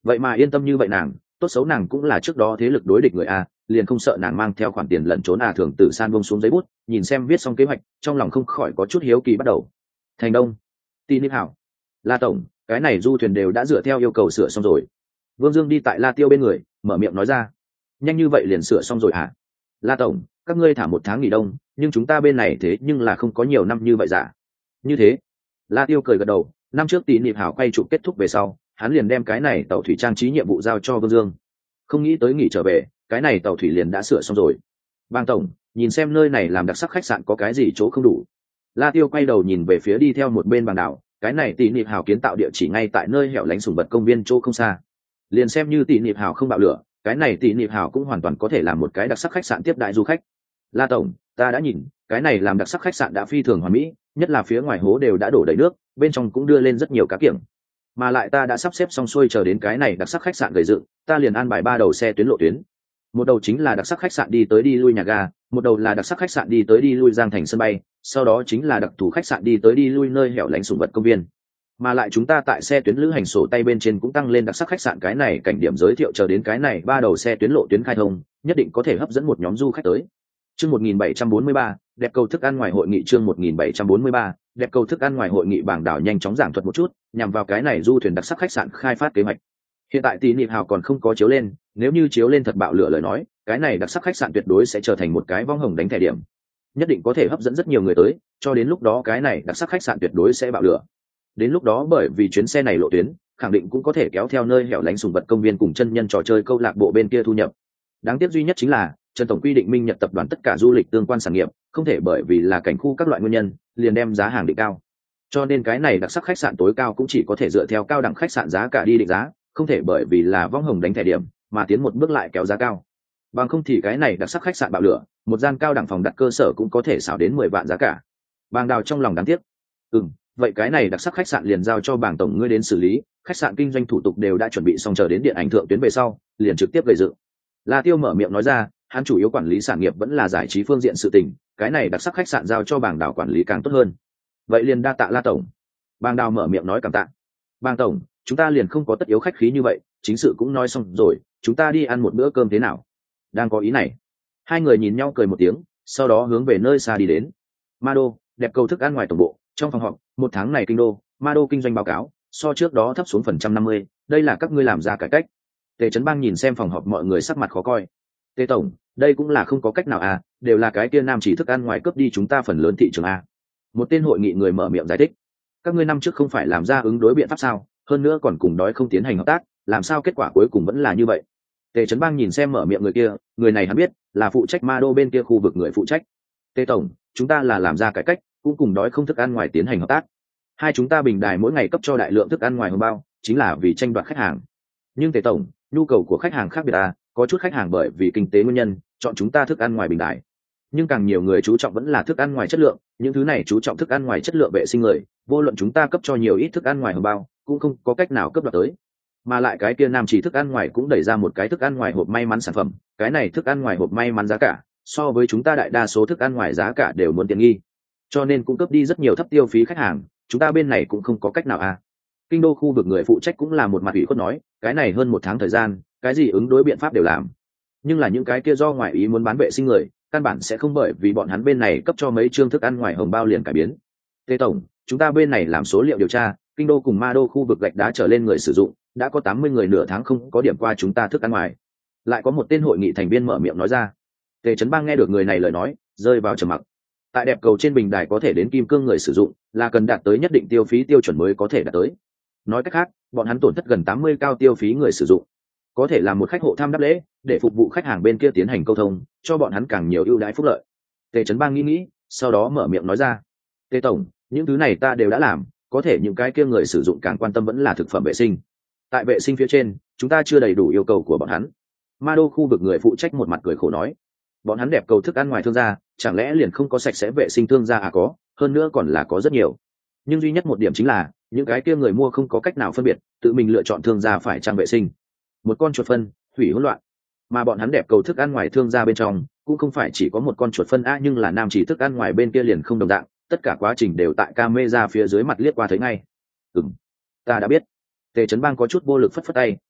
vậy mà yên tâm như vậy nàng, tốt xấu nàng cũng là trước đó thế lực đối địch người a, liền không sợ nàng mang theo khoản tiền lẩn trốn à. Thường Tử San buông xuống giấy bút, nhìn xem viết xong kế hoạch, trong lòng không khỏi có chút hiếu kỳ bắt đầu. Thành Đông, tin Nick Hảo, La tổng, cái này du thuyền đều đã dựa theo yêu cầu sửa xong rồi. Vương Dương đi tại La Tiêu bên người, mở miệng nói ra. Nhanh như vậy liền sửa xong rồi hả? La tổng, các ngươi thả một tháng nghỉ đông, nhưng chúng ta bên này thế nhưng là không có nhiều năm như vậy giả. Như thế, La Tiêu cười gật đầu. Năm trước Tỷ Niệm Hảo quay chụp kết thúc về sau, hắn liền đem cái này tàu thủy trang trí nhiệm vụ giao cho Vương Dương. Không nghĩ tới nghỉ trở về, cái này tàu thủy liền đã sửa xong rồi. Bang tổng, nhìn xem nơi này làm đặc sắc khách sạn có cái gì chỗ không đủ. La Tiêu quay đầu nhìn về phía đi theo một bên Bàng Đảo, cái này Tỷ Niệm Hảo kiến tạo địa chỉ ngay tại nơi hẻo lánh sùng vật công viên chỗ không xa. Liền xem như Tỷ Niệm Hảo không bạo lửa, cái này Tỷ Niệm Hảo cũng hoàn toàn có thể làm một cái đặc sắc khách sạn tiếp đại du khách. La tổng, ta đã nhìn, cái này làm đặc sắc khách sạn đã phi thường hoàn mỹ, nhất là phía ngoài hố đều đã đổ đầy nước, bên trong cũng đưa lên rất nhiều cá kiểng. Mà lại ta đã sắp xếp xong xuôi, chờ đến cái này đặc sắc khách sạn gầy dựng, ta liền an bài ba đầu xe tuyến lộ tuyến. Một đầu chính là đặc sắc khách sạn đi tới đi lui nhà ga, một đầu là đặc sắc khách sạn đi tới đi lui Giang Thành sân bay, sau đó chính là đặc thù khách sạn đi tới đi lui nơi hẻo lánh sùng vật công viên. Mà lại chúng ta tại xe tuyến lữ hành sổ tay bên trên cũng tăng lên đặc sắc khách sạn cái này cảnh điểm giới thiệu, chờ đến cái này ba đầu xe tuyến lộ tuyến khai thông, nhất định có thể hấp dẫn một nhóm du khách tới. Chương một nghìn bảy trăm bốn mươi ba, đẹp cầu thức ăn ngoài hội nghị. Chương một nghìn bảy trăm bốn mươi ba, đẹp cầu thức ăn ngoài hội nghị. Bảng Đảo nhanh chóng giảng thuật một chút, nhằm vào cái này du thuyền đặc sắc khách sạn khai phát kế hoạch. Hiện tại Tỷ Niệm Hảo còn không có chiếu lên, nếu như chiếu lên thật bạo lửa lời nói, cái này đặc sắc khách sạn tuyệt đối sẽ trở thành một cái vong hồng đánh thẻ điểm, nhất định có thể hấp dẫn rất nhiều người tới, cho đến lúc đó cái này đặc sắc khách sạn tuyệt đối sẽ bạo lửa. Đến lúc đó bởi vì chuyến xe này lộ tuyến, khẳng định cũng có thể kéo theo nơi hẻo lánh sùng vật công viên cùng chân nhân trò chơi câu lạc bộ bên kia thu nhập. Đáng tiếc duy nhất chính là Trần tổng quy định minh nhật tập đoàn tất cả du lịch tương quan sản nghiệp không thể bởi vì là cảnh khu các loại nguyên nhân liền đem giá hàng định cao, cho nên cái này đặc sắc khách sạn tối cao cũng chỉ có thể dựa theo cao đẳng khách sạn giá cả đi định giá, không thể bởi vì là vong hồng đánh thẻ điểm mà tiến một bước lại kéo giá cao. Bằng không thì cái này đặc sắc khách sạn bạo lửa, một gian cao đẳng phòng đặt cơ sở cũng có thể xảo đến mười vạn giá cả. Bàng Đào trong lòng đáng tiếc. Ừ, vậy cái này đặc sắc khách sạn liền giao cho Bàng tổng ngươi đến xử lý, khách sạn kinh doanh thủ tục đều đã chuẩn bị xong, chờ đến điện ảnh thượng tuyến về sau liền trực tiếp gây dựng. La Tiêu mở miệng nói ra, hắn chủ yếu quản lý sản nghiệp vẫn là giải trí phương diện sự tình, cái này đặc sắc khách sạn giao cho Bàng Đào quản lý càng tốt hơn. Vậy liền đa tạ La tổng. Bàng Đào mở miệng nói cảm tạ. Bàng tổng, chúng ta liền không có tất yếu khách khí như vậy, chính sự cũng nói xong rồi, chúng ta đi ăn một bữa cơm thế nào? Đang có ý này, hai người nhìn nhau cười một tiếng, sau đó hướng về nơi xa đi đến. Ma Đô, đẹp cầu thức ăn ngoài tổng bộ, trong phòng họp, một tháng này kinh đô, Ma Đô kinh doanh báo cáo, so trước đó thấp xuống phần trăm năm mươi, đây là các ngươi làm ra cải cách. Tề Trấn Bang nhìn xem phòng họp mọi người sắc mặt khó coi. Tề tổng, đây cũng là không có cách nào à, đều là cái kia nam chỉ thức ăn ngoài cướp đi chúng ta phần lớn thị trường à. Một tên hội nghị người mở miệng giải thích. Các ngươi năm trước không phải làm ra ứng đối biện pháp sao, hơn nữa còn cùng đói không tiến hành hợp tác, làm sao kết quả cuối cùng vẫn là như vậy? Tề Trấn Bang nhìn xem mở miệng người kia, người này hắn biết là phụ trách Ma Đô bên kia khu vực người phụ trách. Tề tổng, chúng ta là làm ra cải cách, cũng cùng đói không thức ăn ngoài tiến hành hợp tác. Hai chúng ta bình đài mỗi ngày cấp cho đại lượng thức ăn ngoài hồng bao, chính là vì tranh đoạt khách hàng. Nhưng Tề tổng, nhu cầu của khách hàng khác biệt à, có chút khách hàng bởi vì kinh tế nguyên nhân chọn chúng ta thức ăn ngoài bình đài, nhưng càng nhiều người chú trọng vẫn là thức ăn ngoài chất lượng, những thứ này chú trọng thức ăn ngoài chất lượng vệ sinh người, vô luận chúng ta cấp cho nhiều ít thức ăn ngoài hồng bao cũng không có cách nào cấp đoạt tới. Mà lại cái kia nam chỉ thức ăn ngoài cũng đẩy ra một cái thức ăn ngoài hộp may mắn sản phẩm, cái này thức ăn ngoài hộp may mắn giá cả so với chúng ta đại đa số thức ăn ngoài giá cả đều muốn tiện nghi, cho nên cung cấp đi rất nhiều thấp tiêu phí khách hàng, chúng ta bên này cũng không có cách nào à. Kinh đô khu vực người phụ trách cũng là một mặt ủy khuất nói, cái này hơn một tháng thời gian, cái gì ứng đối biện pháp đều làm, nhưng là những cái kia do ngoại ý muốn bán vệ sinh người, căn bản sẽ không bởi vì bọn hắn bên này cấp cho mấy chương thức ăn ngoài hồng bao liền cải biến. Tề tổng, chúng ta bên này làm số liệu điều tra, kinh đô cùng Ma Đô khu vực gạch đá trở lên người sử dụng đã có tám mươi người nửa tháng không có điểm qua chúng ta thức ăn ngoài. Lại có một tên hội nghị thành viên mở miệng nói ra. Tề Trấn Bang nghe được người này lời nói, rơi vào trầm mặc. Tại đẹp cầu trên bình đài có thể đến kim cương người sử dụng là cần đạt tới nhất định tiêu phí tiêu chuẩn mới có thể đạt tới. Nói cách khác, bọn hắn tổn thất gần tám mươi cao tiêu phí người sử dụng, có thể làm một khách hộ tham đáp lễ để phục vụ khách hàng bên kia tiến hành câu thông, cho bọn hắn càng nhiều ưu đãi phúc lợi. Tề Trấn Bang nghĩ nghĩ, sau đó mở miệng nói ra. Tề tổng, những thứ này ta đều đã làm, có thể những cái kia người sử dụng càng quan tâm vẫn là thực phẩm vệ sinh. Tại vệ sinh phía trên, chúng ta chưa đầy đủ yêu cầu của bọn hắn. Ma Đô khu vực người phụ trách một mặt cười khổ nói. Bọn hắn đẹp cầu thức ăn ngoài thương gia, chẳng lẽ liền không có sạch sẽ vệ sinh thương gia à? Có, hơn nữa còn là có rất nhiều. Nhưng duy nhất một điểm chính là, những cái kia người mua không có cách nào phân biệt, tự mình lựa chọn thương gia phải trang vệ sinh. Một con chuột phân, hủy hỗn loạn. Mà bọn hắn đẹp cầu thức ăn ngoài thương gia bên trong, cũng không phải chỉ có một con chuột phân a, nhưng là nam chỉ thức ăn ngoài bên kia liền không đồng dạng, tất cả quá trình đều tại camera phía dưới mặt liếc qua thấy ngay. Ừm, ta đã biết. Tề Trấn Bang có chút vô lực phất phất tay,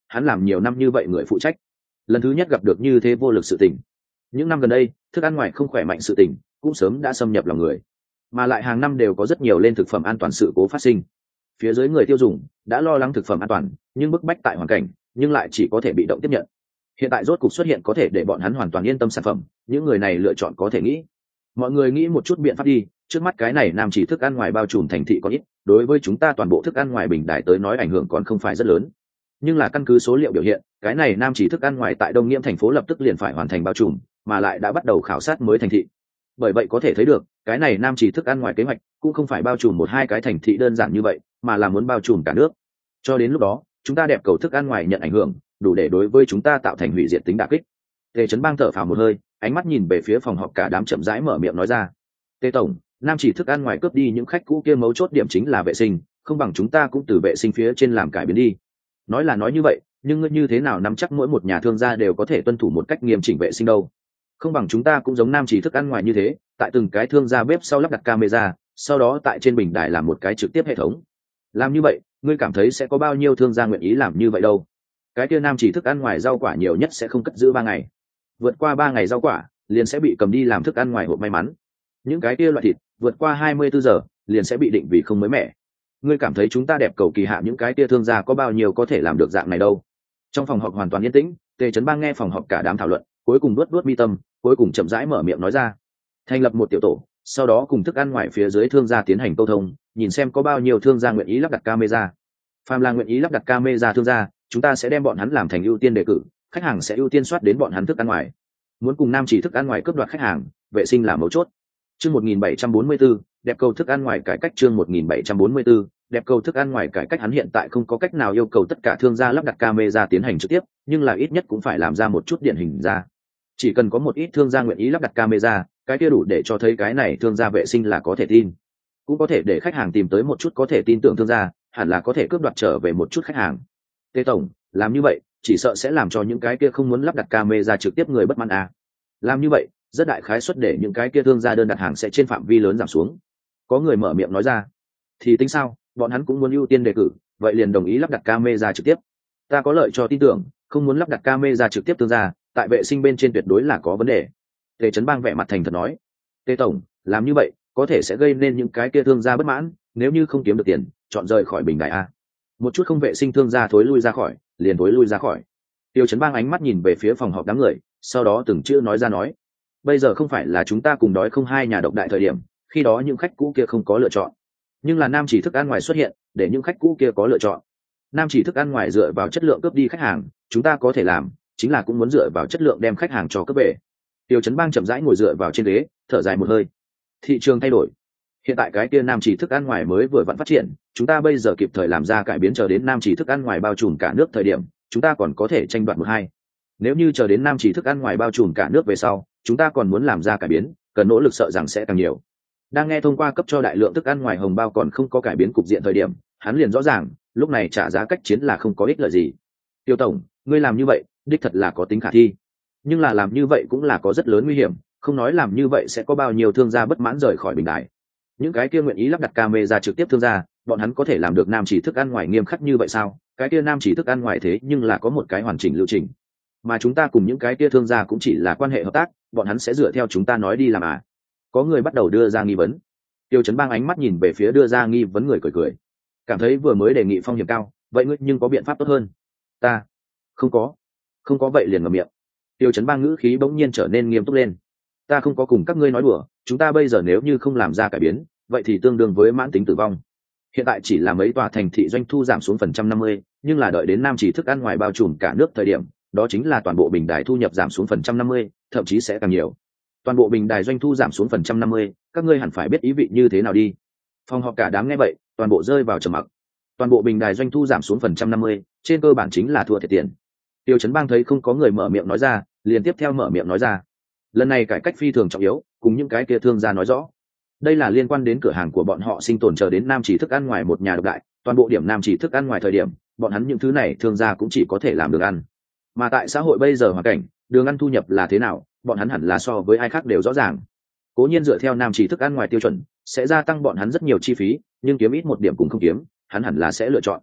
hắn làm nhiều năm như vậy người phụ trách, lần thứ nhất gặp được như thế vô lực sự tình. Những năm gần đây thức ăn ngoài không khỏe mạnh sự tình cũng sớm đã xâm nhập lòng người, mà lại hàng năm đều có rất nhiều lên thực phẩm an toàn sự cố phát sinh. Phía dưới người tiêu dùng đã lo lắng thực phẩm an toàn, nhưng bức bách tại hoàn cảnh nhưng lại chỉ có thể bị động tiếp nhận. Hiện tại rốt cục xuất hiện có thể để bọn hắn hoàn toàn yên tâm sản phẩm, những người này lựa chọn có thể nghĩ. Mọi người nghĩ một chút biện pháp đi, trước mắt cái này nam chỉ thức ăn ngoài bao trùm thành thị có ít, đối với chúng ta toàn bộ thức ăn ngoài bình đại tới nói ảnh hưởng còn không phải rất lớn. Nhưng là căn cứ số liệu biểu hiện, cái này nam chỉ thức ăn ngoài tại Đông Nghiễm thành phố lập tức liền phải hoàn thành bao trùm, mà lại đã bắt đầu khảo sát mới thành thị. Bởi vậy có thể thấy được, cái này nam chỉ thức ăn ngoài kế hoạch cũng không phải bao trùm một hai cái thành thị đơn giản như vậy, mà là muốn bao trùm cả nước. Cho đến lúc đó, chúng ta đẹp cầu thức ăn ngoài nhận ảnh hưởng, đủ để đối với chúng ta tạo thành hủy diệt tính đả kích. Tề Chấn Bang thở phào một hơi, ánh mắt nhìn về phía phòng họp cả đám chậm rãi mở miệng nói ra. Tề tổng, nam chỉ thức ăn ngoài cướp đi những khách cũ kia, mấu chốt điểm chính là vệ sinh, không bằng chúng ta cũng từ vệ sinh phía trên làm cải biến đi. Nói là nói như vậy, nhưng ngươi như thế nào nắm chắc mỗi một nhà thương gia đều có thể tuân thủ một cách nghiêm chỉnh vệ sinh đâu? Không bằng chúng ta cũng giống nam chỉ thức ăn ngoài như thế, tại từng cái thương gia bếp sau lắp đặt camera, sau đó tại trên bình đài làm một cái trực tiếp hệ thống. Làm như vậy, ngươi cảm thấy sẽ có bao nhiêu thương gia nguyện ý làm như vậy đâu? Cái kia nam chỉ thức ăn ngoài rau quả nhiều nhất sẽ không cất giữ ba ngày, vượt qua ba ngày rau quả liền sẽ bị cầm đi làm thức ăn ngoài hộp may mắn. Những cái kia loại thịt vượt qua hai mươi bốn giờ liền sẽ bị định vì không mới mẻ. Ngươi cảm thấy chúng ta đẹp cầu kỳ hạ những cái kia thương gia có bao nhiêu có thể làm được dạng này đâu? Trong phòng họp hoàn toàn yên tĩnh, Tề Chấn Bang nghe phòng họp cả đám thảo luận, cuối cùng nuốt nuốt mi tâm, cuối cùng chậm rãi mở miệng nói ra. Thành lập một tiểu tổ, sau đó cùng thức ăn ngoài phía dưới thương gia tiến hành câu thông, nhìn xem có bao nhiêu thương gia nguyện ý lắp đặt camera. Phàm là nguyện ý lắp đặt camera thương gia, chúng ta sẽ đem bọn hắn làm thành ưu tiên đề cử, khách hàng sẽ ưu tiên soát đến bọn hắn thức ăn ngoài. Muốn cùng nam chỉ thức ăn ngoài cướp đoạt khách hàng, vệ sinh là mấu chốt. Chương một nghìn bảy trăm bốn mươi tư, đẹp cầu thức ăn ngoài cải cách. Chương một nghìn bảy trăm bốn mươi tư, đẹp cầu thức ăn ngoài cải cách. Hắn hiện tại không có cách nào yêu cầu tất cả thương gia lắp đặt camera tiến hành trực tiếp, nhưng là ít nhất cũng phải làm ra một chút điển hình ra. Chỉ cần có một ít thương gia nguyện ý lắp đặt camera, cái kia đủ để cho thấy cái này thương gia vệ sinh là có thể tin. Cũng có thể để khách hàng tìm tới một chút có thể tin tưởng thương gia, hẳn là có thể cướp đoạt trở về một chút khách hàng. Tề tổng, làm như vậy chỉ sợ sẽ làm cho những cái kia không muốn lắp đặt camera trực tiếp người bất mãn à. Làm như vậy rất đại khái suất để những cái kia thương gia đơn đặt hàng sẽ trên phạm vi lớn giảm xuống. Có người mở miệng nói ra. Thì tính sao, bọn hắn cũng muốn ưu tiên đề cử, vậy liền đồng ý lắp đặt camera trực tiếp. Ta có lợi cho tin tưởng, không muốn lắp đặt camera trực tiếp thương gia, tại vệ sinh bên trên tuyệt đối là có vấn đề. Tề Chấn Bang vẻ mặt thành thật nói. Tề tổng, làm như vậy có thể sẽ gây nên những cái kia thương gia bất mãn, nếu như không kiếm được tiền, chọn rời khỏi bình đại a. Một chút không vệ sinh thương gia thối lui ra khỏi, liền thối lui ra khỏi. Tiêu Chấn Bang ánh mắt nhìn về phía phòng họp đám người, sau đó từng chữ nói ra nói. Bây giờ không phải là chúng ta cùng đói không hai nhà độc đại thời điểm, khi đó những khách cũ kia không có lựa chọn. Nhưng là nam chỉ thức ăn ngoài xuất hiện, để những khách cũ kia có lựa chọn. Nam chỉ thức ăn ngoài dựa vào chất lượng cướp đi khách hàng, chúng ta có thể làm, chính là cũng muốn dựa vào chất lượng đem khách hàng cho cướp về. Tiêu Chấn Bang chậm rãi ngồi dựa vào trên ghế, thở dài một hơi. Thị trường thay đổi. Hiện tại cái kia nam chỉ thức ăn ngoài mới vừa vặn phát triển, chúng ta bây giờ kịp thời làm ra cải biến, chờ đến nam chỉ thức ăn ngoài bao trùm cả nước thời điểm, chúng ta còn có thể tranh đoạt một hai. Nếu như chờ đến nam chỉ thức ăn ngoài bao trùm cả nước về sau, chúng ta còn muốn làm ra cải biến, cần nỗ lực sợ rằng sẽ càng nhiều. Đang nghe thông qua cấp cho đại lượng thức ăn ngoài hồng bao còn không có cải biến cục diện thời điểm, hắn liền rõ ràng, lúc này trả giá cách chiến là không có ích lợi gì. Tiêu tổng, ngươi làm như vậy, đích thật là có tính khả thi. Nhưng là làm như vậy cũng là có rất lớn nguy hiểm, không nói làm như vậy sẽ có bao nhiêu thương gia bất mãn rời khỏi bình đại. Những cái kia nguyện ý lắp đặt camera trực tiếp thương gia, bọn hắn có thể làm được nam chỉ thức ăn ngoài nghiêm khắc như vậy sao? Cái kia nam chỉ thức ăn ngoài thế nhưng là có một cái hoàn chỉnh lưu trình, mà chúng ta cùng những cái kia thương gia cũng chỉ là quan hệ hợp tác, bọn hắn sẽ dựa theo chúng ta nói đi làm à? Có người bắt đầu đưa ra nghi vấn. Tiêu Chấn Bang ánh mắt nhìn về phía đưa ra nghi vấn người cười cười, cảm thấy vừa mới đề nghị phong hiểm cao, vậy ngươi nhưng có biện pháp tốt hơn? Ta không có. Không có vậy liền ngậm miệng. Tiêu Chấn Bang ngữ khí bỗng nhiên trở nên nghiêm túc lên. Ta không có cùng các ngươi nói đùa, chúng ta bây giờ nếu như không làm ra cải biến, vậy thì tương đương với mãn tính tử vong. Hiện tại chỉ là mấy tòa thành thị doanh thu giảm xuống phần trăm năm mươi, nhưng là đợi đến nam chỉ thức ăn ngoài bao trùm cả nước thời điểm, đó chính là toàn bộ bình đài thu nhập giảm xuống phần trăm năm mươi, thậm chí sẽ càng nhiều. Toàn bộ bình đài doanh thu giảm xuống phần trăm năm mươi, các ngươi hẳn phải biết ý vị như thế nào đi. Phòng họp cả đám nghe vậy, toàn bộ rơi vào trầm mặc. Toàn bộ bình đài doanh thu giảm xuống phần trăm năm mươi, trên cơ bản chính là thua thiệt tiền. Tiêu Chấn Bang thấy không có người mở miệng nói ra, liền tiếp theo mở miệng nói ra. Lần này cải cách phi thường trọng yếu, cùng những cái kia thương gia nói rõ. Đây là liên quan đến cửa hàng của bọn họ sinh tồn, chờ đến nam chỉ thức ăn ngoài một nhà độc đại, toàn bộ điểm nam chỉ thức ăn ngoài thời điểm, bọn hắn những thứ này thương gia cũng chỉ có thể làm được ăn. Mà tại xã hội bây giờ hoàn cảnh, đường ăn thu nhập là thế nào, bọn hắn hẳn là so với ai khác đều rõ ràng. Cố nhiên dựa theo nam chỉ thức ăn ngoài tiêu chuẩn, sẽ gia tăng bọn hắn rất nhiều chi phí, nhưng kiếm ít một điểm cũng không kiếm, hắn hẳn là sẽ lựa chọn.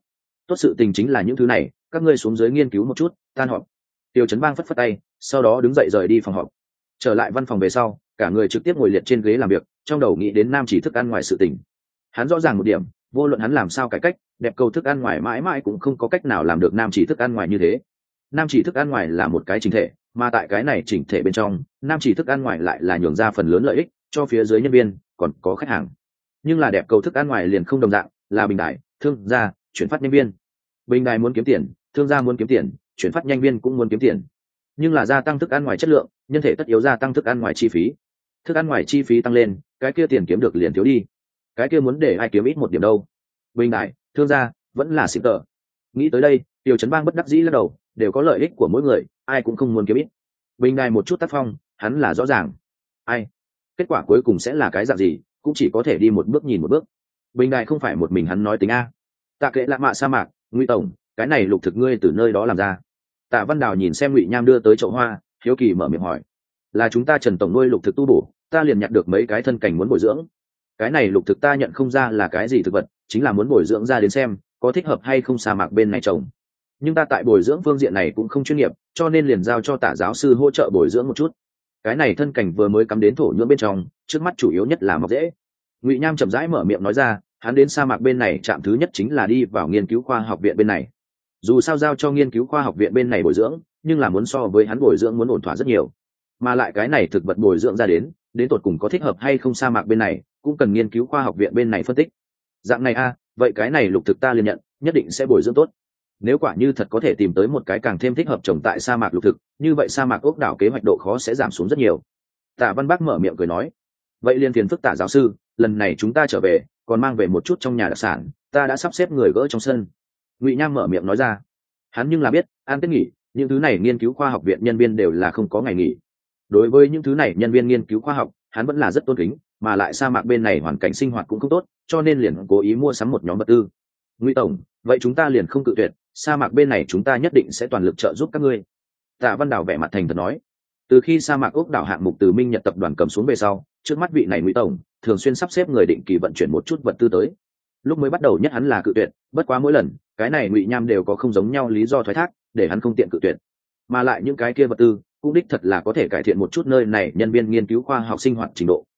tốt sự tình chính là những thứ này, các ngươi xuống dưới nghiên cứu một chút, tan họp. Tiêu Chấn Bang phất phất tay, sau đó đứng dậy rời đi phòng họp. Trở lại văn phòng về sau, cả người trực tiếp ngồi liệt trên ghế làm việc, trong đầu nghĩ đến nam chỉ thức ăn ngoài sự tình. Hắn rõ ràng một điểm, vô luận hắn làm sao cải cách, đẹp cầu thức ăn ngoài mãi mãi cũng không có cách nào làm được nam chỉ thức ăn ngoài như thế. Nam chỉ thức ăn ngoài là một cái chỉnh thể, mà tại cái này chỉnh thể bên trong, nam chỉ thức ăn ngoài lại là nhường ra phần lớn lợi ích cho phía dưới nhân viên, còn có khách hàng. Nhưng là đẹp cầu thức ăn ngoài liền không đồng dạng, là bình đại, thương gia, chuyển phát nhân viên. Bình đài muốn kiếm tiền, thương gia muốn kiếm tiền, chuyển phát nhanh viên cũng muốn kiếm tiền. Nhưng là gia tăng thức ăn ngoài chất lượng, nhân thể tất yếu gia tăng thức ăn ngoài chi phí. Thức ăn ngoài chi phí tăng lên, cái kia tiền kiếm được liền thiếu đi. Cái kia muốn để ai kiếm ít một điểm đâu? Bình đại, thương gia, vẫn là xịn tờ. Nghĩ tới đây, Tiêu Chấn Bang bất đắc dĩ lắc đầu, đều có lợi ích của mỗi người, ai cũng không muốn kiếm ít. Bình đài một chút tác phong, hắn là rõ ràng. Ai? Kết quả cuối cùng sẽ là cái dạng gì, cũng chỉ có thể đi một bước nhìn một bước. Bình đài không phải một mình hắn nói tính a. Tạ Kệ Lạ Mạ sa mạc, Ngụy tổng, cái này lục thực ngươi từ nơi đó làm ra. Tạ Văn Đào nhìn xem Ngụy Nham đưa tới chậu hoa, hiếu kỳ mở miệng hỏi: là chúng ta Trần tổng nuôi lục thực tu bổ, ta liền nhặt được mấy cái thân cảnh muốn bồi dưỡng. Cái này lục thực ta nhận không ra là cái gì thực vật, chính là muốn bồi dưỡng ra đến xem có thích hợp hay không sa mạc bên này trồng. Nhưng ta tại bồi dưỡng phương diện này cũng không chuyên nghiệp, cho nên liền giao cho Tạ giáo sư hỗ trợ bồi dưỡng một chút. Cái này thân cảnh vừa mới cắm đến thổ nhưỡng bên trong, trước mắt chủ yếu nhất là mọc rễ. Ngụy Nham chậm rãi mở miệng nói ra, hắn đến sa mạc bên này chạm thứ nhất chính là đi vào nghiên cứu khoa học viện bên này. Dù sao giao cho nghiên cứu khoa học viện bên này bồi dưỡng, nhưng là muốn so với hắn bồi dưỡng muốn ổn thỏa rất nhiều. Mà lại cái này thực vật bồi dưỡng ra đến, đến tột cùng có thích hợp hay không sa mạc bên này, cũng cần nghiên cứu khoa học viện bên này phân tích. Dạng này a, vậy cái này lục thực ta liền nhận, nhất định sẽ bồi dưỡng tốt. Nếu quả như thật có thể tìm tới một cái càng thêm thích hợp trồng tại sa mạc lục thực, như vậy sa mạc ốc đảo kế hoạch độ khó sẽ giảm xuống rất nhiều. Tạ Văn Bắc mở miệng cười nói: vậy liền phiền phức Tạ giáo sư, lần này chúng ta trở về, còn mang về một chút trong nhà đặc sản, ta đã sắp xếp người gỡ trong sân. Ngụy Nham mở miệng nói ra. Hắn nhưng là biết, an tết nghỉ, những thứ này nghiên cứu khoa học viện nhân viên đều là không có ngày nghỉ. Đối với những thứ này nhân viên nghiên cứu khoa học, hắn vẫn là rất tôn kính, mà lại sa mạc bên này hoàn cảnh sinh hoạt cũng không tốt, cho nên liền cố ý mua sắm một nhóm vật tư. Ngụy tổng, vậy chúng ta liền không cự tuyệt, sa mạc bên này chúng ta nhất định sẽ toàn lực trợ giúp các ngươi. Tạ Văn Đào vẻ mặt thành thật nói. Từ khi sa mạc ốc đảo hạng mục từ Minh Nhật tập đoàn cầm xuống về sau, trước mắt vị này Ngụy tổng thường xuyên sắp xếp người định kỳ vận chuyển một chút vật tư tới. Lúc mới bắt đầu nhất hắn là cự tuyệt, bất quá mỗi lần cái này Ngụy Nham đều có không giống nhau lý do thoái thác, để hắn không tiện cự tuyệt. Mà lại những cái kia vật tư cũng đích thật là có thể cải thiện một chút nơi này nhân viên nghiên cứu khoa học sinh hoạt trình độ,